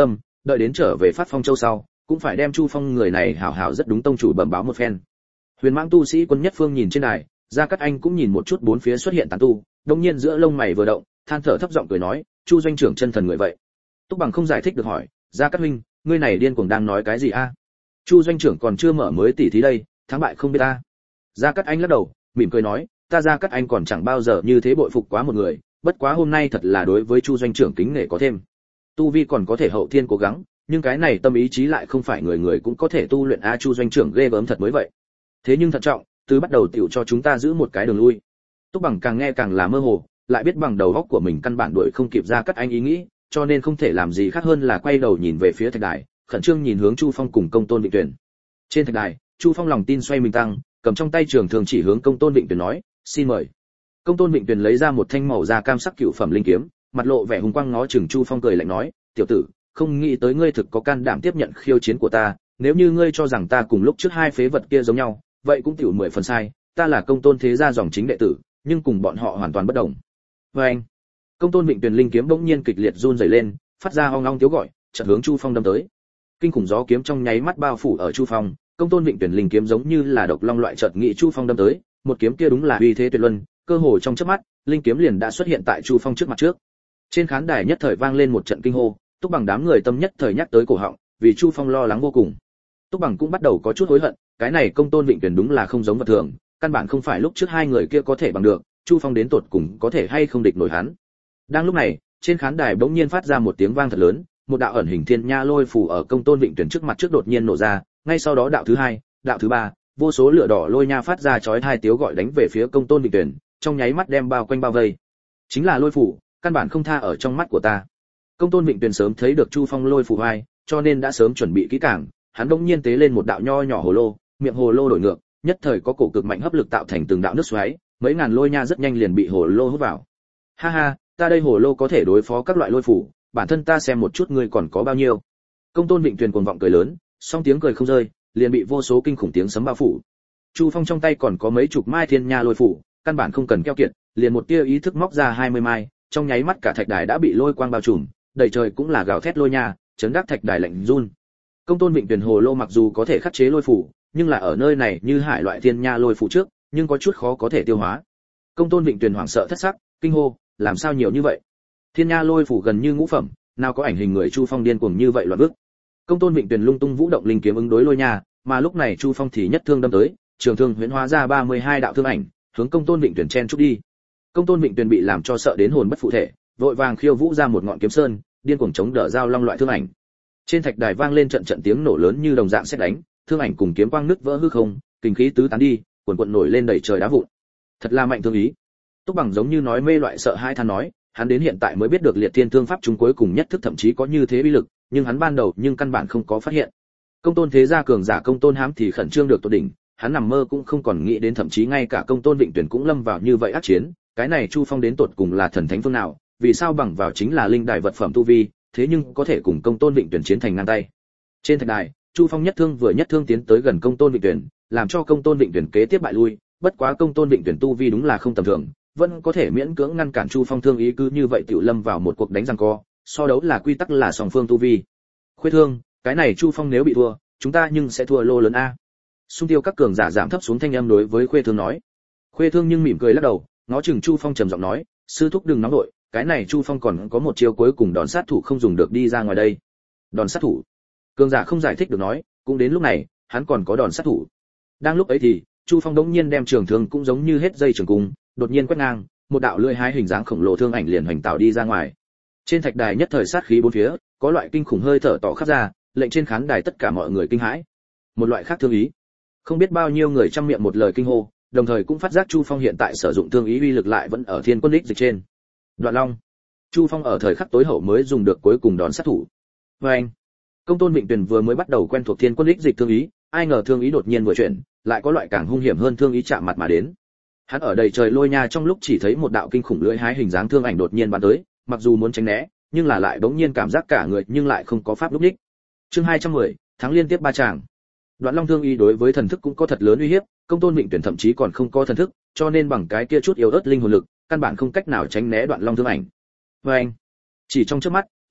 đợi đến trở về Phát Phong Châu sau, cũng phải đem Chu Phong người này hảo hảo rất đúng tông chủ bẩm báo một phen. Huyền Mãng tu sĩ quân nhất phương nhìn trên đài, Gia Cát Anh cũng nhìn một chút bốn phía xuất hiện tán tu, đột nhiên giữa lông mày vừa động, than thở thấp giọng cười nói, Chu doanh trưởng chân thần người vậy. Túc Bằng không giải thích được hỏi, Gia Cát huynh, ngươi này điên cuồng đang nói cái gì a? Chu doanh trưởng còn chưa mở mới tỉ thí đây, thắng bại không biết ta. Gia Cát Anh lắc đầu, mỉm cười nói, ta Gia Cát Anh còn chẳng bao giờ như thế bội phục quá một người, bất quá hôm nay thật là đối với Chu doanh trưởng kính nể có thêm. Tu vi còn có thể hậu thiên cố gắng, nhưng cái này tâm ý chí lại không phải người người cũng có thể tu luyện a. Chu doanh trưởng ghê gớm thật mới vậy. Thế nhưng thận trọng, từ bắt đầu tiểu cho chúng ta giữ một cái đường lui. Túc Bằng càng nghe càng là mơ hồ, lại biết bằng đầu óc của mình căn bản đuổi không kịp Gia Cát Anh ý nghĩ, cho nên không thể làm gì khác hơn là quay đầu nhìn về phía thạch đài, khẩn trương nhìn hướng Chu Phong cùng Công Tôn Vịnh Tuyển. Trên thạch đài, Chu Phong lòng tin xoay mình tăng, cầm trong tay trường thường chỉ hướng Công Tôn Vịnh Tuyển nói, xin mời. Công Tôn Vịnh Tuyển lấy ra một thanh màu da cam sắc cựu phẩm linh kiếm, mặt lộ vẻ hùng quang ngó chừng Chu Phong cười lạnh nói, tiểu tử, không nghĩ tới ngươi thực có can đảm tiếp nhận khiêu chiến của ta, nếu như ngươi cho rằng ta cùng lúc trước hai phế vật kia giống nhau, vậy cũng tiểu 10 phần sai, ta là Công Tôn thế gia dòng chính đệ tử, nhưng cùng bọn họ hoàn toàn bất đồng. Và anh, Công Tôn Vịnh Tuyển linh kiếm bỗng nhiên kịch liệt run rẩy lên, phát ra ong ong tiếng gọi, chợt hướng Chu Phong đâm tới. Kinh khủng gió kiếm trong nháy mắt bao phủ ở Chu Phong, Công Tôn Vịnh Tuyển linh kiếm giống như là độc long loại chợt nghị Chu Phong đâm tới, một kiếm kia đúng là uy thế tuyệt luân, cơ hồ trong chớp mắt, linh kiếm liền đã xuất hiện tại Chu Phong trước mặt trước. Trên khán đài nhất thời vang lên một trận kinh hô, Túc Bằng đám người tâm nhất thời nhắc tới cổ họng, vì Chu Phong lo lắng vô cùng. Túc Bằng cũng bắt đầu có chút hối hận, cái này Công Tôn Vịnh Tuyển đúng là không giống vật thường, căn bản không phải lúc trước hai người kia có thể bằng được, Chu Phong đến tột cùng có thể hay không địch nổi hắn. Đang lúc này, trên khán đài bỗng nhiên phát ra một tiếng vang thật lớn, một đạo ẩn hình thiên nha lôi phù ở Công Tôn Vịnh Tuyển trước mặt trước đột nhiên nổ ra, ngay sau đó đạo thứ hai, đạo thứ ba, vô số lửa đỏ lôi nha phát ra chói tai tiếng gọi đánh về phía Công Tôn Vịnh Tuyển, trong nháy mắt đem bao quanh bao vây. Chính là lôi phù, căn bản không tha ở trong mắt của ta. Công Tôn Vịnh Tuyển sớm thấy được Chu Phong lôi phù vai, cho nên đã sớm chuẩn bị kỹ càng, hắn bỗng nhiên tế lên một đạo nho nhỏ hồ lô, miệng hồ lô đổi ngược, nhất thời có cổ cực mạnh hấp lực tạo thành từng đạo nước xoáy, mấy ngàn lôi nha rất nhanh liền bị hồ lô hút vào. Ha ha, ta đây hồ lô có thể đối phó các loại lôi phù, bản thân ta xem một chút ngươi còn có bao nhiêu. Công Tôn Vịnh Tuyển cuồng vọng cười lớn, song tiếng cười không rơi, liền bị vô số kinh khủng tiếng sấm bao phủ. Chu Phong trong tay còn có mấy chục mai thiên nha lôi phù, căn bản không cần keo kiệt, liền một tia ý thức móc ra 20 mai, trong nháy mắt cả thạch đài đã bị lôi quang bao trùm, đầy trời cũng là gào thét lôi nha, chấn đắc thạch đài lạnh run. Công Tôn Vịnh Tuyển hồ lô mặc dù có thể khắc chế lôi phù, nhưng là ở nơi này như hải loại thiên nha lôi phù trước, nhưng có chút khó có thể tiêu hóa. Công Tôn Vịnh Tuyển hoảng sợ thất sắc, kinh hô, làm sao nhiều như vậy? Thiên nha lôi phù gần như ngũ phẩm, nào có ảnh hình người Chu Phong điên cuồng như vậy loạn bước. Công Tôn Vịnh Tuyển lung tung vũ động linh kiếm ứng đối lôi nha, mà lúc này Chu Phong thì nhất thương đâm tới, trường thương huyễn hóa ra 32 đạo thương ảnh, hướng Công Tôn Vịnh Tuyển chen chúc đi. Công Tôn Vịnh Tuyển bị làm cho sợ đến hồn bất phụ thể, vội vàng khiêu vũ ra một ngọn kiếm sơn, điên cuồng chống đỡ giao long loại thương ảnh. Trên thạch đài vang lên trận trận tiếng nổ lớn như đồng dạng sét đánh, thương ảnh cùng kiếm quang nứt vỡ hư không, kinh khí tứ tán đi, cuồn cuộn nổi lên đầy trời đá vụn. Thật là mạnh thương ý. Túc Bằng giống như nói mê loại sợ hai than nói, hắn đến hiện tại mới biết được liệt thiên thương pháp chúng cuối cùng nhất thức thậm chí có như thế uy lực, nhưng hắn ban đầu nhưng căn bản không có phát hiện. Công Tôn thế gia cường giả Công Tôn Hám thì khẩn trương được tột đỉnh, hắn nằm mơ cũng không còn nghĩ đến thậm chí ngay cả Công Tôn Vịnh Tuyển cũng lâm vào như vậy ác chiến, cái này Chu Phong đến tột cùng là thần thánh phương nào, vì sao bằng vào chính là linh đài vật phẩm tu vi, thế nhưng có thể cùng Công Tôn Vịnh Tuyển chiến thành ngang tay. Trên thạch đài, Chu Phong nhất thương vừa nhất thương tiến tới gần Công Tôn Vịnh Tuyển, làm cho Công Tôn Vịnh Tuyển kế tiếp bại lui, bất quá Công Tôn Vịnh Tuyển tu vi đúng là không tầm thường, vẫn có thể miễn cưỡng ngăn cản Chu Phong thương ý, cứ như vậy tiểu lâm vào một cuộc đánh giằng co, so đấu là quy tắc là song phương tu vi. Khuyết thương, cái này Chu Phong nếu bị thua, chúng ta nhưng sẽ thua lô lớn a. Xung Tiêu các cường giả giảm thấp xuống thanh âm đối với Khuê Thương nói. Khuê Thương nhưng mỉm cười lắc đầu, ngó chừng Chu Phong trầm giọng nói, sư thúc đừng nóng đội, cái này Chu Phong còn có một chiêu cuối cùng đòn sát thủ không dùng được đi ra ngoài đây. Đòn sát thủ? Cường giả không giải thích được nói, cũng đến lúc này, hắn còn có đòn sát thủ. Đang lúc ấy thì, Chu Phong đống nhiên đem trường thương cũng giống như hết dây trường cung, đột nhiên quét ngang, một đạo lưỡi hái hình dáng khổng lồ thương ảnh liền hoành tạo đi ra ngoài. Trên thạch đài nhất thời sát khí bốn phía, có loại kinh khủng hơi thở tỏ khắp ra, lệnh trên khán đài tất cả mọi người kinh hãi. Một loại khác thương ý. Không biết bao nhiêu người trăm miệng một lời kinh hô, đồng thời cũng phát giác Chu Phong hiện tại sử dụng thương ý uy lực lại vẫn ở Thiên Quân Lịch Dịch trên. Đoạn Long. Chu Phong ở thời khắc tối hậu mới dùng được cuối cùng đón sát thủ. Và anh. Công Tôn Vịnh Tuyển vừa mới bắt đầu quen thuộc Thiên Quân Lịch Dịch thương ý, ai ngờ thương ý đột nhiên vừa chuyển, lại có loại càng hung hiểm hơn thương ý chạm mặt mà đến. Hắn ở đầy trời lôi nha trong lúc chỉ thấy một đạo kinh khủng lưỡi hái hình dáng thương ảnh đột nhiên bắn tới, mặc dù muốn tránh né, nhưng là lại bỗng nhiên cảm giác cả người nhưng lại không có pháp lúc đích. Chương 210, thắng liên tiếp ba tràng. Đoạn Long thương ý đối với thần thức cũng có thật lớn uy hiếp, Công Tôn Vịnh Tuyển thậm chí còn không có thần thức, cho nên bằng cái kia chút yếu ớt linh hồn lực, căn bản không cách nào tránh né Đoạn Long thương ảnh. Và anh, chỉ trong chớp mắt,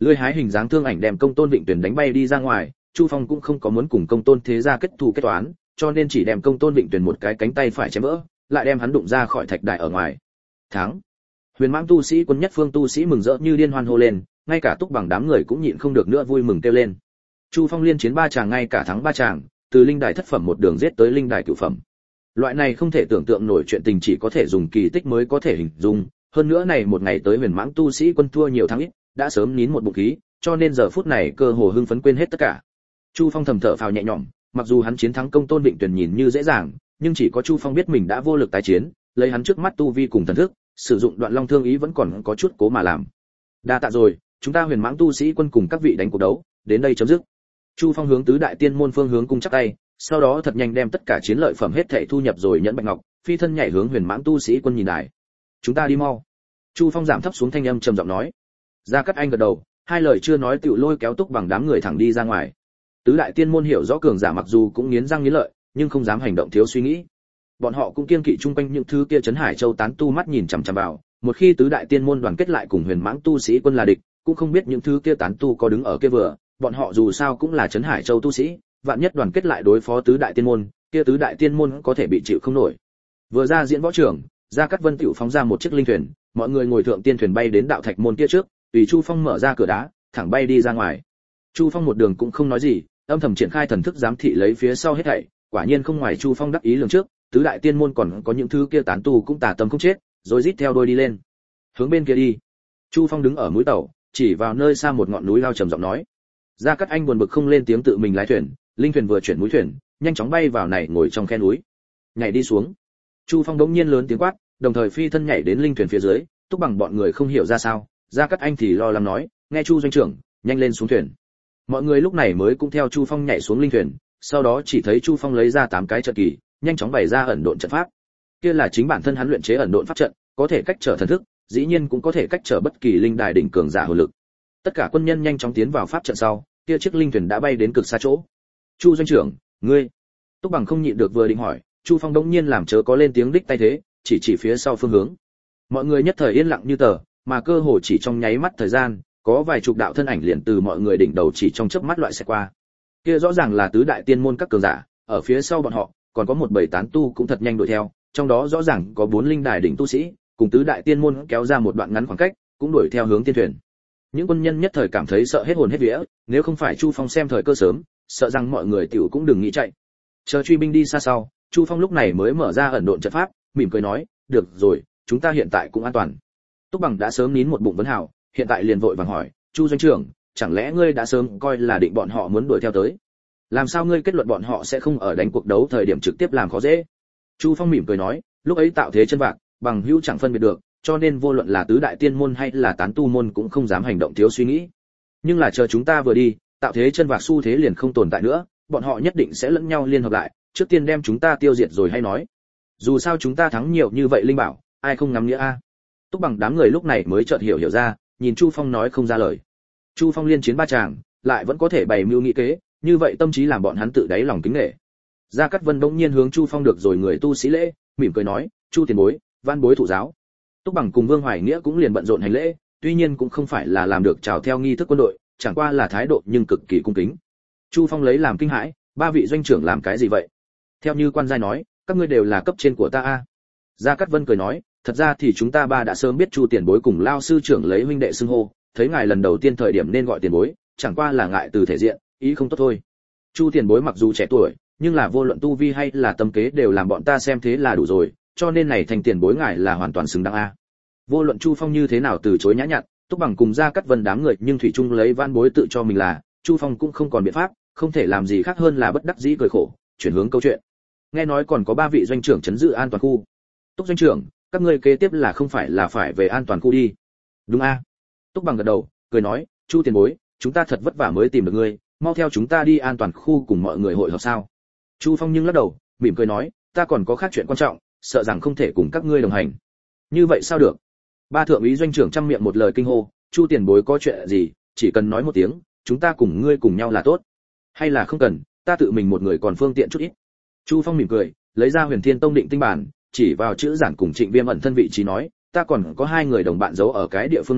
Lưỡi hái hình dáng thương ảnh đem Công Tôn Vịnh Tuyển đánh bay đi ra ngoài, Chu Phong cũng không có muốn cùng Công Tôn Thế gia kết thù kết toán, cho nên chỉ đem Công Tôn Vịnh Tuyển một cái cánh tay phải chém vỡ, lại đem hắn đụng ra khỏi thạch đài ở ngoài. Thắng! Huyền Mãng tu sĩ quân nhất phương tu sĩ mừng rỡ như điên hoan hô lên, ngay cả Túc Bằng đám người cũng nhịn không được nữa vui mừng kêu lên. Chu Phong liên chiến 3 tràng ngay cả thắng 3 tràng, từ linh đài thất phẩm một đường giết tới linh đài cửu phẩm. Loại này không thể tưởng tượng nổi chuyện tình chỉ có thể dùng kỳ tích mới có thể hình dung, hơn nữa này một ngày tới Huyền Mãng tu sĩ quân thua nhiều thắng ít, đã sớm nín một bụng khí, cho nên giờ phút này cơ hồ hưng phấn quên hết tất cả. Chu Phong thầm thở phào nhẹ nhõm, mặc dù hắn chiến thắng Công Tôn Vịnh Tuyển nhìn như dễ dàng, nhưng chỉ có Chu Phong biết mình đã vô lực tái chiến, lấy hắn trước mắt tu vi cùng thần thức, sử dụng Đoạn Long Thương ý vẫn còn có chút cố mà làm. Đa tạ rồi, chúng ta Huyền Mãng tu sĩ quân cùng các vị đánh cuộc đấu, đến đây chấm dứt. Chu Phong hướng tứ đại tiên môn phương hướng cung chắp tay, sau đó thật nhanh đem tất cả chiến lợi phẩm hết thảy thu nhập rồi nhẫn bạch ngọc, phi thân nhảy hướng Huyền Mãng tu sĩ quân nhìn đài. Chúng ta đi mau. Chu Phong giảm thấp xuống thanh âm trầm giọng nói. Gia Cát Anh gật đầu, hai lời chưa nói tựu lôi kéo Túc Bằng đám người thẳng đi ra ngoài. Tứ đại tiên môn hiểu rõ cường giả mặc dù cũng nghiến răng nghiến lợi, nhưng không dám hành động thiếu suy nghĩ. Bọn họ cũng kiêng kỵ chung quanh những thứ kia Trấn Hải Châu tán tu mắt nhìn chằm chằm vào, một khi tứ đại tiên môn đoàn kết lại cùng Huyền Mãng tu sĩ quân là địch, cũng không biết những thứ kia tán tu có đứng ở kia vừa, bọn họ dù sao cũng là Trấn Hải Châu tu sĩ, vạn nhất đoàn kết lại đối phó tứ đại tiên môn, kia tứ đại tiên môn có thể bị chịu không nổi. Vừa ra diễn võ trường, Gia Cát Vân tiểu phóng ra một chiếc linh thuyền, mọi người ngồi thượng tiên thuyền bay đến đạo thạch môn kia trước, tùy Chu Phong mở ra cửa đá, thẳng bay đi ra ngoài. Chu Phong một đường cũng không nói gì, âm thầm triển khai thần thức giám thị lấy phía sau hết thảy, quả nhiên không ngoài Chu Phong đắc ý lường trước, tứ đại tiên môn còn có những thứ kia tán tu cũng tà tâm không chết, rồi rít theo đuôi đi lên. Hướng bên kia đi. Chu Phong đứng ở mũi tàu, chỉ vào nơi xa một ngọn núi lao trầm giọng nói. Gia Cát Anh buồn bực không lên tiếng tự mình lái thuyền, linh thuyền vừa chuyển mũi thuyền, nhanh chóng bay vào này ngồi trong khe núi. Nhảy đi xuống. Chu Phong đống nhiên lớn tiếng quát, đồng thời phi thân nhảy đến linh thuyền phía dưới, Túc Bằng bọn người không hiểu ra sao, Gia Cát Anh thì lo lắng nói, nghe Chu doanh trưởng, nhanh lên xuống thuyền. Mọi người lúc này mới cũng theo Chu Phong nhảy xuống linh thuyền, sau đó chỉ thấy Chu Phong lấy ra 8 cái trận kỳ, nhanh chóng bày ra ẩn độn trận pháp. Kia là chính bản thân hắn luyện chế ẩn độn pháp trận, có thể cách trở thần thức, dĩ nhiên cũng có thể cách trở bất kỳ linh đài đỉnh cường giả hồn lực. Tất cả quân nhân nhanh chóng tiến vào pháp trận sau, kia chiếc linh thuyền đã bay đến cực xa chỗ. Chu doanh trưởng, ngươi. Túc Bằng không nhịn được vừa định hỏi, Chu Phong đống nhiên làm chớ có lên tiếng đích tay thế, chỉ phía sau phương hướng. Mọi người nhất thời yên lặng như tờ, mà cơ hồ chỉ trong nháy mắt thời gian, có vài chục đạo thân ảnh liền từ mọi người đỉnh đầu chỉ trong chớp mắt loại sẽ qua. Kia rõ ràng là tứ đại tiên môn các cường giả, ở phía sau bọn họ, còn có một bầy tán tu cũng thật nhanh đuổi theo, trong đó rõ ràng có 4 linh đài đỉnh tu sĩ, cùng tứ đại tiên môn kéo ra một đoạn ngắn khoảng cách, cũng đuổi theo hướng tiên thuyền. Những quân nhân nhất thời cảm thấy sợ hết hồn hết vía, nếu không phải Chu Phong xem thời cơ sớm, sợ rằng mọi người tiểu cũng đừng nghĩ chạy. Chờ truy binh đi xa sau, Chu Phong lúc này mới mở ra ẩn độn trận pháp, mỉm cười nói, "Được rồi, chúng ta hiện tại cũng an toàn." Túc Bằng đã sớm nín một bụng vấn hào, hiện tại liền vội vàng hỏi, "Chu doanh trưởng, chẳng lẽ ngươi đã sớm coi là định bọn họ muốn đuổi theo tới? Làm sao ngươi kết luận bọn họ sẽ không ở đánh cuộc đấu thời điểm trực tiếp làm khó dễ?" Chu Phong mỉm cười nói, "Lúc ấy tạo thế chân vạc, bằng hữu chẳng phân biệt được, cho nên vô luận là tứ đại tiên môn hay là tán tu môn cũng không dám hành động thiếu suy nghĩ. Nhưng là chờ chúng ta vừa đi, tạo thế chân vạc xu thế liền không tồn tại nữa, bọn họ nhất định sẽ lẫn nhau liên hợp lại, trước tiên đem chúng ta tiêu diệt rồi hay nói. Dù sao chúng ta thắng nhiều như vậy linh bảo, ai không ngắm nghĩa a?" Túc Bằng đám người lúc này mới chợt hiểu ra, nhìn Chu Phong nói không ra lời. Chu Phong liên chiến 3 tràng, lại vẫn có thể bày mưu nghị kế, như vậy tâm trí làm bọn hắn tự đáy lòng kính nể. Gia Cát Vân bỗng nhiên hướng Chu Phong được rồi người tu sĩ lễ, mỉm cười nói, "Chu tiền bối, van bối thụ giáo." Túc Bằng cùng Vương Hoài Nghĩa cũng liền bận rộn hành lễ, tuy nhiên cũng không phải là làm được chào theo nghi thức quân đội, chẳng qua là thái độ nhưng cực kỳ cung kính. Chu Phong lấy làm kinh hãi, "Ba vị doanh trưởng làm cái gì vậy?" Theo như quan giai nói, "Các ngươi đều là cấp trên của ta a." Gia Cát Vân cười nói, "Thật ra thì chúng ta ba đã sớm biết Chu tiền bối cùng Lao sư trưởng lấy huynh đệ xưng hô, thấy ngài lần đầu tiên thời điểm nên gọi tiền bối, chẳng qua là ngại từ thể diện, ý không tốt thôi. Chu tiền bối mặc dù trẻ tuổi, nhưng là vô luận tu vi hay là tâm kế đều làm bọn ta xem thế là đủ rồi, cho nên này thành tiền bối ngài là hoàn toàn xứng đáng a." Vô luận Chu Phong như thế nào từ chối nhã nhặn, Túc Bằng cùng Gia Cát Vân đám người nhưng thủy chung lấy van bối tự cho mình là, Chu Phong cũng không còn biện pháp, không thể làm gì khác hơn là bất đắc dĩ cười khổ, chuyển hướng câu chuyện. Nghe nói còn có 3 vị doanh trưởng trấn giữ an toàn khu. Túc doanh trưởng, các ngươi kế tiếp là không phải là phải về an toàn khu đi? Đúng a. Túc Bằng gật đầu, cười nói, "Chu tiền bối, chúng ta thật vất vả mới tìm được ngươi, mau theo chúng ta đi an toàn khu cùng mọi người hội họp sao?" Chu Phong nhưng lắc đầu, mỉm cười nói, "Ta còn có khác chuyện quan trọng, sợ rằng không thể cùng các ngươi đồng hành." "Như vậy sao được?" Ba thượng úy doanh trưởng trăm miệng một lời kinh hô, "Chu tiền bối có chuyện gì, chỉ cần nói một tiếng, chúng ta cùng ngươi cùng nhau là tốt. Hay là không cần, ta tự mình một người còn phương tiện chút ít." Chu Phong mỉm cười, lấy ra Huyền Thiên Tông định tinh bản, chỉ vào chữ giản cùng Trịnh Viêm ẩn thân vị trí nói, "Ta còn có 2 người đồng bạn giấu ở cái địa phương này,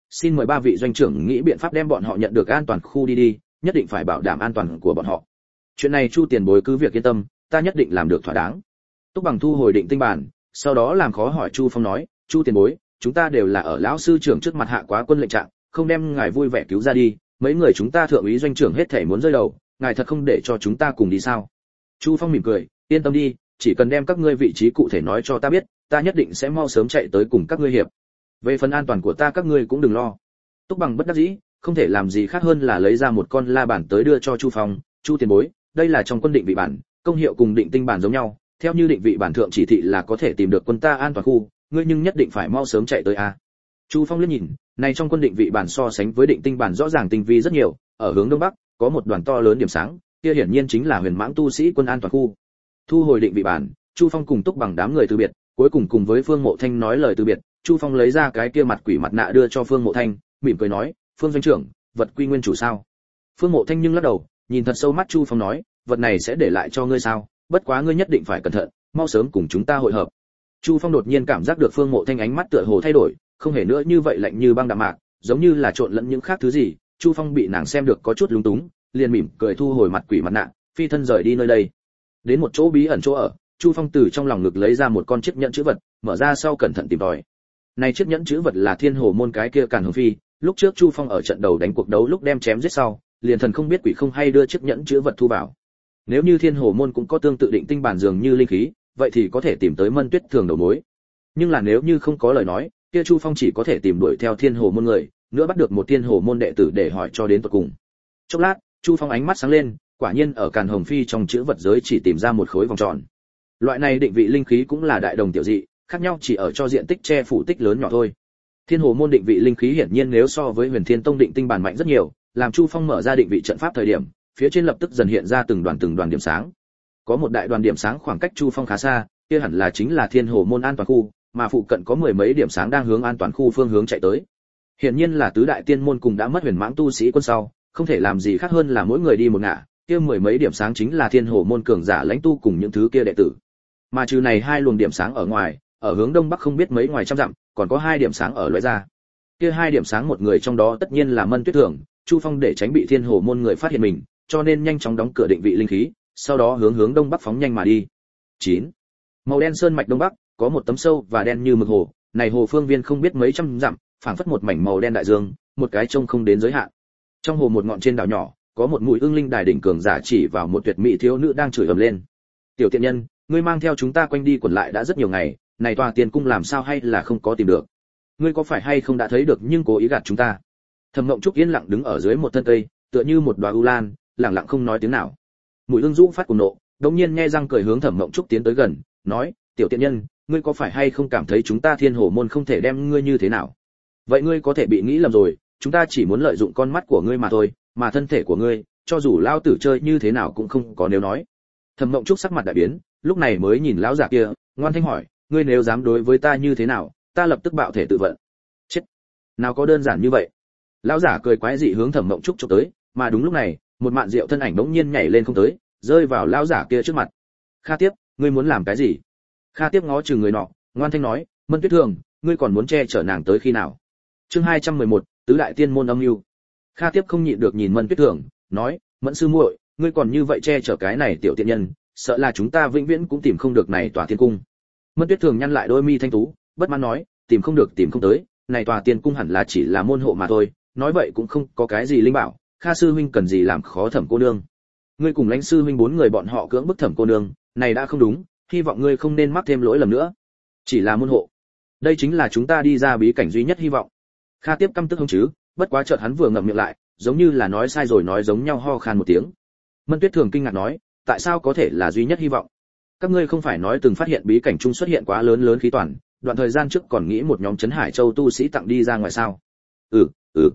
xin mời ba vị doanh trưởng nghĩ biện pháp đem bọn họ nhận được an toàn khu đi, nhất định phải bảo đảm an toàn của bọn họ. Chuyện này Chu tiền bối cứ việc yên tâm, ta nhất định làm được thỏa đáng. Túc Bằng thu hồi định tinh bản, sau đó làm khó hỏi Chu Phong nói, Chu tiền bối, chúng ta đều là ở lão sư trưởng trước mặt hạ quá quân lệnh trạng, không đem ngài vui vẻ cứu ra đi, mấy người chúng ta thượng úy doanh trưởng hết thảy muốn rơi đầu, ngài thật không để cho chúng ta cùng đi sao? Chu Phong mỉm cười, yên tâm đi, chỉ cần đem các ngươi vị trí cụ thể nói cho ta biết, ta nhất định sẽ mau sớm chạy tới cùng các ngươi hiệp. Về phần an toàn của ta các ngươi cũng đừng lo. Túc Bằng bất đắc dĩ, không thể làm gì khác hơn là lấy ra một con la bản tới đưa cho Chu Phong, Chu tiền bối, đây là trong quân định vị bản, công hiệu cùng định tinh bản giống nhau, theo như định vị bản thượng chỉ thị là có thể tìm được quân ta an toàn khu, ngươi nhưng nhất định phải mau sớm chạy tới a. Chu Phong liếc nhìn, này trong quân định vị bản so sánh với định tinh bản rõ ràng tinh vi rất nhiều, ở hướng đông bắc có một đoàn to lớn điểm sáng, kia hiển nhiên chính là Huyền Mãng tu sĩ quân an toàn khu. Thu hồi định vị bản, Chu Phong cùng Túc Bằng đám người từ biệt, cuối cùng cùng với Phương Mộ Thanh nói lời từ biệt, Chu Phong lấy ra cái kia mặt quỷ mặt nạ đưa cho Phương Mộ Thanh, mỉm cười nói, Phương doanh trưởng, vật quy nguyên chủ sao? Phương Mộ Thanh nhưng lắc đầu, nhìn thật sâu mắt Chu Phong nói, vật này sẽ để lại cho ngươi sao, bất quá ngươi nhất định phải cẩn thận, mau sớm cùng chúng ta hội hợp. Chu Phong đột nhiên cảm giác được Phương Mộ Thanh ánh mắt tựa hồ thay đổi, không hề nữa như vậy lạnh như băng đạm mạc, giống như là trộn lẫn những khác thứ gì. Chu Phong bị nàng xem được có chút lúng túng, liền mỉm cười thu hồi mặt quỷ mặt nạ, phi thân rời đi nơi đây. Đến một chỗ bí ẩn chỗ ở, Chu Phong từ trong lòng ngực lấy ra một con chiếc nhẫn chữ vật, mở ra sau cẩn thận tìm tòi. Này chiếc nhẫn chữ vật là Thiên Hồ môn cái kia Càn Hồng Phi, lúc trước Chu Phong ở trận đầu đánh cuộc đấu lúc đem chém giết sau, liền thần không biết quỷ không hay đưa chiếc nhẫn chữ vật thu vào. Nếu như Thiên Hồ môn cũng có tương tự định tinh bản dường như linh khí, vậy thì có thể tìm tới Mân Tuyết Thường đầu mối. Nhưng là nếu như không có lời nói, kia Chu Phong chỉ có thể tìm đuổi theo Thiên Hồ môn người, nữa bắt được một Thiên Hồ môn đệ tử để hỏi cho đến tận cùng. Chốc lát, Chu Phong ánh mắt sáng lên, quả nhiên ở Càn Hồng Phi trong chữ vật giới chỉ tìm ra một khối vòng tròn. Loại này định vị linh khí cũng là đại đồng tiểu dị, khác nhau chỉ ở cho diện tích che phủ tích lớn nhỏ thôi. Thiên Hồ môn định vị linh khí hiển nhiên nếu so với Huyền Thiên Tông định tinh bản mạnh rất nhiều, làm Chu Phong mở ra định vị trận pháp thời điểm, phía trên lập tức dần hiện ra từng đoàn điểm sáng. Có một đại đoàn điểm sáng khoảng cách Chu Phong khá xa, kia hẳn là chính là Thiên Hồ môn an toàn khu, mà phụ cận có mười mấy điểm sáng đang hướng an toàn khu phương hướng chạy tới. Hiển nhiên là tứ đại tiên môn cùng đã mất Huyền Mãng tu sĩ quân sau, không thể làm gì khác hơn là mỗi người đi một ngả, kia mười mấy điểm sáng chính là Thiên Hồ môn cường giả lãnh tu cùng những thứ kia đệ tử. Mà trừ này hai luồng điểm sáng ở ngoài, ở hướng đông bắc không biết mấy ngoài trăm dặm, còn có hai điểm sáng ở loại ra. Kia hai điểm sáng một người trong đó tất nhiên là Mân Tuyết Thường, Chu Phong để tránh bị Thiên Hồ môn người phát hiện mình, cho nên nhanh chóng đóng cửa định vị linh khí, sau đó hướng đông bắc phóng nhanh mà đi. 9. Màu đen sơn mạch đông bắc, có một tấm sâu và đen như mực hồ, này hồ phương viên không biết mấy trăm dặm, phảng phất một mảnh màu đen đại dương, một cái trông không đến giới hạn. Trong hồ một ngọn trên đảo nhỏ, có một mũi ưng linh đài đỉnh cường giả chỉ vào một tuyệt mỹ thiếu nữ đang chửi ầm lên. Tiểu tiện nhân, ngươi mang theo chúng ta quanh đi quẩn lại đã rất nhiều ngày, này tòa tiền cung làm sao hay là không có tìm được? Ngươi có phải hay không đã thấy được nhưng cố ý gạt chúng ta? Thẩm Mộng Trúc yên lặng đứng ở dưới một thân cây, tựa như một đóa u lan, lặng lặng không nói tiếng nào. Mũi ưng dũ phát cuồng nộ, đột nhiên nghe răng cười hướng Thẩm Mộng Trúc tiến tới gần, nói: "Tiểu tiện nhân, ngươi có phải hay không cảm thấy chúng ta Thiên Hồ môn không thể đem ngươi như thế nào? Vậy ngươi có thể bị nghĩ lầm rồi, chúng ta chỉ muốn lợi dụng con mắt của ngươi mà thôi, mà thân thể của ngươi, cho dù lao tử chơi như thế nào cũng không có nếu nói." Thẩm Mộng Trúc sắc mặt đại biến, lúc này mới nhìn lão giả kia, ngoan thanh hỏi: "Ngươi nếu dám đối với ta như thế nào, ta lập tức bạo thể tự vận." Chết, nào có đơn giản như vậy. Lão giả cười quái dị hướng Thẩm Mộng Trúc chụp tới, mà đúng lúc này, một mạn rượu thân ảnh bỗng nhiên nhảy lên không tới, rơi vào lão giả kia trước mặt. "Kha Tiếp, ngươi muốn làm cái gì?" Kha Tiếp ngó chừng người nọ, ngoan thanh nói: "Mân Tuyết Thường, ngươi còn muốn che chở nàng tới khi nào?" Chương 211, tứ đại tiên môn âm mưu. Kha Tiếp không nhịn được nhìn Mân Tuyết Thường, nói: "Mẫn sư muội, ngươi còn như vậy che chở cái này tiểu tiện nhân, sợ là chúng ta vĩnh viễn cũng tìm không được này tòa tiên cung." Mân Tuyết Thường nhăn lại đôi mi thanh tú, bất mãn nói: "Tìm không được tìm không tới, này tòa tiên cung hẳn là chỉ là môn hộ mà thôi, nói vậy cũng không có cái gì linh bảo, Kha sư huynh cần gì làm khó Thẩm cô nương. Ngươi cùng Lãnh sư huynh bốn người bọn họ cưỡng bức Thẩm cô nương, này đã không đúng, hy vọng ngươi không nên mắc thêm lỗi lầm nữa. Chỉ là môn hộ, đây chính là chúng ta đi ra bí cảnh duy nhất hy vọng." Kha Tiếp căm tức không chứ, bất quá chợt hắn vừa ngậm miệng lại, giống như là nói sai rồi nói giống nhau ho khan một tiếng. Mân Tuyết Thường kinh ngạc nói: "Tại sao có thể là duy nhất hy vọng? Các ngươi không phải nói từng phát hiện bí cảnh trung xuất hiện quá lớn khí toàn, đoạn thời gian trước còn nghĩ một nhóm Trấn Hải Châu tu sĩ tặng đi ra ngoài sao?" Ừ.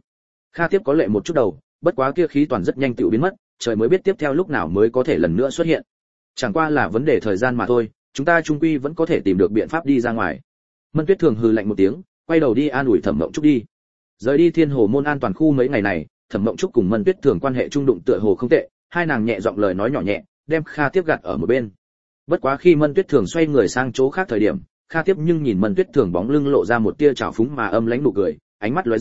Kha Tiếp có lệ một chút đầu, bất quá kia khí toàn rất nhanh tựu biến mất, trời mới biết tiếp theo lúc nào mới có thể lần nữa xuất hiện. Chẳng qua là vấn đề thời gian mà thôi, chúng ta chung quy vẫn có thể tìm được biện pháp đi ra ngoài. Mân Tuyết Thường hừ lạnh một tiếng, quay đầu đi an ủi Thẩm Mộng Trúc đi. Rời đi Thiên Hồ môn an toàn khu mấy ngày này, Thẩm Mộng Trúc cùng Mân Tuyết Thường quan hệ trung đụng tựa hồ không tệ, hai nàng nhẹ giọng lời nói nhỏ nhẹ, đem Kha Tiếp gạt ở một bên. Bất quá khi Mân Tuyết Thường xoay người sang chỗ khác thời điểm, Kha Tiếp nhưng nhìn Mân Tuyết Thường bóng lưng lộ ra một tia trào phúng mà âm lãnh nụ cười, ánh mắt lóe ra,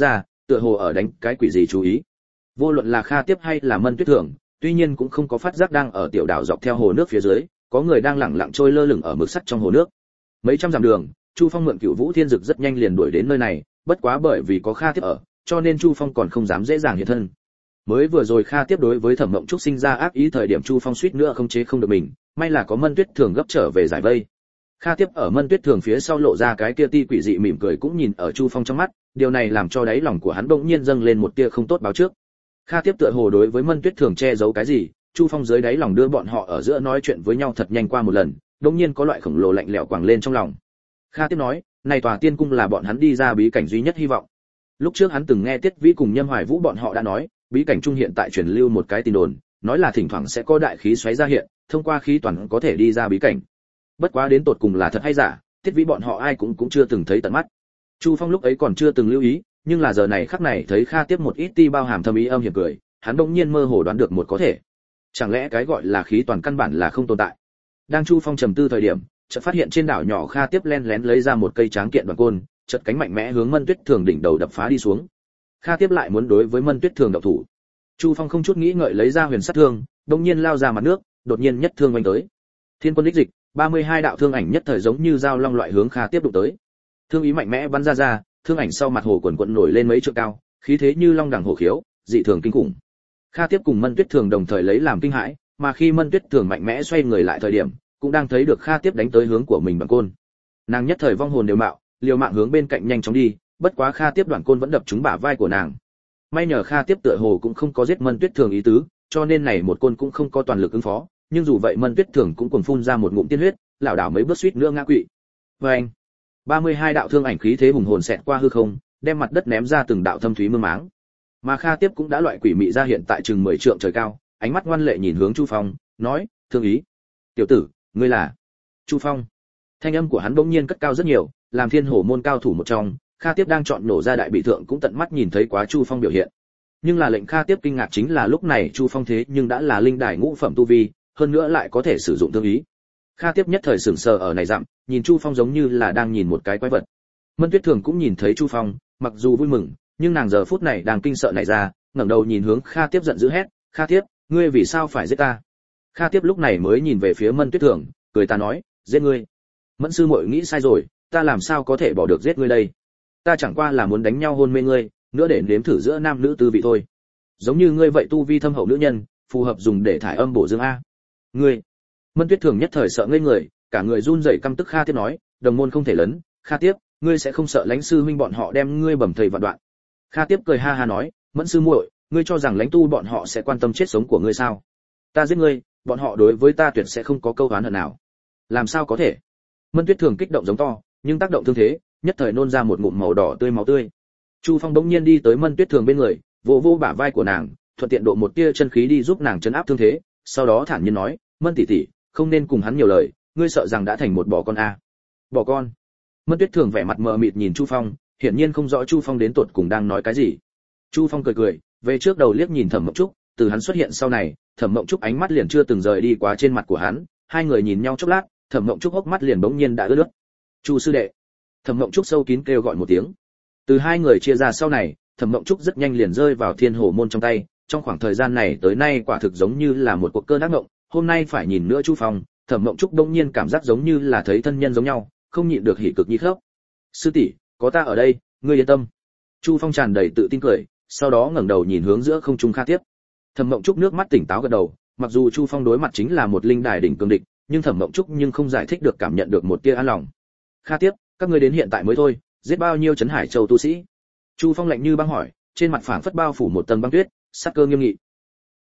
tựa hồ ở đánh cái quỷ gì chú ý. Vô luận là Kha Tiếp hay là Mân Tuyết Thường, tuy nhiên cũng không có phát giác đang ở tiểu đảo dọc theo hồ nước phía dưới, có người đang lẳng lặng trôi lơ lửng ở mực sắt trong hồ nước. Mấy trăm dặm đường, Chu Phong mượn Cửu Vũ Thiên Dực rất nhanh liền đuổi đến nơi này, bất quá bởi vì có Kha Tiếp ở, cho nên Chu Phong còn không dám dễ dàng hiện thân. Mới vừa rồi Kha Tiếp đối với Thẩm Mộng Trúc sinh ra ác ý thời điểm Chu Phong suýt nữa không chế không được mình, may là có Mân Tuyết Thường gấp trở về giải vây. Kha Tiếp ở Mân Tuyết Thường phía sau lộ ra cái kia ti quỷ dị mỉm cười cũng nhìn ở Chu Phong trong mắt, điều này làm cho đáy lòng của hắn bỗng nhiên dâng lên một tia không tốt báo trước. Kha Tiếp tựa hồ đối với Mân Tuyết Thường che giấu cái gì, Chu Phong dưới đáy lòng đưa bọn họ ở giữa nói chuyện với nhau thật nhanh qua một lần, bỗng nhiên có loại khổng lồ lạnh lẽo quẳng lên trong lòng. Kha Tiếp nói, này tòa tiên cung là bọn hắn đi ra bí cảnh duy nhất hy vọng. Lúc trước hắn từng nghe Tiết Vĩ cùng Nhâm Hoài Vũ bọn họ đã nói, bí cảnh trung hiện tại truyền lưu một cái tin đồn, nói là thỉnh thoảng sẽ có đại khí xoáy ra hiện, thông qua khí toàn có thể đi ra bí cảnh. Bất quá đến tột cùng là thật hay giả, Tiết Vĩ bọn họ ai cũng chưa từng thấy tận mắt. Chu Phong lúc ấy còn chưa từng lưu ý, nhưng là giờ này khắc này thấy Kha Tiếp một ít ti bao hàm thâm ý âm hiểm cười, hắn bỗng nhiên mơ hồ đoán được một có thể. Chẳng lẽ cái gọi là khí toàn căn bản là không tồn tại? Đang Chu Phong trầm tư thời điểm, chợt phát hiện trên đảo nhỏ Kha Tiếp len lén lấy ra một cây tráng kiện đoàn côn, chợt cánh mạnh mẽ hướng Mân Tuyết Thường đỉnh đầu đập phá đi xuống. Kha Tiếp lại muốn đối với Mân Tuyết Thường động thủ. Chu Phong không chút nghĩ ngợi lấy ra huyền sát thương, đột nhiên lao ra mặt nước, đột nhiên nhất thương vung tới. Thiên quân đích dịch, 32 đạo thương ảnh nhất thời giống như dao long loại hướng Kha Tiếp đụng tới. Thương ý mạnh mẽ bắn ra, thương ảnh sau mặt hồ quần quần nổi lên mấy trượng cao, khí thế như long đằng hổ khiếu, dị thường kinh khủng. Kha Tiếp cùng Mân Tuyết Thường đồng thời lấy làm kinh hãi, mà khi Mân Tuyết Thường mạnh mẽ xoay người lại thời điểm, cũng đang thấy được Kha Tiếp đánh tới hướng của mình bằng côn. Nàng nhất thời vong hồn đều mạo, liều mạng hướng bên cạnh nhanh chóng đi, bất quá Kha Tiếp đoạn côn vẫn đập trúng bả vai của nàng. May nhờ Kha Tiếp tựa hồ cũng không có giết Mân Tuyết Thường ý tứ, cho nên này một côn cũng không có toàn lực ứng phó, nhưng dù vậy Mân Tuyết Thường cũng cuồng phun ra một ngụm tiên huyết, lảo đảo mấy bước suýt nữa ngã quỵ. Oeng! 32 đạo thương ảnh khí thế hùng hồn xẹt qua hư không, đem mặt đất ném ra từng đạo thâm thúy mương máng. Mà Kha Tiếp cũng đã loại quỷ mị ra hiện tại chừng 10 trượng trời cao, ánh mắt ngoan lệ nhìn hướng Chu Phong, nói: "Thương ý, tiểu tử, ngươi là?" Chu Phong. Thanh âm của hắn bỗng nhiên cất cao rất nhiều, làm Thiên Hổ môn cao thủ một trong, Kha Tiếp đang chọn nổ ra đại bị thượng cũng tận mắt nhìn thấy quá Chu Phong biểu hiện. Nhưng là lệnh Kha Tiếp kinh ngạc chính là lúc này Chu Phong thế nhưng đã là linh đài ngũ phẩm tu vi, hơn nữa lại có thể sử dụng thương ý. Kha Tiếp nhất thời sửng sờ ở này dặm, nhìn Chu Phong giống như là đang nhìn một cái quái vật. Mân Tuyết Thường cũng nhìn thấy Chu Phong, mặc dù vui mừng, nhưng nàng giờ phút này đang kinh sợ nảy ra, ngẩng đầu nhìn hướng Kha Tiếp giận dữ hét: "Kha Tiếp, ngươi vì sao phải giết ta?" Kha Tiếp lúc này mới nhìn về phía Mân Tuyết Thường, cười ta nói: "Giết ngươi? Mẫn sư muội nghĩ sai rồi, ta làm sao có thể bỏ được giết ngươi đây? Ta chẳng qua là muốn đánh nhau hôn mê ngươi, nữa để nếm thử giữa nam nữ tư vị thôi. Giống như ngươi vậy tu vi thâm hậu nữ nhân, phù hợp dùng để thải âm bổ dương a." "Ngươi?" Mân Tuyết Thường nhất thời sợ ngây người, cả người run rẩy căm tức Kha Tiếp nói: "Đồng môn không thể lấn, Kha Tiếp, ngươi sẽ không sợ lãnh sư huynh bọn họ đem ngươi bầm thây vạn đoạn?" Kha Tiếp cười ha ha nói: "Mẫn sư muội, ngươi cho rằng lãnh tu bọn họ sẽ quan tâm chết sống của ngươi sao? Ta giết ngươi, bọn họ đối với ta tuyệt sẽ không có câu oán hận nào." "Làm sao có thể?" Mân Tuyết Thường kích động giống to, nhưng tác động thương thế, nhất thời nôn ra một ngụm màu đỏ tươi máu tươi. Chu Phong bỗng nhiên đi tới Mân Tuyết Thường bên người, vỗ vỗ bả vai của nàng, thuận tiện độ một tia chân khí đi giúp nàng trấn áp thương thế, sau đó thản nhiên nói: "Mân tỷ tỷ, không nên cùng hắn nhiều lời, ngươi sợ rằng đã thành một bò con a." "Bò con?" Mân Tuyết Thường vẻ mặt mờ mịt nhìn Chu Phong, hiển nhiên không rõ Chu Phong đến tột cùng đang nói cái gì. Chu Phong cười cười, về trước đầu liếc nhìn Thẩm Mộng Trúc, từ hắn xuất hiện sau này, Thẩm Mộng Trúc ánh mắt liền chưa từng rời đi quá trên mặt của hắn, hai người nhìn nhau chốc lát, Thẩm Mộng Trúc hốc mắt liền bỗng nhiên đã ướt nước. "Chu sư đệ." Thẩm Mộng Trúc sâu kín kêu gọi một tiếng. Từ hai người chia ra sau này, Thẩm Mộng Trúc rất nhanh liền rơi vào Thiên Hổ môn trong tay, trong khoảng thời gian này tới nay quả thực giống như là một cuộc cơn ác mộng, hôm nay phải nhìn nữa Chu Phong, Thẩm Mộng Trúc bỗng nhiên cảm giác giống như là thấy thân nhân giống nhau, không nhịn được hỉ cực nhi khóc. "Sư tỷ, có ta ở đây, ngươi yên tâm." Chu Phong tràn đầy tự tin cười, sau đó ngẩng đầu nhìn hướng giữa không trung Kha Tiếp. Thẩm Mộng Trúc nước mắt tỉnh táo gật đầu, mặc dù Chu Phong đối mặt chính là một linh đài đỉnh cường địch, nhưng Thẩm Mộng Trúc nhưng không giải thích được cảm nhận được một tia an lòng. "Kha Tiếp, các ngươi đến hiện tại mới thôi, giết bao nhiêu trấn Hải Châu tu sĩ?" Chu Phong lạnh như băng hỏi, trên mặt phảng phất bao phủ một tầng băng tuyết, sắc cơ nghiêm nghị.